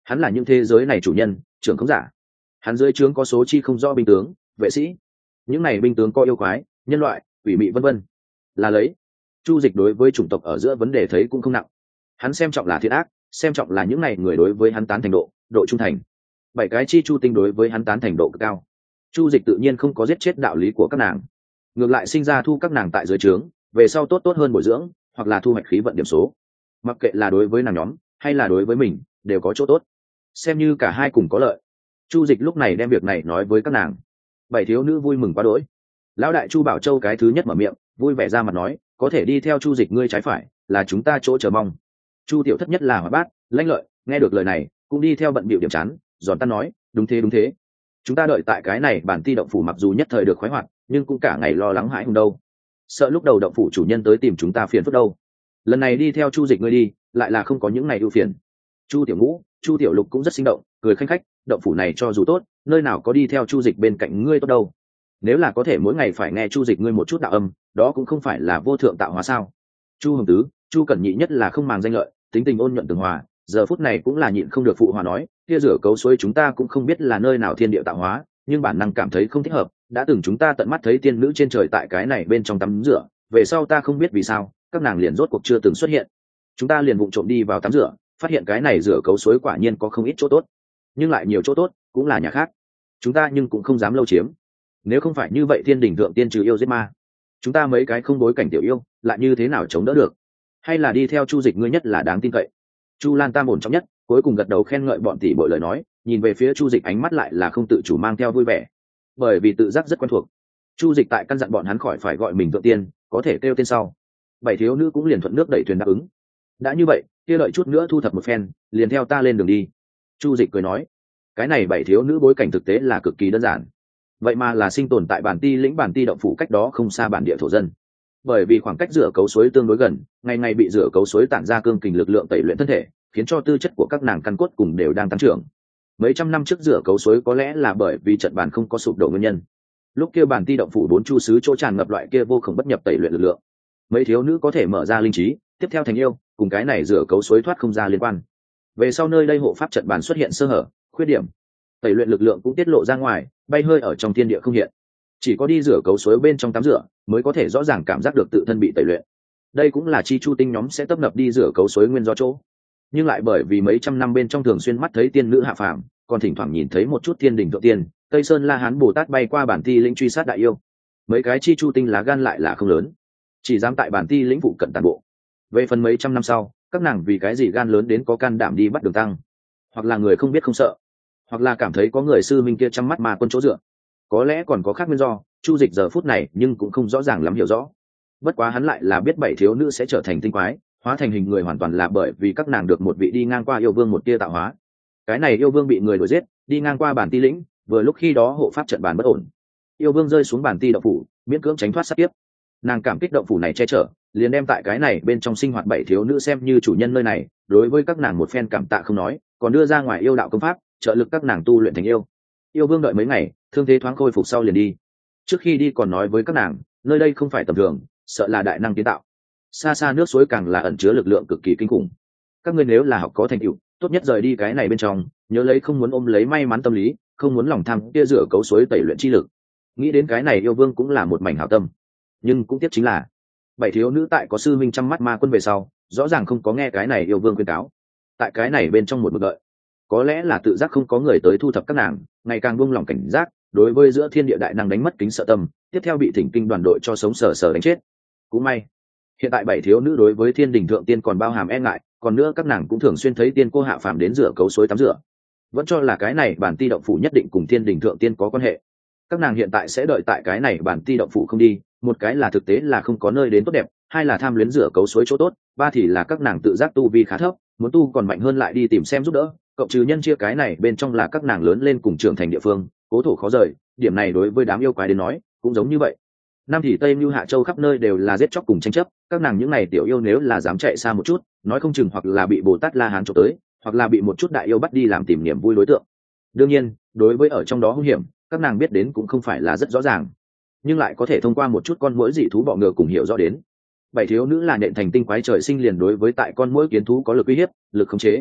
Hắn là những thế giới này chủ nhân, trưởng khống giả. Hắn dưới trướng có số chi không rõ binh tướng, vệ sĩ. Những này binh tướng có yêu quái, nhân loại, quỷ mị vân vân. Là lấy Chu Dịch đối với chủng tộc ở giữa vấn đề thấy cũng không nặng. Hắn xem trọng là thiện ác, xem trọng là những này người đối với hắn tán thành độ trung thành. 7 cái chi chu tinh đối với hắn tán thành độ cực cao. Chu Dịch tự nhiên không có giết chết đạo lý của các nàng, ngược lại sinh ra thu các nàng tại dưới trướng, về sau tốt hơn bồi dưỡng, hoặc là thu hoạch khí vận điểm số. Mặc kệ là đối với nàng nhóm hay là đối với mình, đều có chỗ tốt, xem như cả hai cùng có lợi. Chu Dịch lúc này đem việc này nói với các nàng. 7 thiếu nữ vui mừng quá đỗi. Lão đại Chu Bảo Châu cái thứ nhất mở miệng, vui vẻ ra mặt nói, có thể đi theo Chu Dịch ngươi trái phải, là chúng ta chỗ chờ mong. Chu Tiểu Thất nhất là hoạt bát, lanh lợi, nghe được lời này, cũng đi theo bận bịu điểm chán, giòn tan nói, đúng thế. Chúng ta đợi tại cái này bản ti động phủ mặc dù nhất thời được khoái hoạt, nhưng cũng cả ngày lo lắng hãi hùng đâu. Sợ lúc đầu động phủ chủ nhân tới tìm chúng ta phiền phức đâu. Lần này đi theo Chu Dịch ngươi đi, lại là không có những này ưu phiền. Chu Tiểu Ngũ, Chu Tiểu Lục cũng rất sinh động, cười khanh khách, động phủ này cho dù tốt, nơi nào có đi theo Chu Dịch bên cạnh ngươi tốt đâu. Nếu là có thể mỗi ngày phải nghe Chu Dịch ngươi một chút đạo âm, đó cũng không phải là vô thượng tạo hóa sao? Chu Hồng Tứ, Chu Cẩn Nhị nhất là không màng danh lợi, tính tình ôn nhuận tường hòa, giờ phút này cũng là nhịn không được phụ hòa nói, kia rửa cấu suối chúng ta cũng không biết là nơi nào thiên địa tạo hóa, nhưng bản năng cảm thấy không thích hợp, đã từng chúng ta tận mắt thấy tiên nữ trên trời tại cái này bên trong tắm rửa, về sau ta không biết vì sao, các nàng liền rốt cuộc chưa từng xuất hiện. Chúng ta liền vụng trộm đi vào tắm rửa, phát hiện cái này rửa cấu suối quả nhiên có không ít chỗ tốt, nhưng lại nhiều chỗ tốt cũng là nhà khác. Chúng ta nhưng cũng không dám lâu chiếm. Nếu không phải như vậy thiên đình thượng tiên trừ yêu giết ma, chúng ta mấy cái không bối cảnh tiểu yêu lại như thế nào chống đỡ được? Hay là đi theo Chu Dịch ngươi nhất là đáng tin cậy. Chu Lan Tam ổn trọng nhất, cuối cùng gật đầu khen ngợi bọn tỷ bội lời nói, nhìn về phía Chu Dịch ánh mắt lại là không tự chủ mang theo vui vẻ, bởi vì tự giác rất quen thuộc. Chu Dịch tại căn dặn bọn hắn khỏi phải gọi mình thượng tiên, có thể kêu tên sau. 7 thiếu nữ cũng liền thuận nước đẩy thuyền đáp ứng. Đã như vậy, kia đợi chút nữa thu thập một phen, liền theo ta lên đường đi. Chu Dịch cười nói, cái này 7 thiếu nữ bối cảnh thực tế là cực kỳ đơn giản, vậy mà là sinh tồn tại bản ti lĩnh bản ti động phủ cách đó không xa bản địa thổ dân. Bởi vì khoảng cách rửa cấu suối tương đối gần, ngày ngày bị rửa cấu suối tản ra cương kình lực lượng tẩy luyện thân thể, khiến cho tư chất của các nàng căn cốt cùng đều đang tăng trưởng. Mấy trăm năm trước rửa cấu suối có lẽ là bởi vì trận bàn không có sụp đổ nguyên nhân. Lúc kia bản ti động phủ 4 chu sứ chỗ tràn ngập loại kia vô cùng bất nhập tẩy luyện lực lượng. Mấy thiếu nữ có thể mở ra linh trí, tiếp theo thành yêu, cùng cái này rửa cấu suối thoát không ra liên quan. Về sau nơi đây hộ pháp trận bàn xuất hiện sơ hở, khuyết điểm, tẩy luyện lực lượng cũng tiết lộ ra ngoài, bay hơi ở trong thiên địa không hiện. Chỉ có đi rửa cấu suối bên trong tắm rửa mới có thể rõ ràng cảm giác được tự thân bị tẩy luyện. Đây cũng là chi chu tinh nhóm sẽ tấp nập đi rửa cấu suối nguyên do chỗ. Nhưng lại bởi vì mấy trăm năm bên trong thường xuyên mắt thấy tiên nữ hạ phàm, còn thỉnh thoảng nhìn thấy một chút thiên đình thượng tiên, Tây Sơn La Hán Bồ Tát bay qua bản ti lĩnh truy sát đại yêu. Mấy cái chi chu tinh lá gan lại là không lớn, chỉ dám tại bản ti lĩnh phụ cận tàn bộ. Về phần mấy trăm năm sau, các nàng vì cái gì gan lớn đến có can đảm đi bắt Đường Tăng, hoặc là người không biết không sợ, hoặc là cảm thấy có người sư minh kia chăm mắt mà quân chỗ dựa, có lẽ còn có khác nguyên do. Chu Dịch giờ phút này nhưng cũng không rõ ràng lắm hiểu rõ. Bất quá hắn lại là biết 7 thiếu nữ sẽ trở thành tinh quái, hóa thành hình người hoàn toàn là bởi vì các nàng được một vị đi ngang qua yêu vương một tia tạo hóa. Cái này yêu vương bị người đuổi giết, đi ngang qua bản ti lĩnh, vừa lúc khi đó hộ pháp trận bàn bất ổn, yêu vương rơi xuống bản ti động phủ, miễn cưỡng tránh thoát sát kiếp. Nàng cảm kích động phủ này che chở, liền đem tại cái này bên trong sinh hoạt 7 thiếu nữ xem như chủ nhân nơi này, đối với các nàng một phen cảm tạ không nói, còn đưa ra ngoài yêu đạo công pháp, trợ lực các nàng tu luyện thành yêu. Yêu vương đợi mấy ngày, thương thế thoáng khôi phục sau liền đi. Trước khi đi còn nói với các nàng, nơi đây không phải tầm thường, sợ là đại năng kiến tạo. Xa xa nước suối càng là ẩn chứa lực lượng cực kỳ kinh khủng. Các ngươi nếu là học có thành tựu, tốt nhất rời đi cái này bên trong, nhớ lấy không muốn ôm lấy may mắn tâm lý, không muốn lòng tham kia rửa cấu suối tẩy luyện chi lực. Nghĩ đến cái này yêu vương cũng là một mảnh hảo tâm, nhưng cũng tiếc chính là 7 thiếu nữ tại có sư minh chăm mắt ma quân về sau, rõ ràng không có nghe cái này yêu vương khuyên cáo. Tại cái này bên trong một mực đợi, có lẽ là tự giác không có người tới thu thập các nàng, ngày càng buông lỏng cảnh giác, đối với giữa thiên địa đại năng đánh mất kính sợ tâm, tiếp theo bị thỉnh kinh đoàn đội cho sống sờ sờ đánh chết. Cũng may hiện tại 7 thiếu nữ đối với thiên đình thượng tiên còn bao hàm e ngại, còn nữa các nàng cũng thường xuyên thấy tiên cô hạ phàm đến rửa cấu suối tắm rửa, vẫn cho là cái này bản ti động phủ nhất định cùng thiên đình thượng tiên có quan hệ. Các nàng hiện tại sẽ đợi tại cái này bản ti động phủ không đi, một cái là thực tế là không có nơi đến tốt đẹp, hai là tham luyến rửa cấu suối chỗ tốt, ba thì là các nàng tự giác tu vi khá thấp, muốn tu còn mạnh hơn lại đi tìm xem giúp đỡ. Cộng trừ nhân chia cái này bên trong là các nàng lớn lên cùng trưởng thành địa phương, cố thổ khó rời, điểm này đối với đám yêu quái đến nói cũng giống như vậy. Nam thì Tây Như Hạ Châu khắp nơi đều là giết chóc cùng tranh chấp, các nàng những này tiểu yêu nếu là dám chạy xa một chút, nói không chừng hoặc là bị Bồ Tát La Hán chụp tới, hoặc là bị một chút đại yêu bắt đi làm tìm niềm vui đối tượng. Đương nhiên, đối với ở trong đó hung hiểm, các nàng biết đến cũng không phải là rất rõ ràng, nhưng lại có thể thông qua một chút con muỗi dị thú bọ ngựa cùng hiểu rõ đến. 7 thiếu nữ là nện thành tinh quái trời sinh liền đối với tại con muỗi kiến thú có lực uy hiếp, lực khống chế.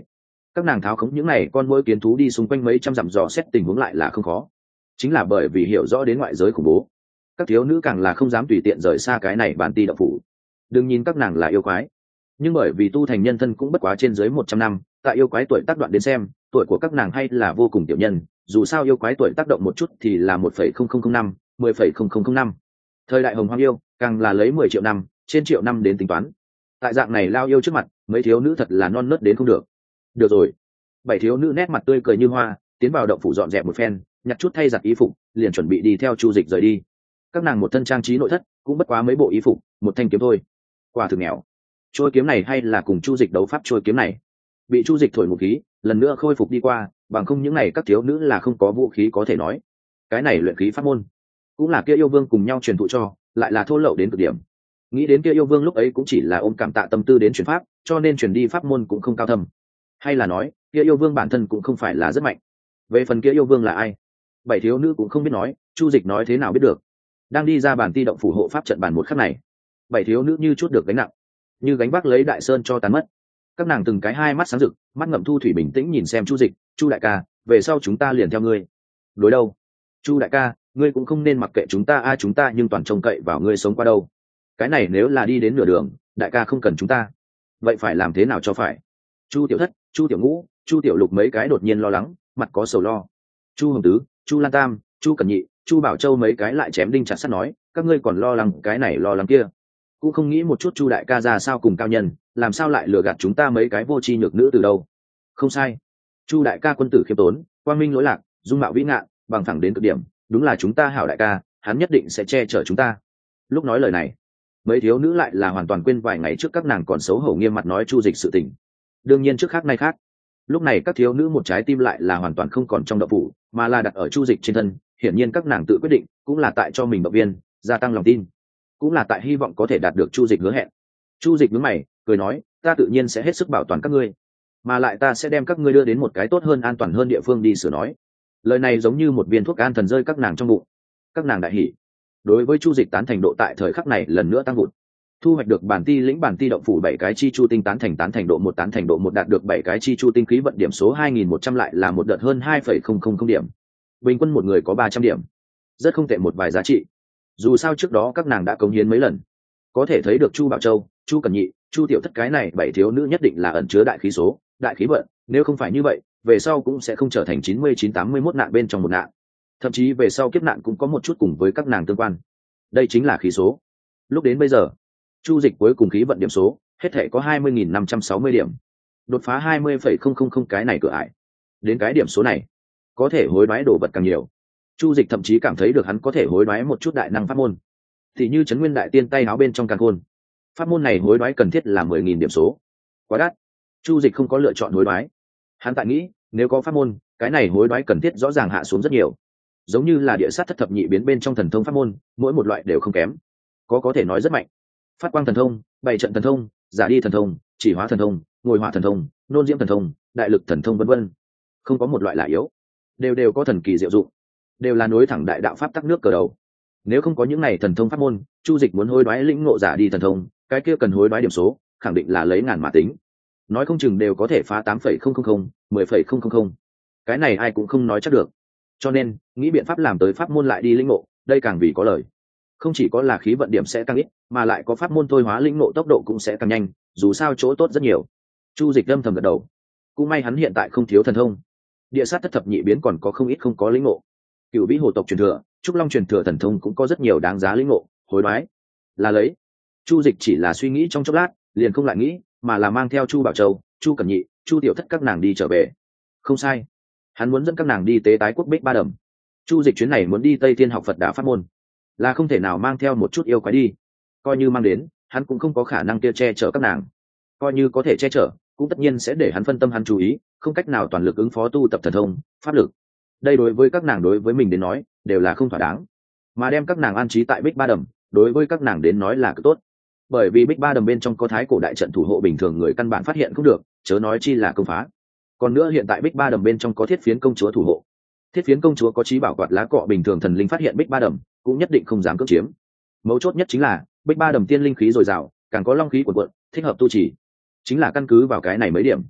các nàng tháo khống những này con mỗi kiến thú đi xung quanh mấy trăm dặm dò xét tình huống lại là không khó, chính là bởi vì hiểu rõ đến ngoại giới khủng bố, các thiếu nữ càng là không dám tùy tiện rời xa cái này bản ti động phủ. Đừng nhìn các nàng là yêu quái, nhưng bởi vì tu thành nhân thân cũng bất quá trên dưới 100 năm, tại yêu quái tuổi tác đoạn đến xem, tuổi của các nàng hay là vô cùng tiểu nhân, dù sao yêu quái tuổi tác động một chút thì là 1,0005, 10,0005. Thời đại hồng hoang yêu, càng là lấy 10 triệu năm, trên triệu năm đến tính toán. Tại dạng này lao yêu trước mặt, mấy thiếu nữ thật là non nớt đến không được. Được rồi. 7 thiếu nữ nét mặt tươi cười như hoa, tiến vào động phủ dọn dẹp một phen, nhặt chút thay giặt y phục, liền chuẩn bị đi theo Chu Dịch rời đi. Các nàng một thân trang trí nội thất, cũng bất quá mấy bộ y phục, một thanh kiếm thôi. Quả thực nghèo. Trôi kiếm này hay là cùng Chu Dịch đấu pháp trôi kiếm này. Bị Chu Dịch thổi một khí, lần nữa khôi phục đi qua, bằng không những này các thiếu nữ là không có vũ khí có thể nói. Cái này luyện khí pháp môn, cũng là kia yêu vương cùng nhau truyền thụ cho, lại là thô lậu đến cực điểm. Nghĩ đến kia yêu vương lúc ấy cũng chỉ là ôm cảm tạ tâm tư đến truyền pháp, cho nên truyền đi pháp môn cũng không cao thâm. Hay là nói, kia yêu vương bản thân cũng không phải là rất mạnh. Về phần kia yêu vương là ai, 7 thiếu nữ cũng không biết nói, Chu Dịch nói thế nào biết được. Đang đi ra bản ti động phủ hộ pháp trận bàn một khắc này, 7 thiếu nữ như chút được gánh nặng, như gánh vác lấy đại sơn cho tàn mất. Các nàng từng cái hai mắt sáng rực, mắt ngậm thu thủy bình tĩnh nhìn xem Chu Dịch. Chu đại ca, về sau chúng ta liền theo ngươi. Đối đâu? Chu đại ca, ngươi cũng không nên mặc kệ chúng ta, chúng ta nhưng toàn trông cậy vào ngươi sống qua đâu. Cái này nếu là đi đến nửa đường, đại ca không cần chúng ta, vậy phải làm thế nào cho phải? Chu tiểu thất, Chu tiểu ngũ, Chu tiểu lục mấy cái đột nhiên lo lắng, mặt có sầu lo. Chu hồng tứ, Chu lan tam, Chu cẩn nhị, Chu bảo châu mấy cái lại chém đinh chặt sắt nói, các ngươi còn lo lắng cái này lo lắng kia, cũng không nghĩ một chút Chu đại ca ra sao cùng cao nhân, làm sao lại lừa gạt chúng ta mấy cái vô tri nhược nữ từ đâu? Không sai, Chu đại ca quân tử khiêm tốn, quang minh lỗi lạc, dung mạo vĩ ngạn, bằng thẳng đến cực điểm, đúng là chúng ta hảo đại ca, hắn nhất định sẽ che chở chúng ta. Lúc nói lời này, mấy thiếu nữ lại là hoàn toàn quên vài ngày trước các nàng còn xấu hổ nghiêm mặt nói Chu Dịch sự tình. Đương nhiên trước khác nay khác, lúc này các thiếu nữ một trái tim lại là hoàn toàn không còn trong động phủ, mà là đặt ở Chu Dịch trên thân. Hiển nhiên các nàng tự quyết định, cũng là tại cho mình động viên, gia tăng lòng tin, cũng là tại hy vọng có thể đạt được Chu Dịch hứa hẹn. Chu Dịch nhướng mày, cười nói, ta tự nhiên sẽ hết sức bảo toàn các ngươi, mà lại ta sẽ đem các ngươi đưa đến một cái tốt hơn, an toàn hơn địa phương đi sửa nói. Lời này giống như một viên thuốc an thần rơi các nàng trong bụng. Các nàng đại hỉ, đối với Chu Dịch tán thành độ tại thời khắc này lần nữa tăng vụt. Thu hoạch được bản ti lĩnh bản ti động phủ 7 cái chi chu tinh, tán thành độ 1, tán thành độ 1 đạt được 7 cái chi chu tinh, khí vận điểm số 2100 lại là một đợt hơn 2,000 điểm. Bình quân một người có 300 điểm. Rất không tệ một vài giá trị. Dù sao trước đó các nàng đã cống hiến mấy lần. Có thể thấy được Chu Bảo Châu, Chu Cẩn Nhị, Chu Tiểu Thất cái này 7 thiếu nữ nhất định là ẩn chứa đại khí số, đại khí vận, nếu không phải như vậy, về sau cũng sẽ không trở thành 99-81 nạn bên trong một nạn. Thậm chí về sau kiếp nạn cũng có một chút cùng với các nàng tương quan. Đây chính là khí số. Lúc đến bây giờ, Chu Dịch cuối cùng khí vận điểm số hết thể có 20.560 điểm, đột phá 20,000 cái này cửa ải. Đến cái điểm số này, có thể hối đoái đồ vật càng nhiều. Chu Dịch thậm chí cảm thấy được hắn có thể hối đoái một chút đại năng pháp môn, thì như Trấn Nguyên Đại Tiên tay áo bên trong càn khôn. Pháp môn này hối đoái cần thiết là 10.000 điểm số, quá đắt. Chu Dịch không có lựa chọn hối đoái. Hắn tại nghĩ, nếu có pháp môn, cái này hối đoái cần thiết rõ ràng hạ xuống rất nhiều. Giống như là địa sát thất thập nhị biến bên trong thần thông pháp môn, mỗi một loại đều không kém, có thể nói rất mạnh. Phát quang thần thông, bảy trận thần thông, giả đi thần thông, chỉ hóa thần thông, ngồi hỏa thần thông, nôn diễm thần thông, đại lực thần thông, vân vân, không có một loại là yếu, đều có thần kỳ diệu dụng, đều là nối thẳng đại đạo pháp tắc nước cờ đầu. Nếu không có những này thần thông pháp môn, Chu Dịch muốn hối đoái lĩnh ngộ giả đi thần thông, cái kia cần hối đoái điểm số, khẳng định là lấy ngàn mà tính, nói không chừng đều có thể phá 8,000, 10,000. Cái này ai cũng không nói chắc được. Cho nên, nghĩ biện pháp làm tới pháp môn lại đi lĩnh ngộ, đây càng vì có lời. Không chỉ có là khí vận điểm sẽ tăng ít, mà lại có pháp môn thôi hóa lĩnh ngộ tốc độ cũng sẽ càng nhanh, dù sao chỗ tốt rất nhiều. Chu Dịch âm thầm gật đầu. Cũng may hắn hiện tại không thiếu thần thông. Địa sát thất thập nhị biến còn có không ít không có lĩnh ngộ. Cửu vĩ hồ tộc truyền thừa, trúc long truyền thừa thần thông cũng có rất nhiều đáng giá lĩnh ngộ, hối đoái là lấy. Chu Dịch chỉ là suy nghĩ trong chốc lát, liền không lại nghĩ, mà là mang theo Chu Bảo Châu, Chu Cẩn Nhị, Chu Tiểu Thất các nàng đi trở về. Không sai, hắn muốn dẫn các nàng đi tế tái quốc Bích Ba Đầm. Chu Dịch chuyến này muốn đi Tây Thiên học Phật Đà pháp môn, là không thể nào mang theo một chút yêu quái đi. Coi như mang đến, hắn cũng không có khả năng kia che chở các nàng. Coi như có thể che chở, cũng tất nhiên sẽ để hắn phân tâm, hắn chú ý, không cách nào toàn lực ứng phó tu tập thần thông, pháp lực. Đây đối với các nàng đối với mình đến nói, đều là không thỏa đáng. Mà đem các nàng an trí tại Bích Ba Đầm, đối với các nàng đến nói là cực tốt. Bởi vì Bích Ba Đầm bên trong có thái cổ đại trận thủ hộ, bình thường người căn bản phát hiện không được, chớ nói chi là công phá. Còn nữa hiện tại Bích Ba Đầm bên trong có Thiết Phiến công chúa thủ hộ. Thiết Phiến công chúa có trí bảo quạt lá cọ, bình thường thần linh phát hiện Bích Ba Đầm cũng nhất định không dám cưỡng chiếm. Mấu chốt nhất chính là Bích Ba Đầm tiên linh khí dồi dào, càng có long khí cuồn cuộn, thích hợp tu trì. Chính là căn cứ vào cái này mấy điểm,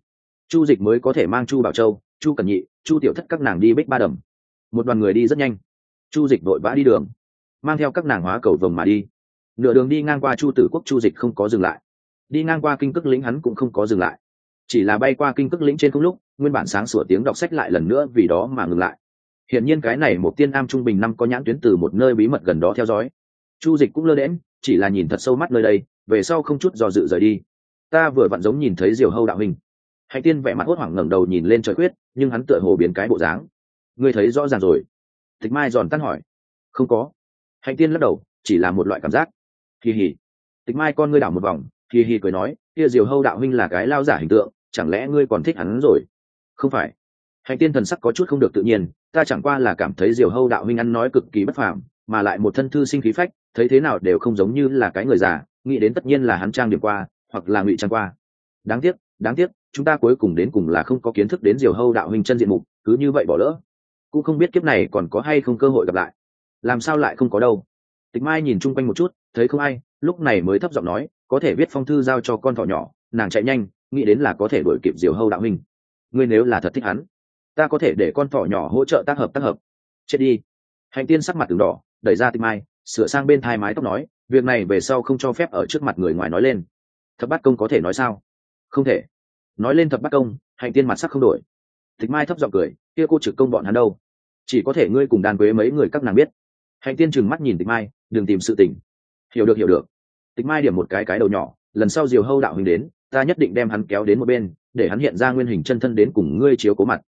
Chu Dịch mới có thể mang Chu Bảo Châu, Chu Cẩn Nhị, Chu Tiểu Thất các nàng đi Bích Ba Đầm. Một đoàn người đi rất nhanh. Chu Dịch vội vã đi đường, mang theo các nàng hóa cầu vồng mà đi. Nửa đường đi ngang qua Chu Tử Quốc, Chu Dịch không có dừng lại. Đi ngang qua Kinh Cức Lĩnh hắn cũng không có dừng lại. Chỉ là bay qua Kinh Cức Lĩnh trên không lúc, nguyên bản sáng sủa tiếng đọc sách lại lần nữa vì đó mà ngừng lại. Hiển nhiên cái này một tiên am trung bình năm có nhãn tuyến từ một nơi bí mật gần đó theo dõi. Chu Dịch cũng lơ đễnh, chỉ là nhìn thật sâu mắt nơi đây, về sau không chút do dự rời đi. Ta vừa vặn giống nhìn thấy Diều Hâu đạo huynh. Hạnh Tiên vẻ mặt hốt hoảng ngẩng đầu nhìn lên trời quyết, nhưng hắn tựa hồ biến cái bộ dáng. Ngươi thấy rõ ràng rồi? Tịch Mai giòn tan hỏi. Không có. Hạnh Tiên lắc đầu, chỉ là một loại cảm giác. Kỳ hỉ. Tịch Mai con ngươi đảo một vòng, kỳ hỉ cười nói, kia Diều Hâu đạo huynh là cái lao giả hình tượng, chẳng lẽ ngươi còn thích hắn rồi? Không phải. Hạnh Tiên thần sắc có chút không được tự nhiên, ta chẳng qua là cảm thấy Diều Hâu đạo huynh ăn nói cực kỳ bất phàm, mà lại một thân thư sinh khí phách, thấy thế nào đều không giống như là cái người già, nghĩ đến tất nhiên là hắn trang điểm qua, hoặc là ngụy trang qua. Đáng tiếc, chúng ta cuối cùng đến cùng là không có kiến thức đến Diều Hâu đạo huynh chân diện mục, cứ như vậy bỏ lỡ. Cũng không biết kiếp này còn có hay không cơ hội gặp lại. Làm sao lại không có đâu? Tịch Mai nhìn chung quanh một chút, thấy không ai, lúc này mới thấp giọng nói, có thể viết phong thư giao cho con thỏ nhỏ, nàng chạy nhanh, nghĩ đến là có thể đuổi kịp Diều Hâu đạo huynh. Ngươi nếu là thật thích hắn, ta có thể để con thỏ nhỏ hỗ trợ tác hợp. Chết đi. Hạnh Tiên sắc mặt từng đỏ, đẩy ra Tịch Mai, sửa sang bên thai mái tóc nói, việc này về sau không cho phép ở trước mặt người ngoài nói lên. Thập Bát Công có thể nói sao? Không thể. Nói lên Thập Bát Công, Hạnh Tiên mặt sắc không đổi. Tịch Mai thấp giọng cười, kia cô trực công bọn hắn đâu? Chỉ có thể ngươi cùng Đan Quế mấy người các nàng biết. Hạnh Tiên trừng mắt nhìn Tịch Mai, đừng tìm sự tình. Hiểu được. Tịch Mai điểm một cái đầu nhỏ, lần sau Diều Hâu đạo huynh đến, ta nhất định đem hắn kéo đến một bên, để hắn hiện ra nguyên hình chân thân đến cùng ngươi chiếu cố mặt.